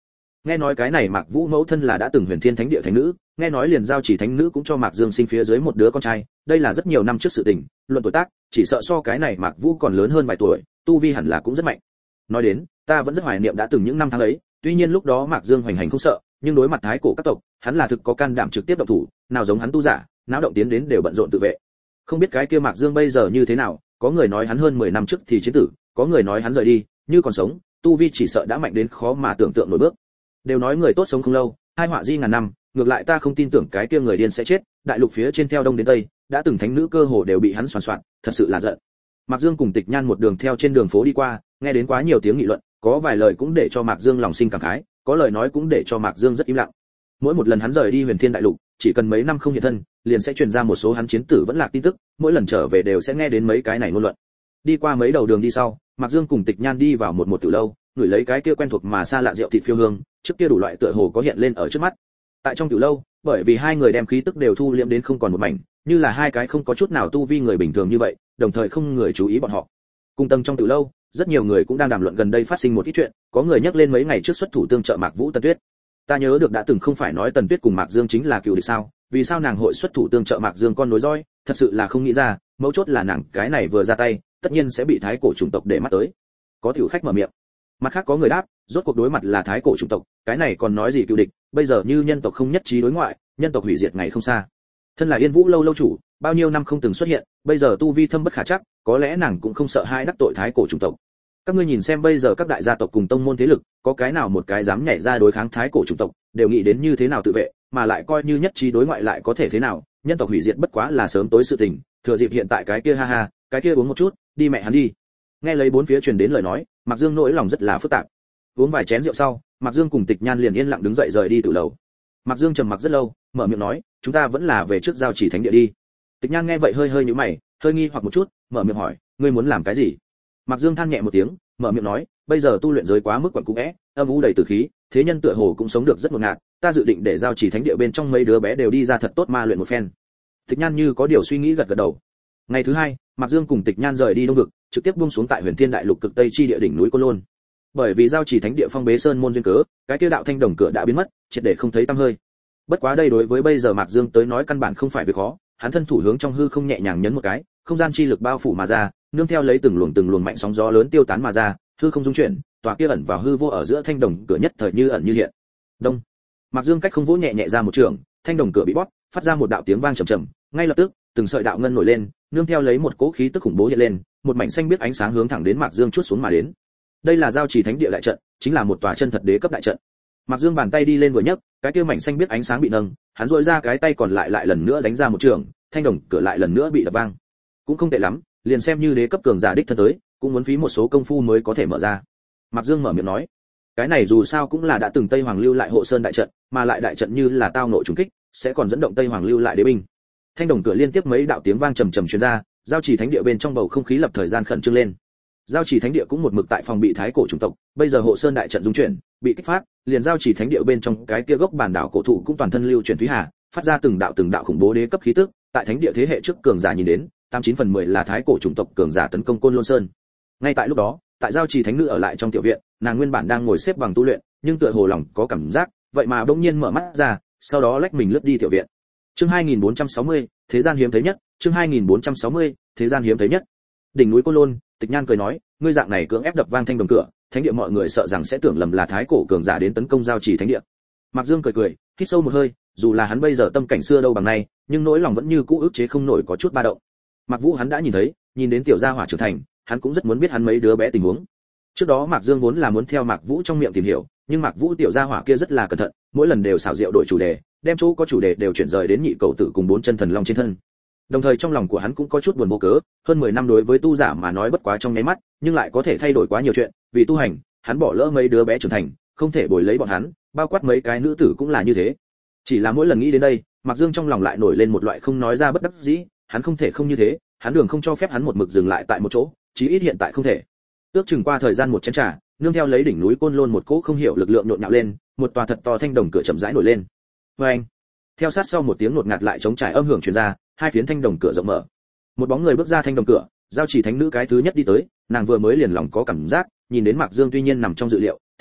Nghe nói cái này Mạc Vũ mẫu thân là đã từng Huyền Thiên Thánh Địa thánh nữ, nghe nói liền giao chỉ thánh nữ cũng cho Mạc Dương sinh phía dưới một đứa con trai, đây là rất nhiều năm trước sự tình, luận tuổi tác, chỉ sợ so cái này Mạc Vũ còn lớn hơn vài tuổi, tu vi hẳn là cũng rất mạnh. Nói đến, ta vẫn rất hoài niệm đã từng những năm tháng ấy, tuy nhiên lúc đó Mạc Dương hoành hành không sợ, nhưng đối mặt thái cổ các tộc, hắn là thực có can đảm trực tiếp động thủ, nào giống hắn tu giả, náo động tiến đến đều bận rộn tự vệ. Không biết cái kia Mạc Dương bây giờ như thế nào, có người nói hắn hơn mười năm trước thì chiến tử, có người nói hắn rời đi, như còn sống, tu vi chỉ sợ đã mạnh đến khó mà tưởng tượng nổi bước. Đều nói người tốt sống không lâu, hai họa di ngàn năm, ngược lại ta không tin tưởng cái kia người điên sẽ chết, đại lục phía trên theo đông đến tây, đã từng thánh nữ cơ hồ đều bị hắn soàn soạn, thật sự là giận. Mạc Dương cùng Tịch Nhan một đường theo trên đường phố đi qua, nghe đến quá nhiều tiếng nghị luận, có vài lời cũng để cho Mạc Dương lòng sinh cảm khái, có lời nói cũng để cho Mạc Dương rất im lặng. Mỗi một lần hắn rời đi Huyền Thiên đại lục, chỉ cần mấy năm không hiện thân, liền sẽ truyền ra một số hắn chiến tử vẫn lạc tin tức, mỗi lần trở về đều sẽ nghe đến mấy cái này ngôn luận. Đi qua mấy đầu đường đi sau, Mạc Dương cùng Tịch Nhan đi vào một một tử lâu, ngửi lấy cái kia quen thuộc mà xa lạ rượu thịt phiêu hương, trước kia đủ loại tựa hồ có hiện lên ở trước mắt. Tại trong tử lâu, bởi vì hai người đem khí tức đều thu liễm đến không còn một mảnh, như là hai cái không có chút nào tu vi người bình thường như vậy, đồng thời không người chú ý bọn họ. Cùng tầng trong tử lâu, rất nhiều người cũng đang đàm luận gần đây phát sinh một ít chuyện, có người nhắc lên mấy ngày trước xuất thủ tương trợ Mạc Vũ Tần Tuyết. Ta nhớ được đã từng không phải nói Tần Tuyết cùng Mạc Dương chính là cựu địch sao, vì sao nàng hội xuất thủ tương trợ Mạc Dương con nối dõi, thật sự là không nghĩ ra, mấu chốt là nàng cái này vừa ra tay, tất nhiên sẽ bị thái cổ chủng tộc để mắt tới. Có tiểu khách mở miệng. Mặt khác có người đáp, rốt cuộc đối mặt là thái cổ chủng tộc, cái này còn nói gì cựu địch, bây giờ như nhân tộc không nhất trí đối ngoại, nhân tộc hủy diệt ngày không xa. Thân là Yên Vũ lâu lâu chủ, bao nhiêu năm không từng xuất hiện, bây giờ tu vi thâm bất khả trắc, có lẽ nàng cũng không sợ hai đắc tội thái cổ chủng tộc. Các ngươi nhìn xem bây giờ các đại gia tộc cùng tông môn thế lực, có cái nào một cái dám nhảy ra đối kháng thái cổ chủng tộc, đều nghĩ đến như thế nào tự vệ, mà lại coi như nhất trí đối ngoại lại có thể thế nào, nhân tộc hủy diệt bất quá là sớm tối sự tình, thừa dịp hiện tại cái kia ha ha, cái kia uống một chút, đi mẹ hắn đi. Nghe lấy bốn phía truyền đến lời nói, Mạc Dương nỗi lòng rất là phức tạp. Uống vài chén rượu sau, Mạc Dương cùng Tịch Nhan liền yên lặng đứng dậy rời đi từ lầu. Mạc Dương trầm mặc rất lâu, mở miệng nói, chúng ta vẫn là về trước giao chỉ thánh địa đi. Tịch Nhan nghe vậy hơi hơi nhíu mày, hơi nghi hoặc một chút, mở miệng hỏi, ngươi muốn làm cái gì? Mạc Dương than nhẹ một tiếng, mở miệng nói, bây giờ tu luyện giới quá mức quẩn cũ é, âm u đầy tử khí, thế nhân tựa hồ cũng sống được rất ngột ngạt, ta dự định để giao chỉ thánh địa bên trong mấy đứa bé đều đi ra thật tốt ma luyện một phen. Tịch Nhan như có điều suy nghĩ gật gật đầu. Ngày thứ hai, Mạc Dương cùng Tịch Nhan rời đi Đông vực, trực tiếp buông xuống tại Huyền Thiên đại lục cực tây chi địa đỉnh núi Côn Lôn. Bởi vì giao chỉ thánh địa phong bế sơn môn duyên cớ, cái kia đạo thanh đồng cửa đã biến mất, triệt để không thấy tăm hơi. Bất quá đây đối với bây giờ Mạc Dương tới nói căn bản không phải việc khó, hắn thân thủ hướng trong hư không nhẹ nhàng nhấn một cái, không gian chi lực bao phủ mà ra, nương theo lấy từng luồng từng luồng mạnh sóng gió lớn tiêu tán mà ra, hư không dung chuyển, tòa kia ẩn vào hư vô ở giữa thanh đồng cửa nhất thời như ẩn như hiện. Đông. Mạc Dương cách không vỗ nhẹ nhẹ ra một trường, thanh đồng cửa bị bóp, phát ra một đạo tiếng vang trầm trầm, ngay lập tức, từng sợi đạo ngân nổi lên, nương theo lấy một cỗ khí tức khủng bố hiện lên, một mảnh xanh biết ánh sáng hướng thẳng đến Mạc Dương chuốt xuống mà đến. Đây là giao chỉ thánh địa đại trận, chính là một tòa chân thật đế cấp đại trận. Mạc Dương bàn tay đi lên vừa nhấc, cái kia mảnh xanh biết ánh sáng bị nâng, hắn duỗi ra cái tay còn lại lại lần nữa đánh ra một trường, thanh đồng cửa lại lần nữa bị đập vang. Cũng không tệ lắm, liền xem như đế cấp cường giả đích thân tới, cũng muốn phí một số công phu mới có thể mở ra. Mạc Dương mở miệng nói, cái này dù sao cũng là đã từng Tây Hoàng lưu lại hộ sơn đại trận, mà lại đại trận như là tao nội trùng kích, sẽ còn dẫn động Tây Hoàng lưu lại đế binh. Thanh đồng cửa liên tiếp mấy đạo tiếng vang trầm trầm truyền ra, giao chỉ thánh địa bên trong bầu không khí lập thời gian khẩn trương lên. Giao chỉ thánh địa cũng một mực tại phòng bị thái cổ chủng tộc, bây giờ hộ sơn đại trận dung chuyển, bị kích phát, liền giao chỉ thánh địa bên trong cái kia gốc bản đảo cổ thụ cũng toàn thân lưu chuyển thúy hà, phát ra từng đạo từng đạo khủng bố đế cấp khí tức, tại thánh địa thế hệ trước cường giả nhìn đến, tám chín phần mười là thái cổ chủng tộc cường giả tấn công Côn Lôn Sơn. Ngay tại lúc đó, tại giao chỉ thánh nữ ở lại trong tiểu viện, nàng nguyên bản đang ngồi xếp bằng tu luyện, nhưng tựa hồ lòng có cảm giác, vậy mà bỗng nhiên mở mắt ra, sau đó lách mình lướt đi tiểu viện. Chương hai nghìn bốn trăm sáu mươi, thế gian hiếm thấy nhất, chương hai nghìn bốn trăm sáu mươi, thế gian hiếm thấy nhất. Đỉnh núi Côn Lôn, Tịch Nhan cười nói, ngươi dạng này cưỡng ép đập vang thanh đồng cửa, thánh địa mọi người sợ rằng sẽ tưởng lầm là thái cổ cường giả đến tấn công giao chỉ thánh địa. Mạc Dương cười cười, hít sâu một hơi, dù là hắn bây giờ tâm cảnh xưa đâu bằng nay, nhưng nỗi lòng vẫn như cũ ức chế không nổi có chút ba động. Mạc Vũ hắn đã nhìn thấy, nhìn đến tiểu gia hỏa trưởng thành, hắn cũng rất muốn biết hắn mấy đứa bé tình huống. Trước đó Mạc Dương vốn là muốn theo Mạc Vũ trong miệng tìm hiểu, nhưng Mạc Vũ tiểu gia hỏa kia rất là cẩn thận, mỗi lần đều xảo diệu đổi chủ đề, đem chỗ có chủ đề đều chuyển rời đến nhị cầu tử cùng bốn chân thần long trên thân. Đồng thời trong lòng của hắn cũng có chút buồn vô cớ, hơn mười năm đối với tu giả mà nói bất quá trong nháy mắt, nhưng lại có thể thay đổi quá nhiều chuyện, vì tu hành, hắn bỏ lỡ mấy đứa bé trưởng thành, không thể bồi lấy bọn hắn, bao quát mấy cái nữ tử cũng là như thế. Chỉ là mỗi lần nghĩ đến đây, Mạc Dương trong lòng lại nổi lên một loại không nói ra bất đắc dĩ, hắn không thể không như thế, hắn đường không cho phép hắn một mực dừng lại tại một chỗ, chí ít hiện tại không thể. Ước chừng qua thời gian một chén trà, nương theo lấy đỉnh núi Côn Lôn một cỗ không hiểu lực lượng nhộn nhạo lên, một tòa thật to thanh đồng cửa chậm rãi nổi lên. Oeng! Theo sát sau một tiếng ngột ngạt lại chống trải âm hưởng truyền ra, hai phiến thanh đồng cửa rộng mở. Một bóng người bước ra thanh đồng cửa, giao chỉ thánh nữ cái thứ nhất đi tới, nàng vừa mới liền lòng có cảm giác, nhìn đến Mạc Dương tuy nhiên nằm trong dự liệu,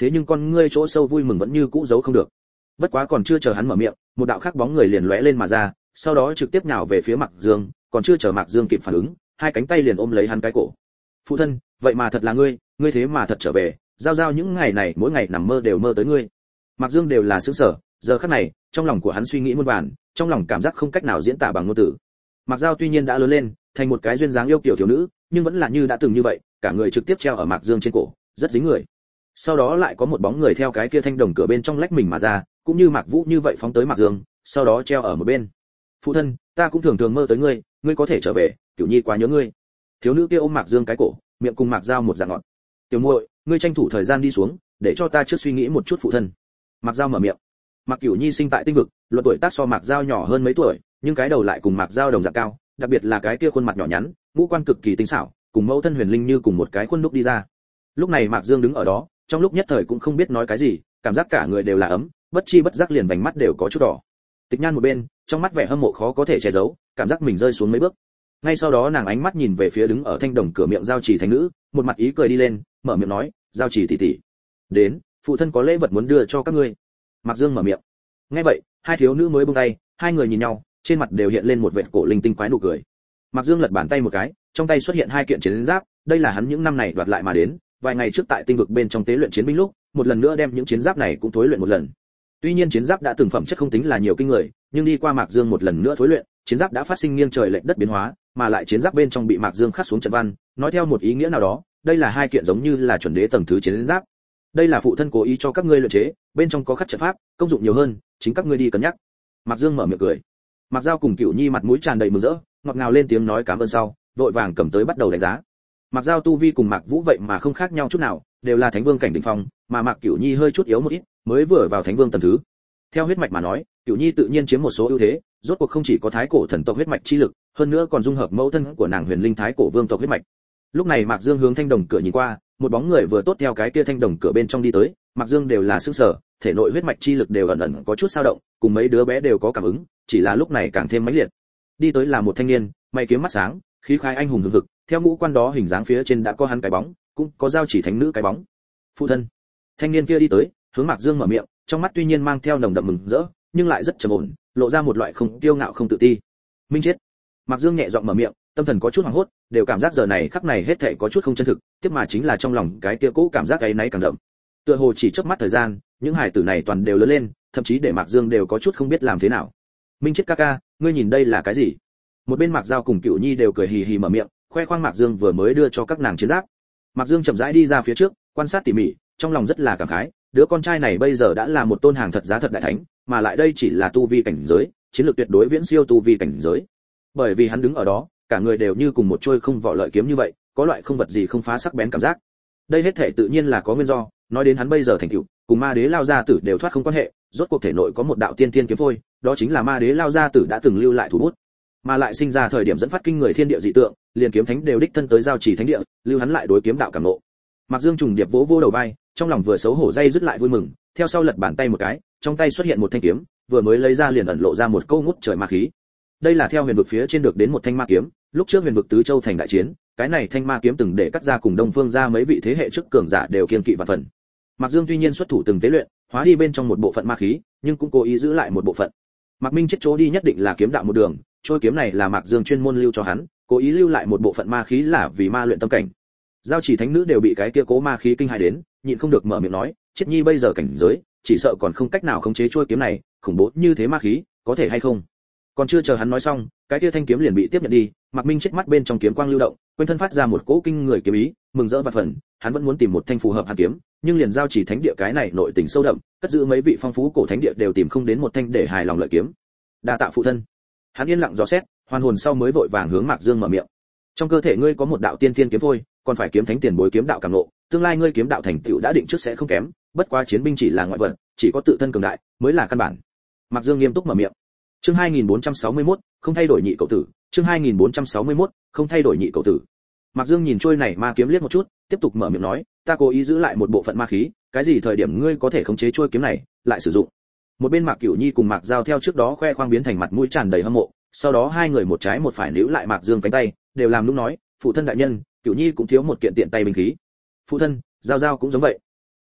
thế nhưng con ngươi chỗ sâu vui mừng vẫn như cũ giấu không được. Bất quá còn chưa chờ hắn mở miệng, một đạo khác bóng người liền lóe lên mà ra, sau đó trực tiếp nhào về phía Mạc Dương, còn chưa chờ Mạc Dương kịp phản ứng, hai cánh tay liền ôm lấy hắn cái cổ. Phụ thân, vậy mà thật là ngươi, ngươi thế mà thật trở về, giao giao những ngày này mỗi ngày nằm mơ đều mơ tới ngươi. Mạc Dương đều là sững sờ, giờ khắc này, trong lòng của hắn suy nghĩ muôn vàn, trong lòng cảm giác không cách nào diễn tả bằng ngôn từ. Mạc Giao tuy nhiên đã lớn lên, thành một cái duyên dáng yêu kiều thiếu nữ, nhưng vẫn là như đã từng như vậy, cả người trực tiếp treo ở Mạc Dương trên cổ, rất dính người. Sau đó lại có một bóng người theo cái kia thanh đồng cửa bên trong lách mình mà ra, cũng như Mạc Vũ như vậy phóng tới Mạc Dương, sau đó treo ở một bên. Phụ thân, ta cũng thường thường mơ tới ngươi, ngươi có thể trở về, Tiểu Nhi quá nhớ ngươi. Thiếu nữ kia ôm Mạc Dương cái cổ, miệng cùng Mạc Giao một dạng ngọt. Tiểu muội, ngươi tranh thủ thời gian đi xuống, để cho ta trước suy nghĩ một chút phụ thân. Mạc Giao mở miệng. Mạc Cửu Nhi sinh tại tinh vực, luận tuổi tác so Mạc Giao nhỏ hơn mấy tuổi, nhưng cái đầu lại cùng Mạc Giao đồng dạng cao, đặc biệt là cái kia khuôn mặt nhỏ nhắn, ngũ quan cực kỳ tinh xảo, cùng mẫu thân Huyền Linh như cùng một cái khuôn đúc đi ra. Lúc này Mạc Dương đứng ở đó, trong lúc nhất thời cũng không biết nói cái gì, cảm giác cả người đều là ấm, bất chi bất giác liền vành mắt đều có chút đỏ. Tịch Nhan một bên, trong mắt vẻ hâm mộ khó có thể che giấu, cảm giác mình rơi xuống mấy bước. Ngay sau đó nàng ánh mắt nhìn về phía đứng ở thanh đồng cửa miệng Giao Chỉ thánh nữ, một mặt ý cười đi lên, mở miệng nói, Giao Chỉ tỷ tỷ, đến, phụ thân có lễ vật muốn đưa cho các ngươi. Mạc Dương mở miệng. Nghe vậy, hai thiếu nữ mới buông tay, hai người nhìn nhau, trên mặt đều hiện lên một vệt cổ linh tinh quái nụ cười. Mạc Dương lật bàn tay một cái, trong tay xuất hiện hai kiện chiến giáp, đây là hắn những năm này đoạt lại mà đến, vài ngày trước tại tinh vực bên trong tế luyện chiến binh lúc, một lần nữa đem những chiến giáp này cũng thối luyện một lần. Tuy nhiên chiến giáp đã từng phẩm chất không tính là nhiều kinh người, nhưng đi qua Mạc Dương một lần nữa thối luyện, chiến giáp đã phát sinh nghiêng trời lệch đất biến hóa, mà lại chiến giáp bên trong bị Mạc Dương khắc xuống trận văn, nói theo một ý nghĩa nào đó, đây là hai kiện giống như là chuẩn đế tầng thứ chiến giáp. Đây là phụ thân cố ý cho các ngươi luyện chế, bên trong có khắc trận pháp, công dụng nhiều hơn, chính các ngươi đi cân nhắc. Mạc Dương mở miệng cười. Mạc Giao cùng Cửu Nhi mặt mũi tràn đầy mừng rỡ, ngọt ngào lên tiếng nói cảm ơn sau, vội vàng cầm tới bắt đầu đánh giá. Mạc Giao tu vi cùng Mạc Vũ vậy mà không khác nhau chút nào, đều là thánh vương cảnh đỉnh phong, mà Mạc Cửu Nhi hơi chút yếu một ít, mới vừa vào thánh vương tầng thứ. Theo huyết mạch mà nói, Cửu Nhi tự nhiên chiếm một số ưu thế, rốt cuộc không chỉ có thái cổ thần tộc huyết mạch chi lực, hơn nữa còn dung hợp mẫu thân của nàng Huyền Linh thái cổ vương tộc huyết mạch. Lúc này Mạc Dương hướng thanh đồng cửa nhìn qua, một bóng người vừa tốt theo cái kia thanh đồng cửa bên trong đi tới, Mạc Dương đều là sững sờ, thể nội huyết mạch chi lực đều ẩn ẩn có chút dao động, cùng mấy đứa bé đều có cảm ứng, chỉ là lúc này càng thêm mãnh liệt. Đi tới là một thanh niên, mày kiếm mắt sáng, khí khái anh hùng hừng hực, theo ngũ quan đó hình dáng phía trên đã có hắn cái bóng, cũng có Giao Chỉ thánh nữ cái bóng. Phụ thân. Thanh niên kia đi tới, hướng Mạc Dương mở miệng, trong mắt tuy nhiên mang theo nồng đậm mừng rỡ, nhưng lại rất trầm ổn, lộ ra một loại không kiêu ngạo không tự ti. Minh chết. Mạc Dương nhẹ giọng mở miệng, tâm thần có chút hoảng hốt, đều cảm giác giờ này khắc này hết thảy có chút không chân thực, tiếp mà chính là trong lòng cái kia cũ cảm giác ấy náy càng đậm. Tựa hồ chỉ chớp mắt thời gian, những hài tử này toàn đều lớn lên, thậm chí để Mạc Dương đều có chút không biết làm thế nào. Minh chết ca ca, ngươi nhìn đây là cái gì? Một bên Mạc Giao cùng Cửu Nhi đều cười hì hì mở miệng, khoe khoang Mạc Dương vừa mới đưa cho các nàng chiến giáp. Mạc Dương chậm rãi đi ra phía trước, quan sát tỉ mỉ, trong lòng rất là cảm khái, đứa con trai này bây giờ đã là một tôn hàng thật giá thật đại thánh, mà lại đây chỉ là tu vi cảnh giới, chiến lược tuyệt đối viễn siêu tu vi cảnh giới. Bởi vì hắn đứng ở đó, cả người đều như cùng một trôi không vỏ lợi kiếm như vậy, có loại không vật gì không phá sắc bén cảm giác. Đây hết thể tự nhiên là có nguyên do, nói đến hắn bây giờ thành tựu, cùng Ma Đế Lao gia tử đều thoát không quan hệ, rốt cuộc thể nội có một đạo tiên tiên kiếm phôi, đó chính là Ma Đế Lao gia tử đã từng lưu lại thủ bút, mà lại sinh ra thời điểm dẫn phát kinh người thiên địa dị tượng, liền kiếm thánh đều đích thân tới Giao Chỉ thánh địa, lưu hắn lại đối kiếm đạo cảm ngộ. Mạc Dương trùng điệp vỗ vỗ đầu vai, trong lòng vừa xấu hổ dây dứt lại vui mừng, theo sau lật bàn tay một cái, trong tay xuất hiện một thanh kiếm, vừa mới lấy ra liền ẩn lộ ra một câu ngút trời ma khí. Đây là theo huyền vực phía trên được đến một thanh ma kiếm, lúc trước huyền vực tứ châu thành đại chiến, cái này thanh ma kiếm từng để cắt ra cùng Đông Phương ra mấy vị thế hệ trước cường giả đều kiên kỵ và phần. Mạc Dương tuy nhiên xuất thủ từng tế luyện, hóa đi bên trong một bộ phận ma khí, nhưng cũng cố ý giữ lại một bộ phận. Mạc Minh chết chỗ đi nhất định là kiếm đạo một đường, trôi kiếm này là Mạc Dương chuyên môn lưu cho hắn, cố ý lưu lại một bộ phận ma khí là vì ma luyện tâm cảnh. Giao Chỉ thánh nữ đều bị cái kia cố ma khí kinh hãi đến, nhịn không được mở miệng nói, chết nhi bây giờ cảnh giới, chỉ sợ còn không cách nào khống chế trôi kiếm này, khủng bố như thế ma khí, có thể hay không? Còn chưa chờ hắn nói xong, cái kia thanh kiếm liền bị tiếp nhận đi, Mạc Minh chết mắt bên trong kiếm quang lưu động, quanh thân phát ra một cỗ kinh người kiếm ý, mừng rỡ và phần, hắn vẫn muốn tìm một thanh phù hợp hàn kiếm, nhưng liền Giao Chỉ thánh địa cái này nội tình sâu đậm, cất giữ mấy vị phong phú cổ thánh địa đều tìm không đến một thanh để hài lòng lợi kiếm. Đa tạ phụ thân. Hắn yên lặng dò xét, hoàn hồn sau mới vội vàng hướng Mạc Dương mở miệng. Trong cơ thể ngươi có một đạo tiên thiên kiếm phôi, còn phải kiếm thánh tiền bối kiếm đạo cảm ngộ, tương lai ngươi kiếm đạo thành tựu đã định trước sẽ không kém, bất quá chiến binh chỉ là ngoại vật, chỉ có tự thân cường đại mới là căn bản. Mạc Dương nghiêm túc mở miệng. Chương hai nghìn bốn trăm sáu mươi mốt, không thay đổi nhị cậu tử, chương hai nghìn bốn trăm sáu mươi mốt, không thay đổi nhị cậu tử. Mạc Dương nhìn trôi này ma kiếm liếc một chút, tiếp tục mở miệng nói, ta cố ý giữ lại một bộ phận ma khí, cái gì thời điểm ngươi có thể khống chế trôi kiếm này, lại sử dụng. Một bên Mạc Cửu Nhi cùng Mạc Giao theo trước đó khoe khoang biến thành mặt mũi tràn đầy hâm mộ, sau đó hai người một trái một phải níu lại Mạc Dương cánh tay, đều làm lúc nói, phụ thân đại nhân, Cửu Nhi cũng thiếu một kiện tiện tay binh khí. Phụ thân, Giao Giao cũng giống vậy.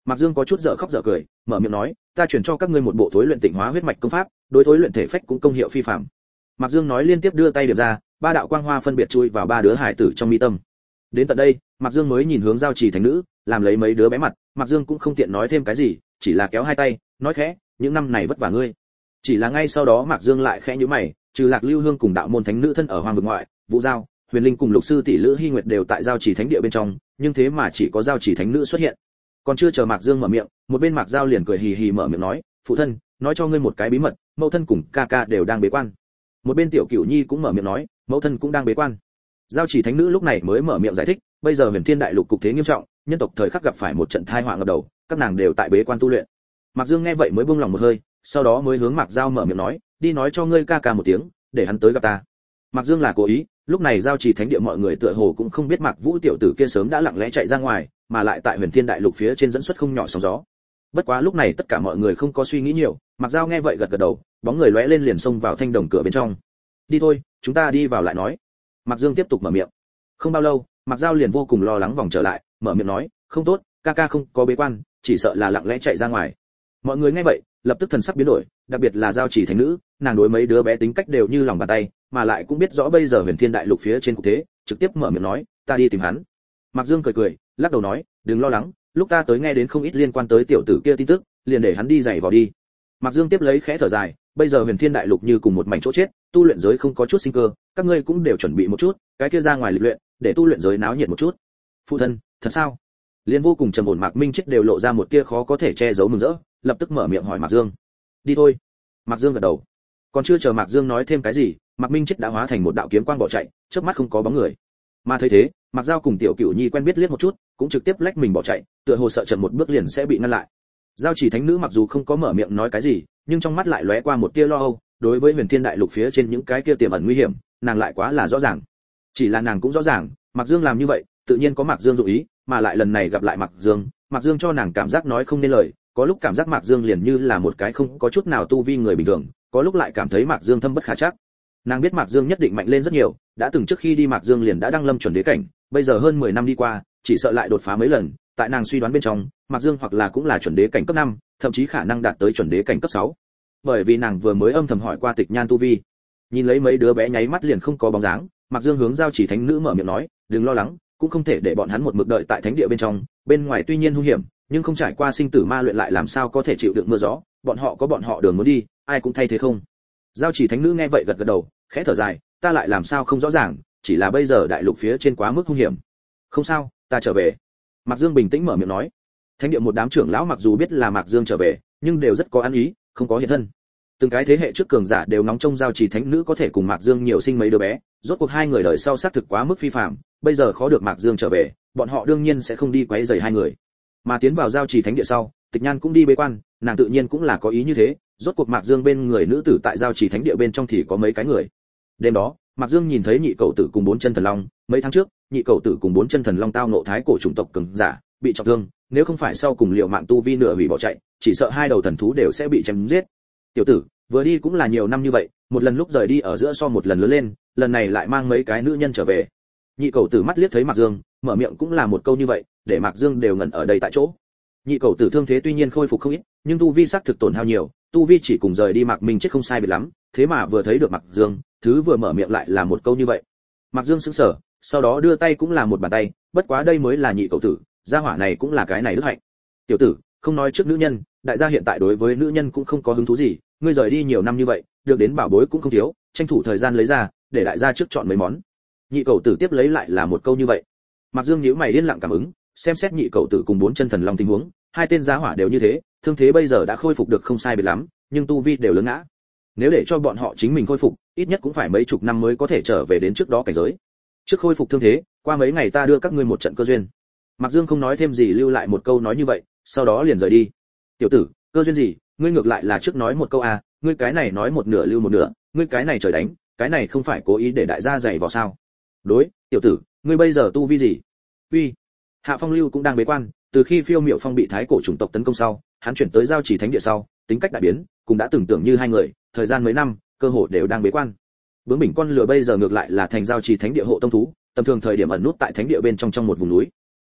Mạc Dương có chút dở khóc dở cười, mở miệng nói, ta chuyển cho các ngươi một bộ thối luyện tịnh hóa huyết mạch công pháp, đối thối luyện thể phách cũng công hiệu phi phàm. Mạc Dương nói liên tiếp đưa tay điểm ra, ba đạo quang hoa phân biệt chui vào ba đứa hải tử trong mi tâm. Đến tận đây, Mạc Dương mới nhìn hướng giao trì thánh nữ, làm lấy mấy đứa bé mặt, Mạc Dương cũng không tiện nói thêm cái gì, chỉ là kéo hai tay, nói khẽ, những năm này vất vả ngươi. Chỉ là ngay sau đó Mạc Dương lại khẽ nhíu mày, trừ Lạc Lưu Hương cùng đạo môn thánh nữ thân ở hoang vực ngoại, Vũ Giao, Huyền Linh cùng Lục sư tỷ Lữ Hy Nguyệt đều tại giao trì thánh địa bên trong, nhưng thế mà chỉ có giao trì thánh nữ xuất hiện. Còn chưa chờ Mạc Dương mở miệng, một bên Mạc Giao liền cười hì hì mở miệng nói, phụ thân, nói cho ngươi một cái bí mật, mẫu thân cùng ca ca đều đang bế quan. Một bên Tiểu Cửu Nhi cũng mở miệng nói, mẫu thân cũng đang bế quan. Giao chỉ thánh nữ lúc này mới mở miệng giải thích, bây giờ Huyền Thiên đại lục cục thế nghiêm trọng, nhân tộc thời khắc gặp phải một trận tai họa ngập đầu, các nàng đều tại bế quan tu luyện. Mạc Dương nghe vậy mới buông lòng một hơi, sau đó mới hướng Mạc Giao mở miệng nói, đi nói cho ngươi ca ca một tiếng, để hắn tới gặp ta. Mạc Dương là cố ý, lúc này giao chỉ thánh địa mọi người tựa hồ cũng không biết Mạc Vũ tiểu tử kia sớm đã lặng lẽ chạy ra ngoài, mà lại tại Huyền Thiên đại lục phía trên dẫn xuất không nhỏ sóng gió. Bất quá lúc này tất cả mọi người không có suy nghĩ nhiều, Mạc Giao nghe vậy gật gật đầu, bóng người lóe lên liền xông vào thanh đồng cửa bên trong. Đi thôi, chúng ta đi vào lại nói. Mạc Dương tiếp tục mở miệng. Không bao lâu, Mạc Giao liền vô cùng lo lắng vòng trở lại, mở miệng nói, không tốt, ca ca không có bế quan, chỉ sợ là lặng lẽ chạy ra ngoài. Mọi người nghe vậy, lập tức thần sắc biến đổi, đặc biệt là Giao chỉ thánh nữ, nàng đối mấy đứa bé tính cách đều như lòng bàn tay, mà lại cũng biết rõ bây giờ Huyền Thiên đại lục phía trên cục thế, trực tiếp mở miệng nói, ta đi tìm hắn. Mạc Dương cười cười, lắc đầu nói, đừng lo lắng, lúc ta tới nghe đến không ít liên quan tới tiểu tử kia tin tức, liền để hắn đi giày vào đi. Mạc Dương tiếp lấy khẽ thở dài, bây giờ Huyền Thiên đại lục như cùng một mảnh chỗ chết, tu luyện giới không có chút sinh cơ, các ngươi cũng đều chuẩn bị một chút, cái kia ra ngoài lịch luyện, để tu luyện giới náo nhiệt một chút. Phụ thân, thật sao? Liên vô cùng trầm ổn Mạc Minh Chết đều lộ ra một tia khó có thể che giấu mừng rỡ, lập tức mở miệng hỏi Mạc Dương. Đi thôi. Mạc Dương gật đầu. Còn chưa chờ Mạc Dương nói thêm cái gì, Mạc Minh Chết đã hóa thành một đạo kiếm quang bỏ chạy, chớp mắt không có bóng người. Mà thấy thế, Mạc Giao cùng Tiểu Cửu Nhi quen biết liếc một chút, cũng trực tiếp lách mình bỏ chạy, tựa hồ sợ chậm một bước liền sẽ bị ngăn lại. Giao chỉ thánh nữ mặc dù không có mở miệng nói cái gì, nhưng trong mắt lại lóe qua một tia lo âu, đối với Huyền Thiên đại lục phía trên những cái kia tiềm ẩn nguy hiểm, nàng lại quá là rõ ràng. Chỉ là nàng cũng rõ ràng, Mạc Dương làm như vậy, tự nhiên có Mạc Dương dụng ý, mà lại lần này gặp lại Mạc Dương, Mạc Dương cho nàng cảm giác nói không nên lời, có lúc cảm giác Mạc Dương liền như là một cái không có chút nào tu vi người bình thường, có lúc lại cảm thấy Mạc Dương thâm bất khả trắc. Nàng biết Mạc Dương nhất định mạnh lên rất nhiều, đã từng trước khi đi Mạc Dương liền đã đăng lâm chuẩn đế cảnh, bây giờ hơn mười năm đi qua, chỉ sợ lại đột phá mấy lần, tại nàng suy đoán bên trong, Mạc Dương hoặc là cũng là chuẩn đế cảnh cấp năm, thậm chí khả năng đạt tới chuẩn đế cảnh cấp sáu. Bởi vì nàng vừa mới âm thầm hỏi qua Tịch Nhan tu vi. Nhìn lấy mấy đứa bé nháy mắt liền không có bóng dáng, Mạc Dương hướng Giao chỉ thánh nữ mở miệng nói, đừng lo lắng, cũng không thể để bọn hắn một mực đợi tại thánh địa bên trong, bên ngoài tuy nhiên hung hiểm, nhưng không trải qua sinh tử ma luyện lại làm sao có thể chịu đựng mưa gió, bọn họ có bọn họ đường muốn đi, ai cũng thay thế không. Giao chỉ thánh nữ nghe vậy gật gật đầu, khẽ thở dài, ta lại làm sao không rõ ràng, chỉ là bây giờ đại lục phía trên quá mức hung hiểm. Không sao, ta trở về. Mạc Dương bình tĩnh mở miệng nói. Thánh địa một đám trưởng lão mặc dù biết là Mạc Dương trở về, nhưng đều rất có ăn ý, không có hiện thân. Từng cái thế hệ trước cường giả đều nóng trông Giao chỉ thánh nữ có thể cùng Mạc Dương nhiều sinh mấy đứa bé, rốt cuộc hai người đời sau xác thực quá mức phi phàm, bây giờ khó được Mạc Dương trở về, bọn họ đương nhiên sẽ không đi quấy rầy hai người. Mà tiến vào Giao chỉ thánh địa sau, Tịch Nhan cũng đi bế quan, nàng tự nhiên cũng là có ý như thế, rốt cuộc Mạc Dương bên người nữ tử tại Giao chỉ thánh địa bên trong thì có mấy cái người. Đêm đó, Mạc Dương nhìn thấy nhị cậu tử cùng bốn chân thần long, mấy tháng trước, nhị cậu tử cùng bốn chân thần long tao ngộ thái cổ chủng tộc cường giả, bị trọng thương, nếu không phải sau cùng liều mạng tu vi nửa hủy bỏ chạy, chỉ sợ hai đầu thần thú đều sẽ bị chém giết. Tiểu tử, vừa đi cũng là nhiều năm như vậy, một lần lúc rời đi ở giữa so một lần lớn lên, lần này lại mang mấy cái nữ nhân trở về. Nhị cậu tử mắt liếc thấy Mạc Dương, mở miệng cũng là một câu như vậy, để Mạc Dương đều ngẩn ở đây tại chỗ. Nhị cậu tử thương thế tuy nhiên khôi phục không ít, nhưng tu vi sắc thực tổn hao nhiều, tu vi chỉ cùng rời đi Mạc Minh Chết không sai biệt lắm, thế mà vừa thấy được Mạc Dương, thứ vừa mở miệng lại là một câu như vậy. Mạc Dương sững sờ, sau đó đưa tay cũng là một bàn tay, bất quá đây mới là nhị cậu tử, gia hỏa này cũng là cái này đức hạnh. Tiểu tử, không nói trước nữ nhân, đại gia hiện tại đối với nữ nhân cũng không có hứng thú gì, ngươi rời đi nhiều năm như vậy, được đến bảo bối cũng không thiếu, tranh thủ thời gian lấy ra, để đại gia trước chọn mấy món. Nhị cậu tử tiếp lấy lại là một câu như vậy. Mạc Dương nhíu mày điên lặng cảm ứng, xem xét nhị cậu tử cùng bốn chân thần long tình huống, hai tên gia hỏa đều như thế, thương thế bây giờ đã khôi phục được không sai biệt lắm, nhưng tu vi đều lớn ngã. Nếu để cho bọn họ chính mình khôi phục, ít nhất cũng phải mấy chục năm mới có thể trở về đến trước đó cảnh giới. Trước khôi phục thương thế, qua mấy ngày ta đưa các ngươi một trận cơ duyên. Mạc Dương không nói thêm gì lưu lại một câu nói như vậy, sau đó liền rời đi. Tiểu tử, cơ duyên gì, ngươi ngược lại là trước nói một câu à, ngươi cái này nói một nửa lưu một nửa, ngươi cái này trời đánh, cái này không phải cố ý để đại gia dày vào sao? Đối, tiểu tử, ngươi bây giờ tu vi gì? Uy. Hạ Phong Lưu cũng đang bế quan, từ khi Phiêu Miệu Phong bị thái cổ chủng tộc tấn công sau, hắn chuyển tới Giao Chỉ thánh địa sau, tính cách đại biến, cũng đã tưởng tượng như hai người, thời gian mấy năm, cơ hội đều đang bế quan. Bướng bỉnh con lừa bây giờ ngược lại là thành Giao Chỉ thánh địa hộ tông thú, tầm thường thời điểm ẩn nút tại thánh địa bên trong trong một vùng núi.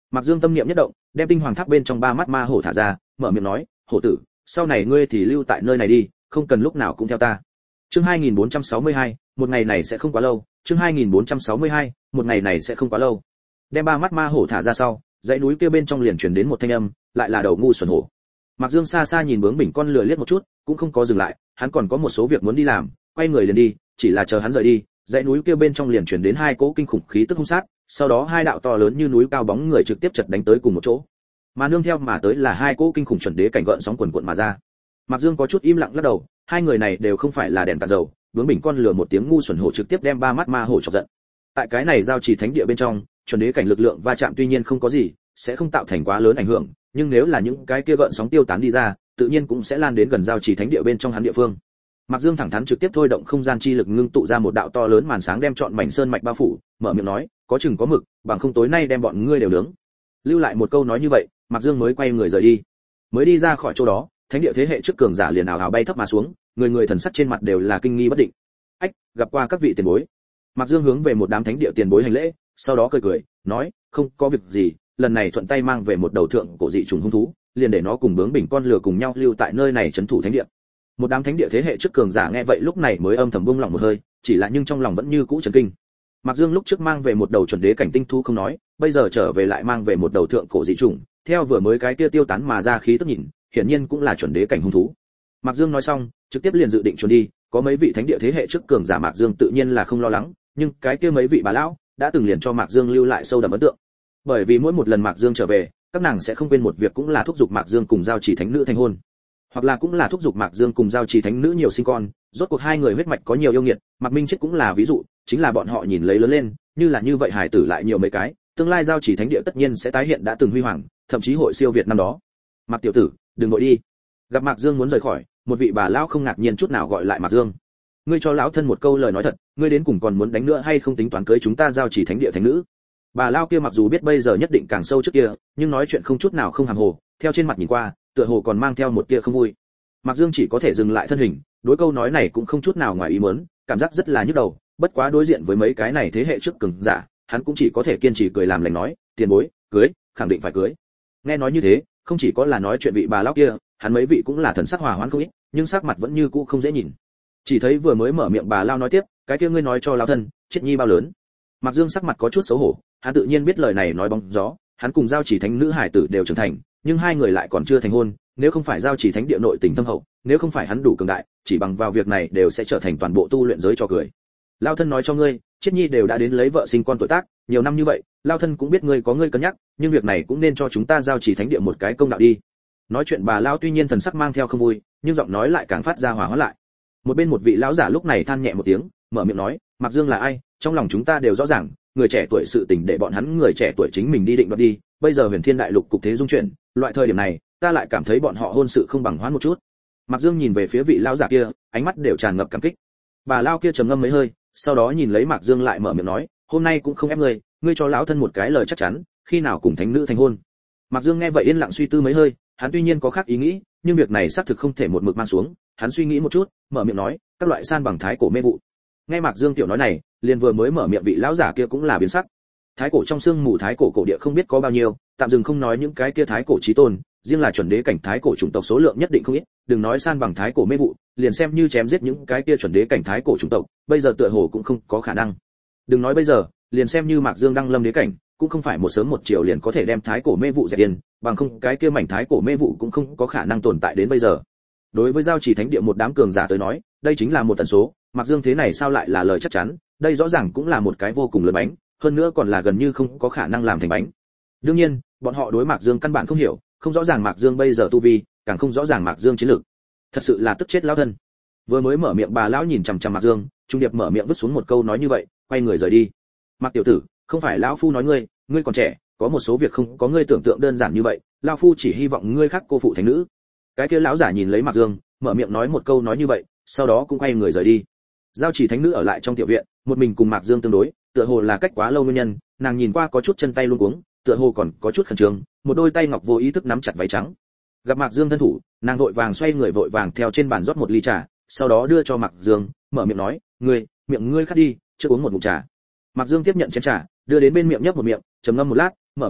Mạc Dương tâm niệm nhất động, đem tinh hoàng tháp bên trong ba mắt ma hổ thả ra, mở miệng nói, hổ tử, sau này ngươi thì lưu tại nơi này đi, không cần lúc nào cũng theo ta. Chương hai nghìn bốn trăm sáu mươi hai, một ngày này sẽ không quá lâu. Chương hai nghìn bốn trăm sáu mươi hai, một ngày này sẽ không quá lâu. Đem ba mắt ma hổ thả ra sau, dãy núi kia bên trong liền truyền đến một thanh âm, lại là đầu ngu xuẩn hổ. Mạc Dương xa xa nhìn bướng bỉnh con lừa liếc một chút, cũng không có dừng lại, hắn còn có một số việc muốn đi làm, quay người liền đi, chỉ là chờ hắn rời đi, dãy núi kia bên trong liền truyền đến hai cỗ kinh khủng khí tức hung sát, sau đó hai đạo to lớn như núi cao bóng người trực tiếp chật đánh tới cùng một chỗ. Mà nương theo mà tới là hai cỗ kinh khủng chuẩn đế cảnh gợn sóng quần cuộn mà ra. Mạc Dương có chút im lặng lắc đầu, hai người này đều không phải là đèn cạn dầu, bướng bỉnh con lừa một tiếng ngu xuẩn hổ trực tiếp đem ba mắt ma hổ chọc giận. Tại cái này giao chỉ thánh địa bên trong, chuẩn đế cảnh lực lượng va chạm tuy nhiên không có gì, sẽ không tạo thành quá lớn ảnh hưởng, nhưng nếu là những cái kia gợn sóng tiêu tán đi ra, tự nhiên cũng sẽ lan đến gần giao chỉ thánh địa bên trong hắn địa phương. Mạc Dương thẳng thắn trực tiếp thôi động không gian chi lực ngưng tụ ra một đạo to lớn màn sáng đem trọn mảnh sơn mạch bao phủ, mở miệng nói, có chừng có mực, bằng không tối nay đem bọn ngươi đều nướng. Lưu lại một câu nói như vậy, Mạc Dương mới quay người rời đi. Mới đi ra khỏi chỗ đó, thánh địa thế hệ trước cường giả liền ảo ảo bay thấp mà xuống, người người thần sắc trên mặt đều là kinh nghi bất định. Ách, gặp qua các vị tiền bối. Mạc Dương hướng về một đám thánh địa tiền bối hành lễ, sau đó cười cười, nói, không có việc gì, lần này thuận tay mang về một đầu thượng cổ dị trùng hung thú, liền để nó cùng bướng bỉnh con lừa cùng nhau lưu tại nơi này trấn thủ thánh địa. Một đám thánh địa thế hệ trước cường giả nghe vậy lúc này mới âm thầm buông lỏng một hơi, chỉ là nhưng trong lòng vẫn như cũ chấn kinh. Mạc Dương lúc trước mang về một đầu chuẩn đế cảnh tinh thú không nói, bây giờ trở về lại mang về một đầu thượng cổ dị trùng, theo vừa mới cái kia tiêu tán mà ra khí tức nhìn, hiển nhiên cũng là chuẩn đế cảnh hung thú. Mạc Dương nói xong, trực tiếp liền dự định trốn đi, có mấy vị thánh địa thế hệ trước cường giả Mạc Dương tự nhiên là không lo lắng, nhưng cái kia mấy vị bà lão đã từng liền cho Mạc Dương lưu lại sâu đậm ấn tượng. Bởi vì mỗi một lần Mạc Dương trở về, các nàng sẽ không quên một việc cũng là thúc giục Mạc Dương cùng giao chỉ thánh nữ thành hôn, hoặc là cũng là thúc giục Mạc Dương cùng giao chỉ thánh nữ nhiều sinh con, rốt cuộc hai người huyết mạch có nhiều yêu nghiệt, Mạc Minh Chết cũng là ví dụ, chính là bọn họ nhìn lấy lớn lên, như là như vậy hài tử lại nhiều mấy cái, tương lai giao chỉ thánh địa tất nhiên sẽ tái hiện đã từng huy hoàng, thậm chí hội siêu việt năm đó. Mạc tiểu tử, đừng vội đi. Gặp Mạc Dương muốn rời khỏi, một vị bà lão không ngạc nhiên chút nào gọi lại Mạc Dương. Ngươi cho lão thân một câu lời nói thật, ngươi đến cùng còn muốn đánh nữa hay không tính toán cưới chúng ta giao chỉ thánh địa thánh nữ? Bà lão kia mặc dù biết bây giờ nhất định càng sâu trước kia, nhưng nói chuyện không chút nào không hàm hồ, theo trên mặt nhìn qua, tựa hồ còn mang theo một tia không vui. Mạc Dương chỉ có thể dừng lại thân hình, đối câu nói này cũng không chút nào ngoài ý muốn, cảm giác rất là nhức đầu, bất quá đối diện với mấy cái này thế hệ trước cường giả, hắn cũng chỉ có thể kiên trì cười làm lành nói, tiền bối, cưới, khẳng định phải cưới. Nghe nói như thế, không chỉ có là nói chuyện vị bà lão kia, hắn mấy vị cũng là thần sắc hòa hoãn không ít, nhưng sắc mặt vẫn như cũ không dễ nhìn. Chỉ thấy vừa mới mở miệng bà lão nói tiếp, cái kia ngươi nói cho lão thân, chết nhi bao lớn. Mạc Dương sắc mặt có chút xấu hổ, hắn tự nhiên biết lời này nói bóng gió, hắn cùng giao chỉ thánh nữ hải tử đều trưởng thành, nhưng hai người lại còn chưa thành hôn, nếu không phải giao chỉ thánh địa nội tình thâm hậu, nếu không phải hắn đủ cường đại, chỉ bằng vào việc này đều sẽ trở thành toàn bộ tu luyện giới cho cười. Lão thân nói cho ngươi, chết nhi đều đã đến lấy vợ sinh con tuổi tác, nhiều năm như vậy, lão thân cũng biết ngươi có ngươi cân nhắc, nhưng việc này cũng nên cho chúng ta giao chỉ thánh địa một cái công đạo đi. Nói chuyện bà lão tuy nhiên thần sắc mang theo không vui, nhưng giọng nói lại càng phát ra hòa hoãn lại. Một bên một vị lão giả lúc này than nhẹ một tiếng, mở miệng nói, Mạc Dương là ai, trong lòng chúng ta đều rõ ràng, người trẻ tuổi sự tình để bọn hắn người trẻ tuổi chính mình đi định đoạt đi, bây giờ Huyền Thiên Đại Lục cục thế dung chuyển, loại thời điểm này, ta lại cảm thấy bọn họ hôn sự không bằng hoãn một chút. Mạc Dương nhìn về phía vị lão giả kia, ánh mắt đều tràn ngập cảm kích. Bà lão kia trầm ngâm mấy hơi, sau đó nhìn lấy Mạc Dương lại mở miệng nói, hôm nay cũng không ép ngươi, ngươi cho lão thân một cái lời chắc chắn, khi nào cùng thánh nữ thành hôn. Mạc Dương nghe vậy yên lặng suy tư mấy hơi, hắn tuy nhiên có khác ý nghĩ, nhưng việc này xác thực không thể một mực mang xuống, hắn suy nghĩ một chút, mở miệng nói, các loại san bằng thái cổ mê vụ. Nghe Mạc Dương tiểu nói này, liền vừa mới mở miệng vị lão giả kia cũng là biến sắc. Thái cổ trong xương mù thái cổ cổ địa không biết có bao nhiêu, tạm dừng không nói những cái kia thái cổ chí tôn, riêng là chuẩn đế cảnh thái cổ chủng tộc số lượng nhất định không ít, đừng nói san bằng thái cổ mê vụ, liền xem như chém giết những cái kia chuẩn đế cảnh thái cổ chủng tộc, bây giờ tựa hồ cũng không có khả năng. Đừng nói bây giờ, liền xem như Mạc Dương đăng lâm đế cảnh, cũng không phải một sớm một chiều liền có thể đem thái cổ mê vụ dẹp điên, bằng không cái kia mảnh thái cổ mê vụ cũng không có khả năng tồn tại đến bây giờ. Đối với giao chỉ thánh địa một đám cường giả tới nói, đây chính là một tần số, Mạc Dương thế này sao lại là lời chắc chắn, đây rõ ràng cũng là một cái vô cùng lớn bánh, hơn nữa còn là gần như không có khả năng làm thành bánh. Đương nhiên, bọn họ đối Mạc Dương căn bản không hiểu, không rõ ràng Mạc Dương bây giờ tu vi, càng không rõ ràng Mạc Dương chiến lược. Thật sự là tức chết lão thân. Vừa mới mở miệng bà lão nhìn chằm chằm Mạc Dương, trung điệp mở miệng vứt xuống một câu nói như vậy, quay người rời đi. Mạc tiểu tử, không phải lão phu nói ngươi, ngươi còn trẻ, có một số việc không có ngươi tưởng tượng đơn giản như vậy, lão phu chỉ hy vọng ngươi khác cô phụ thánh nữ. Cái kia lão giả nhìn lấy Mạc Dương, mở miệng nói một câu nói như vậy, sau đó cũng quay người rời đi. Giao chỉ thánh nữ ở lại trong tiểu viện, một mình cùng Mạc Dương tương đối, tựa hồ là cách quá lâu nguyên nhân, nàng nhìn qua có chút chân tay luống cuống, tựa hồ còn có chút khẩn trương, một đôi tay ngọc vô ý thức nắm chặt váy trắng. Gặp Mạc Dương thân thủ, nàng vội vàng xoay người vội vàng theo trên bàn rót một ly trà, sau đó đưa cho Mạc Dương, mở miệng nói, "Ngươi, miệng ngươi khát đi, chưa uống một ngụm trà." Mạc Dương tiếp nhận chén trà, đưa đến bên miệng nhấp một miệng, trầm ngâm một lát, mở miệng nói,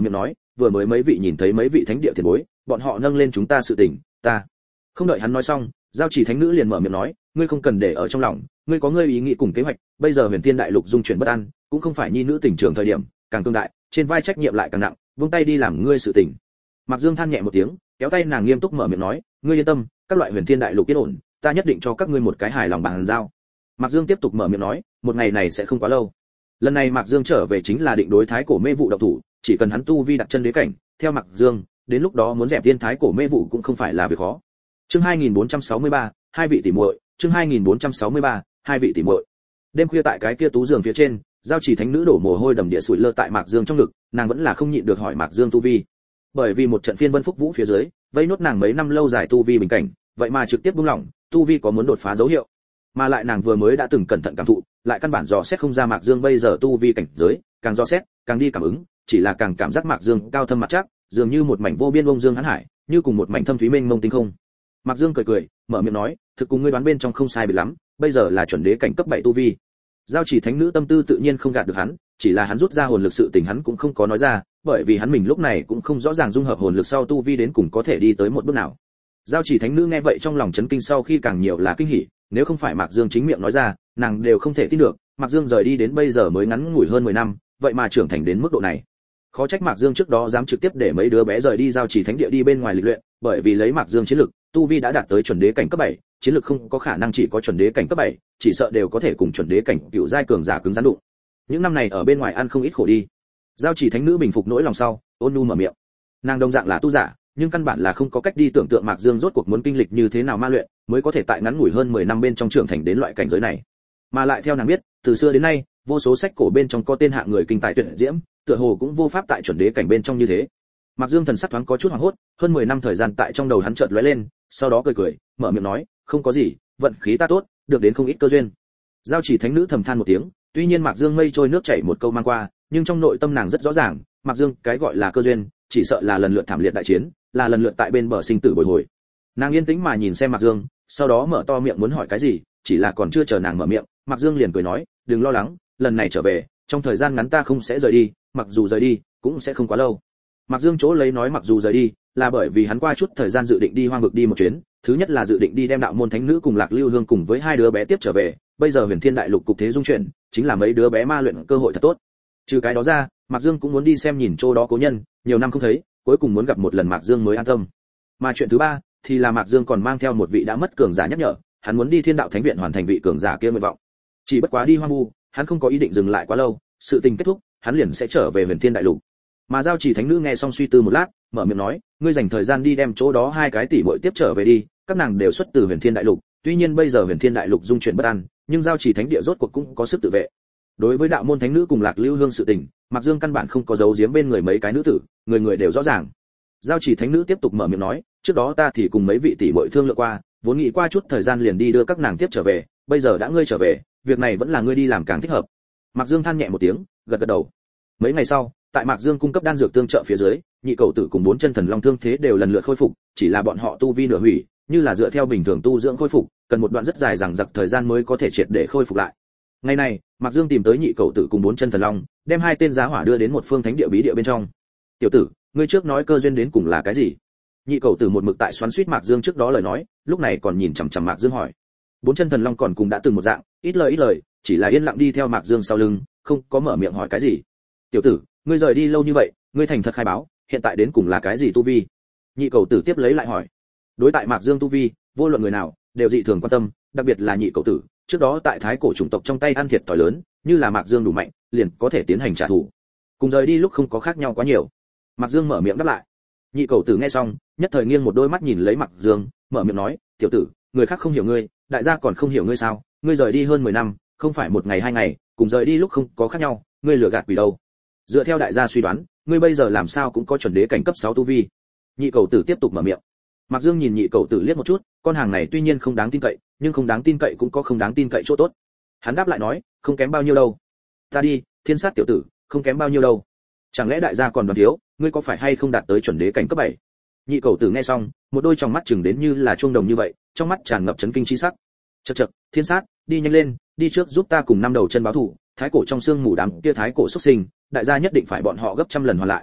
vừa mới mấy vị nhìn thấy mấy vị thánh địa tiền bối, bọn họ nâng lên chúng ta sự tình, ta. Không đợi hắn nói xong, Giao Chỉ thánh nữ liền mở miệng nói, ngươi không cần để ở trong lòng, ngươi có ngươi ý nghĩ cùng kế hoạch, bây giờ Huyền Thiên Đại Lục dung chuyển bất an, cũng không phải nhi nữ tình trường thời điểm, càng cương đại, trên vai trách nhiệm lại càng nặng, vung tay đi làm ngươi sự tình. Mạc Dương than nhẹ một tiếng, kéo tay nàng nghiêm túc mở miệng nói, ngươi yên tâm, các loại Huyền Thiên Đại Lục yên ổn, ta nhất định cho các ngươi một cái hài lòng bàn giao. Mạc Dương tiếp tục mở miệng nói, một ngày này sẽ không quá lâu. Lần này Mạc Dương trở về chính là định đối thái cổ mê vụ động thủ, chỉ cần hắn tu vi đặt chân đế cảnh, theo Mạc Dương, đến lúc đó muốn dẹp tiên thái cổ mê vụ cũng không phải là việc khó. Chương hai nghìn bốn trăm sáu mươi ba, hai vị tỷ muội, chương hai nghìn bốn trăm sáu mươi ba, hai vị tỷ muội. Đêm khuya tại cái kia tú giường phía trên, Giao Chỉ thánh nữ đổ mồ hôi đầm địa sủi lơ tại Mạc Dương trong ngực, nàng vẫn là không nhịn được hỏi Mạc Dương tu vi. Bởi vì một trận phiên vân phúc vũ phía dưới, vây nốt nàng mấy năm lâu dài tu vi bình cảnh, vậy mà trực tiếp buông lỏng, tu vi có muốn đột phá dấu hiệu. Mà lại nàng vừa mới đã từng cẩn thận cảm thụ, lại căn bản dò xét không ra Mạc Dương bây giờ tu vi cảnh giới, càng dò xét, càng đi cảm ứng, chỉ là càng cảm giác Mạc Dương cao thâm mặt chắc, dường như một mảnh vô biên bông dương hãn hải, như cùng một mảnh thâm thúy mênh mông tinh không. Mạc Dương cười cười, mở miệng nói, thực cùng ngươi đoán bên trong không sai biệt lắm, bây giờ là chuẩn đế cảnh cấp bảy tu vi. Giao Chỉ thánh nữ tâm tư tự nhiên không gạt được hắn, chỉ là hắn rút ra hồn lực sự tình hắn cũng không có nói ra, bởi vì hắn mình lúc này cũng không rõ ràng dung hợp hồn lực sau tu vi đến cùng có thể đi tới một bước nào. Giao Chỉ thánh nữ nghe vậy trong lòng chấn kinh sau khi càng nhiều là kinh hỉ, nếu không phải Mạc Dương chính miệng nói ra, nàng đều không thể tin được, Mạc Dương rời đi đến bây giờ mới ngắn ngủi hơn mười năm, vậy mà trưởng thành đến mức độ này. Khó trách Mạc Dương trước đó dám trực tiếp để mấy đứa bé rời đi Giao Chỉ thánh địa đi bên ngoài lịch luyện, bởi vì lấy Mạc Dương chiến lực, tu vi đã đạt tới chuẩn đế cảnh cấp bảy, chiến lực không có khả năng chỉ có chuẩn đế cảnh cấp bảy, chỉ sợ đều có thể cùng chuẩn đế cảnh cựu giai cường giả cứng rắn đụng. Những năm này ở bên ngoài ăn không ít khổ đi. Giao Chỉ thánh nữ bình phục nỗi lòng sau, ôn nhu mở miệng. Nàng đồng dạng là tu giả, nhưng căn bản là không có cách đi tưởng tượng Mạc Dương rốt cuộc muốn kinh lịch như thế nào ma luyện, mới có thể tại ngắn ngủi hơn mười năm bên trong trưởng thành đến loại cảnh giới này. Mà lại theo nàng biết, từ xưa đến nay, vô số sách cổ bên trong có tên hạng người kinh tài tuyệt diễm, tựa hồ cũng vô pháp tại chuẩn đế cảnh bên trong như thế. Mạc Dương thần sắc thoáng có chút hoảng hốt, hơn mười năm thời gian tại trong đầu hắn chợt lóe lên, sau đó cười cười, mở miệng nói, không có gì, vận khí ta tốt, được đến không ít cơ duyên. Giao Chỉ thánh nữ thầm than một tiếng, tuy nhiên Mạc Dương mây trôi nước chảy một câu mang qua, nhưng trong nội tâm nàng rất rõ ràng, Mạc Dương cái gọi là cơ duyên, chỉ sợ là lần lượt thảm liệt đại chiến, là lần lượt tại bên bờ sinh tử bồi hồi. Nàng yên tĩnh mà nhìn xem Mạc Dương, sau đó mở to miệng muốn hỏi cái gì, chỉ là còn chưa chờ nàng mở miệng, Mạc Dương liền cười nói, đừng lo lắng, lần này trở về, trong thời gian ngắn ta không sẽ rời đi, mặc dù rời đi, cũng sẽ không quá lâu. Mạc Dương chỗ lấy nói mặc dù rời đi, là bởi vì hắn qua chút thời gian dự định đi hoang vực đi một chuyến, thứ nhất là dự định đi đem đạo môn thánh nữ cùng Lạc Lưu Hương cùng với hai đứa bé tiếp trở về, bây giờ Huyền Thiên Đại Lục cục thế dung chuyển, chính là mấy đứa bé ma luyện cơ hội thật tốt. Trừ cái đó ra, Mạc Dương cũng muốn đi xem nhìn chỗ đó cố nhân, nhiều năm không thấy, cuối cùng muốn gặp một lần Mạc Dương mới an tâm. Mà chuyện thứ ba thì là Mạc Dương còn mang theo một vị đã mất cường giả nhắc nhở, hắn muốn đi Thiên Đạo Thánh viện hoàn thành vị cường giả kia nguyện vọng. Chỉ bất quá đi hoang vu, hắn không có ý định dừng lại quá lâu, sự tình kết thúc, hắn liền sẽ trở về Huyền Thiên Đại Lục. Mà Giao Chỉ thánh nữ nghe xong suy tư một lát, mở miệng nói, ngươi dành thời gian đi đem chỗ đó hai cái tỷ muội tiếp trở về đi, các nàng đều xuất từ Huyền Thiên Đại Lục, tuy nhiên bây giờ Huyền Thiên Đại Lục dung chuyển bất an, nhưng Giao Chỉ thánh địa rốt cuộc cũng có sức tự vệ. Đối với đạo môn thánh nữ cùng Lạc Lưu Hương sự tình, Mạc Dương căn bản không có giấu giếm bên người mấy cái nữ tử, người người đều rõ ràng. Giao Chỉ thánh nữ tiếp tục mở miệng nói, trước đó ta thì cùng mấy vị tỷ muội thương lượng qua, vốn nghĩ qua chút thời gian liền đi đưa các nàng tiếp trở về, bây giờ đã ngươi trở về, việc này vẫn là ngươi đi làm càng thích hợp. Mạc Dương than nhẹ một tiếng, gật gật đầu. Mấy ngày sau, tại Mạc Dương cung cấp đan dược tương trợ phía dưới, nhị cầu tử cùng bốn chân thần long thương thế đều lần lượt khôi phục, chỉ là bọn họ tu vi nửa hủy, như là dựa theo bình thường tu dưỡng khôi phục, cần một đoạn rất dài dằng dặc thời gian mới có thể triệt để khôi phục lại. Ngày này, Mạc Dương tìm tới nhị cầu tử cùng bốn chân thần long, đem hai tên giá hỏa đưa đến một phương thánh địa bí địa bên trong. Tiểu tử, ngươi trước nói cơ duyên đến cùng là cái gì? Nhị cầu tử một mực tại xoắn xuýt Mạc Dương trước đó lời nói, lúc này còn nhìn chằm chằm Mạc Dương hỏi. Bốn chân thần long còn cùng đã từng một dạng, ít lời ít lời, chỉ là yên lặng đi theo Mạc Dương sau lưng, không có mở miệng hỏi cái gì. Tiểu tử, ngươi rời đi lâu như vậy, ngươi thành thật khai báo, hiện tại đến cùng là cái gì tu vi? Nhị cầu tử tiếp lấy lại hỏi. Đối tại Mạc Dương tu vi, vô luận người nào đều dị thường quan tâm, đặc biệt là nhị cầu tử, trước đó tại thái cổ chủng tộc trong tay ăn thiệt thòi lớn, như là Mạc Dương đủ mạnh, liền có thể tiến hành trả thù. Cùng rời đi lúc không có khác nhau quá nhiều. Mạc Dương mở miệng đáp lại. Nhị cầu tử nghe xong, nhất thời nghiêng một đôi mắt nhìn lấy Mạc Dương, mở miệng nói, tiểu tử, người khác không hiểu ngươi, đại gia còn không hiểu ngươi sao? Ngươi rời đi hơn mười năm, không phải một ngày hai ngày, cùng rời đi lúc không có khác nhau, ngươi lừa gạt quỷ đâu? Dựa theo đại gia suy đoán, ngươi bây giờ làm sao cũng có chuẩn đế cảnh cấp sáu tu vi. Nhị cầu tử tiếp tục mở miệng. Mạc Dương nhìn nhị cầu tử liếc một chút, con hàng này tuy nhiên không đáng tin cậy, nhưng không đáng tin cậy cũng có không đáng tin cậy chỗ tốt. Hắn đáp lại nói, không kém bao nhiêu đâu. Ta đi, thiên sát tiểu tử, không kém bao nhiêu đâu. Chẳng lẽ đại gia còn đoán thiếu, ngươi có phải hay không đạt tới chuẩn đế cảnh cấp bảy? Nhị cầu tử nghe xong, một đôi tròng mắt chừng đến như là chuông đồng như vậy, trong mắt tràn ngập chấn kinh chi sắc. Chậc chậc, thiên sát, đi nhanh lên, đi trước giúp ta cùng năm đầu chân báo thủ, thái cổ trong xương mù đám kia thái cổ xuất sinh, đại gia nhất định phải bọn họ gấp trăm lần hoàn lại.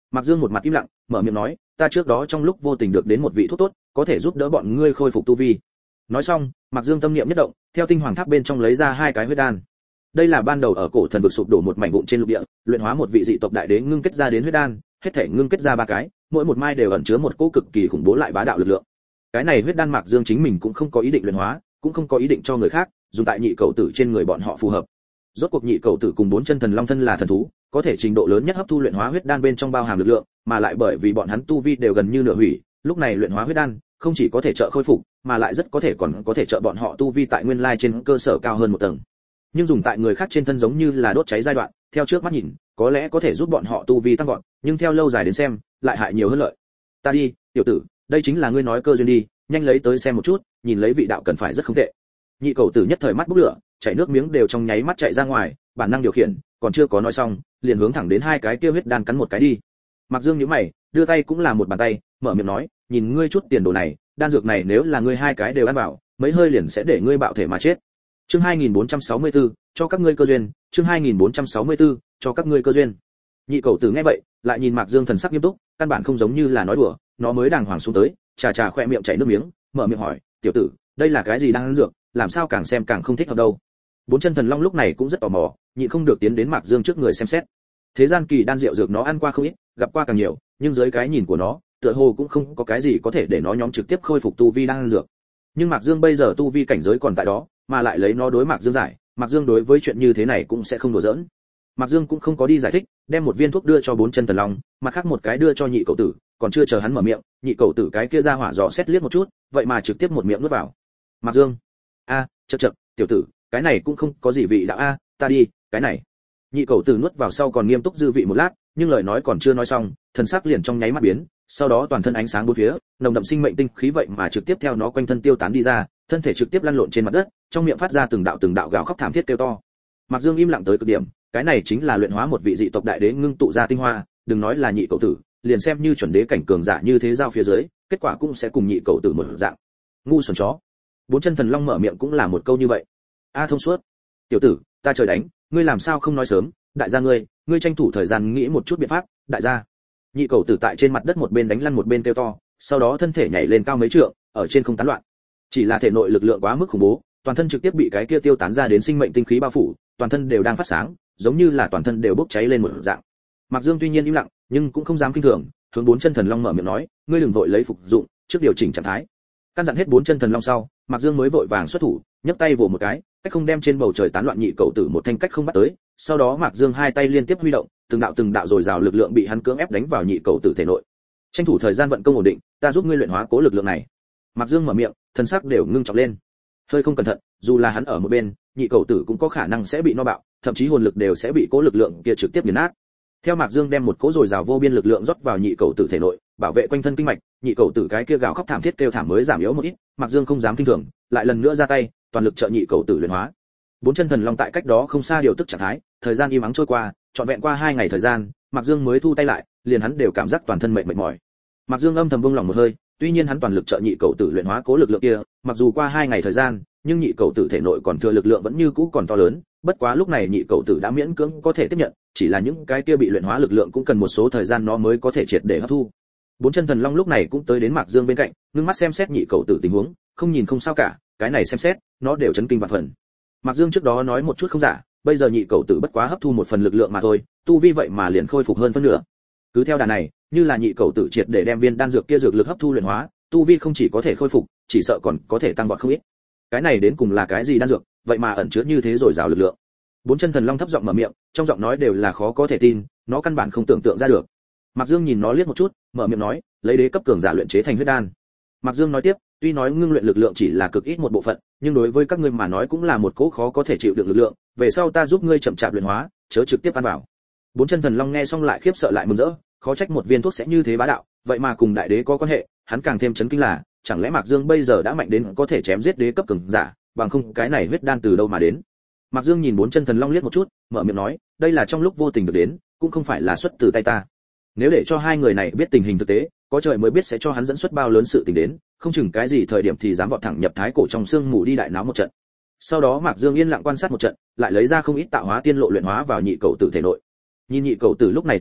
Mạc Dương một mặt im lặng, mở miệng nói, ta trước đó trong lúc vô tình được đến một vị thuốc tốt, có thể giúp đỡ bọn ngươi khôi phục tu vi. Nói xong, Mạc Dương tâm niệm nhất động, theo tinh hoàng tháp bên trong lấy ra hai cái huyết đan. Đây là ban đầu ở cổ thần vực sụp đổ một mảnh vụn trên lục địa, luyện hóa một vị dị tộc đại đế ngưng kết ra đến huyết đan, hết thể ngưng kết ra ba cái, mỗi một mai đều ẩn chứa một cỗ cực kỳ khủng bố lại bá đạo lực lượng. Cái này huyết đan Mạc Dương chính mình cũng không có ý định luyện hóa, cũng không có ý định cho người khác, dùng tại nhị cầu tử trên người bọn họ phù hợp. Rốt cuộc nhị cầu tử cùng bốn chân thần long thân là thần thú, có thể trình độ lớn nhất hấp thu luyện hóa huyết đan bên trong bao hàm lực lượng, mà lại bởi vì bọn hắn tu vi đều gần như nửa hủy, lúc này luyện hóa huyết đan không chỉ có thể trợ khôi phục, mà lại rất có thể còn có thể trợ bọn họ tu vi tại nguyên lai trên cơ sở cao hơn một tầng. Nhưng dùng tại người khác trên thân giống như là đốt cháy giai đoạn, theo trước mắt nhìn, có lẽ có thể giúp bọn họ tu vi tăng vọt, nhưng theo lâu dài đến xem, lại hại nhiều hơn lợi. Ta đi, tiểu tử, đây chính là ngươi nói cơ duyên đi, nhanh lấy tới xem một chút, nhìn lấy vị đạo cần phải rất không tệ. Nhị cầu tử nhất thời mắt bốc lửa, chảy nước miếng đều trong nháy mắt chạy ra ngoài, bản năng điều khiển, còn chưa có nói xong, liền hướng thẳng đến hai cái kia huyết đan cắn một cái đi. Mạc Dương nhíu mày, đưa tay cũng là một bàn tay, mở miệng nói, nhìn ngươi chút tiền đồ này, đan dược này nếu là ngươi hai cái đều ăn vào, mấy hơi liền sẽ để ngươi bạo thể mà chết. Chương hai nghìn bốn trăm sáu mươi tư, cho các ngươi cơ duyên, chương hai nghìn bốn trăm sáu mươi tư, cho các ngươi cơ duyên. Nhị cầu tử nghe vậy, lại nhìn Mạc Dương thần sắc nghiêm túc, căn bản không giống như là nói đùa, nó mới đàng hoàng xuống tới, trà trà khỏe miệng chảy nước miếng, mở miệng hỏi, tiểu tử, đây là cái gì đang ăn dược, làm sao càng xem càng không thích hợp đâu. Bốn chân thần long lúc này cũng rất tò mò, nhịn không được tiến đến Mạc Dương trước người xem xét. Thế gian kỳ đan rượu dược nó ăn qua không ít, gặp qua càng nhiều, nhưng dưới cái nhìn của nó, tựa hồ cũng không có cái gì có thể để nó nhóm trực tiếp khôi phục tu vi đang ăn dược. Nhưng Mạc Dương bây giờ tu vi cảnh giới còn tại đó, mà lại lấy nó đối Mạc Dương giải, Mạc Dương đối với chuyện như thế này cũng sẽ không đùa giỡn. Mạc Dương cũng không có đi giải thích, đem một viên thuốc đưa cho bốn chân thần long, mặt khác một cái đưa cho nhị cậu tử, còn chưa chờ hắn mở miệng, nhị cậu tử cái kia ra hỏa dò xét liếc một chút, vậy mà trực tiếp một miệng nuốt vào. Mạc Dương, a, chậc chậc, tiểu tử, cái này cũng không có gì vị đạo a, ta đi, cái này. Nhị cậu tử nuốt vào sau còn nghiêm túc dư vị một lát, nhưng lời nói còn chưa nói xong, thần sắc liền trong nháy mắt biến, sau đó toàn thân ánh sáng bốn phía, nồng đậm sinh mệnh tinh khí vậy mà trực tiếp theo nó quanh thân tiêu tán đi ra, thân thể trực tiếp lăn lộn trên mặt đất, trong miệng phát ra từng đạo từng đạo gào khóc thảm thiết kêu to. Mạc Dương im lặng tới cực điểm, cái này chính là luyện hóa một vị dị tộc đại đế ngưng tụ ra tinh hoa, đừng nói là nhị cậu tử, liền xem như chuẩn đế cảnh cường giả như thế giao phía dưới, kết quả cũng sẽ cùng nhị cậu tử một dạng. Ngu xuẩn chó. Bốn chân thần long mở miệng cũng là một câu như vậy. A thông suốt. Tiểu tử, ta trời đánh, ngươi làm sao không nói sớm, đại gia ngươi, ngươi tranh thủ thời gian nghĩ một chút biện pháp, đại gia. Nhị cậu tử tại trên mặt đất một bên đánh lăn một bên kêu to, sau đó thân thể nhảy lên cao mấy trượng, ở trên không tán loạn. Chỉ là thể nội lực lượng quá mức khủng bố, toàn thân trực tiếp bị cái kia tiêu tán ra đến sinh mệnh tinh khí bao phủ, toàn thân đều đang phát sáng, giống như là toàn thân đều bốc cháy lên một dạng. Mạc Dương tuy nhiên im lặng, nhưng cũng không dám kinh thường, hướng bốn chân thần long mở miệng nói, ngươi đừng vội lấy phục dụng, trước điều chỉnh trạng thái. Căn dặn hết bốn chân thần long sau, Mạc Dương mới vội vàng xuất thủ, nhấc tay vồ một cái, cách không đem trên bầu trời tán loạn nhị cậu tử một thanh cách không bắt tới, sau đó Mạc Dương hai tay liên tiếp huy động, từng đạo từng đạo dồi dào lực lượng bị hắn cưỡng ép đánh vào nhị cậu tử thể nội. Tranh thủ thời gian vận công ổn định, ta giúp ngươi luyện hóa cố lực lượng này. Mạc Dương mở miệng, thần sắc đều ngưng trọng lên. Hơi không cẩn thận, dù là hắn ở một bên, nhị cậu tử cũng có khả năng sẽ bị no bạo, thậm chí hồn lực đều sẽ bị cố lực lượng kia trực tiếp nghiền nát. Theo Mạc Dương đem một cỗ dồi dào vô biên lực lượng rót vào nhị cậu tử thể nội, bảo vệ quanh thân kinh mạch, nhị cậu tử cái kia gào khóc thảm thiết kêu thảm mới giảm yếu một ít, Mạc Dương không dám kinh thường, lại lần nữa ra tay, toàn lực trợ nhị cậu tử luyện hóa. Bốn chân thần long tại cách đó không xa điều tức trạng thái, thời gian im ắng trôi qua, trọn vẹn qua hai ngày thời gian, Mạc Dương mới thu tay lại, liền hắn đều cảm giác toàn thân mệt mệt mỏi. Mạc Dương âm thầm buông lòng một hơi, tuy nhiên hắn toàn lực trợ nhị cậu tử luyện hóa cố lực lượng kia, mặc dù qua hai ngày thời gian, nhưng nhị cậu tử thể nội còn thừa lực lượng vẫn như cũ còn to lớn, bất quá lúc này nhị cậu tử đã miễn cưỡng có thể tiếp nhận, chỉ là những cái kia bị luyện hóa lực lượng cũng cần một số thời gian nó mới có thể triệt để hấp thu. Bốn chân thần long lúc này cũng tới đến Mạc Dương bên cạnh, ngưng mắt xem xét nhị cậu tử tình huống, không nhìn không sao cả, cái này xem xét, nó đều chấn kinh vạn phần. Mạc Dương trước đó nói một chút không giả, bây giờ nhị cậu tử bất quá hấp thu một phần lực lượng mà thôi, tu vi vậy mà liền khôi phục hơn phân nửa. Cứ theo đà này, như là nhị cậu tử triệt để đem viên đan dược kia dược lực hấp thu luyện hóa, tu vi không chỉ có thể khôi phục, chỉ sợ còn có thể tăng vọt không ít. Cái này đến cùng là cái gì đan dược, vậy mà ẩn chứa như thế rồi rào lực lượng. Bốn chân thần long thấp giọng mở miệng, trong giọng nói đều là khó có thể tin, nó căn bản không tưởng tượng ra được. Mạc Dương nhìn nó liếc một chút, mở miệng nói, lấy đế cấp cường giả luyện chế thành huyết đan. Mạc Dương nói tiếp, tuy nói ngưng luyện lực lượng chỉ là cực ít một bộ phận, nhưng đối với các ngươi mà nói cũng là một cỗ khó có thể chịu đựng lực lượng, về sau ta giúp ngươi chậm chạp luyện hóa, chớ trực tiếp ăn vào. Bốn chân thần long nghe xong lại khiếp sợ lại mừng rỡ, khó trách một viên thuốc sẽ như thế bá đạo, vậy mà cùng đại đế có quan hệ, hắn càng thêm chấn kinh là, chẳng lẽ Mạc Dương bây giờ đã mạnh đến có thể chém giết đế cấp cường giả, bằng không cái này huyết đan từ đâu mà đến. Mạc Dương nhìn bốn chân thần long liếc một chút, mở miệng nói, đây là trong lúc vô tình được đến, cũng không phải là xuất từ tay ta. Nếu để cho hai người này biết tình hình thực tế, có trời mới biết sẽ cho hắn dẫn xuất bao lớn sự tình đến, không chừng cái gì thời điểm thì dám vọt thẳng nhập thái cổ trong xương mù đi đại náo một trận. Sau đó Mạc Dương yên lặng quan sát một trận, lại lấy ra không ít tạo hóa tiên lộ luyện hóa vào nhị cậu tử thể nội. Nhìn nhị cậu tử lúc này tình huống,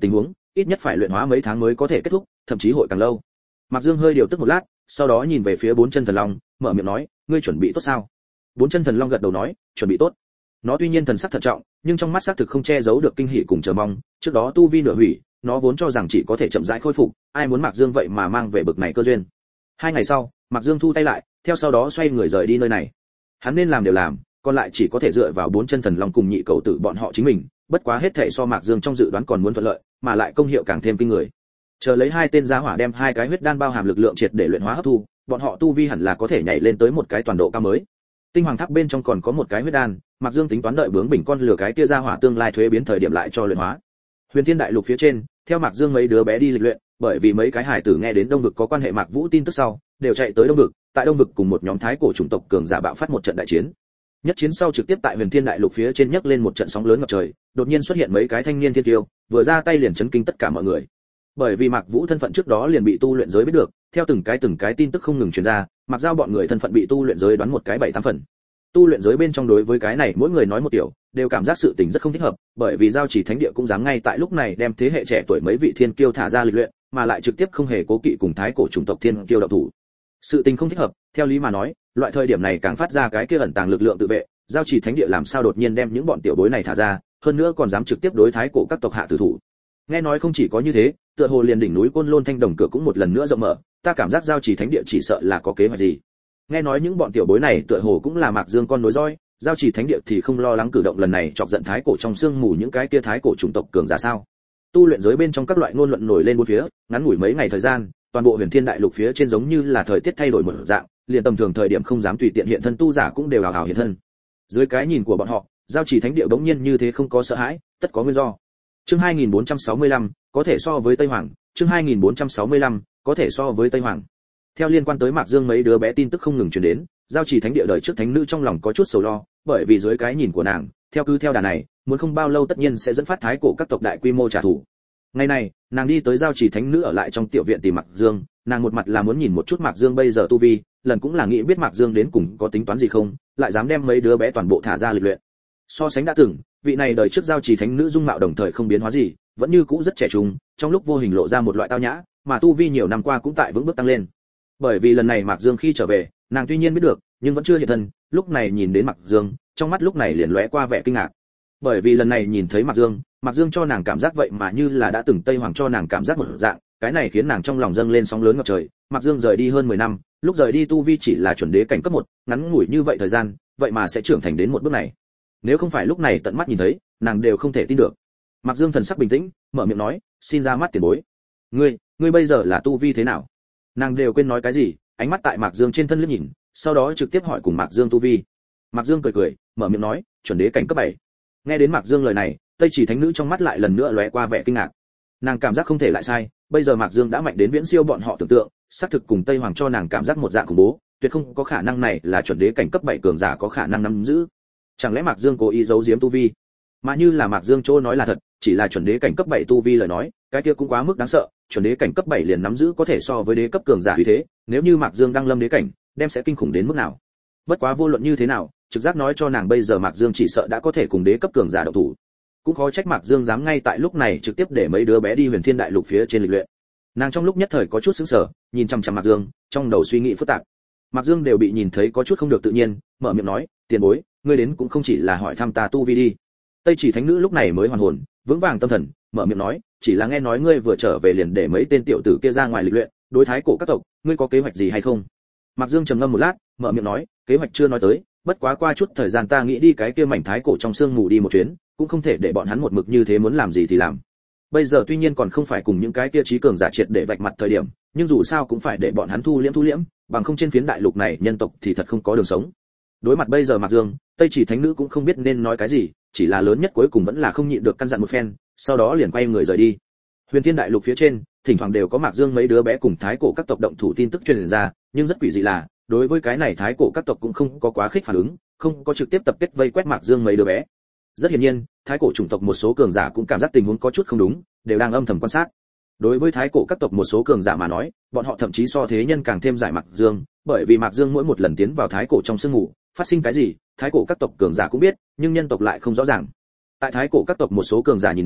ít nhất phải luyện hóa mấy tháng mới có thể kết thúc, thậm chí hội càng lâu. Mạc Dương hơi điều tức một lát, sau đó nhìn về phía bốn chân thần long, mở miệng nói, ngươi chuẩn bị tốt sao? Bốn chân thần long gật đầu nói, chuẩn bị tốt. Nó tuy nhiên thần sắc thận trọng, nhưng trong mắt xác thực không che giấu được kinh hỉ cùng chờ mong, trước đó tu vi nửa hủy, nó vốn cho rằng chỉ có thể chậm rãi khôi phục, ai muốn Mạc Dương vậy mà mang về bực này cơ duyên. Hai ngày sau, Mạc Dương thu tay lại, theo sau đó xoay người rời đi nơi này. Hắn nên làm đều làm, còn lại chỉ có thể dựa vào bốn chân thần long cùng nhị cầu tử bọn họ chính mình, bất quá hết thảy so Mạc Dương trong dự đoán còn muốn thuận lợi, mà lại công hiệu càng thêm kinh người. Chờ lấy hai tên gia hỏa đem hai cái huyết đan bao hàm lực lượng triệt để luyện hóa hấp thu, bọn họ tu vi hẳn là có thể nhảy lên tới một cái toàn độ cao mới. Tinh hoàng tháp bên trong còn có một cái huyết đan, Mạc Dương tính toán đợi bướng bình con lừa cái kia gia hỏa tương lai thuế biến thời điểm lại cho luyện hóa. Huyền Thiên đại lục phía trên, theo Mạc Dương mấy đứa bé đi lịch luyện, bởi vì mấy cái hải tử nghe đến Đông vực có quan hệ Mạc Vũ tin tức sau, đều chạy tới Đông vực, tại Đông vực cùng một nhóm thái cổ chủng tộc cường giả bạo phát một trận đại chiến. Nhất chiến sau trực tiếp tại Huyền Thiên đại lục phía trên nhấc lên một trận sóng lớn ngập trời, đột nhiên xuất hiện mấy cái thanh niên thiên kiêu, vừa ra tay liền chấn kinh tất cả mọi người. Bởi vì Mạc Vũ thân phận trước đó liền bị tu luyện giới biết được, theo từng cái từng cái tin tức không ngừng truyền ra, Mạc Giao bọn người thân phận bị tu luyện giới đoán một cái bảy tám phần. Tu luyện giới bên trong đối với cái này mỗi người nói một kiểu, đều cảm giác sự tình rất không thích hợp, bởi vì Giao Chỉ Thánh Địa cũng dám ngay tại lúc này đem thế hệ trẻ tuổi mấy vị thiên kiêu thả ra lịch luyện, mà lại trực tiếp không hề cố kỵ cùng thái cổ chủng tộc thiên kiêu động thủ. Sự tình không thích hợp, theo lý mà nói, loại thời điểm này càng phát ra cái kia ẩn tàng lực lượng tự vệ, Giao Chỉ Thánh Địa làm sao đột nhiên đem những bọn tiểu bối này thả ra, hơn nữa còn dám trực tiếp đối thái cổ các tộc hạ tử thủ. Nghe nói không chỉ có như thế, tựa hồ liền đỉnh núi Côn Lôn Thanh Đồng cửa cũng một lần nữa rộng mở, ta cảm giác Giao Chỉ Thánh Địa chỉ sợ là có kế hoạch gì. Nghe nói những bọn tiểu bối này tựa hồ cũng là Mạc Dương con nối dõi, Giao Chỉ Thánh Địa thì không lo lắng cử động lần này chọc giận thái cổ trong xương mù những cái kia thái cổ chủng tộc cường giả sao? Tu luyện giới bên trong các loại ngôn luận nổi lên bốn phía, ngắn ngủi mấy ngày thời gian, toàn bộ Huyền Thiên đại lục phía trên giống như là thời tiết thay đổi một dạng, liền tầm thường thời điểm không dám tùy tiện hiện thân tu giả cũng đều ào ào hiện thân. Dưới cái nhìn của bọn họ, Giao Chỉ Thánh Địa bỗng nhiên như thế không có sợ hãi, tất có nguyên do. Chương hai nghìn bốn trăm sáu mươi lăm, có thể so với Tây Hoàng, chương hai nghìn bốn trăm sáu mươi lăm, có thể so với Tây Hoàng. Theo liên quan tới Mạc Dương mấy đứa bé tin tức không ngừng truyền đến, Giao Chỉ Thánh Địa đời trước thánh nữ trong lòng có chút sầu lo, bởi vì dưới cái nhìn của nàng, theo cứ theo đà này, muốn không bao lâu tất nhiên sẽ dẫn phát thái cổ các tộc đại quy mô trả thù. Ngày này, nàng đi tới Giao Chỉ Thánh Nữ ở lại trong tiểu viện tìm Mạc Dương, nàng một mặt là muốn nhìn một chút Mạc Dương bây giờ tu vi, lần cũng là nghĩ biết Mạc Dương đến cùng có tính toán gì không, lại dám đem mấy đứa bé toàn bộ thả ra lịch luyện. So sánh đã từng, vị này đời trước Giao Chỉ Thánh Nữ dung mạo đồng thời không biến hóa gì, vẫn như cũ rất trẻ trung, trong lúc vô hình lộ ra một loại tao nhã, mà tu vi nhiều năm qua cũng tại vững bước tăng lên. Bởi vì lần này Mạc Dương khi trở về, nàng tuy nhiên biết được, nhưng vẫn chưa hiện thân, lúc này nhìn đến Mạc Dương, trong mắt lúc này liền lóe qua vẻ kinh ngạc. Bởi vì lần này nhìn thấy Mạc Dương, Mạc Dương cho nàng cảm giác vậy mà như là đã từng Tây Hoàng cho nàng cảm giác một dạng, cái này khiến nàng trong lòng dâng lên sóng lớn ngập trời. Mạc Dương rời đi hơn mười năm, lúc rời đi tu vi chỉ là chuẩn đế cảnh cấp một, ngắn ngủi như vậy thời gian, vậy mà sẽ trưởng thành đến một bước này. Nếu không phải lúc này tận mắt nhìn thấy, nàng đều không thể tin được. Mạc Dương thần sắc bình tĩnh, mở miệng nói, xin ra mắt tiền bối. Ngươi, ngươi bây giờ là tu vi thế nào? Nàng đều quên nói cái gì, ánh mắt tại Mạc Dương trên thân liếc nhìn, sau đó trực tiếp hỏi cùng Mạc Dương tu vi. Mạc Dương cười cười, mở miệng nói, chuẩn đế cảnh cấp bảy. Nghe đến Mạc Dương lời này, Tây Chỉ Thánh Nữ trong mắt lại lần nữa lóe qua vẻ kinh ngạc. Nàng cảm giác không thể lại sai, bây giờ Mạc Dương đã mạnh đến viễn siêu bọn họ tưởng tượng, xác thực cùng Tây Hoàng cho nàng cảm giác một dạng khủng bố, tuyệt không có khả năng này là chuẩn đế cảnh cấp bảy cường giả có khả năng nắm giữ. Chẳng lẽ Mạc Dương cố ý giấu giếm tu vi? Mà như là Mạc Dương chỗ nói là thật, chỉ là chuẩn đế cảnh cấp bảy tu vi lời nói, cái kia cũng quá mức đáng sợ, chuẩn đế cảnh cấp bảy liền nắm giữ có thể so với đế cấp cường giả như thế, nếu như Mạc Dương đang lâm đế cảnh, đem sẽ kinh khủng đến mức nào. Bất quá vô luận như thế nào, trực giác nói cho nàng bây giờ Mạc Dương chỉ sợ đã có thể cùng đế cấp cường giả động thủ. Cũng khó trách Mạc Dương dám ngay tại lúc này trực tiếp để mấy đứa bé đi Huyền Thiên đại lục phía trên lịch luyện. Nàng trong lúc nhất thời có chút sững sờ, nhìn chằm chằm Mạc Dương, trong đầu suy nghĩ phức tạp. Mạc Dương đều bị nhìn thấy có chút không được tự nhiên, mở miệng nói, tiền bối, ngươi đến cũng không chỉ là hỏi thăm ta tu vi đi. Tây Chỉ Thánh Nữ lúc này mới hoàn hồn, vững vàng tâm thần, mở miệng nói, chỉ là nghe nói ngươi vừa trở về liền để mấy tên tiểu tử kia ra ngoài lịch luyện, đối thái cổ các tộc, ngươi có kế hoạch gì hay không? Mạc Dương trầm ngâm một lát, mở miệng nói, kế hoạch chưa nói tới, bất quá qua chút thời gian ta nghĩ đi cái kia mảnh thái cổ trong sương mù đi một chuyến, cũng không thể để bọn hắn một mực như thế muốn làm gì thì làm. Bây giờ tuy nhiên còn không phải cùng những cái kia trí cường giả triệt để vạch mặt thời điểm, nhưng dù sao cũng phải để bọn hắn thu liễm thu liễm, bằng không trên phiến đại lục này nhân tộc thì thật không có đường sống. Đối mặt bây giờ Mạc Dương, Tây Chỉ Thánh Nữ cũng không biết nên nói cái gì, chỉ là lớn nhất cuối cùng vẫn là không nhịn được căn dặn một phen, sau đó liền quay người rời đi. Huyền Thiên đại lục phía trên, thỉnh thoảng đều có Mạc Dương mấy đứa bé cùng thái cổ các tộc động thủ tin tức truyền ra, nhưng rất quỷ dị là, đối với cái này thái cổ các tộc cũng không có quá khích phản ứng, không có trực tiếp tập kết vây quét Mạc Dương mấy đứa bé. Rất hiển nhiên, thái cổ chủng tộc một số cường giả cũng cảm giác tình huống có chút không đúng, đều đang âm thầm quan sát. Đối với thái cổ các tộc một số cường giả mà nói, bọn họ thậm chí so thế nhân càng thêm giải Mạc Dương, bởi vì Mạc Dương mỗi một lần tiến vào thái cổ trong sương mù, phát sinh cái gì, thái cổ các tộc cường giả cũng biết, nhưng nhân tộc lại không rõ ràng. Tại thái cổ các tộc một số cường giả nhìn đến,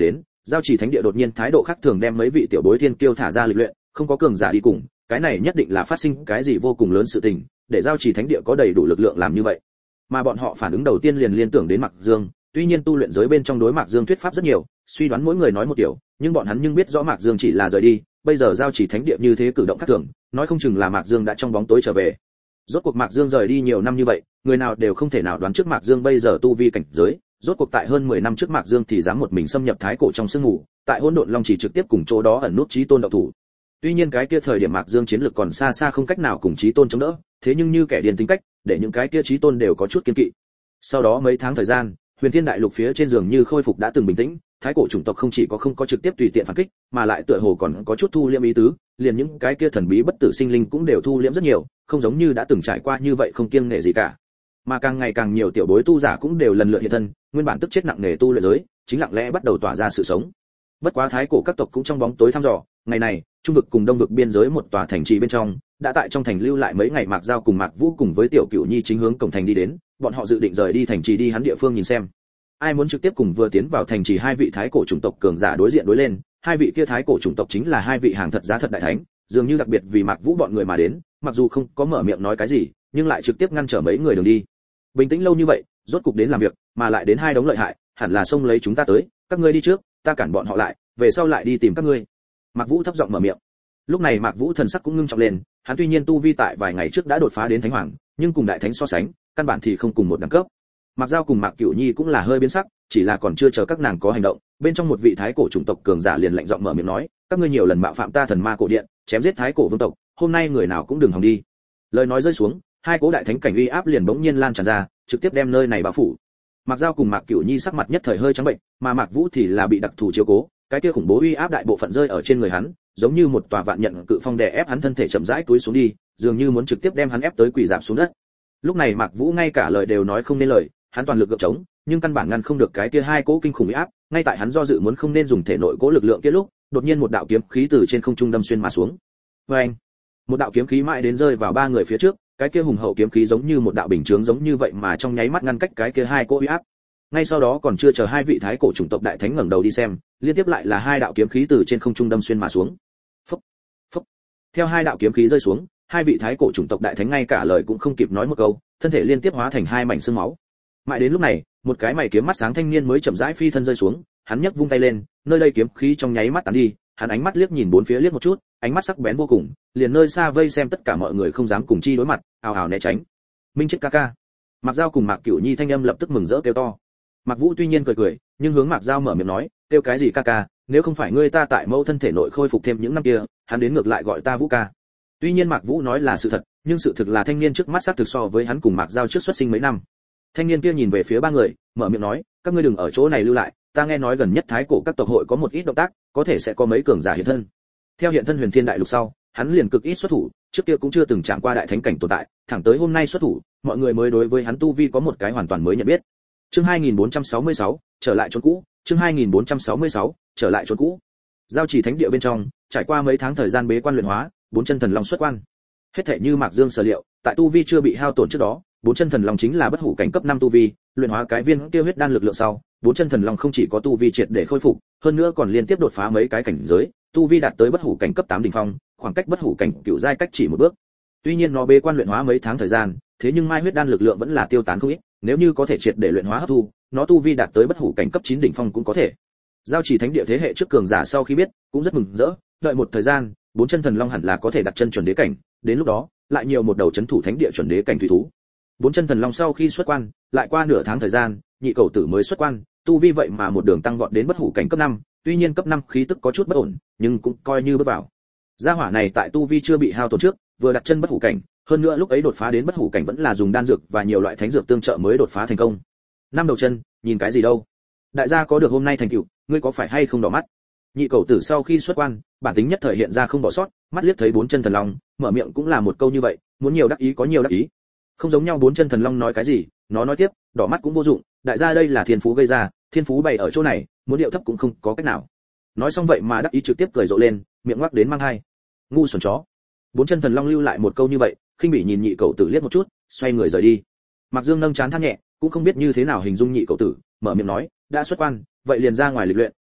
giao chỉ thánh địa đột nhiên thái độ khác thường đem mấy vị tiểu bối thiên kiêu thả ra lịch luyện, không có cường giả đi cùng, cái này nhất định là phát sinh cái gì vô cùng lớn sự tình, để giao chỉ thánh địa có đầy đủ lực lượng làm như vậy. Mà bọn họ phản ứng đầu tiên liền liên tưởng đến Mạc Dương, tuy nhiên tu luyện giới bên trong đối Mạc Dương thuyết pháp rất nhiều, suy đoán mỗi người nói một kiểu, nhưng bọn hắn nhưng biết rõ Mạc Dương chỉ là rời đi, bây giờ giao chỉ thánh địa như thế cử động khác thường, nói không chừng là Mạc Dương đã trong bóng tối trở về. Rốt cuộc Mạc Dương rời đi nhiều năm như vậy, người nào đều không thể nào đoán trước Mạc Dương bây giờ tu vi cảnh giới, rốt cuộc tại hơn mười năm trước Mạc Dương thì dám một mình xâm nhập thái cổ trong sương ngủ, tại Hỗn Độn Long chỉ trực tiếp cùng chỗ đó ẩn nút Chí Tôn đạo thủ. Tuy nhiên cái kia thời điểm Mạc Dương chiến lực còn xa xa không cách nào cùng Chí Tôn chống đỡ, thế nhưng như kẻ điên tính cách, để những cái kia Chí Tôn đều có chút kiêng kỵ. Sau đó mấy tháng thời gian, Huyền Thiên Đại Lục phía trên giường như khôi phục đã từng bình tĩnh, thái cổ chủng tộc không chỉ có không có trực tiếp tùy tiện phản kích, mà lại tựa hồ còn có chút thu liễm ý tứ, liền những cái kia thần bí bất tử sinh linh cũng đều thu liễm rất nhiều, không giống như đã từng trải qua như vậy không kiêng nể gì cả. Mà càng ngày càng nhiều tiểu bối tu giả cũng đều lần lượt hiện thân, nguyên bản tức chết nặng nề tu luyện giới, chính lặng lẽ bắt đầu tỏa ra sự sống. Bất quá thái cổ các tộc cũng trong bóng tối thăm dò, ngày này, trung vực cùng đông vực biên giới một tòa thành trì bên trong, đã tại trong thành lưu lại mấy ngày Mạc Giao cùng Mạc Vũ cùng với Tiểu Cửu Nhi chính hướng cổng thành đi đến, bọn họ dự định rời đi thành trì đi hắn địa phương nhìn xem. Ai muốn trực tiếp cùng vừa tiến vào thành trì hai vị thái cổ chủng tộc cường giả đối diện đối lên, hai vị kia thái cổ chủng tộc chính là hai vị hàng thật giá thật đại thánh, dường như đặc biệt vì Mạc Vũ bọn người mà đến, mặc dù không có mở miệng nói cái gì, nhưng lại trực tiếp ngăn trở mấy người đường đi. Bình tĩnh lâu như vậy, rốt cục đến làm việc, mà lại đến hai đống lợi hại, hẳn là xông lấy chúng ta tới, các ngươi đi trước, ta cản bọn họ lại, về sau lại đi tìm các ngươi. Mạc Vũ thấp giọng mở miệng. Lúc này Mạc Vũ thần sắc cũng ngưng trọng lên, hắn tuy nhiên tu vi tại vài ngày trước đã đột phá đến thánh hoàng, nhưng cùng đại thánh so sánh, căn bản thì không cùng một đẳng cấp. Mạc Giao cùng Mạc Cửu Nhi cũng là hơi biến sắc, chỉ là còn chưa chờ các nàng có hành động, bên trong một vị thái cổ chủng tộc cường giả liền lạnh giọng mở miệng nói, các ngươi nhiều lần mạo phạm ta thần ma cổ điện, chém giết thái cổ vương tộc, hôm nay người nào cũng đừng hòng đi. Lời nói rơi xuống, hai cỗ đại thánh cảnh uy áp liền bỗng nhiên lan tràn ra, trực tiếp đem nơi này bao phủ. Mạc Giao cùng Mạc Cửu Nhi sắc mặt nhất thời hơi trắng bệnh, mà Mạc Vũ thì là bị đặc thù chiếu cố, cái kia khủng bố uy áp đại bộ phận rơi ở trên người hắn, giống như một tòa vạn nhận cự phong đè ép hắn thân thể chậm rãi túi xuống đi, dường như muốn trực tiếp đem hắn ép tới quỳ rạp xuống đất. Lúc này Mạc Vũ ngay cả lời đều nói không nên lời, hắn toàn lực gượng chống, nhưng căn bản ngăn không được cái kia hai cỗ kinh khủng uy áp, ngay tại hắn do dự muốn không nên dùng thể nội cỗ lực lượng kia lúc, đột nhiên một đạo kiếm khí từ trên không trung đâm xuyên mà xuống. Oeng! Một đạo kiếm khí mãi đến rơi vào ba người phía trước, cái kia hùng hậu kiếm khí giống như một đạo bình chướng giống như vậy mà trong nháy mắt ngăn cách cái kia hai cỗ uy áp. Ngay sau đó còn chưa chờ hai vị thái cổ chủng tộc đại thánh ngẩng đầu đi xem, liên tiếp lại là hai đạo kiếm khí từ trên không trung đâm xuyên mà xuống. Phốc, phốc. Theo hai đạo kiếm khí rơi xuống, hai vị thái cổ chủng tộc đại thánh ngay cả lời cũng không kịp nói một câu, thân thể liên tiếp hóa thành hai mảnh xương máu. Mãi đến lúc này, một cái mày kiếm mắt sáng thanh niên mới chậm rãi phi thân rơi xuống, hắn nhấc vung tay lên, nơi đây kiếm khí trong nháy mắt tán đi, hắn ánh mắt liếc nhìn bốn phía liếc một chút, ánh mắt sắc bén vô cùng, liền nơi xa vây xem tất cả mọi người không dám cùng chi đối mặt, ào ào né tránh. Minh chết ca ca. Mạc Giao cùng Mạc Cửu Nhi thanh âm lập tức mừng rỡ kêu to. Mạc Vũ tuy nhiên cười cười, nhưng hướng Mạc Giao mở miệng nói, kêu cái gì ca ca, nếu không phải ngươi ta tại mẫu thân thể nội khôi phục thêm những năm kia, hắn đến ngược lại gọi ta Vũ ca. Tuy nhiên Mạc Vũ nói là sự thật, nhưng sự thực là thanh niên trước mắt xác thực so với hắn cùng Mạc Giao trước xuất sinh mấy năm. Thanh niên kia nhìn về phía ba người, mở miệng nói, các ngươi đừng ở chỗ này lưu lại, ta nghe nói gần nhất thái cổ các tộc hội có một ít động tác, có thể sẽ có mấy cường giả hiện thân. Theo hiện thân Huyền Thiên Đại Lục sau, hắn liền cực ít xuất thủ, trước kia cũng chưa từng chạm qua đại thánh cảnh tồn tại, thẳng tới hôm nay xuất thủ, mọi người mới đối với hắn tu vi có một cái hoàn toàn mới nhận biết. Chương hai nghìn bốn trăm sáu mươi sáu, trở lại chốn cũ, chương hai nghìn bốn trăm sáu mươi sáu, trở lại chốn cũ. Giao Chỉ Thánh địa bên trong, trải qua mấy tháng thời gian bế quan luyện hóa, bốn chân thần long xuất quan. Hết thảy như Mạc Dương sở liệu, tại tu vi chưa bị hao tổn trước đó, bốn chân thần long chính là bất hủ cảnh cấp năm tu vi, luyện hóa cái viên tiêu huyết đan lực lượng sau, bốn chân thần long không chỉ có tu vi triệt để khôi phục, hơn nữa còn liên tiếp đột phá mấy cái cảnh giới, tu vi đạt tới bất hủ cảnh cấp tám đỉnh phong, khoảng cách bất hủ cảnh cửu giai cách chỉ một bước. Tuy nhiên nó bế quan luyện hóa mấy tháng thời gian, thế nhưng mai huyết đan lực lượng vẫn là tiêu tán không ít, nếu như có thể triệt để luyện hóa hấp thu, nó tu vi đạt tới bất hủ cảnh cấp chín đỉnh phong cũng có thể. Giao Chỉ Thánh địa thế hệ trước cường giả sau khi biết, cũng rất mừng rỡ, đợi một thời gian, bốn chân thần long hẳn là có thể đặt chân chuẩn đế cảnh, đến lúc đó, lại nhiều một đầu chấn thủ thánh địa chuẩn đế cảnh thủy thú. Bốn chân thần long sau khi xuất quan, lại qua nửa tháng thời gian, nhị cầu tử mới xuất quan, tu vi vậy mà một đường tăng vọt đến bất hủ cảnh cấp năm, tuy nhiên cấp năm khí tức có chút bất ổn, nhưng cũng coi như bước vào. Gia hỏa này tại tu vi chưa bị hao tổn trước, vừa đặt chân bất hủ cảnh, hơn nữa lúc ấy đột phá đến bất hủ cảnh vẫn là dùng đan dược và nhiều loại thánh dược tương trợ mới đột phá thành công. Năm đầu chân, nhìn cái gì đâu? Đại gia có được hôm nay thành tựu, ngươi có phải hay không đỏ mắt? Nhị cầu tử sau khi xuất quan, bản tính nhất thời hiện ra không bỏ sót, mắt liếc thấy bốn chân thần long, mở miệng cũng là một câu như vậy, muốn nhiều đắc ý có nhiều đắc ý. Không giống nhau bốn chân thần long nói cái gì, nó nói tiếp, đỏ mắt cũng vô dụng, đại gia đây là thiên phú gây ra, thiên phú bày ở chỗ này, muốn điệu thấp cũng không có cách nào. Nói xong vậy mà đắc ý trực tiếp cười rộ lên, miệng ngoác đến mang hai. Ngu xuẩn chó. Bốn chân thần long lưu lại một câu như vậy, khinh bỉ nhìn nhị cầu tử liếc một chút, xoay người rời đi. Mạc Dương nâng chán than nhẹ, cũng không biết như thế nào hình dung nhị cầu tử, mở miệng nói, đã xuất quan, vậy liền ra ngoài lịch luyện,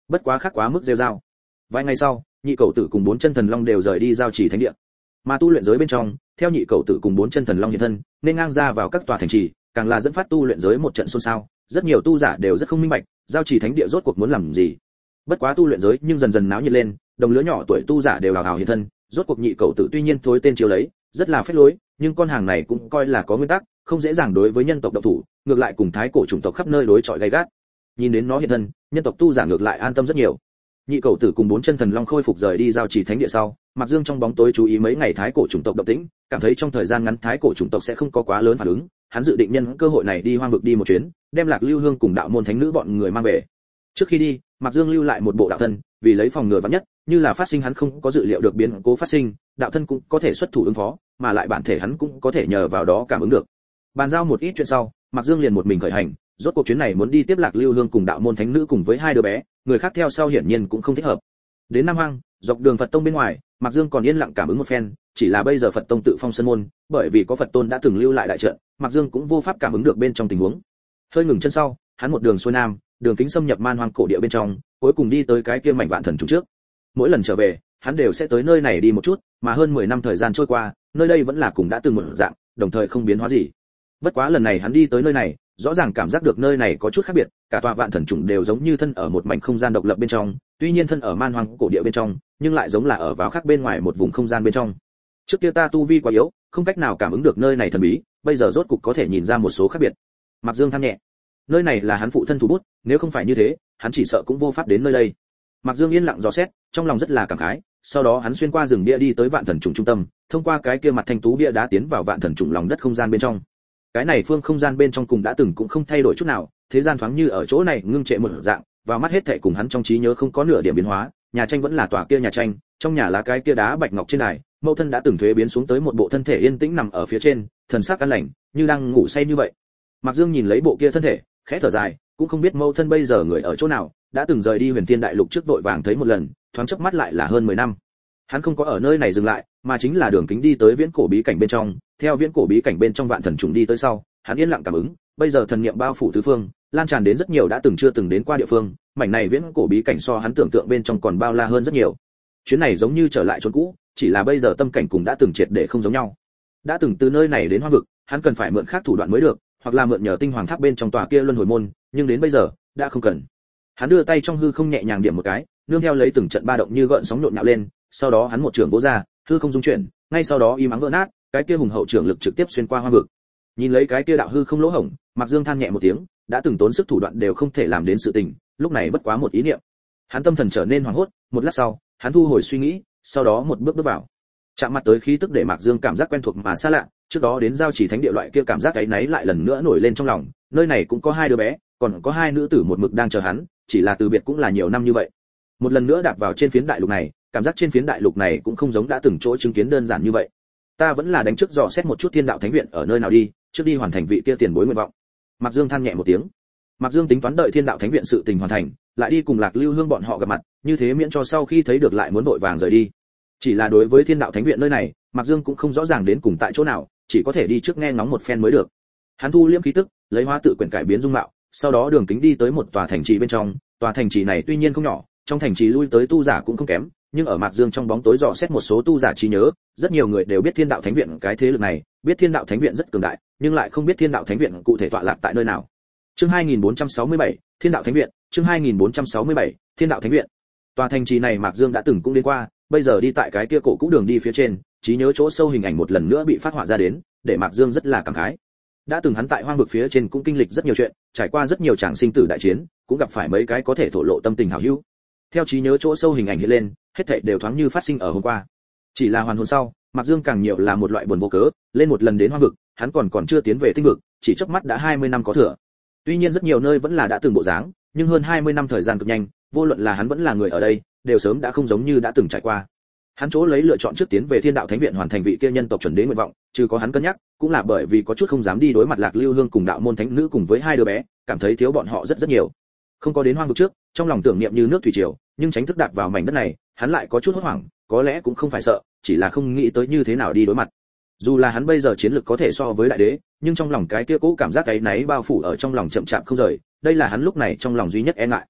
bất quá khác quá mức rêu rao. Vài ngày sau, nhị cầu tử cùng bốn chân thần long đều rời đi giao trì thánh địa. Mà tu luyện giới bên trong, theo nhị cầu tử cùng bốn chân thần long hiện thân, nên ngang ra vào các tòa thành trì, càng là dẫn phát tu luyện giới một trận xôn xao, rất nhiều tu giả đều rất không minh bạch, giao trì thánh địa rốt cuộc muốn làm gì. Bất quá tu luyện giới nhưng dần dần náo nhiệt lên, đồng lứa nhỏ tuổi tu giả đều hào hào hiện thân, rốt cuộc nhị cầu tử tuy nhiên thối tên chiếu lấy, rất là phết lối, nhưng con hàng này cũng coi là có nguyên tắc, không dễ dàng đối với nhân tộc động thủ, ngược lại cùng thái cổ chủng tộc khắp nơi đối chọi gay gắt. Nhìn đến nó hiện thân, nhân tộc tu giả ngược lại an tâm rất nhiều. Nhị cầu tử cùng bốn chân thần long khôi phục rời đi giao trì thánh địa sau, Mạc Dương trong bóng tối chú ý mấy ngày thái cổ chủng tộc động tĩnh, cảm thấy trong thời gian ngắn thái cổ chủng tộc sẽ không có quá lớn phản ứng, hắn dự định nhân cơ hội này đi hoang vực đi một chuyến, đem Lạc Lưu Hương cùng đạo môn thánh nữ bọn người mang về. Trước khi đi, Mạc Dương lưu lại một bộ đạo thân, vì lấy phòng ngừa vạn nhất, như là phát sinh hắn không có dự liệu được biến cố phát sinh, đạo thân cũng có thể xuất thủ ứng phó, mà lại bản thể hắn cũng có thể nhờ vào đó cảm ứng được. Bàn giao một ít chuyện sau, Mạc Dương liền một mình khởi hành, rốt cuộc chuyến này muốn đi tiếp Lạc Lưu Hương cùng đạo môn thánh nữ cùng với hai đứa bé, người khác theo sau hiển nhiên cũng không thích hợp. Đến Nam Hoang, dọc đường Phật tông bên ngoài, Mạc Dương còn yên lặng cảm ứng một phen, chỉ là bây giờ Phật tông tự phong sân môn, bởi vì có Phật tôn đã từng lưu lại đại trận, Mạc Dương cũng vô pháp cảm ứng được bên trong tình huống. Hơi ngừng chân sau, hắn một đường xuôi nam, đường kính xâm nhập man hoang cổ địa bên trong, cuối cùng đi tới cái kia mảnh vạn thần trùng trước. Mỗi lần trở về, hắn đều sẽ tới nơi này đi một chút, mà hơn mười năm thời gian trôi qua, nơi đây vẫn là cùng đã từng một dạng, đồng thời không biến hóa gì. Bất quá lần này hắn đi tới nơi này, rõ ràng cảm giác được nơi này có chút khác biệt, cả tòa vạn thần trùng đều giống như thân ở một mảnh không gian độc lập bên trong, tuy nhiên thân ở man hoang cổ địa bên trong, nhưng lại giống là ở vào khác bên ngoài một vùng không gian bên trong. Trước kia ta tu vi quá yếu, không cách nào cảm ứng được nơi này thần bí, bây giờ rốt cục có thể nhìn ra một số khác biệt. Mạc Dương than nhẹ. Nơi này là hắn phụ thân thủ bút, nếu không phải như thế, hắn chỉ sợ cũng vô pháp đến nơi đây. Mạc Dương yên lặng dò xét, trong lòng rất là cảm khái, sau đó hắn xuyên qua rừng bia đi tới vạn thần trùng trung tâm, thông qua cái kia mặt thanh tú bia đá tiến vào vạn thần trùng lòng đất không gian bên trong. Cái này phương không gian bên trong cùng đã từng cũng không thay đổi chút nào, thế gian thoáng như ở chỗ này ngưng trệ một dạng, vào mắt hết thảy cùng hắn trong trí nhớ không có nửa điểm biến hóa, nhà tranh vẫn là tòa kia nhà tranh, trong nhà lá cái kia đá bạch ngọc trên đài, mẫu thân đã từng thuế biến xuống tới một bộ thân thể yên tĩnh nằm ở phía trên, thần sắc an lành, như đang ngủ say như vậy. Mạc Dương nhìn lấy bộ kia thân thể, khẽ thở dài, cũng không biết mẫu thân bây giờ người ở chỗ nào, đã từng rời đi Huyền Thiên Đại Lục trước vội vàng thấy một lần, thoáng chớp mắt lại là hơn mười năm. Hắn không có ở nơi này dừng lại, mà chính là đường kính đi tới viễn cổ bí cảnh bên trong, theo viễn cổ bí cảnh bên trong vạn thần trùng đi tới sau, hắn yên lặng cảm ứng, bây giờ thần niệm bao phủ tứ phương, lan tràn đến rất nhiều đã từng chưa từng đến qua địa phương, mảnh này viễn cổ bí cảnh so hắn tưởng tượng bên trong còn bao la hơn rất nhiều. Chuyến này giống như trở lại chốn cũ, chỉ là bây giờ tâm cảnh cùng đã từng triệt để không giống nhau. Đã từng từ nơi này đến hoang vực, hắn cần phải mượn khác thủ đoạn mới được, hoặc là mượn nhờ tinh hoàng tháp bên trong tòa kia luân hồi môn, nhưng đến bây giờ đã không cần. Hắn đưa tay trong hư không nhẹ nhàng điểm một cái, nương theo lấy từng trận ba động như gợn sóng nhộn nhạo lên, sau đó hắn một trường vỗ ra, hư không rung chuyển, ngay sau đó im ắng vỡ nát, cái kia hùng hậu trưởng lực trực tiếp xuyên qua hoang vực. Nhìn lấy cái kia đạo hư không lỗ hổng, Mạc Dương than nhẹ một tiếng, đã từng tốn sức thủ đoạn đều không thể làm đến sự tình, lúc này bất quá một ý niệm. Hắn tâm thần trở nên hoảng hốt, một lát sau, hắn thu hồi suy nghĩ, sau đó một bước bước vào. Chạm mặt tới khí tức để Mạc Dương cảm giác quen thuộc mà xa lạ, trước đó đến giao chỉ thánh địa loại kia cảm giác ấy náy lại lần nữa nổi lên trong lòng, nơi này cũng có hai đứa bé, còn có hai nữ tử một mực đang chờ hắn, chỉ là từ biệt cũng là nhiều năm như vậy. Một lần nữa đạp vào trên phiến đại lục này, cảm giác trên phiến đại lục này cũng không giống đã từng chỗ chứng kiến đơn giản như vậy. Ta vẫn là đánh trước dò xét một chút Thiên Đạo Thánh viện ở nơi nào đi, trước đi hoàn thành vị kia tiền bối nguyện vọng. Mạc Dương than nhẹ một tiếng. Mạc Dương tính toán đợi Thiên Đạo Thánh viện sự tình hoàn thành, lại đi cùng Lạc Lưu Hương bọn họ gặp mặt, như thế miễn cho sau khi thấy được lại muốn vội vàng rời đi. Chỉ là đối với Thiên Đạo Thánh viện nơi này, Mạc Dương cũng không rõ ràng đến cùng tại chỗ nào, chỉ có thể đi trước nghe ngóng một phen mới được. Hắn thu liễm khí tức, lấy hóa tự quyển cải biến dung mạo, sau đó đường kính đi tới một tòa thành trì bên trong, tòa thành trì này tuy nhiên không nhỏ, trong thành trì lui tới tu giả cũng không kém, nhưng ở Mạc Dương trong bóng tối dò xét một số tu giả trí nhớ, rất nhiều người đều biết Thiên Đạo Thánh viện cái thế lực này, biết Thiên Đạo Thánh viện rất cường đại, nhưng lại không biết Thiên Đạo Thánh viện cụ thể tọa lạc tại nơi nào. Chương hai nghìn bốn trăm sáu mươi bảy, Thiên Đạo Thánh viện, chương hai nghìn bốn trăm sáu mươi bảy, Thiên Đạo Thánh viện. Tòa thành trì này Mạc Dương đã từng cũng đến qua, bây giờ đi tại cái kia cổ cũ đường đi phía trên, trí nhớ chỗ sâu hình ảnh một lần nữa bị phát họa ra đến, để Mạc Dương rất là cảm khái. Đã từng hắn tại hoang vực phía trên cũng kinh lịch rất nhiều chuyện, trải qua rất nhiều tràng sinh tử đại chiến, cũng gặp phải mấy cái có thể thổ lộ tâm tình hảo hữu. Theo trí nhớ chỗ sâu hình ảnh hiện lên, hết thảy đều thoáng như phát sinh ở hôm qua. Chỉ là hoàn hồn sau, Mạc Dương càng nhiều là một loại buồn vô cớ, lên một lần đến hoang vực, hắn còn còn chưa tiến về tinh vực, chỉ chớp mắt đã hai mươi năm có thừa. Tuy nhiên rất nhiều nơi vẫn là đã từng bộ dáng, nhưng hơn hai mươi năm thời gian cực nhanh, vô luận là hắn vẫn là người ở đây, đều sớm đã không giống như đã từng trải qua. Hắn chỗ lấy lựa chọn trước tiến về Thiên Đạo Thánh viện hoàn thành vị kia nhân tộc chuẩn đế nguyện vọng, trừ có hắn cân nhắc, cũng là bởi vì có chút không dám đi đối mặt Lạc Lưu Hương cùng đạo môn thánh nữ cùng với hai đứa bé, cảm thấy thiếu bọn họ rất rất nhiều. Không có đến hoang vực trước, trong lòng tưởng niệm như nước thủy triều, nhưng tránh thức đạp vào mảnh đất này, hắn lại có chút hốt hoảng, có lẽ cũng không phải sợ, chỉ là không nghĩ tới như thế nào đi đối mặt. Dù là hắn bây giờ chiến lực có thể so với đại đế, nhưng trong lòng cái kia cố cảm giác cái náy bao phủ ở trong lòng chậm chạp không rời, đây là hắn lúc này trong lòng duy nhất e ngại.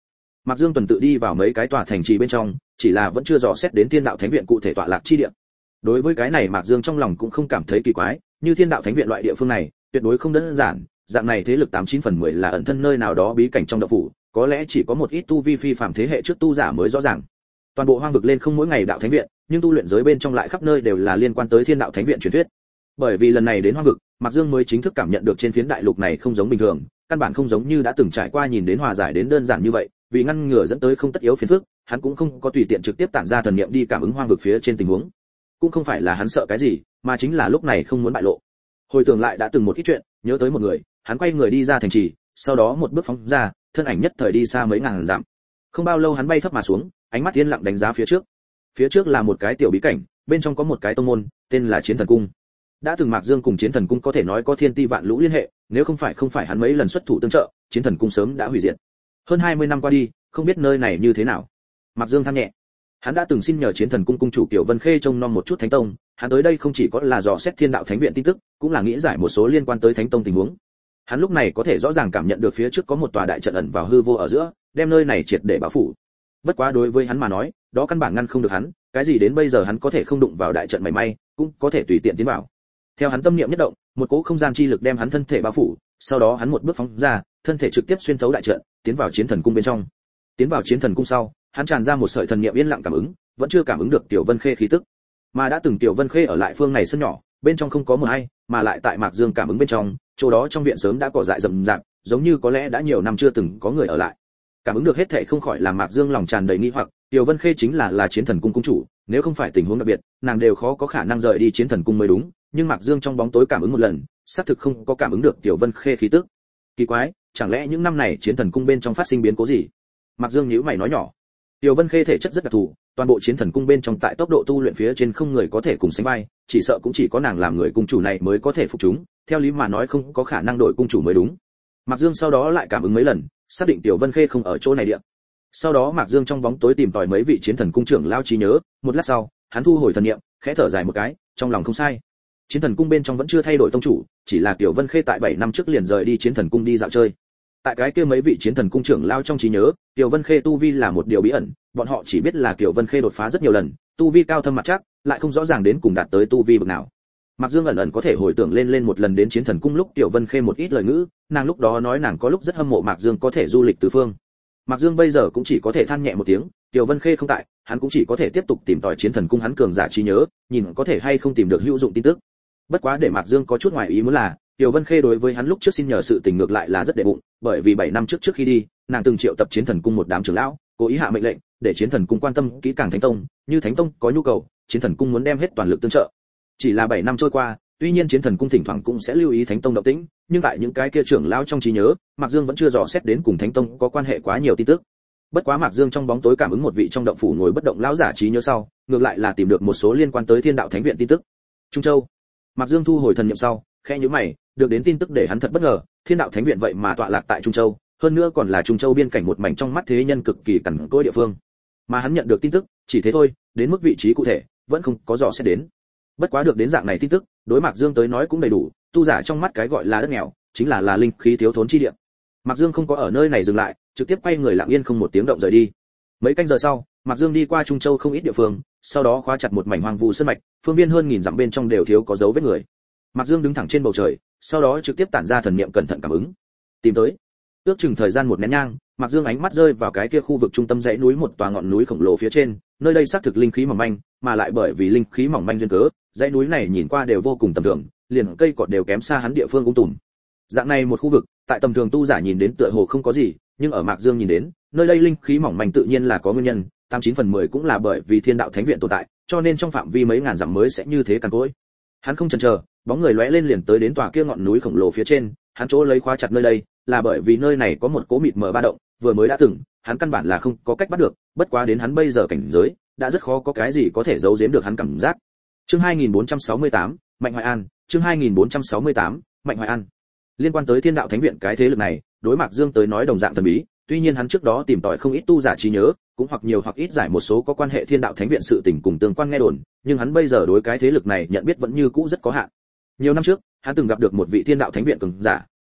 Mạc Dương tuần tự đi vào mấy cái tòa thành trì bên trong, chỉ là vẫn chưa dò xét đến Thiên Đạo Thánh Viện cụ thể tọa lạc chi địa. Đối với cái này Mạc Dương trong lòng cũng không cảm thấy kỳ quái, như Thiên Đạo Thánh Viện loại địa phương này, tuyệt đối không đơn giản, dạng này thế lực tám chín phần mười là ẩn thân nơi nào đó bí cảnh trong động phủ, có lẽ chỉ có một ít tu vi phi phàm thế hệ trước tu giả mới rõ ràng. Toàn bộ hoang vực lên không mỗi ngày đạo thánh viện, nhưng tu luyện giới bên trong lại khắp nơi đều là liên quan tới Thiên Đạo Thánh Viện truyền thuyết. Bởi vì lần này đến hoang vực, Mạc Dương mới chính thức cảm nhận được trên phiến đại lục này không giống bình thường, căn bản không giống như đã từng trải qua nhìn đến hòa giải đến đơn giản như vậy, vì ngăn ngừa dẫn tới không tất yếu phiền phức, hắn cũng không có tùy tiện trực tiếp tản ra thần niệm đi cảm ứng hoang vực phía trên tình huống. Cũng không phải là hắn sợ cái gì, mà chính là lúc này không muốn bại lộ. Hồi tưởng lại đã từng một ít chuyện, nhớ tới một người, hắn quay người đi ra thành trì, sau đó một bước phóng ra, thân ảnh nhất thời đi xa mấy ngàn dặm. Không bao lâu hắn bay thấp mà xuống, ánh mắt yên lặng đánh giá phía trước. Phía trước là một cái tiểu bí cảnh, bên trong có một cái tông môn, tên là Chiến Thần Cung. Đã từng Mạc Dương cùng Chiến Thần Cung có thể nói có thiên ti vạn lũ liên hệ, nếu không phải không phải hắn mấy lần xuất thủ tương trợ, Chiến Thần Cung sớm đã hủy diệt. Hơn hai mươi năm qua đi, không biết nơi này như thế nào. Mạc Dương than nhẹ. Hắn đã từng xin nhờ Chiến Thần Cung cung chủ Kiều Vân Khê trông nom một chút Thánh Tông, hắn tới đây không chỉ có là dò xét Thiên Đạo Thánh Viện tin tức, cũng là nghĩ giải một số liên quan tới Thánh Tông tình huống. Hắn lúc này có thể rõ ràng cảm nhận được phía trước có một tòa đại trận ẩn vào hư vô ở giữa, đem nơi này triệt để bao phủ. Bất quá đối với hắn mà nói, đó căn bản ngăn không được hắn, cái gì đến bây giờ hắn có thể không đụng vào đại trận mảy may, cũng có thể tùy tiện tiến vào. Theo hắn tâm niệm nhất động, một cỗ không gian chi lực đem hắn thân thể bao phủ, sau đó hắn một bước phóng ra, thân thể trực tiếp xuyên thấu đại trận, tiến vào Chiến Thần Cung bên trong. Tiến vào Chiến Thần Cung sau, hắn tràn ra một sợi thần niệm yên lặng cảm ứng, vẫn chưa cảm ứng được Tiểu Vân Khê khí tức. Mà đã từng Tiểu Vân Khê ở lại phương này sân nhỏ, bên trong không có mờ hay, mà lại tại Mạc Dương cảm ứng bên trong, chỗ đó trong viện sớm đã cỏ dại rậm rạp, giống như có lẽ đã nhiều năm chưa từng có người ở lại. Cảm ứng được hết thảy không khỏi làm Mạc Dương lòng tràn đầy nghi hoặc, Tiểu Vân Khê chính là là Chiến Thần Cung cung chủ, nếu không phải tình huống đặc biệt, nàng đều khó có khả năng rời đi Chiến Thần Cung mới đúng, nhưng Mạc Dương trong bóng tối cảm ứng một lần, xác thực không có cảm ứng được Tiểu Vân Khê khí tức. Kỳ quái, chẳng lẽ những năm này Chiến Thần Cung bên trong phát sinh biến cố gì? Mạc Dương nhíu mày nói nhỏ. Tiểu Vân Khê thể chất rất đặc thù, toàn bộ Chiến Thần Cung bên trong tại tốc độ tu luyện phía trên không người có thể cùng sánh vai, chỉ sợ cũng chỉ có nàng làm người cung chủ này mới có thể phục chúng, theo lý mà nói không có khả năng đổi cung chủ mới đúng. Mạc Dương sau đó lại cảm ứng mấy lần, xác định Tiểu Vân Khê không ở chỗ này địa. Sau đó Mạc Dương trong bóng tối tìm tòi mấy vị Chiến Thần Cung trưởng lao trí nhớ, một lát sau, hắn thu hồi thần niệm, khẽ thở dài một cái, trong lòng không sai. Chiến Thần Cung bên trong vẫn chưa thay đổi tông chủ, chỉ là Tiểu Vân Khê tại bảy năm trước liền rời đi Chiến Thần Cung đi dạo chơi. Tại cái kia mấy vị Chiến Thần Cung trưởng lao trong trí nhớ, Tiểu Vân Khê tu vi là một điều bí ẩn, bọn họ chỉ biết là Tiểu Vân Khê đột phá rất nhiều lần, tu vi cao thâm mặt chắc, lại không rõ ràng đến cùng đạt tới tu vi bậc nào. Mạc Dương ẩn ẩn có thể hồi tưởng lên lên một lần đến Chiến Thần Cung lúc Tiểu Vân Khê một ít lời ngữ, nàng lúc đó nói nàng có lúc rất hâm mộ Mạc Dương có thể du lịch tứ phương. Mạc Dương bây giờ cũng chỉ có thể than nhẹ một tiếng, Tiểu Vân Khê không tại, hắn cũng chỉ có thể tiếp tục tìm tòi Chiến Thần Cung hắn cường giả trí nhớ, nhìn có thể hay không tìm được hữu dụng tin tức. Bất quá để Mạc Dương có chút ngoài ý muốn là, Tiểu Vân Khê đối với hắn lúc trước xin nhờ sự tình ngược lại là rất đệ bụng, bởi vì bảy năm trước trước khi đi, nàng từng triệu tập Chiến Thần Cung một đám trưởng lão, cố ý hạ mệnh lệnh, để Chiến Thần Cung quan tâm kỹ càng Thánh Tông, như Thánh Tông có nhu cầu, Chiến Thần Cung muốn đem hết toàn lực tương trợ. Chỉ là bảy năm trôi qua, tuy nhiên Chiến Thần Cung thỉnh thoảng cũng sẽ lưu ý Thánh Tông động tĩnh, nhưng tại những cái kia trưởng lão trong trí nhớ, Mạc Dương vẫn chưa dò xét đến cùng Thánh Tông có quan hệ quá nhiều tin tức. Bất quá Mạc Dương trong bóng tối cảm ứng một vị trong động phủ ngồi bất động lão giả trí nhớ sau, ngược lại là tìm được một số liên quan tới Thiên Đạo Thánh Viện tin tức. Trung Châu. Mạc Dương thu hồi thần niệm sau, khẽ nhíu mày, được đến tin tức để hắn thật bất ngờ, Thiên Đạo Thánh Viện vậy mà tọa lạc tại Trung Châu, hơn nữa còn là Trung Châu biên cảnh một mảnh trong mắt thế nhân cực kỳ cằn cỗi địa phương. Mà hắn nhận được tin tức, chỉ thế thôi, đến mức vị trí cụ thể, vẫn không có dò xét đến. Bất quá được đến dạng này tin tức, đối Mạc Dương tới nói cũng đầy đủ, tu giả trong mắt cái gọi là đất nghèo, chính là là linh khí thiếu thốn chi địa. Mạc Dương không có ở nơi này dừng lại, trực tiếp quay người lặng yên không một tiếng động rời đi. Mấy canh giờ sau, Mạc Dương đi qua Trung Châu không ít địa phương, sau đó khóa chặt một mảnh hoang vu sơn mạch, phương viên hơn nghìn dặm bên trong đều thiếu có dấu vết người. Mạc Dương đứng thẳng trên bầu trời, sau đó trực tiếp tản ra thần niệm cẩn thận cảm ứng. Tìm tới. Ước chừng thời gian một nén nhang, Mạc Dương ánh mắt rơi vào cái kia khu vực trung tâm dãy núi một tòa ngọn núi khổng lồ phía trên, nơi đây xác thực linh khí mỏng manh, mà lại bởi vì linh khí mỏng manh duyên cớ, dãy núi này nhìn qua đều vô cùng tầm thường, liền cây cột đều kém xa hắn địa phương ung tùm. Dạng này một khu vực, tại tầm thường tu giả nhìn đến tựa hồ không có gì, nhưng ở Mạc Dương nhìn đến, nơi đây linh khí mỏng manh tự nhiên là có nguyên nhân, tám chín phần mười cũng là bởi vì Thiên Đạo Thánh Viện tồn tại, cho nên trong phạm vi mấy ngàn dặm mới sẽ như thế cằn cỗi. Hắn không chần chờ, bóng người lóe lên liền tới đến tòa kia ngọn núi khổng lồ phía trên, hắn chỗ lấy khóa chặt nơi đây, là bởi vì nơi này có một cố mịt mờ ba động, vừa mới đã từng, hắn căn bản là không có cách bắt được, bất quá đến hắn bây giờ cảnh giới, đã rất khó có cái gì có thể giấu giếm được hắn cảm giác. Chương hai nghìn bốn trăm sáu mươi tám, Mạnh Hoài An, chương hai nghìn bốn trăm sáu mươi tám, Mạnh Hoài An. Liên quan tới Thiên Đạo Thánh Viện cái thế lực này, đối Mạc Dương tới nói đồng dạng thần bí, tuy nhiên hắn trước đó tìm tòi không ít tu giả trí nhớ, cũng hoặc nhiều hoặc ít giải một số có quan hệ Thiên Đạo Thánh Viện sự tình cùng tương quan nghe đồn, nhưng hắn bây giờ đối cái thế lực này nhận biết vẫn như cũ rất có hạn. Nhiều năm trước, hắn từng gặp được một vị Thiên Đạo Thánh Viện cường giả,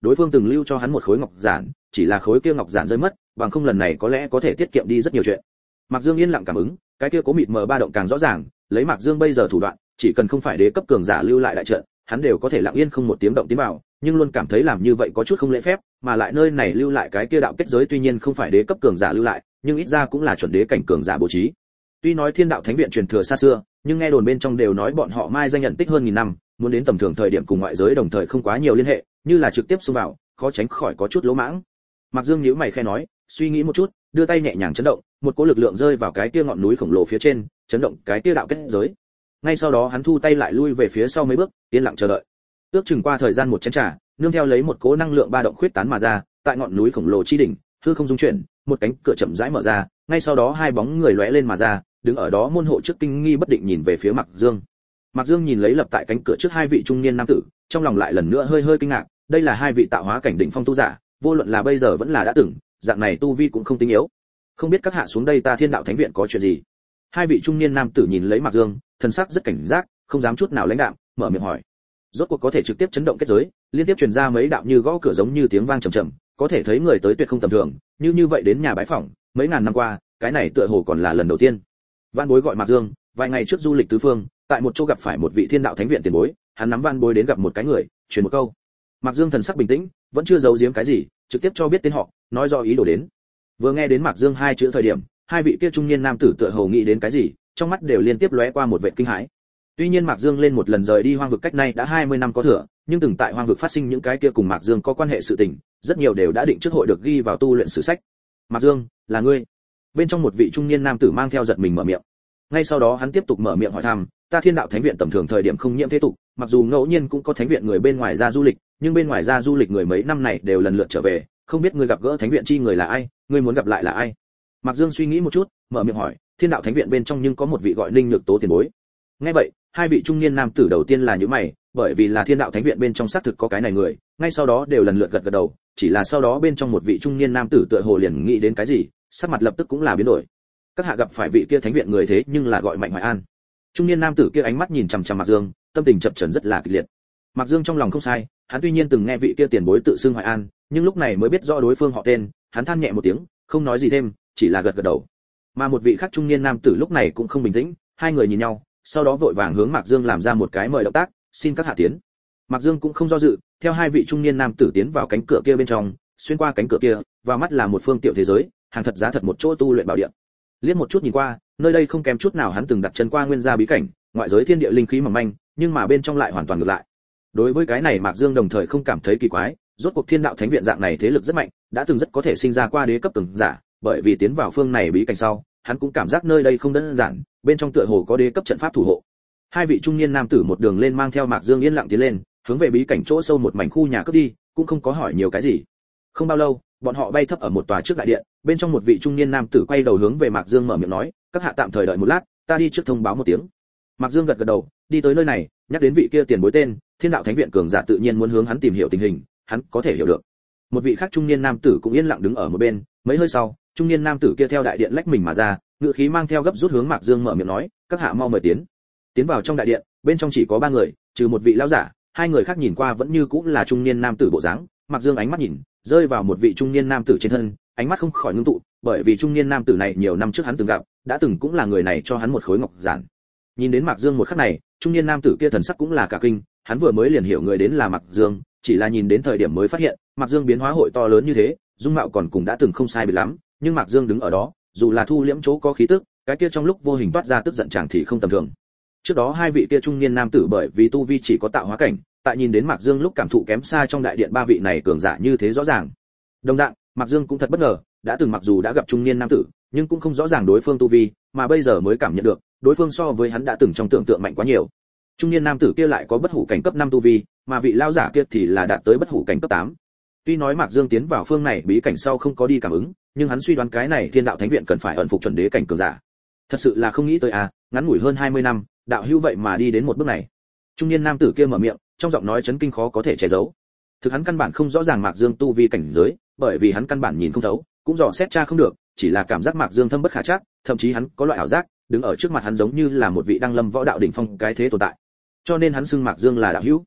đối phương từng lưu cho hắn một khối ngọc giản, chỉ là khối kia ngọc giản rơi mất, bằng không lần này có lẽ có thể tiết kiệm đi rất nhiều chuyện. Mạc Dương yên lặng cảm ứng, cái kia cố mịt mờ ba động càng rõ ràng, lấy Mạc Dương bây giờ thủ đoạn, chỉ cần không phải đế cấp cường giả lưu lại đại trận, hắn đều có thể lặng yên không một tiếng động tiến vào, nhưng luôn cảm thấy làm như vậy có chút không lễ phép, mà lại nơi này lưu lại cái kia đạo kết giới tuy nhiên không phải đế cấp cường giả lưu lại, nhưng ít ra cũng là chuẩn đế cảnh cường giả bố trí. Tuy nói Thiên Đạo Thánh Viện truyền thừa xa xưa, nhưng nghe đồn bên trong đều nói bọn họ mai danh nhận tích hơn nghìn năm, muốn đến tầm thường thời điểm cùng ngoại giới đồng thời không quá nhiều liên hệ, như là trực tiếp xông vào, khó tránh khỏi có chút lỗ mãng. Mạc Dương nhíu mày khẽ nói, suy nghĩ một chút, đưa tay nhẹ nhàng chấn động, một cỗ lực lượng rơi vào cái kia ngọn núi khổng lồ phía trên, chấn động cái kia đạo kết giới. Ngay sau đó hắn thu tay lại lui về phía sau mấy bước, yên lặng chờ đợi. Ước chừng qua thời gian một chén trà, nương theo lấy một cỗ năng lượng ba động khuyết tán mà ra, tại ngọn núi khổng lồ chi đỉnh, hư không dung chuyển, một cánh cửa chậm rãi mở ra, ngay sau đó hai bóng người lóe lên mà ra, đứng ở đó môn hộ trước kinh nghi bất định nhìn về phía Mạc Dương. Mạc Dương nhìn lấy lập tại cánh cửa trước hai vị trung niên nam tử, trong lòng lại lần nữa hơi hơi kinh ngạc, đây là hai vị tạo hóa cảnh đỉnh phong tu giả, vô luận là bây giờ vẫn là đã từng, dạng này tu vi cũng không tinh yếu. Không biết các hạ xuống đây ta Thiên Đạo Thánh Viện có chuyện gì? Hai vị trung niên nam tử nhìn lấy Mạc Dương, thần sắc rất cảnh giác, không dám chút nào lãnh đạm, mở miệng hỏi. Rốt cuộc có thể trực tiếp chấn động kết giới, liên tiếp truyền ra mấy đạo như gõ cửa giống như tiếng vang trầm trầm, có thể thấy người tới tuyệt không tầm thường, như như vậy đến nhà bái phỏng, mấy ngàn năm qua, cái này tựa hồ còn là lần đầu tiên. Vạn Bối gọi Mạc Dương, vài ngày trước du lịch tứ phương, tại một chỗ gặp phải một vị Thiên Đạo Thánh Viện tiền bối, hắn nắm Vạn Bối đến gặp một cái người, truyền một câu. Mạc Dương thần sắc bình tĩnh, vẫn chưa giấu giếm cái gì, trực tiếp cho biết tên họ, nói rõ ý đồ đến. Vừa nghe đến Mạc Dương hai chữ thời điểm, hai vị kia trung niên nam tử tựa hồ nghĩ đến cái gì, trong mắt đều liên tiếp lóe qua một vệt kinh hãi. Tuy nhiên Mạc Dương lên một lần rời đi hoang vực cách nay đã hai mươi năm có thừa, nhưng từng tại hoang vực phát sinh những cái kia cùng Mạc Dương có quan hệ sự tình, rất nhiều đều đã định trước hội được ghi vào tu luyện sử sách. Mạc Dương, là ngươi? Bên trong một vị trung niên nam tử mang theo giật mình mở miệng. Ngay sau đó hắn tiếp tục mở miệng hỏi thăm, ta Thiên Đạo Thánh Viện tầm thường thời điểm không nhiễm thế tục, mặc dù ngẫu nhiên cũng có thánh viện người bên ngoài ra du lịch, nhưng bên ngoài ra du lịch người mấy năm này đều lần lượt trở về, không biết ngươi gặp gỡ thánh viện chi người là ai, ngươi muốn gặp lại là ai? Mạc Dương suy nghĩ một chút, mở miệng hỏi, Thiên Đạo Thánh Viện bên trong nhưng có một vị gọi Ninh Nhược Tố tiền bối. Nghe vậy, hai vị trung niên nam tử đầu tiên là nhíu mày, bởi vì là Thiên Đạo Thánh Viện bên trong xác thực có cái này người, ngay sau đó đều lần lượt gật gật đầu, chỉ là sau đó bên trong một vị trung niên nam tử tựa hồ liền nghĩ đến cái gì, sắc mặt lập tức cũng là biến đổi. Các hạ gặp phải vị kia thánh viện người thế nhưng là gọi Mạnh Hoài An. Trung niên nam tử kia ánh mắt nhìn chằm chằm Mạc Dương, tâm tình chập chờn rất là kịch liệt. Mạc Dương trong lòng không sai, hắn tuy nhiên từng nghe vị kia tiền bối tự xưng Hoài An, nhưng lúc này mới biết rõ đối phương họ tên, hắn than nhẹ một tiếng, không nói gì thêm, chỉ là gật gật đầu. Mà một vị khác trung niên nam tử lúc này cũng không bình tĩnh, hai người nhìn nhau, sau đó vội vàng hướng Mạc Dương làm ra một cái mời động tác, xin các hạ tiến. Mạc Dương cũng không do dự, theo hai vị trung niên nam tử tiến vào cánh cửa kia bên trong, xuyên qua cánh cửa kia, vào mắt là một phương tiểu thế giới, hàng thật giá thật một chỗ tu luyện bảo địa. Liếc một chút nhìn qua, nơi đây không kém chút nào hắn từng đặt chân qua nguyên gia bí cảnh, ngoại giới thiên địa linh khí mỏng manh, nhưng mà bên trong lại hoàn toàn ngược lại. Đối với cái này Mạc Dương đồng thời không cảm thấy kỳ quái, rốt cuộc Thiên Đạo Thánh Viện dạng này thế lực rất mạnh, đã từng rất có thể sinh ra qua đế cấp cường giả, bởi vì tiến vào phương này bí cảnh sau, hắn cũng cảm giác nơi đây không đơn giản, bên trong tựa hồ có đế cấp trận pháp thủ hộ. Hai vị trung niên nam tử một đường lên mang theo Mạc Dương yên lặng tiến lên, hướng về bí cảnh chỗ sâu một mảnh khu nhà cướp đi, cũng không có hỏi nhiều cái gì. Không bao lâu, bọn họ bay thấp ở một tòa trước đại điện, bên trong một vị trung niên nam tử quay đầu hướng về Mạc Dương mở miệng nói, các hạ tạm thời đợi một lát, ta đi trước thông báo một tiếng. Mạc Dương gật gật đầu, đi tới nơi này, nhắc đến vị kia tiền bối tên, Thiên Đạo Thánh Viện cường giả tự nhiên muốn hướng hắn tìm hiểu tình hình, hắn có thể hiểu được. Một vị khác trung niên nam tử cũng yên lặng đứng ở một bên, mấy hơi sau, trung niên nam tử kia theo đại điện lách mình mà ra, ngữ khí mang theo gấp rút hướng Mạc Dương mở miệng nói, các hạ mau mời tiến. Tiến vào trong đại điện, bên trong chỉ có ba người, trừ một vị lão giả, hai người khác nhìn qua vẫn như cũng là trung niên nam tử bộ dáng. Mạc Dương ánh mắt nhìn, rơi vào một vị trung niên nam tử trên thân, ánh mắt không khỏi ngưng tụ, bởi vì trung niên nam tử này nhiều năm trước hắn từng gặp, đã từng cũng là người này cho hắn một khối ngọc giản. Nhìn đến Mạc Dương một khắc này, trung niên nam tử kia thần sắc cũng là cả kinh, hắn vừa mới liền hiểu người đến là Mạc Dương, chỉ là nhìn đến thời điểm mới phát hiện, Mạc Dương biến hóa hội to lớn như thế, dung mạo còn cùng đã từng không sai biệt lắm, nhưng Mạc Dương đứng ở đó, dù là thu liễm chỗ có khí tức, cái kia trong lúc vô hình toát ra tức giận chẳng thì không tầm thường. Trước đó hai vị kia trung niên nam tử bởi vì tu vi chỉ có tạo hóa cảnh, tại nhìn đến Mạc Dương lúc cảm thụ kém xa trong đại điện ba vị này cường giả như thế rõ ràng. Đồng dạng, Mạc Dương cũng thật bất ngờ, đã từng mặc dù đã gặp trung niên nam tử, nhưng cũng không rõ ràng đối phương tu vi, mà bây giờ mới cảm nhận được, đối phương so với hắn đã từng trong tưởng tượng mạnh quá nhiều. Trung niên nam tử kia lại có bất hủ cảnh cấp năm tu vi, mà vị lão giả kia thì là đạt tới bất hủ cảnh cấp tám. Tuy nói Mạc Dương tiến vào phương này bí cảnh sau không có đi cảm ứng, nhưng hắn suy đoán cái này Thiên Đạo Thánh Viện cần phải ẩn phục chuẩn đế cảnh cường giả. Thật sự là không nghĩ tới à, ngắn ngủi hơn hai mươi năm, đạo hữu vậy mà đi đến một bước này. Trung niên nam tử kia mở miệng, trong giọng nói chấn kinh khó có thể che giấu. Thực hắn căn bản không rõ ràng Mạc Dương tu vi cảnh giới, bởi vì hắn căn bản nhìn không thấu, cũng dò xét tra không được, chỉ là cảm giác Mạc Dương thâm bất khả trắc, thậm chí hắn có loại ảo giác, đứng ở trước mặt hắn giống như là một vị đăng lâm võ đạo đỉnh phong cái thế tồn tại. Cho nên hắn xưng Mạc Dương là đạo hữu.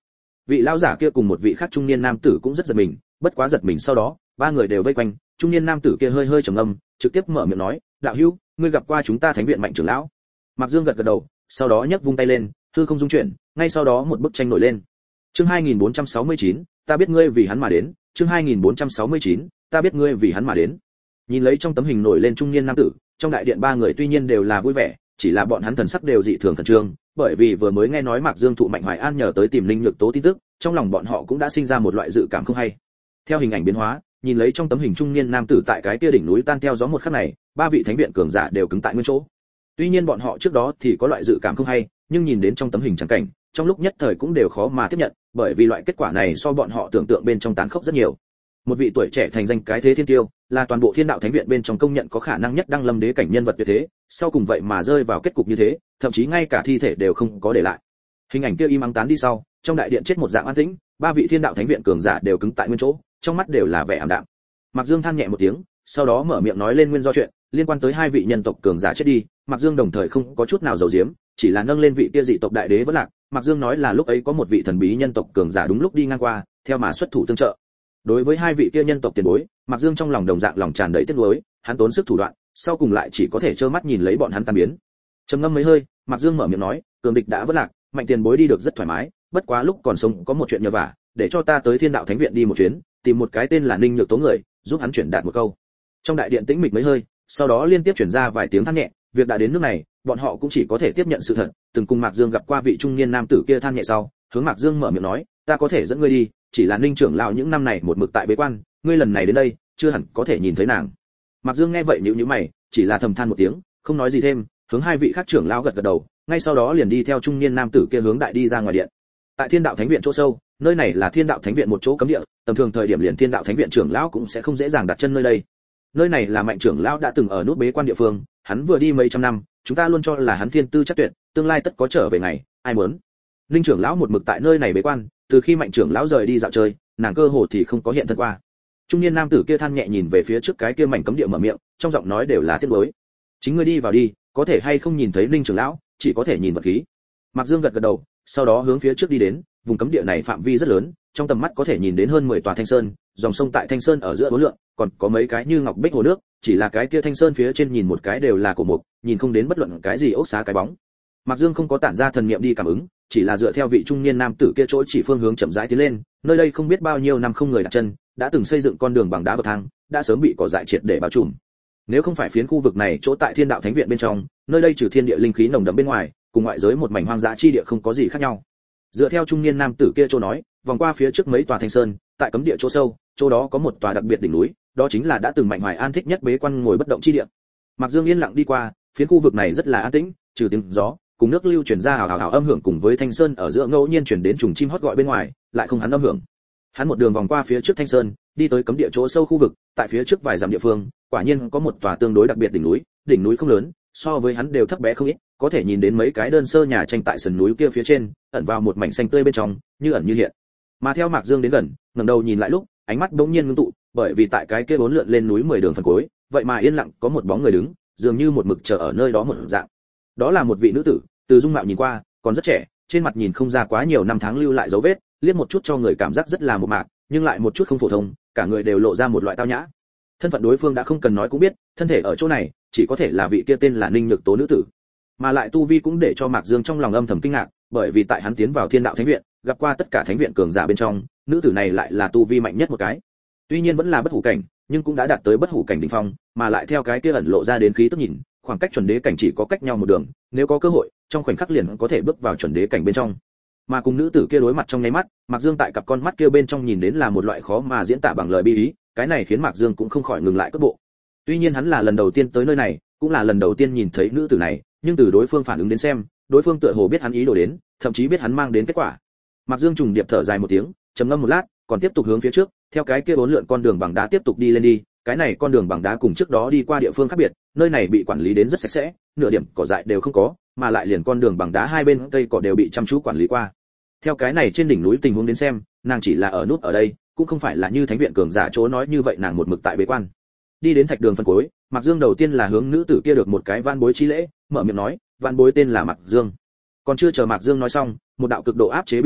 Vị lão giả kia cùng một vị khác trung niên nam tử cũng rất giật mình, bất quá giật mình sau đó, ba người đều vây quanh, trung niên nam tử kia hơi hơi trầm ngâm, trực tiếp mở miệng nói, đạo hữu, ngươi gặp qua chúng ta thánh viện mạnh trưởng lão. Mạc Dương gật gật đầu, sau đó nhấc vung tay lên, hư không dung chuyển, ngay sau đó một bức tranh nổi lên. Chương hai nghìn bốn trăm sáu mươi chín, ta biết ngươi vì hắn mà đến, chương hai nghìn bốn trăm sáu mươi chín, ta biết ngươi vì hắn mà đến. Nhìn lấy trong tấm hình nổi lên trung niên nam tử, trong đại điện ba người tuy nhiên đều là vui vẻ, chỉ là bọn hắn thần sắc đều dị thường khẩn trương, bởi vì vừa mới nghe nói Mạc Dương thụ Mạnh Hoài An nhờ tới tìm Linh Nhược Tố tin tức, trong lòng bọn họ cũng đã sinh ra một loại dự cảm không hay. Theo hình ảnh biến hóa, nhìn lấy trong tấm hình trung niên nam tử tại cái kia đỉnh núi tan theo gió một khắc này, ba vị thánh viện cường giả đều cứng tại nguyên chỗ. Tuy nhiên bọn họ trước đó thì có loại dự cảm không hay, nhưng nhìn đến trong tấm hình chẳng cảnh, trong lúc nhất thời cũng đều khó mà tiếp nhận, bởi vì loại kết quả này so bọn họ tưởng tượng bên trong tán khốc rất nhiều. Một vị tuổi trẻ thành danh cái thế thiên tiêu, là toàn bộ Thiên Đạo Thánh viện bên trong công nhận có khả năng nhất đăng lâm đế cảnh nhân vật tuyệt thế, sau cùng vậy mà rơi vào kết cục như thế, thậm chí ngay cả thi thể đều không có để lại. Hình ảnh kia im ắng tán đi sau, trong đại điện chết một dạng an tĩnh, ba vị Thiên Đạo Thánh viện cường giả đều cứng tại nguyên chỗ, trong mắt đều là vẻ ảm đạm. Mạc Dương than nhẹ một tiếng, sau đó mở miệng nói lên nguyên do chuyện, liên quan tới hai vị nhân tộc cường giả chết đi, Mạc Dương đồng thời không có chút nào giấu giếm, chỉ là nâng lên vị kia dị tộc đại đế vẫn lạc, Mạc Dương nói là lúc ấy có một vị thần bí nhân tộc cường giả đúng lúc đi ngang qua, theo mà xuất thủ tương trợ. Đối với hai vị kia nhân tộc tiền bối, Mạc Dương trong lòng đồng dạng lòng tràn đầy tiếc nuối, hắn tốn sức thủ đoạn, sau cùng lại chỉ có thể trơ mắt nhìn lấy bọn hắn tan biến. Trầm ngâm mấy hơi, Mạc Dương mở miệng nói, cường địch đã vất lạc, mạnh tiền bối đi được rất thoải mái, bất quá lúc còn sống có một chuyện nhờ vả, để cho ta tới Thiên Đạo Thánh viện đi một chuyến, tìm một cái tên là Ninh Nhược Tố người, giúp hắn chuyển đạt một câu. Trong đại điện tĩnh mịch mấy hơi, sau đó liên tiếp truyền ra vài tiếng than nhẹ, việc đã đến nước này, bọn họ cũng chỉ có thể tiếp nhận sự thật, từng cùng Mạc Dương gặp qua vị trung niên nam tử kia than nhẹ sau, hướng Mạc Dương mở miệng nói, ta có thể dẫn ngươi đi, chỉ là Ninh trưởng lão những năm này một mực tại bế quan, ngươi lần này đến đây, chưa hẳn có thể nhìn thấy nàng. Mạc Dương nghe vậy nhíu nhíu mày, chỉ là thầm than một tiếng, không nói gì thêm, hướng hai vị khác trưởng lão gật gật đầu, ngay sau đó liền đi theo trung niên nam tử kia hướng đại đi ra ngoài điện. Tại Thiên Đạo Thánh viện chỗ sâu, nơi này là Thiên Đạo Thánh viện một chỗ cấm địa, tầm thường thời điểm liền Thiên Đạo Thánh viện trưởng lão cũng sẽ không dễ dàng đặt chân nơi đây. Nơi này là Mạnh trưởng lão đã từng ở nút bế quan địa phương, hắn vừa đi mấy trăm năm, chúng ta luôn cho là hắn thiên tư chắc tuyệt, tương lai tất có trở về ngày, ai muốn. Linh trưởng lão một mực tại nơi này bế quan, từ khi Mạnh trưởng lão rời đi dạo chơi, nàng cơ hồ thì không có hiện thân qua. Trung niên nam tử kia than nhẹ nhìn về phía trước cái kia mảnh cấm địa mở miệng, trong giọng nói đều là tiếc nuối. Chính ngươi đi vào đi, có thể hay không nhìn thấy Linh trưởng lão, chỉ có thể nhìn vật khí. Mạc Dương gật gật đầu, sau đó hướng phía trước đi đến, vùng cấm địa này phạm vi rất lớn, trong tầm mắt có thể nhìn đến hơn mười tòa thanh sơn, dòng sông tại thanh sơn ở giữa uốn lượn, còn có mấy cái như ngọc bích hồ nước, chỉ là cái kia thanh sơn phía trên nhìn một cái đều là cổ mục, nhìn không đến bất luận cái gì ốc xá cái bóng. Mạc Dương không có tản ra thần niệm đi cảm ứng, chỉ là dựa theo vị trung niên nam tử kia chỗ chỉ phương hướng chậm rãi tiến lên, nơi đây không biết bao nhiêu năm không người đặt chân, đã từng xây dựng con đường bằng đá bậc thang, đã sớm bị cỏ dại triệt để bao trùm. Nếu không phải phiến khu vực này chỗ tại Thiên Đạo Thánh viện bên trong, nơi đây trừ thiên địa linh khí nồng đậm bên ngoài, cùng ngoại giới một mảnh hoang dã chi địa không có gì khác nhau. Dựa theo trung niên nam tử kia chỗ nói, vòng qua phía trước mấy tòa thanh sơn, tại cấm địa chỗ sâu, chỗ đó có một tòa đặc biệt đỉnh núi, đó chính là đã từng Mạnh Hoài An thích nhất bế quan ngồi bất động chi địa. Mạc Dương yên lặng đi qua, phiến khu vực này rất là an tĩnh, trừ tiếng gió, cùng nước lưu truyền ra hào hào hào âm hưởng cùng với thanh sơn ở giữa ngẫu nhiên truyền đến trùng chim hót gọi bên ngoài, lại không hắn âm hưởng. Hắn một đường vòng qua phía trước thanh sơn, đi tới cấm địa chỗ sâu khu vực, tại phía trước vài dặm địa phương, quả nhiên có một tòa tương đối đặc biệt đỉnh núi, đỉnh núi không lớn, so với hắn đều thấp bé không ít, có thể nhìn đến mấy cái đơn sơ nhà tranh tại sườn núi kia phía trên, ẩn vào một mảnh xanh tươi bên trong, như ẩn như hiện. Mà theo Mạc Dương đến gần, ngẩng đầu nhìn lại lúc, ánh mắt bỗng nhiên ngưng tụ, bởi vì tại cái kia bốn lượn lên núi mười đường phần cuối, vậy mà yên lặng có một bóng người đứng, dường như một mực chờ ở nơi đó một dạng. Đó là một vị nữ tử, từ dung mạo nhìn qua, còn rất trẻ, trên mặt nhìn không ra quá nhiều năm tháng lưu lại dấu vết, liếc một chút cho người cảm giác rất là một mạc, nhưng lại một chút không phổ thông, cả người đều lộ ra một loại tao nhã. Thân phận đối phương đã không cần nói cũng biết, thân thể ở chỗ này, chỉ có thể là vị kia tên là Ninh Nhược Tố nữ tử. Mà lại tu vi cũng để cho Mạc Dương trong lòng âm thầm kinh ngạc, bởi vì tại hắn tiến vào Thiên Đạo Thánh viện, gặp qua tất cả thánh viện cường giả bên trong, nữ tử này lại là tu vi mạnh nhất một cái. Tuy nhiên vẫn là bất hủ cảnh, nhưng cũng đã đạt tới bất hủ cảnh đỉnh phong, mà lại theo cái kia ẩn lộ ra đến khí tức nhìn, khoảng cách chuẩn đế cảnh chỉ có cách nhau một đường, nếu có cơ hội, trong khoảnh khắc liền có thể bước vào chuẩn đế cảnh bên trong. Mà cùng nữ tử kia đối mặt trong nháy mắt, Mạc Dương tại cặp con mắt kia bên trong nhìn đến là một loại khó mà diễn tả bằng lời bi ý, cái này khiến Mạc Dương cũng không khỏi ngừng lại cước bộ. Tuy nhiên hắn là lần đầu tiên tới nơi này, cũng là lần đầu tiên nhìn thấy nữ tử này, nhưng từ đối phương phản ứng đến xem, đối phương tựa hồ biết hắn ý đồ đến, thậm chí biết hắn mang đến kết quả. Mạc Dương trùng điệp thở dài một tiếng, trầm ngâm một lát, còn tiếp tục hướng phía trước, theo cái kia bốn lượn con đường bằng đá tiếp tục đi lên đi, cái này con đường bằng đá cùng trước đó đi qua địa phương khác biệt, nơi này bị quản lý đến rất sạch sẽ, nửa điểm cỏ dại đều không có, mà lại liền con đường bằng đá hai bên cây cỏ đều bị chăm chú quản lý qua. Theo cái này trên đỉnh núi tình huống đến xem, nàng chỉ là ở nút ở đây, cũng không phải là như thánh viện cường giả chỗ nói như vậy nàng một mực tại bế quan. Đi đến thạch đường phân cuối, Mạc Dương đầu tiên là hướng nữ tử kia được một cái van bối chi lễ, mở miệng nói, van bối tên là Mạc Dương. Còn chưa chờ Mạc Dương nói xong, một đạo cực độ áp chế bi ý,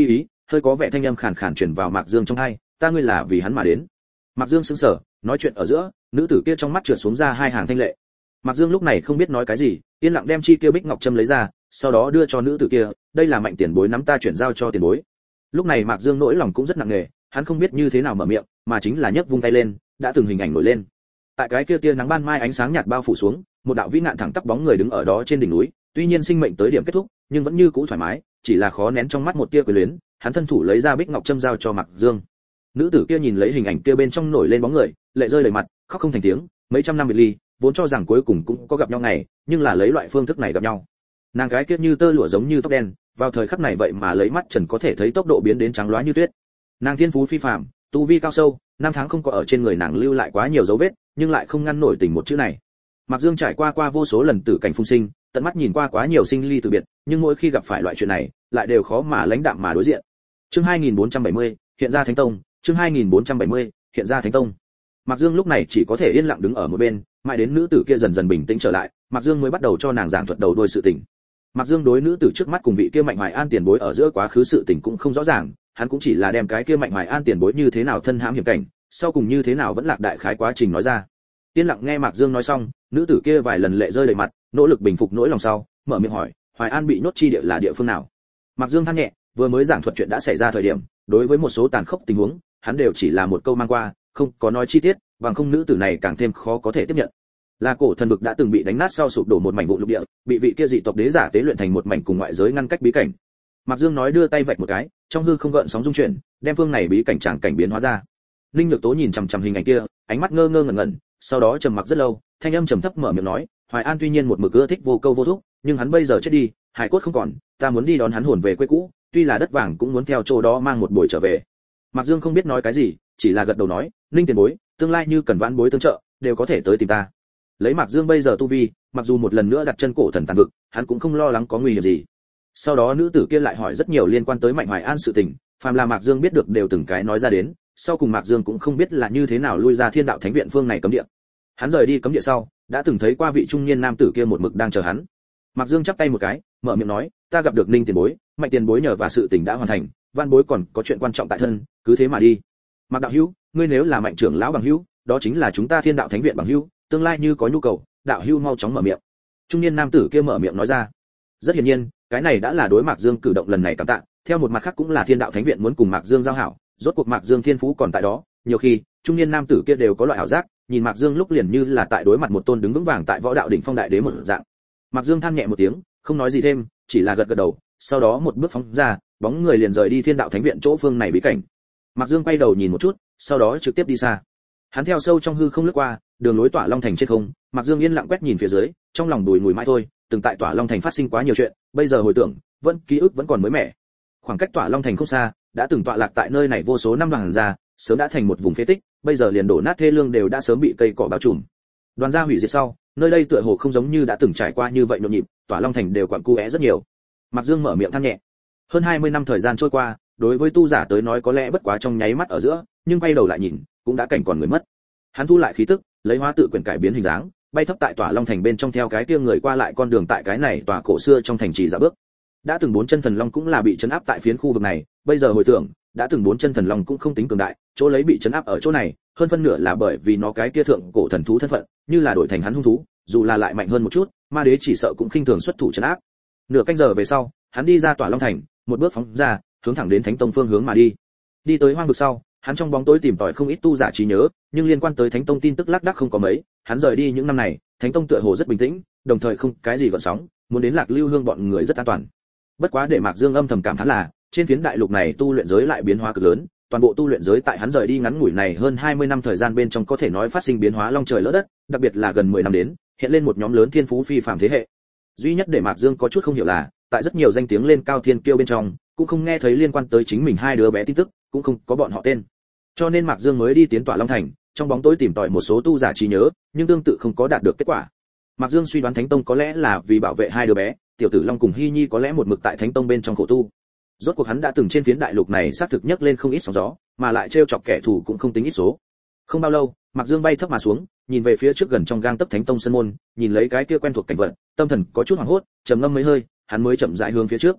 hơi có vẻ thanh âm khàn khàn truyền vào Mạc Dương trong tai, ta ngươi là vì hắn mà đến. Mạc Dương sững sờ, nói chuyện ở giữa, nữ tử kia trong mắt trượt xuống ra hai hàng thanh lệ. Mạc Dương lúc này không biết nói cái gì, yên lặng đem chi kia bích ngọc trâm lấy ra, sau đó đưa cho nữ tử kia, đây là Mạnh tiền bối nắm ta chuyển giao cho tiền bối. Lúc này Mạc Dương nỗi lòng cũng rất nặng nề, hắn không biết như thế nào mở miệng, mà chính là nhấc vung tay lên, đã từng hình ảnh nổi lên. Tại cái kia tia nắng ban mai ánh sáng nhạt bao phủ xuống, một đạo vĩ nạn thẳng tắp bóng người đứng ở đó trên đỉnh núi, tuy nhiên sinh mệnh tới điểm kết thúc, nhưng vẫn như cũ thoải mái, chỉ là khó nén trong mắt một tia quyến luyến, hắn thân thủ lấy ra bích ngọc trâm giao cho Mạc Dương. Nữ tử kia nhìn lấy hình ảnh kia bên trong nổi lên bóng người, lệ rơi đầy mặt, khóc không thành tiếng, mấy trăm năm biệt ly, vốn cho rằng cuối cùng cũng có gặp nhau ngày, nhưng là lấy loại phương thức này gặp nhau. Nàng gái kia như tơ lụa giống như tóc đen, vào thời khắc này vậy mà lấy mắt trần có thể thấy tốc độ biến đến trắng loá như tuyết. Nàng thiên phú phi phàm, tu vi cao sâu, năm tháng không có ở trên người nàng lưu lại quá nhiều dấu vết, nhưng lại không ngăn nổi tình một chữ này. Mạc Dương trải qua qua vô số lần tử cảnh phung sinh, tận mắt nhìn qua quá nhiều sinh ly từ biệt, nhưng mỗi khi gặp phải loại chuyện này, lại đều khó mà lãnh đạm mà đối diện. Chương hai nghìn bốn trăm bảy mươi, hiện ra Thánh Tông, chương hai nghìn bốn trăm bảy mươi, hiện ra Thánh Tông. Mạc Dương lúc này chỉ có thể yên lặng đứng ở một bên, mãi đến nữ tử kia dần dần bình tĩnh trở lại, Mạc Dương mới bắt đầu cho nàng giảng thuật đầu đuôi sự tình. Mạc Dương đối nữ tử trước mắt cùng vị kia Mạnh Hoài An tiền bối ở giữa quá khứ sự tình cũng không rõ ràng, hắn cũng chỉ là đem cái kia Mạnh Hoài An tiền bối như thế nào thân hãm hiểm cảnh, sau cùng như thế nào vẫn lạc đại khái quá trình nói ra. Yên lặng nghe Mạc Dương nói xong, nữ tử kia vài lần lệ rơi đầy mặt, nỗ lực bình phục nỗi lòng sau, mở miệng hỏi, Hoài An bị nhốt chi địa là địa phương nào? Mạc Dương than nhẹ, vừa mới giảng thuật chuyện đã xảy ra thời điểm, đối với một số tàn khốc tình huống, hắn đều chỉ là một câu mang qua, không có nói chi tiết, bằng không nữ tử này càng thêm khó có thể tiếp nhận. Là cổ thần vực đã từng bị đánh nát sau sụp đổ một mảnh vụ lục địa, bị vị kia dị tộc đế giả tế luyện thành một mảnh cùng ngoại giới ngăn cách bí cảnh. Mạc Dương nói đưa tay vạch một cái, trong hư không gợn sóng rung chuyển, đem phương này bí cảnh tràng cảnh biến hóa ra. Linh Nhược Tố nhìn chằm chằm hình ảnh kia, ánh mắt ngơ ngơ ngẩn ngẩn, sau đó trầm mặc rất lâu, thanh âm trầm thấp mở miệng nói, Hoài An tuy nhiên một mực ưa thích vô câu vô thúc, nhưng hắn bây giờ chết đi, hải cốt không còn, ta muốn đi đón hắn hồn về quê cũ, tuy là đất vàng cũng muốn theo chỗ đó mang một buổi trở về. Mạc Dương không biết nói cái gì, chỉ là gật đầu nói, Ninh tiền bối, tương lai như cần vãn bối tương trợ, đều có thể tới tìm ta. Lấy Mạc Dương bây giờ tu vi, mặc dù một lần nữa đặt chân cổ thần tàn vực, hắn cũng không lo lắng có nguy hiểm gì. Sau đó nữ tử kia lại hỏi rất nhiều liên quan tới Mạnh Hoài An sự tình, phàm là Mạc Dương biết được đều từng cái nói ra đến, sau cùng Mạc Dương cũng không biết là như thế nào lui ra Thiên Đạo Thánh Viện phương này cấm địa. Hắn rời đi cấm địa sau, đã từng thấy qua vị trung niên nam tử kia một mực đang chờ hắn. Mạc Dương chắp tay một cái, mở miệng nói, ta gặp được Ninh tiền bối, Mạnh tiền bối nhờ và sự tình đã hoàn thành, van bối còn có chuyện quan trọng tại thân, cứ thế mà đi. Mạc đạo hữu, ngươi nếu là Mạnh trưởng lão bằng hữu, đó chính là chúng ta Thiên Đạo Thánh Viện bằng hữu, tương lai như có nhu cầu, đạo hữu mau chóng mở miệng. Trung niên nam tử kia mở miệng nói ra. Rất hiển nhiên, cái này đã là đối Mạc Dương cử động lần này cảm tạ, theo một mặt khác cũng là Thiên Đạo Thánh Viện muốn cùng Mạc Dương giao hảo, rốt cuộc Mạc Dương thiên phú còn tại đó, nhiều khi, trung niên nam tử kia đều có loại ảo giác, nhìn Mạc Dương lúc liền như là tại đối mặt một tôn đứng vững vàng tại võ đạo đỉnh phong đại đế một dạng. Mạc Dương than nhẹ một tiếng, không nói gì thêm, chỉ là gật gật đầu, sau đó một bước phóng ra, bóng người liền rời đi Thiên Đạo Thánh Viện chỗ phương này bí cảnh. Mạc Dương quay đầu nhìn một chút, sau đó trực tiếp đi xa. Hắn theo sâu trong hư không lướt qua, đường lối Tỏa Long Thành trên không, Mạc Dương yên lặng quét nhìn phía dưới, trong lòng đùi ngùi mãi thôi, từng tại Tỏa Long Thành phát sinh quá nhiều chuyện, bây giờ hồi tưởng, vẫn ký ức vẫn còn mới mẻ. Khoảng cách Tỏa Long Thành không xa, đã từng tọa lạc tại nơi này vô số năm đoàn gia, sớm đã thành một vùng phế tích, bây giờ liền đổ nát thê lương đều đã sớm bị cây cỏ bao trùm. Đoàn gia hủy diệt sau, nơi đây tựa hồ không giống như đã từng trải qua như vậy nhộn nhịp, Tỏa Long Thành đều quặn cu é rất nhiều. Mạc Dương mở miệng than nhẹ. Hơn hai mươi năm thời gian trôi qua, đối với tu giả tới nói có lẽ bất quá trong nháy mắt ở giữa, nhưng quay đầu lại nhìn, cũng đã cảnh còn người mất. Hắn thu lại khí tức, lấy hóa tự quyển cải biến hình dáng, bay thấp tại Tỏa Long Thành bên trong theo cái kia người qua lại con đường tại cái này tòa cổ xưa trong thành trì dạo bước. Đã từng bốn chân thần long cũng là bị trấn áp tại phiến khu vực này, bây giờ hồi tưởng, đã từng bốn chân thần long cũng không tính cường đại, chỗ lấy bị trấn áp ở chỗ này, hơn phân nửa là bởi vì nó cái kia thượng cổ thần thú thân phận, như là đổi thành hắn hung thú, dù là lại mạnh hơn một chút, ma đế chỉ sợ cũng khinh thường xuất thủ trấn áp. Nửa canh giờ về sau, hắn đi ra Tỏa Long Thành, một bước phóng ra, hướng thẳng đến Thánh Tông phương hướng mà đi. Đi tới hoang vực sau, hắn trong bóng tối tìm tòi không ít tu giả trí nhớ, nhưng liên quan tới Thánh Tông tin tức lác đác không có mấy, hắn rời đi những năm này, Thánh Tông tựa hồ rất bình tĩnh, đồng thời không cái gì gợn sóng, muốn đến Lạc Lưu Hương bọn người rất an toàn. Bất quá để Mạc Dương âm thầm cảm thán là, trên phiến đại lục này tu luyện giới lại biến hóa cực lớn, toàn bộ tu luyện giới tại hắn rời đi ngắn ngủi này hơn hai mươi năm thời gian bên trong có thể nói phát sinh biến hóa long trời lỡ đất, đặc biệt là gần mười năm đến, hiện lên một nhóm lớn thiên phú phi phàm thế hệ. Duy nhất để Mạc Dương có chút không hiểu là, tại rất nhiều danh tiếng lên cao thiên kiêu bên trong, cũng không nghe thấy liên quan tới chính mình hai đứa bé tin tức, cũng không có bọn họ tên. Cho nên Mạc Dương mới đi tiến Tỏa Long Thành, trong bóng tối tìm tòi một số tu giả trí nhớ, nhưng tương tự không có đạt được kết quả. Mạc Dương suy đoán Thánh Tông có lẽ là vì bảo vệ hai đứa bé, tiểu tử Long cùng Hy Nhi có lẽ một mực tại Thánh Tông bên trong khổ tu. Rốt cuộc hắn đã từng trên phiến đại lục này xác thực nhấc lên không ít sóng gió, mà lại trêu chọc kẻ thù cũng không tính ít số. Không bao lâu, Mạc Dương bay thấp mà xuống, nhìn về phía trước gần trong gang tấc Thánh Tông sân môn, nhìn lấy cái kia quen thuộc cảnh vật, tâm thần có chút hoảng hốt, trầm ngâm mấy hơi, hắn mới chậm rãi hướng phía trước.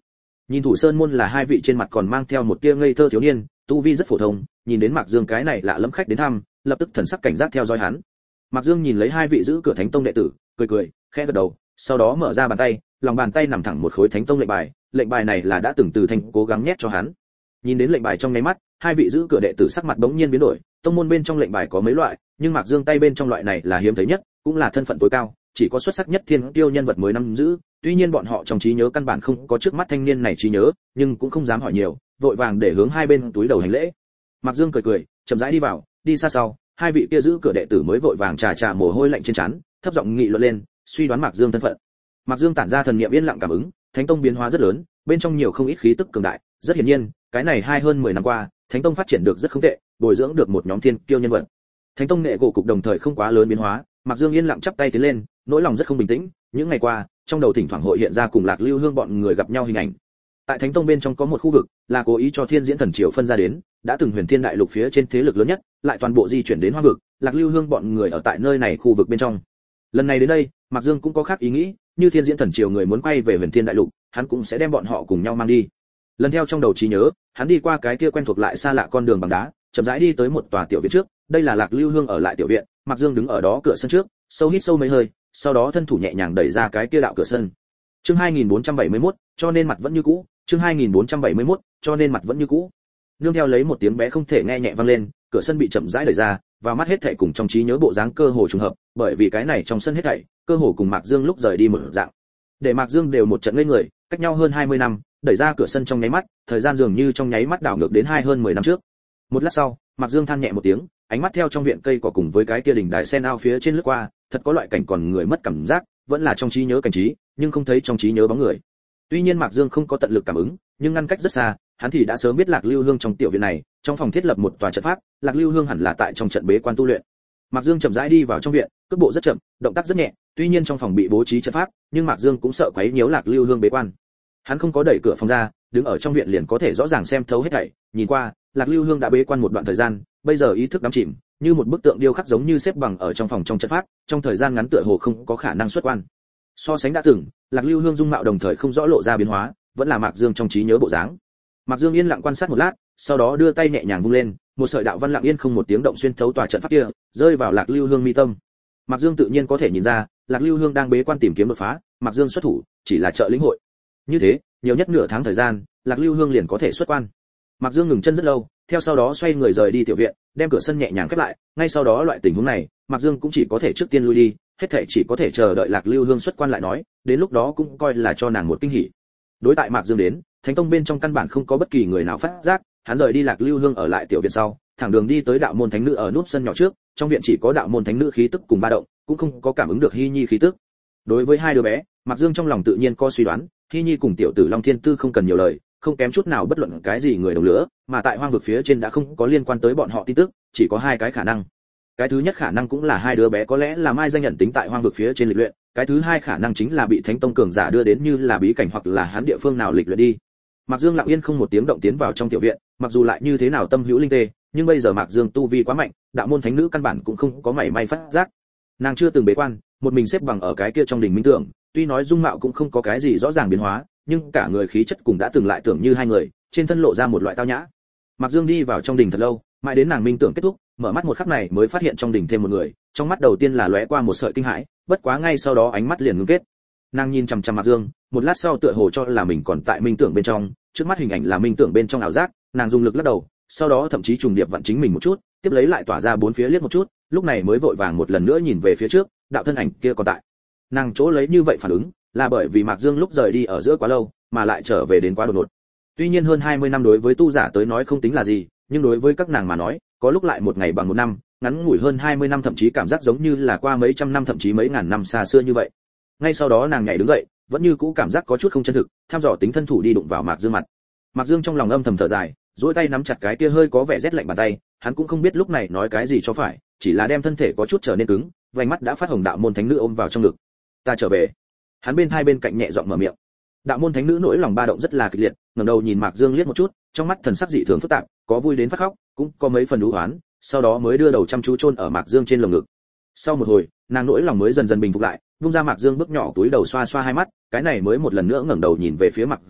Nhìn thủ sơn môn là hai vị trên mặt còn mang theo một tia ngây thơ thiếu niên, tu vi rất phổ thông, nhìn đến Mạc Dương cái này lạ lẫm khách đến thăm, lập tức thần sắc cảnh giác theo dõi hắn. Mạc Dương nhìn lấy hai vị giữ cửa Thánh Tông đệ tử, cười cười, khẽ gật đầu, sau đó mở ra bàn tay, lòng bàn tay nằm thẳng một khối Thánh Tông lệnh bài, lệnh bài này là đã từng từ Thanh cố gắng nhét cho hắn. Nhìn đến lệnh bài trong nháy mắt, hai vị giữ cửa đệ tử sắc mặt bỗng nhiên biến đổi, tông môn bên trong lệnh bài có mấy loại, nhưng Mạc Dương tay bên trong loại này là hiếm thấy nhất, cũng là thân phận tối cao, chỉ có xuất sắc nhất thiên tiêu nhân vật mới nắm giữ. Tuy nhiên bọn họ trong trí nhớ căn bản không có trước mắt thanh niên này trí nhớ, nhưng cũng không dám hỏi nhiều, vội vàng để hướng hai bên túi đầu hành lễ. Mạc Dương cười cười, chậm rãi đi vào, đi xa sau, hai vị kia giữ cửa đệ tử mới vội vàng trà trà mồ hôi lạnh trên trán, thấp giọng nghị luận lên, suy đoán Mạc Dương thân phận. Mạc Dương tản ra thần niệm yên lặng cảm ứng, Thánh Tông biến hóa rất lớn, bên trong nhiều không ít khí tức cường đại, rất hiển nhiên, cái này hai hơn mười năm qua, Thánh Tông phát triển được rất không tệ, bồi dưỡng được một nhóm thiên kiêu nhân vật. Thánh Tông nghệ gỗ cục đồng thời không quá lớn biến hóa, Mạc Dương yên lặng chắp tay tiến lên, nỗi lòng rất không bình tĩnh, những ngày qua, trong đầu thỉnh thoảng hội hiện ra cùng Lạc Lưu Hương bọn người gặp nhau hình ảnh. Tại Thánh Tông bên trong có một khu vực, là cố ý cho Thiên Diễn Thần Triều phân ra đến, đã từng Huyền Thiên Đại Lục phía trên thế lực lớn nhất, lại toàn bộ di chuyển đến Hoang vực, Lạc Lưu Hương bọn người ở tại nơi này khu vực bên trong. Lần này đến đây, Mạc Dương cũng có khác ý nghĩ, như Thiên Diễn Thần Triều người muốn quay về Huyền Thiên Đại Lục, hắn cũng sẽ đem bọn họ cùng nhau mang đi. Lần theo trong đầu trí nhớ, hắn đi qua cái kia quen thuộc lại xa lạ con đường bằng đá, chậm rãi đi tới một tòa tiểu viện trước, đây là Lạc Lưu Hương ở lại tiểu viện, Mạc Dương đứng ở đó cửa sân trước, sâu hít sâu mấy hơi, sau đó thân thủ nhẹ nhàng đẩy ra cái kia đạo cửa sân. Chương hai nghìn bốn trăm bảy mươi mốt, cho nên mặt vẫn như cũ, chương hai nghìn bốn trăm bảy mươi mốt, cho nên mặt vẫn như cũ. Nương theo lấy một tiếng bé không thể nghe nhẹ vang lên, cửa sân bị chậm rãi đẩy ra, và mắt hết thảy cùng trong trí nhớ bộ dáng cơ hồ trùng hợp, bởi vì cái này trong sân hết thảy, cơ hồ cùng Mạc Dương lúc rời đi một dạng. Để Mạc Dương đều một trận ngây người, cách nhau hơn hai mươi năm, đẩy ra cửa sân trong nháy mắt, thời gian dường như trong nháy mắt đảo ngược đến hai hơn mười năm trước. Một lát sau, Mạc Dương than nhẹ một tiếng, ánh mắt theo trong viện cây cỏ cùng với cái kia đỉnh đài sen ao phía trên lướt qua, thật có loại cảnh còn người mất cảm giác, vẫn là trong trí nhớ cảnh trí, nhưng không thấy trong trí nhớ bóng người. Tuy nhiên Mạc Dương không có tận lực cảm ứng, nhưng ngăn cách rất xa, hắn thì đã sớm biết Lạc Lưu Hương trong tiểu viện này, trong phòng thiết lập một tòa trận pháp, Lạc Lưu Hương hẳn là tại trong trận bế quan tu luyện. Mạc Dương chậm rãi đi vào trong viện, cước bộ rất chậm, động tác rất nhẹ, tuy nhiên trong phòng bị bố trí trận pháp, nhưng Mạc Dương cũng sợ quấy nhiễu Lạc Lưu Hương bế quan. Hắn không có đẩy cửa phòng ra, đứng ở trong viện liền có thể rõ ràng xem thấu hết thảy, nhìn qua, Lạc Lưu Hương đã bế quan một đoạn thời gian, bây giờ ý thức đắm chìm, như một bức tượng điêu khắc giống như xếp bằng ở trong phòng trong trận pháp, trong thời gian ngắn tựa hồ không có khả năng xuất quan. So sánh đã từng, Lạc Lưu Hương dung mạo đồng thời không rõ lộ ra biến hóa, vẫn là Mạc Dương trong trí nhớ bộ dáng. Mạc Dương yên lặng quan sát một lát, sau đó đưa tay nhẹ nhàng vung lên, một sợi đạo văn lặng yên không một tiếng động xuyên thấu tòa trận pháp kia, rơi vào Lạc Lưu Hương mi tâm. Mạc Dương tự nhiên có thể nhìn ra, Lạc Lưu Hương đang bế quan tìm kiếm đột phá, Mạc Dương xuất thủ, chỉ là trợ lĩnh hội. Như thế, nhiều nhất nửa tháng thời gian, Lạc Lưu Hương liền có thể xuất quan. Mạc Dương ngừng chân rất lâu, theo sau đó xoay người rời đi tiểu viện, đem cửa sân nhẹ nhàng khép lại, ngay sau đó loại tình huống này, Mạc Dương cũng chỉ có thể trước tiên lui đi, hết thảy chỉ có thể chờ đợi Lạc Lưu Hương xuất quan lại nói, đến lúc đó cũng coi là cho nàng một kinh hỉ. Đối tại Mạc Dương đến, Thánh Tông bên trong căn bản không có bất kỳ người nào phát giác, hắn rời đi Lạc Lưu Hương ở lại tiểu viện sau, thẳng đường đi tới đạo môn thánh nữ ở núp sân nhỏ trước, trong viện chỉ có đạo môn thánh nữ khí tức cùng ba động, cũng không có cảm ứng được Hy Nhi khí tức. Đối với hai đứa bé, Mạc Dương trong lòng tự nhiên có suy đoán, Hy Nhi cùng tiểu tử Long Thiên Tư không cần nhiều lời, không kém chút nào bất luận cái gì người đồng lửa, mà tại hoang vực phía trên đã không có liên quan tới bọn họ tin tức, chỉ có hai cái khả năng. Cái thứ nhất khả năng cũng là hai đứa bé có lẽ là mai danh nhận tính tại hoang vực phía trên lịch luyện, cái thứ hai khả năng chính là bị Thánh Tông cường giả đưa đến như là bí cảnh hoặc là hắn địa phương nào lịch luyện đi. Mạc Dương lặng yên không một tiếng động tiến vào trong tiểu viện, mặc dù lại như thế nào tâm hữu linh tê, nhưng bây giờ Mạc Dương tu vi quá mạnh, đạo môn thánh nữ căn bản cũng không có mảy may phát giác. Nàng chưa từng bế quan, một mình xếp bằng ở cái kia trong đình minh tưởng, tuy nói dung mạo cũng không có cái gì rõ ràng biến hóa, nhưng cả người khí chất cũng đã từng lại tưởng như hai người, trên thân lộ ra một loại tao nhã. Mạc Dương đi vào trong đình thật lâu, mãi đến nàng minh tưởng kết thúc, mở mắt một khắc này mới phát hiện trong đình thêm một người, trong mắt đầu tiên là lóe qua một sợi kinh hãi, bất quá ngay sau đó ánh mắt liền ngưng kết. Nàng nhìn chằm chằm Mạc Dương, một lát sau tựa hồ cho là mình còn tại minh tưởng bên trong, trước mắt hình ảnh là minh tưởng bên trong ảo giác, nàng dùng lực lắc đầu, sau đó thậm chí trùng điệp vặn chính mình một chút, tiếp lấy lại tỏa ra bốn phía liếc một chút, lúc này mới vội vàng một lần nữa nhìn về phía trước, đạo thân ảnh kia còn tại. Nàng chỗ lấy như vậy phản ứng, là bởi vì Mạc Dương lúc rời đi ở giữa quá lâu, mà lại trở về đến quá đột ngột. Tuy nhiên hơn hai mươi năm đối với tu giả tới nói không tính là gì, nhưng đối với các nàng mà nói, có lúc lại một ngày bằng một năm, ngắn ngủi hơn hai mươi năm thậm chí cảm giác giống như là qua mấy trăm năm thậm chí mấy ngàn năm xa xưa như vậy. Ngay sau đó nàng nhảy đứng dậy, vẫn như cũ cảm giác có chút không chân thực, tham dò tính thân thủ đi đụng vào Mạc Dương mặt. Mạc Dương trong lòng âm thầm thở dài, duỗi tay nắm chặt cái kia hơi có vẻ rét lạnh bàn tay, hắn cũng không biết lúc này nói cái gì cho phải, chỉ là đem thân thể có chút trở nên cứng, vành mắt đã phát hồng đạo môn thánh nữ ôm vào trong ngực. Ta trở về. Hắn bên hai bên cạnh nhẹ giọng mở miệng. Đạo môn thánh nữ nỗi lòng ba động rất là kịch liệt, ngẩng đầu nhìn Mạc Dương liếc một chút, trong mắt thần sắc dị thường phức tạp, có vui đến phát khóc, cũng có mấy phần u hoán, sau đó mới đưa đầu chăm chú chôn ở Mạc Dương trên lồng ngực. Sau một hồi, nàng nỗi lòng mới dần dần bình phục lại, vung ra Mạc Dương bước nhỏ túi đầu xoa xoa hai mắt, cái này mới một lần nữa ngẩng đầu nhìn về phía Mạc Dương,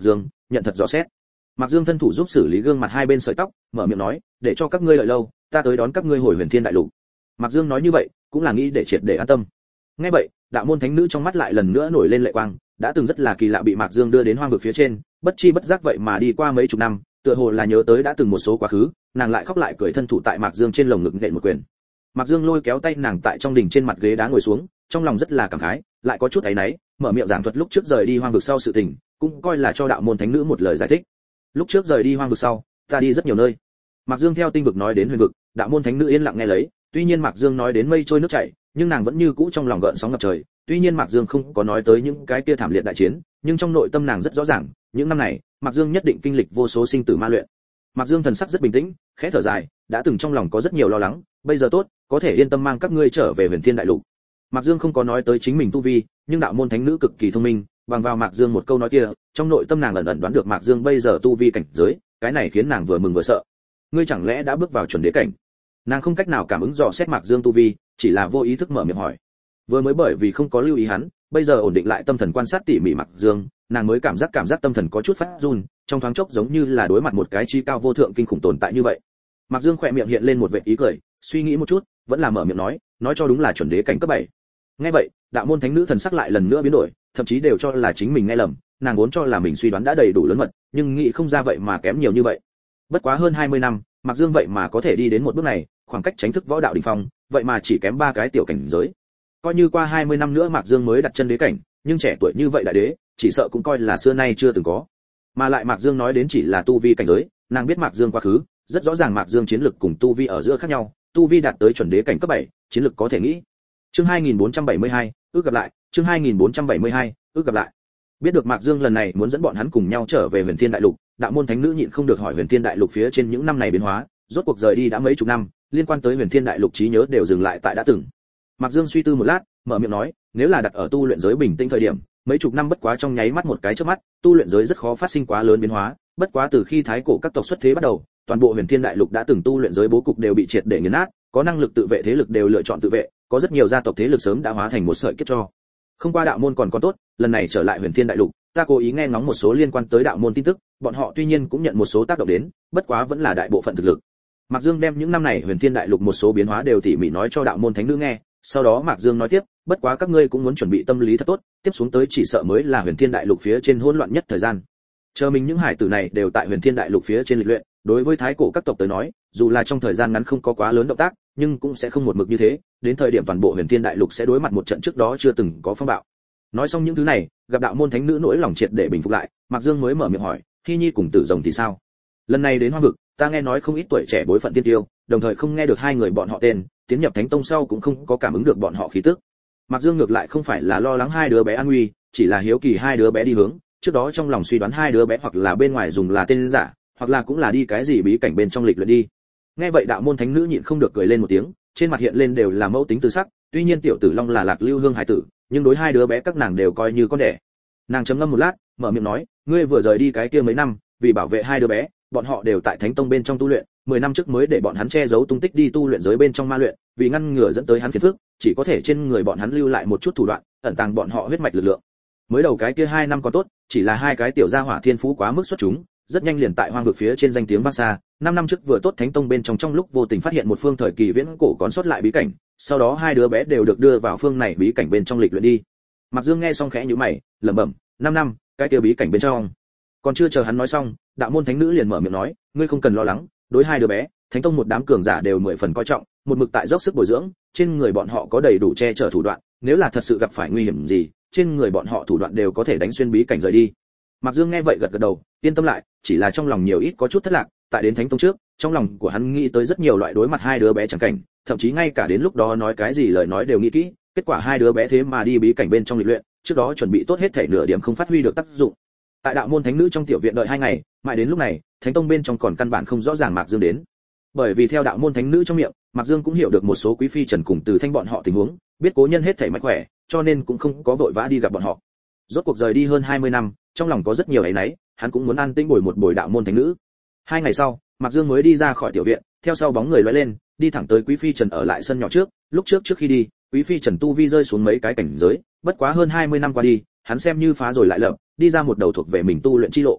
nhận thật rõ xét. Mạc Dương thân thủ giúp xử lý gương mặt hai bên sợi tóc, mở miệng nói, để cho các ngươi đợi lâu, ta tới đón các ngươi hồi Huyền Thiên Đại Lục. Mạc Dương nói như vậy, cũng là nghĩ để triệt để an tâm. Nghe vậy, đạo môn thánh nữ trong mắt lại lần nữa nổi lên lệ quang, đã từng rất là kỳ lạ bị Mạc Dương đưa đến hoang vực phía trên, bất chi bất giác vậy mà đi qua mấy chục năm, tựa hồ là nhớ tới đã từng một số quá khứ, nàng lại khóc lại cười thân thủ tại Mạc Dương trên lồng ngực nện một quyền. Mạc Dương lôi kéo tay nàng tại trong đỉnh trên mặt ghế đá ngồi xuống, trong lòng rất là cảm khái, lại có chút áy náy, mở miệng giảng thuật lúc trước rời đi hoang vực sau sự tình, cũng coi là cho đạo môn thánh nữ một lời giải thích. Lúc trước rời đi hoang vực sau, ta đi rất nhiều nơi. Mạc Dương theo tinh vực nói đến huyền vực, đạo môn thánh nữ yên lặng nghe lấy, tuy nhiên Mạc Dương nói đến mây trôi nước chảy, nhưng nàng vẫn như cũ trong lòng gợn sóng ngập trời, tuy nhiên Mạc Dương không có nói tới những cái kia thảm liệt đại chiến, nhưng trong nội tâm nàng rất rõ ràng, những năm này, Mạc Dương nhất định kinh lịch vô số sinh tử ma luyện. Mạc Dương thần sắc rất bình tĩnh, khẽ thở dài, đã từng trong lòng có rất nhiều lo lắng, bây giờ tốt, có thể yên tâm mang các ngươi trở về Huyền Thiên Đại Lục. Mạc Dương không có nói tới chính mình tu vi, nhưng đạo môn thánh nữ cực kỳ thông minh, bằng vào Mạc Dương một câu nói kia, trong nội tâm nàng ẩn ẩn đoán được Mạc Dương bây giờ tu vi cảnh giới, cái này khiến nàng vừa mừng vừa sợ. Ngươi chẳng lẽ đã bước vào chuẩn đế cảnh? Nàng không cách nào cảm ứng dò xét Mạc Dương tu vi, chỉ là vô ý thức mở miệng hỏi. Vừa mới bởi vì không có lưu ý hắn, bây giờ ổn định lại tâm thần quan sát tỉ mỉ Mạc Dương, nàng mới cảm giác cảm giác tâm thần có chút phát run, trong thoáng chốc giống như là đối mặt một cái chi cao vô thượng kinh khủng tồn tại như vậy. Mạc Dương khỏe miệng hiện lên một vệt ý cười, suy nghĩ một chút, vẫn là mở miệng nói, nói cho đúng là chuẩn đế cảnh cấp bảy. Nghe vậy, đạo môn thánh nữ thần sắc lại lần nữa biến đổi, thậm chí đều cho là chính mình nghe lầm, nàng vốn cho là mình suy đoán đã đầy đủ lớn mật, nhưng nghĩ không ra vậy mà kém nhiều như vậy. Bất quá hơn hai mươi năm, Mạc Dương vậy mà có thể đi đến một bước này, khoảng cách chính thức võ đạo đỉnh phong, vậy mà chỉ kém ba cái tiểu cảnh giới. Coi như qua hai mươi năm nữa Mạc Dương mới đặt chân đế cảnh, nhưng trẻ tuổi như vậy đại đế, chỉ sợ cũng coi là xưa nay chưa từng có. Mà lại Mạc Dương nói đến chỉ là tu vi cảnh giới, nàng biết Mạc Dương quá khứ, rất rõ ràng Mạc Dương chiến lực cùng tu vi ở giữa khác nhau, tu vi đạt tới chuẩn đế cảnh cấp bảy, chiến lực có thể nghĩ. Chương hai nghìn bốn trăm bảy mươi hai, ước gặp lại, chương hai nghìn bốn trăm bảy mươi hai, ước gặp lại. Biết được Mạc Dương lần này muốn dẫn bọn hắn cùng nhau trở về Huyền Thiên Đại Lục, đạo môn thánh nữ nhịn không được hỏi Huyền Thiên Đại Lục phía trên những năm này biến hóa, rốt cuộc rời đi đã mấy chục năm, liên quan tới Huyền Thiên Đại Lục trí nhớ đều dừng lại tại đã từng. Mạc Dương suy tư một lát, mở miệng nói, nếu là đặt ở tu luyện giới bình tĩnh thời điểm, mấy chục năm bất quá trong nháy mắt một cái chớp mắt, tu luyện giới rất khó phát sinh quá lớn biến hóa, bất quá từ khi thái cổ các tộc xuất thế bắt đầu, toàn bộ Huyền Thiên Đại Lục đã từng tu luyện giới bố cục đều bị triệt để nghiền nát, có năng lực tự vệ thế lực đều lựa chọn tự vệ, có rất nhiều gia tộc thế lực sớm đã hóa thành một sợi kết cho. Không qua đạo môn còn có tốt, lần này trở lại Huyền Thiên Đại Lục, ta cố ý nghe ngóng một số liên quan tới đạo môn tin tức, bọn họ tuy nhiên cũng nhận một số tác động đến, bất quá vẫn là đại bộ phận thực lực. Mạc Dương đem những năm này Huyền Thiên Đại Lục một số biến hóa đều tỉ mỉ nói cho đạo môn thánh nữ nghe, sau đó Mạc Dương nói tiếp, bất quá các ngươi cũng muốn chuẩn bị tâm lý thật tốt, tiếp xuống tới chỉ sợ mới là Huyền Thiên Đại Lục phía trên hỗn loạn nhất thời gian. Chờ mình những hải tử này đều tại Huyền Thiên Đại Lục phía trên lịch luyện, đối với thái cổ các tộc tới nói, dù là trong thời gian ngắn không có quá lớn động tác, nhưng cũng sẽ không một mực như thế, đến thời điểm toàn bộ Huyền Thiên Đại Lục sẽ đối mặt một trận trước đó chưa từng có phong bạo. Nói xong những thứ này, gặp đạo môn thánh nữ nỗi lòng triệt để bình phục lại, Mạc Dương mới mở miệng hỏi, Hy Nhi cùng Tử Rồng thì sao? Lần này đến Hoang vực, ta nghe nói không ít tuổi trẻ bối phận tiên tiêu, đồng thời không nghe được hai người bọn họ tên, tiến nhập Thánh Tông sau cũng không có cảm ứng được bọn họ khí tức. Mạc Dương ngược lại không phải là lo lắng hai đứa bé an nguy, chỉ là hiếu kỳ hai đứa bé đi hướng, trước đó trong lòng suy đoán hai đứa bé hoặc là bên ngoài dùng là tên giả, hoặc là cũng là đi cái gì bí cảnh bên trong lịch luyện đi. Nghe vậy đạo môn thánh nữ nhịn không được cười lên một tiếng, trên mặt hiện lên đều là mẫu tính từ sắc, tuy nhiên tiểu tử Long là Lạc Lưu Hương hải tử, nhưng đối hai đứa bé các nàng đều coi như con đẻ. Nàng trầm ngâm một lát, mở miệng nói, ngươi vừa rời đi cái kia mấy năm, vì bảo vệ hai đứa bé, bọn họ đều tại Thánh Tông bên trong tu luyện, mười năm trước mới để bọn hắn che giấu tung tích đi tu luyện giới bên trong ma luyện, vì ngăn ngừa dẫn tới hắn phiền phức, chỉ có thể trên người bọn hắn lưu lại một chút thủ đoạn, ẩn tàng bọn họ huyết mạch lực lượng. Mới đầu cái kia hai năm còn tốt, chỉ là hai cái tiểu gia hỏa thiên phú quá mức xuất chúng, rất nhanh liền tại hoang vực phía trên danh tiếng vang xa. Năm năm trước vừa tốt Thánh Tông bên trong trong lúc vô tình phát hiện một phương thời kỳ viễn cổ còn sót lại bí cảnh, sau đó hai đứa bé đều được đưa vào phương này bí cảnh bên trong lịch luyện đi. Mạc Dương nghe xong khẽ nhíu mày, lẩm bẩm, năm năm, cái kia bí cảnh bên trong. Còn chưa chờ hắn nói xong, đạo môn thánh nữ liền mở miệng nói, ngươi không cần lo lắng, đối hai đứa bé, Thánh Tông một đám cường giả đều mười phần coi trọng, một mực tại dốc sức bồi dưỡng, trên người bọn họ có đầy đủ che chở thủ đoạn, nếu là thật sự gặp phải nguy hiểm gì, trên người bọn họ thủ đoạn đều có thể đánh xuyên bí cảnh rời đi. Mạc Dương nghe vậy gật gật đầu, yên tâm lại, chỉ là trong lòng nhiều ít có chút thất lạc, tại đến Thánh Tông trước, trong lòng của hắn nghĩ tới rất nhiều loại đối mặt hai đứa bé chẳng cảnh, thậm chí ngay cả đến lúc đó nói cái gì lời nói đều nghĩ kỹ, kết quả hai đứa bé thế mà đi bí cảnh bên trong lịch luyện, trước đó chuẩn bị tốt hết thể nửa điểm không phát huy được tác dụng. Tại đạo môn thánh nữ trong tiểu viện đợi hai ngày, mãi đến lúc này, Thánh Tông bên trong còn căn bản không rõ ràng Mạc Dương đến. Bởi vì theo đạo môn thánh nữ trong miệng, Mạc Dương cũng hiểu được một số quý phi Trần cùng Từ Thanh bọn họ tình huống, biết cố nhân hết thảy mạnh khỏe, cho nên cũng không có vội vã đi gặp bọn họ. Rốt cuộc rời đi hơn hai mươi năm, trong lòng có rất nhiều áy náy, hắn cũng muốn an tĩnh bồi một bồi đạo môn thánh nữ. Hai ngày sau, Mạc Dương mới đi ra khỏi tiểu viện, theo sau bóng người lóe lên, đi thẳng tới quý phi Trần ở lại sân nhỏ trước. Lúc trước trước khi đi, quý phi Trần tu vi rơi xuống mấy cái cảnh giới, bất quá hơn hai mươi năm qua đi, hắn xem như phá rồi lại lập, đi ra một đầu thuộc về mình tu luyện chi lộ.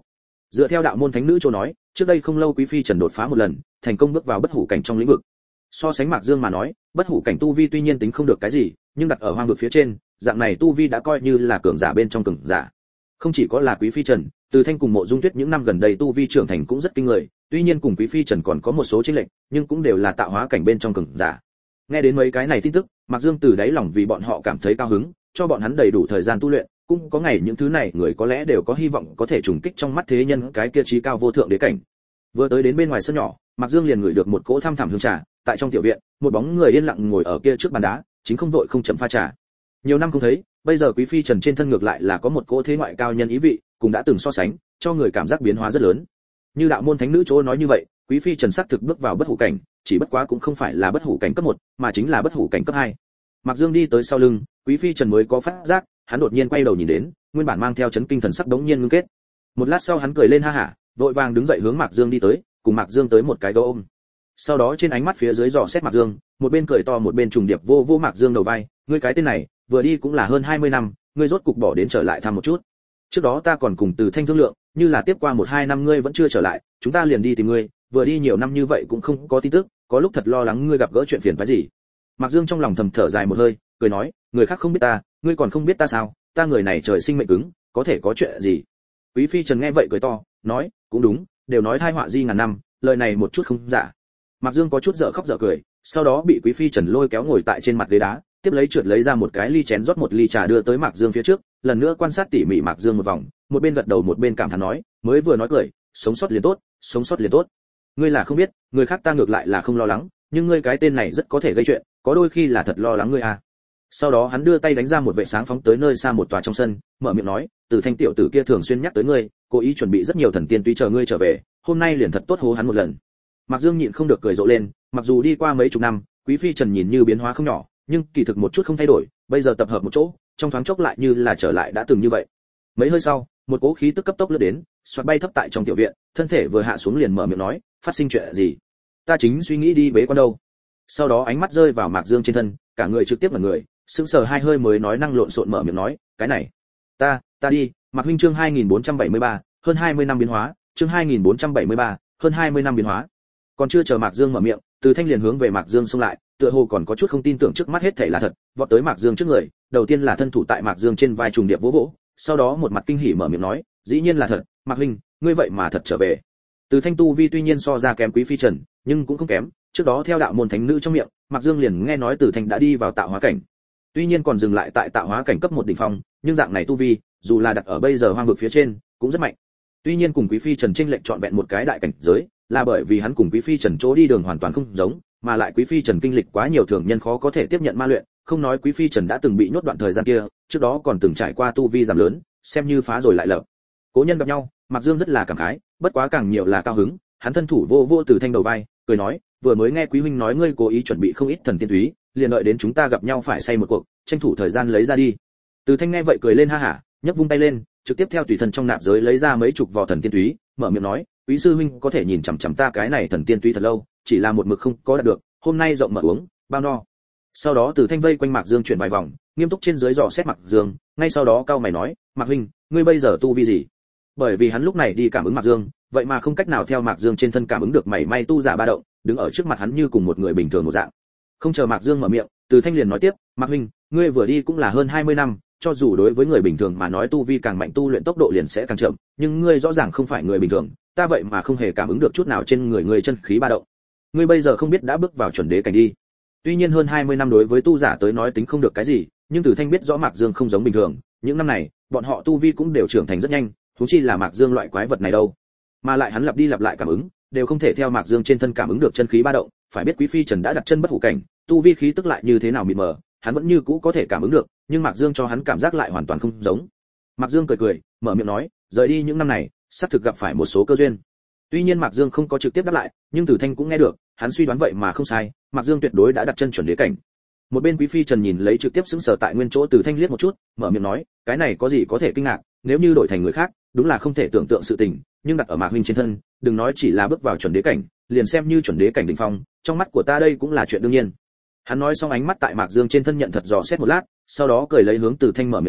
Dựa theo đạo môn thánh nữ chỗ nói, trước đây không lâu quý phi Trần đột phá một lần, thành công bước vào bất hủ cảnh trong lĩnh vực. So sánh Mạc Dương mà nói, bất hủ cảnh tu vi tuy nhiên tính không được cái gì, nhưng đặt ở hoang vực phía trên, dạng này tu vi đã coi như là cường giả bên trong cường giả. Không chỉ có là quý phi Trần, Từ Thanh cùng Mộ Dung Tuyết những năm gần đây tu vi trưởng thành cũng rất kinh người, tuy nhiên cùng quý phi Trần còn có một số chênh lệch, nhưng cũng đều là tạo hóa cảnh bên trong cường giả. Nghe đến mấy cái này tin tức, Mạc Dương từ đáy lòng vì bọn họ cảm thấy cao hứng, cho bọn hắn đầy đủ thời gian tu luyện, cũng có ngày những thứ này người có lẽ đều có hy vọng có thể trùng kích trong mắt thế nhân cái kia trí cao vô thượng đế cảnh. Vừa tới đến bên ngoài sân nhỏ, Mạc Dương liền ngửi được một cỗ thăm thẳm hương trà, tại trong tiểu viện, một bóng người yên lặng ngồi ở kia trước bàn đá, chính không vội không chậm pha trà. Nhiều năm không thấy, bây giờ quý phi Trần trên thân ngược lại là có một cỗ thế ngoại cao nhân ý vị, cũng đã từng so sánh, cho người cảm giác biến hóa rất lớn. Như đạo môn thánh nữ chỗ nói như vậy, quý phi Trần sắc thực bước vào bất hủ cảnh, chỉ bất quá cũng không phải là bất hủ cảnh cấp một, mà chính là bất hủ cảnh cấp hai. Mạc Dương đi tới sau lưng, quý phi Trần mới có phát giác, hắn đột nhiên quay đầu nhìn đến, nguyên bản mang theo chấn kinh thần sắc đống nhiên ngưng kết. Một lát sau hắn cười lên ha hả, vội vàng đứng dậy hướng Mạc Dương đi tới, cùng Mạc Dương tới một cái gấu ôm. Sau đó trên ánh mắt phía dưới dò xét Mạc Dương, một bên cười to một bên trùng điệp vô vô Mạc Dương đầu vai, ngươi cái tên này, vừa đi cũng là hơn hai mươi năm, ngươi rốt cục bỏ đến trở lại thăm một chút. Trước đó ta còn cùng Từ Thanh thương lượng, như là tiếp qua một hai năm ngươi vẫn chưa trở lại, chúng ta liền đi tìm ngươi, vừa đi nhiều năm như vậy cũng không có tin tức, có lúc thật lo lắng ngươi gặp gỡ chuyện phiền phức gì. Mạc Dương trong lòng thầm thở dài một hơi, cười nói, người khác không biết ta, ngươi còn không biết ta sao? Ta người này trời sinh mệnh cứng, có thể có chuyện gì? Quý phi Trần nghe vậy cười to, nói, cũng đúng, đều nói tai họa di ngàn năm, lời này một chút không giả. Mạc Dương có chút dở khóc dở cười, sau đó bị quý phi Trần lôi kéo ngồi tại trên mặt ghế đá, tiếp lấy trượt lấy ra một cái ly chén rót một ly trà đưa tới Mạc Dương phía trước, lần nữa quan sát tỉ mỉ Mạc Dương một vòng, một bên gật đầu một bên cảm thán nói, mới vừa nói cười, sống sót liền tốt, sống sót liền tốt. Ngươi là không biết, người khác ta ngược lại là không lo lắng, nhưng ngươi cái tên này rất có thể gây chuyện, có đôi khi là thật lo lắng ngươi à. Sau đó hắn đưa tay đánh ra một vệ sáng phóng tới nơi xa một tòa trong sân, mở miệng nói, Từ Thanh tiểu tử kia thường xuyên nhắc tới ngươi, cố ý chuẩn bị rất nhiều thần tiên tuy chờ ngươi trở về, hôm nay liền thật tốt hố hắn một lần. Mạc Dương nhịn không được cười rộ lên, mặc dù đi qua mấy chục năm, quý phi Trần nhìn như biến hóa không nhỏ, nhưng kỳ thực một chút không thay đổi, bây giờ tập hợp một chỗ, trong thoáng chốc lại như là trở lại đã từng như vậy. Mấy hơi sau, một cỗ khí tức cấp tốc lướt đến, xoạt bay thấp tại trong tiểu viện, thân thể vừa hạ xuống liền mở miệng nói, phát sinh chuyện gì? Ta chính suy nghĩ đi bế quan đâu. Sau đó ánh mắt rơi vào Mạc Dương trên thân, cả người trực tiếp là người, sững sờ hai hơi mới nói năng lộn xộn mở miệng nói, cái này, ta, ta đi. Mạc huynh chương hai nghìn bốn trăm bảy mươi ba, hơn hai mươi năm biến hóa, chương hai nghìn bốn trăm bảy mươi ba, hơn hai mươi năm biến hóa. Còn chưa chờ Mạc Dương mở miệng, Từ Thanh liền hướng về Mạc Dương xông lại, tựa hồ còn có chút không tin tưởng trước mắt hết thảy là thật, vọt tới Mạc Dương trước người, đầu tiên là thân thủ tại Mạc Dương trên vai trùng điệp vỗ vỗ, sau đó một mặt kinh hỉ mở miệng nói, dĩ nhiên là thật, Mạc huynh, ngươi vậy mà thật trở về. Từ Thanh tu vi tuy nhiên so ra kém quý phi Trần, nhưng cũng không kém, trước đó theo đạo môn thánh nữ trong miệng, Mạc Dương liền nghe nói Từ Thanh đã đi vào tạo hóa cảnh. Tuy nhiên còn dừng lại tại tạo hóa cảnh cấp một đỉnh phong, nhưng dạng này tu vi, dù là đặt ở bây giờ hoang vực phía trên, cũng rất mạnh. Tuy nhiên cùng quý phi Trần chênh lệch chọn vẹn một cái đại cảnh giới, là bởi vì hắn cùng quý phi Trần chỗ đi đường hoàn toàn không giống, mà lại quý phi Trần kinh lịch quá nhiều thường nhân khó có thể tiếp nhận ma luyện, không nói quý phi Trần đã từng bị nhốt đoạn thời gian kia, trước đó còn từng trải qua tu vi giảm lớn, xem như phá rồi lại lập. Cố nhân gặp nhau, Mạc Dương rất là cảm khái, bất quá càng nhiều là cao hứng, hắn thân thủ vô vô Từ Thanh đầu vai, cười nói, vừa mới nghe quý huynh nói ngươi cố ý chuẩn bị không ít thần tiên túy, liền đợi đến chúng ta gặp nhau phải say một cuộc, tranh thủ thời gian lấy ra đi. Từ Thanh nghe vậy cười lên ha hả, nhấc vung tay lên, trực tiếp theo tùy thân trong nạp giới lấy ra mấy chục vò thần tiên túy, mở miệng nói, quý sư huynh có thể nhìn chằm chằm ta cái này thần tiên túy thật lâu, chỉ là một mực không có đạt được, hôm nay rộng mở uống, bao no. Sau đó Từ Thanh vây quanh Mạc Dương chuyển vài vòng, nghiêm túc trên dưới dò xét Mạc Dương, ngay sau đó cao mày nói, Mạc huynh, ngươi bây giờ tu vi gì? Bởi vì hắn lúc này đi cảm ứng Mạc Dương, vậy mà không cách nào theo Mạc Dương trên thân cảm ứng được mảy may tu giả ba động, đứng ở trước mặt hắn như cùng một người bình thường một dạng. Không chờ Mạc Dương mở miệng, Từ Thanh liền nói tiếp, Mạc huynh, ngươi vừa đi cũng là hơn hai mươi năm, cho dù đối với người bình thường mà nói tu vi càng mạnh tu luyện tốc độ liền sẽ càng chậm, nhưng ngươi rõ ràng không phải người bình thường, ta vậy mà không hề cảm ứng được chút nào trên người ngươi chân khí ba động. Ngươi bây giờ không biết đã bước vào chuẩn đế cảnh đi. Tuy nhiên hơn hai mươi năm đối với tu giả tới nói tính không được cái gì, nhưng Từ Thanh biết rõ Mạc Dương không giống bình thường, những năm này, bọn họ tu vi cũng đều trưởng thành rất nhanh, huống chi là Mạc Dương loại quái vật này đâu. Mà lại hắn lặp đi lặp lại cảm ứng, đều không thể theo Mạc Dương trên thân cảm ứng được chân khí ba động, phải biết quý phi Trần đã đặt chân bất hủ cảnh, tu vi khí tức lại như thế nào mịt mờ, hắn vẫn như cũ có thể cảm ứng được, nhưng Mạc Dương cho hắn cảm giác lại hoàn toàn không giống. Mạc Dương cười cười, mở miệng nói, rời đi những năm này, sắp thực gặp phải một số cơ duyên. Tuy nhiên Mạc Dương không có trực tiếp đáp lại, nhưng Từ Thanh cũng nghe được, hắn suy đoán vậy mà không sai, Mạc Dương tuyệt đối đã đặt chân chuẩn đế cảnh. Một bên quý phi Trần nhìn lấy trực tiếp sững sờ tại nguyên chỗ Từ Thanh liếc một chút, mở miệng nói, cái này có gì có thể kinh ngạc, nếu như đổi thành người khác, đúng là không thể tưởng tượng sự tình, nhưng đặt ở Mạc huynh trên thân, đừng nói chỉ là bước vào chuẩn đế cảnh, liền xem như chuẩn đế cảnh đỉnh phong, trong mắt của ta đây cũng là chuyện đương nhiên. Hắn nói xong ánh mắt tại Mạc Dương trên thân nhận thật dò xét một lát, sau đó cười lấy hướng Từ Thanh mở miệng nói,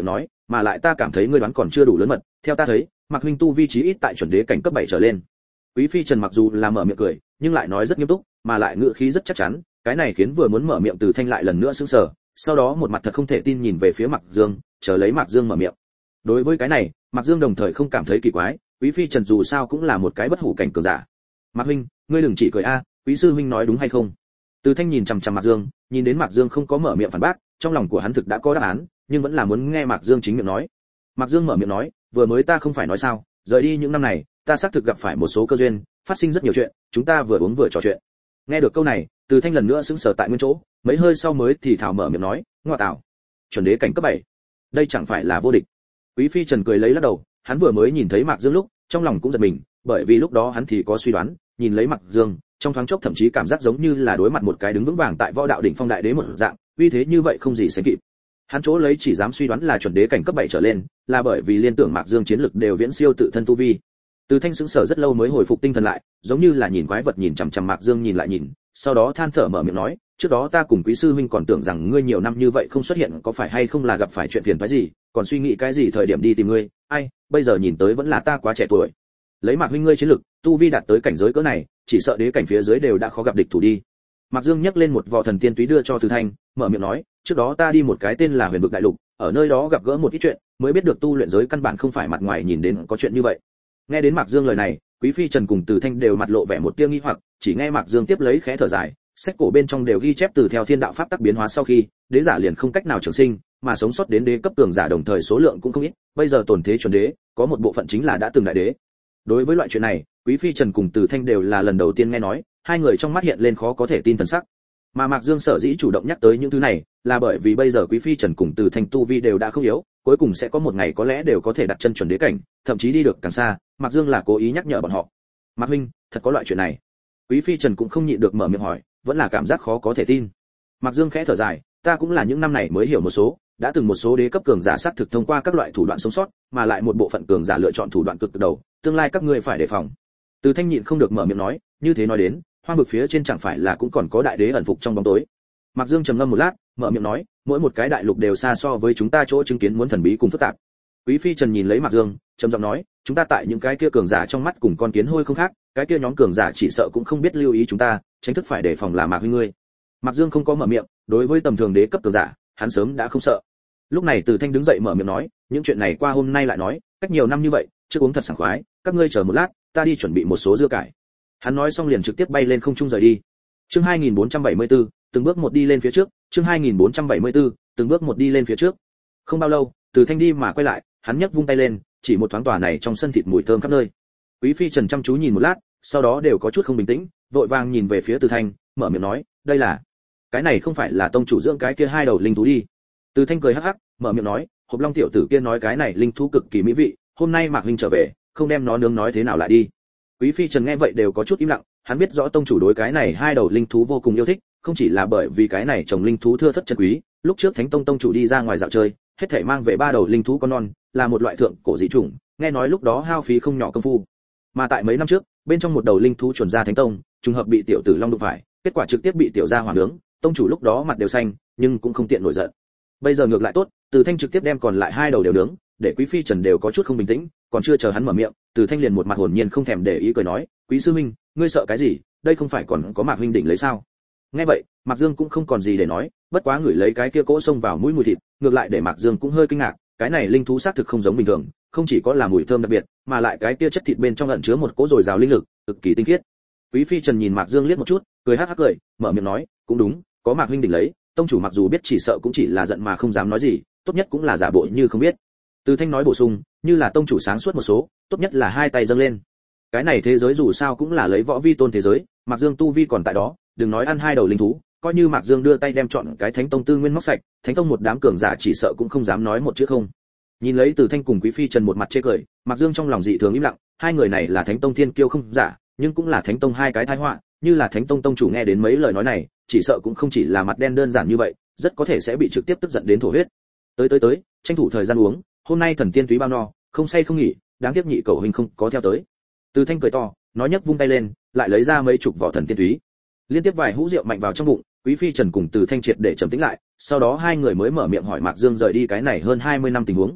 mà lại ta cảm thấy ngươi đoán còn chưa đủ lớn mật, theo ta thấy, Mạc huynh tu vi trí ít tại chuẩn đế cảnh cấp bảy trở lên. Quý phi Trần mặc dù là mở miệng cười, nhưng lại nói rất nghiêm túc, mà lại ngữ khí rất chắc chắn, cái này khiến vừa muốn mở miệng Từ Thanh lại lần nữa sững sờ, sau đó một mặt thật không thể tin nhìn về phía Mạc Dương, chờ lấy Mạc Dương mở miệng. Đối với cái này, Mạc Dương đồng thời không cảm thấy kỳ quái, Quý phi Trần dù sao cũng là một cái bất hủ cảnh cường giả. Mạc huynh, ngươi đừng chỉ cười a, Quý sư huynh nói đúng hay không? Từ Thanh nhìn chằm chằm Mạc Dương, nhìn đến Mạc Dương không có mở miệng phản bác, trong lòng của hắn thực đã có đáp án, nhưng vẫn là muốn nghe Mạc Dương chính miệng nói. Mạc Dương mở miệng nói, vừa mới ta không phải nói sao, rời đi những năm này, ta xác thực gặp phải một số cơ duyên, phát sinh rất nhiều chuyện, chúng ta vừa uống vừa trò chuyện. Nghe được câu này, Từ Thanh lần nữa sững sờ tại nguyên chỗ, mấy hơi sau mới thì thào mở miệng nói, ngoa tạo, chuẩn đế cảnh cấp bảy, đây chẳng phải là vô địch. Quý phi Trần cười lấy lắc đầu, hắn vừa mới nhìn thấy Mạc Dương lúc, trong lòng cũng giật mình, bởi vì lúc đó hắn thì có suy đoán, nhìn lấy Mạc Dương, trong thoáng chốc thậm chí cảm giác giống như là đối mặt một cái đứng vững vàng tại võ đạo đỉnh phong đại đế một dạng, uy thế như vậy không gì sánh kịp. Hắn chỗ lấy chỉ dám suy đoán là chuẩn đế cảnh cấp bảy trở lên, là bởi vì liên tưởng Mạc Dương chiến lực đều viễn siêu tự thân tu vi. Từ Thanh sững sờ rất lâu mới hồi phục tinh thần lại, giống như là nhìn quái vật nhìn chằm chằm Mạc Dương nhìn lại nhìn, sau đó than thở mở miệng nói, trước đó ta cùng Quý sư huynh còn tưởng rằng ngươi nhiều năm như vậy không xuất hiện có phải hay không là gặp phải chuyện phiền toái gì, còn suy nghĩ cái gì thời điểm đi tìm ngươi, ai, bây giờ nhìn tới vẫn là ta quá trẻ tuổi. Lấy Mạc huynh ngươi chiến lực, tu vi đạt tới cảnh giới cỡ này, chỉ sợ đế cảnh phía dưới đều đã khó gặp địch thủ đi. Mạc Dương nhấc lên một vò thần tiên túy đưa cho Từ Thanh, mở miệng nói, trước đó ta đi một cái tên là Huyền vực đại lục, ở nơi đó gặp gỡ một ít chuyện, mới biết được tu luyện giới căn bản không phải mặt ngoài nhìn đến có chuyện như vậy. Nghe đến Mạc Dương lời này, Quý phi Trần cùng Từ Thanh đều mặt lộ vẻ một tia nghi hoặc, chỉ nghe Mạc Dương tiếp lấy khẽ thở dài, sách cổ bên trong đều ghi chép từ theo thiên đạo pháp tắc biến hóa sau khi, đế giả liền không cách nào trường sinh, mà sống sót đến đế cấp cường giả đồng thời số lượng cũng không ít, bây giờ tồn thế chuẩn đế, có một bộ phận chính là đã từng đại đế. Đối với loại chuyện này, Quý phi Trần cùng Từ Thanh đều là lần đầu tiên nghe nói, hai người trong mắt hiện lên khó có thể tin thần sắc. Mà Mạc Dương sở dĩ chủ động nhắc tới những thứ này, là bởi vì bây giờ Quý phi Trần cùng Từ Thanh tu vi đều đã không yếu, cuối cùng sẽ có một ngày có lẽ đều có thể đặt chân chuẩn đế cảnh, thậm chí đi được càng xa, Mạc Dương là cố ý nhắc nhở bọn họ. Mạc huynh, thật có loại chuyện này? Quý phi Trần cũng không nhịn được mở miệng hỏi, vẫn là cảm giác khó có thể tin. Mạc Dương khẽ thở dài, ta cũng là những năm này mới hiểu một số, đã từng một số đế cấp cường giả sát thực thông qua các loại thủ đoạn sống sót, mà lại một bộ phận cường giả lựa chọn thủ đoạn cực đầu, tương lai các ngươi phải đề phòng. Từ Thanh nhịn không được mở miệng nói, như thế nói đến, hoang vực phía trên chẳng phải là cũng còn có đại đế ẩn phục trong bóng tối. Mạc Dương trầm ngâm một lát, mở miệng nói, mỗi một cái đại lục đều xa so với chúng ta chỗ chứng kiến muốn thần bí cùng phức tạp. Quý phi Trần nhìn lấy Mạc Dương, trầm giọng nói, chúng ta tại những cái kia cường giả trong mắt cùng con kiến hôi không khác, cái kia nhóm cường giả chỉ sợ cũng không biết lưu ý chúng ta, tránh thức phải đề phòng là Mạc huynh ngươi. Mạc Dương không có mở miệng, đối với tầm thường đế cấp cường giả, hắn sớm đã không sợ. Lúc này Từ Thanh đứng dậy mở miệng nói, những chuyện này qua hôm nay lại nói, cách nhiều năm như vậy, chưa uống thật sảng khoái, các ngươi chờ một lát, ta đi chuẩn bị một số dưa cải. Hắn nói xong liền trực tiếp bay lên không trung rời đi. Chương hai nghìn bốn trăm bảy mươi tư, từng bước một đi lên phía trước, chương hai nghìn bốn trăm bảy mươi tư, từng bước một đi lên phía trước. Không bao lâu, Từ Thanh đi mà quay lại, hắn nhấc vung tay lên, chỉ một thoáng tòa này trong sân thịt mùi thơm khắp nơi. Quý phi Trần chăm chú nhìn một lát, sau đó đều có chút không bình tĩnh, vội vàng nhìn về phía Từ Thanh, mở miệng nói, đây là, cái này không phải là tông chủ dưỡng cái kia hai đầu linh thú đi. Từ Thanh cười hắc hắc, mở miệng nói, Hộp Long tiểu tử kia nói cái này linh thú cực kỳ mỹ vị, hôm nay Mạc huynh trở về, không đem nó nướng nói thế nào lại đi. Quý phi Trần nghe vậy đều có chút im lặng, hắn biết rõ tông chủ đối cái này hai đầu linh thú vô cùng yêu thích, không chỉ là bởi vì cái này trồng linh thú thưa thất chân quý, lúc trước Thánh Tông tông chủ đi ra ngoài dạo chơi, hết thảy mang về ba đầu linh thú con non, là một loại thượng cổ dị chủng, nghe nói lúc đó hao phí không nhỏ công phu. Mà tại mấy năm trước, bên trong một đầu linh thú chuẩn ra Thánh Tông, trùng hợp bị tiểu tử Long đụng phải, kết quả trực tiếp bị tiểu gia hỏa nướng, tông chủ lúc đó mặt đều xanh, nhưng cũng không tiện nổi giận. Bây giờ ngược lại tốt, Từ Thanh trực tiếp đem còn lại hai đầu đều nướng, để Quý phi Trần đều có chút không bình tĩnh, còn chưa chờ hắn mở miệng, Từ Thanh liền một mặt hồn nhiên không thèm để ý cười nói, Quý sư huynh, ngươi sợ cái gì, đây không phải còn có Mạc huynh định lấy sao? Nghe vậy, Mạc Dương cũng không còn gì để nói, bất quá ngửi lấy cái kia cỗ xông vào mũi mùi thịt, ngược lại để Mạc Dương cũng hơi kinh ngạc, cái này linh thú xác thực không giống bình thường, không chỉ có là mùi thơm đặc biệt, mà lại cái kia chất thịt bên trong ẩn chứa một cỗ dồi dào linh lực, cực kỳ tinh khiết. Quý phi Trần nhìn Mạc Dương liếc một chút, cười hắc hắc cười, mở miệng nói, cũng đúng, có Mạc huynh định lấy, tông chủ mặc dù biết chỉ sợ cũng chỉ là giận mà không dám nói gì, tốt nhất cũng là giả bộ như không biết. Từ Thanh nói bổ sung, như là tông chủ sáng suốt một số, tốt nhất là hai tay dâng lên. Cái này thế giới dù sao cũng là lấy võ vi tôn thế giới, Mạc Dương tu vi còn tại đó, đừng nói ăn hai đầu linh thú, coi như Mạc Dương đưa tay đem chọn cái Thánh Tông tư nguyên móc sạch, Thánh Tông một đám cường giả chỉ sợ cũng không dám nói một chữ không. Nhìn lấy Từ Thanh cùng Quý phi Trần một mặt chê cười, Mạc Dương trong lòng dị thường im lặng, hai người này là Thánh Tông thiên kiêu không giả, nhưng cũng là Thánh Tông hai cái tai họa, như là Thánh Tông tông chủ nghe đến mấy lời nói này, chỉ sợ cũng không chỉ là mặt đen đơn giản như vậy, rất có thể sẽ bị trực tiếp tức giận đến thổ huyết. Tới tới tới, tranh thủ thời gian uống, hôm nay thần tiên túy bao no, không say không nghỉ, đáng tiếc nhị cậu huynh không có theo tới. Từ Thanh cười to, nói nhấc vung tay lên, lại lấy ra mấy chục vỏ thần tiên túy. Liên tiếp vài hũ rượu mạnh vào trong bụng, Quý phi Trần cùng Từ Thanh triệt để trầm tĩnh lại, sau đó hai người mới mở miệng hỏi Mạc Dương rời đi cái này hơn hai mươi năm tình huống.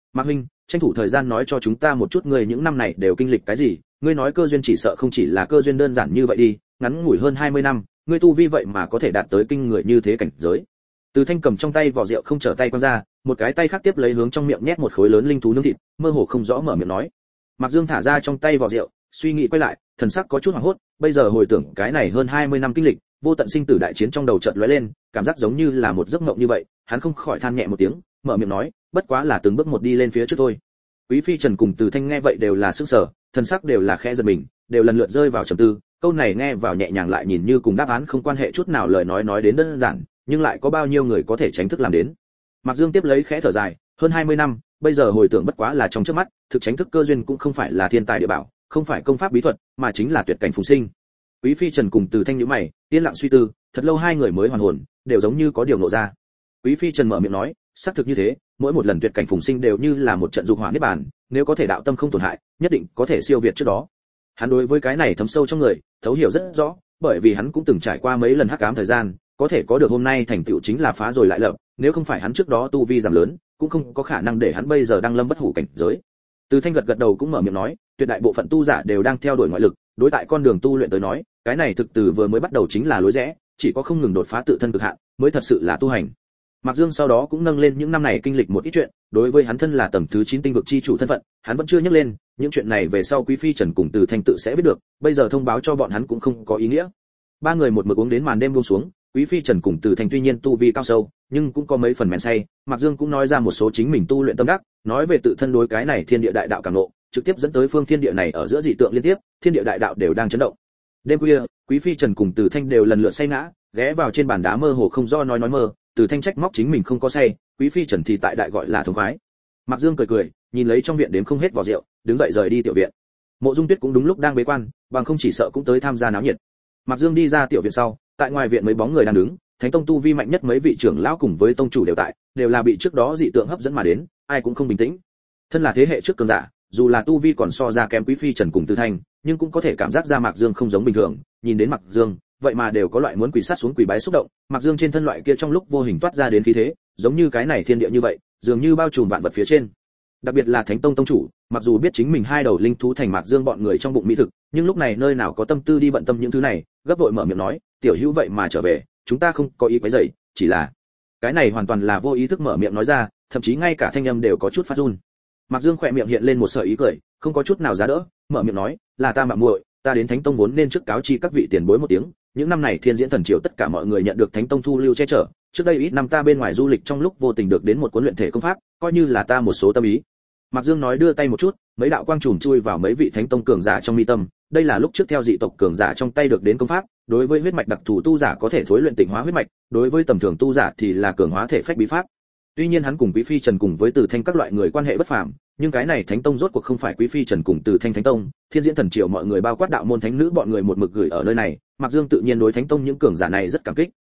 Mạc huynh, tranh thủ thời gian nói cho chúng ta một chút ngươi những năm này đều kinh lịch cái gì, ngươi nói cơ duyên chỉ sợ không chỉ là cơ duyên đơn giản như vậy đi, ngắn ngủi hơn hai mươi năm, ngươi tu vi vậy mà có thể đạt tới kinh người như thế cảnh giới. Từ Thanh cầm trong tay vỏ rượu không trở tay quăng ra, một cái tay khác tiếp lấy hướng trong miệng nhét một khối lớn linh thú nướng thịt, mơ hồ không rõ mở miệng nói. Mạc Dương thả ra trong tay vỏ rượu, suy nghĩ quay lại, thần sắc có chút hoảng hốt, bây giờ hồi tưởng cái này hơn hai mươi năm kinh lịch, vô tận sinh tử đại chiến trong đầu chợt lóe lên, cảm giác giống như là một giấc mộng như vậy, hắn không khỏi than nhẹ một tiếng, mở miệng nói, bất quá là từng bước một đi lên phía trước thôi. Quý phi Trần cùng Từ Thanh nghe vậy đều là sửng sở, thần sắc đều là khẽ giật mình, đều lần lượt rơi vào trầm tư, câu này nghe vào nhẹ nhàng lại nhìn như cùng đáp án không quan hệ chút nào, lời nói nói đến đơn giản, nhưng lại có bao nhiêu người có thể tránh thức làm đến. Mạc Dương tiếp lấy khẽ thở dài, hơn hai mươi năm, bây giờ hồi tưởng bất quá là trong chớp mắt, thực tránh thức cơ duyên cũng không phải là thiên tài địa bảo, không phải công pháp bí thuật, mà chính là tuyệt cảnh phùng sinh. Quý phi Trần cùng Từ Thanh nhíu mày, yên lặng suy tư, thật lâu hai người mới hoàn hồn, đều giống như có điều ngộ ra. Quý phi Trần mở miệng nói, xác thực như thế, mỗi một lần tuyệt cảnh phùng sinh đều như là một trận dục hỏa niết bàn, nếu có thể đạo tâm không tổn hại, nhất định có thể siêu việt trước đó. Hắn đối với cái này thấm sâu trong người, thấu hiểu rất rõ, bởi vì hắn cũng từng trải qua mấy lần hắc ám thời gian, có thể có được hôm nay thành tựu chính là phá rồi lại lập, nếu không phải hắn trước đó tu vi giảm lớn, cũng không có khả năng để hắn bây giờ đang lâm bất hủ cảnh giới. Từ Thanh gật gật đầu cũng mở miệng nói, tuyệt đại bộ phận tu giả đều đang theo đuổi ngoại lực, đối tại con đường tu luyện tới nói, cái này thực từ vừa mới bắt đầu chính là lối rẽ, chỉ có không ngừng đột phá tự thân cực hạn, mới thật sự là tu hành. Mạc Dương sau đó cũng nâng lên những năm này kinh lịch một ít chuyện, đối với hắn thân là tầng thứ chín tinh vực chi chủ thân phận, hắn vẫn chưa nhắc lên, những chuyện này về sau Quý phi Trần cùng Từ Thanh tự sẽ biết được, bây giờ thông báo cho bọn hắn cũng không có ý nghĩa. Ba người một mực uống đến màn đêm buông xuống, Quý phi Trần cùng Từ Thanh tuy nhiên tu vi cao sâu, nhưng cũng có mấy phần men say, Mạc Dương cũng nói ra một số chính mình tu luyện tâm đắc, nói về tự thân đối cái này thiên địa đại đạo cảm ngộ, trực tiếp dẫn tới phương thiên địa này ở giữa dị tượng liên tiếp, thiên địa đại đạo đều đang chấn động. Đêm khuya, Quý phi Trần cùng Từ Thanh đều lần lượt say ngã, ghé vào trên bàn đá mơ hồ không do nói nói mơ, Từ Thanh trách móc chính mình không có say, Quý phi Trần thì tại đại gọi là thống khoái. Mạc Dương cười cười, nhìn lấy trong viện đếm không hết vỏ rượu, đứng dậy rời đi tiểu viện. Mộ Dung Tuyết cũng đúng lúc đang bế quan, bằng không chỉ sợ cũng tới tham gia náo nhiệt. Mạc Dương đi ra tiểu viện sau, tại ngoài viện mấy bóng người đang đứng, Thánh tông tu vi mạnh nhất mấy vị trưởng lão cùng với tông chủ đều tại, đều là bị trước đó dị tượng hấp dẫn mà đến, ai cũng không bình tĩnh. Thân là thế hệ trước cường giả, dù là tu vi còn so ra kém Quý phi Trần cùng Từ Thanh, nhưng cũng có thể cảm giác ra Mạc Dương không giống bình thường, nhìn đến Mạc Dương, vậy mà đều có loại muốn quỳ sát xuống quỳ bái xúc động, Mạc Dương trên thân loại kia trong lúc vô hình toát ra đến khí thế, giống như cái này thiên địa như vậy, dường như bao trùm vạn vật phía trên. Đặc biệt là Thánh tông tông chủ, mặc dù biết chính mình hai đầu linh thú thành Mạc Dương bọn người trong bụng mỹ thực, nhưng lúc này nơi nào có tâm tư đi bận tâm những thứ này, gấp vội mở miệng nói, tiểu hữu vậy mà trở về, chúng ta không có ý quấy rầy, chỉ là cái này hoàn toàn là vô ý thức mở miệng nói ra, thậm chí ngay cả thanh âm đều có chút phát run. Mạc Dương khỏe miệng hiện lên một sợi ý cười, không có chút nào giá đỡ, mở miệng nói, là ta mạo muội, ta đến Thánh tông vốn nên trước cáo chi các vị tiền bối một tiếng, những năm này Thiên Diễn Thần Triều tất cả mọi người nhận được Thánh tông thu lưu che chở, trước đây ít năm ta bên ngoài du lịch trong lúc vô tình được đến một cuốn luyện thể công pháp, coi như là ta một số tâm ý. Mạc Dương nói đưa tay một chút, mấy đạo quang trùm chui vào mấy vị Thánh tông cường giả trong mi tâm, đây là lúc trước theo dị tộc cường giả trong tay được đến công pháp, đối với huyết mạch đặc thù tu giả có thể thối luyện tịnh hóa huyết mạch, đối với tầm thường tu giả thì là cường hóa thể phách bí pháp. Tuy nhiên hắn cùng Quý phi Trần cùng với Từ Thanh các loại người quan hệ bất phàm, nhưng cái này Thánh tông rốt cuộc không phải Quý phi Trần cùng Từ Thanh Thánh tông, Thiên Diễn Thần Triều mọi người bao quát đạo môn thánh nữ bọn người một mực gửi ở nơi này, Mạc Dương tự nhiên đối Thánh tông những cường giả này rất cảm kích.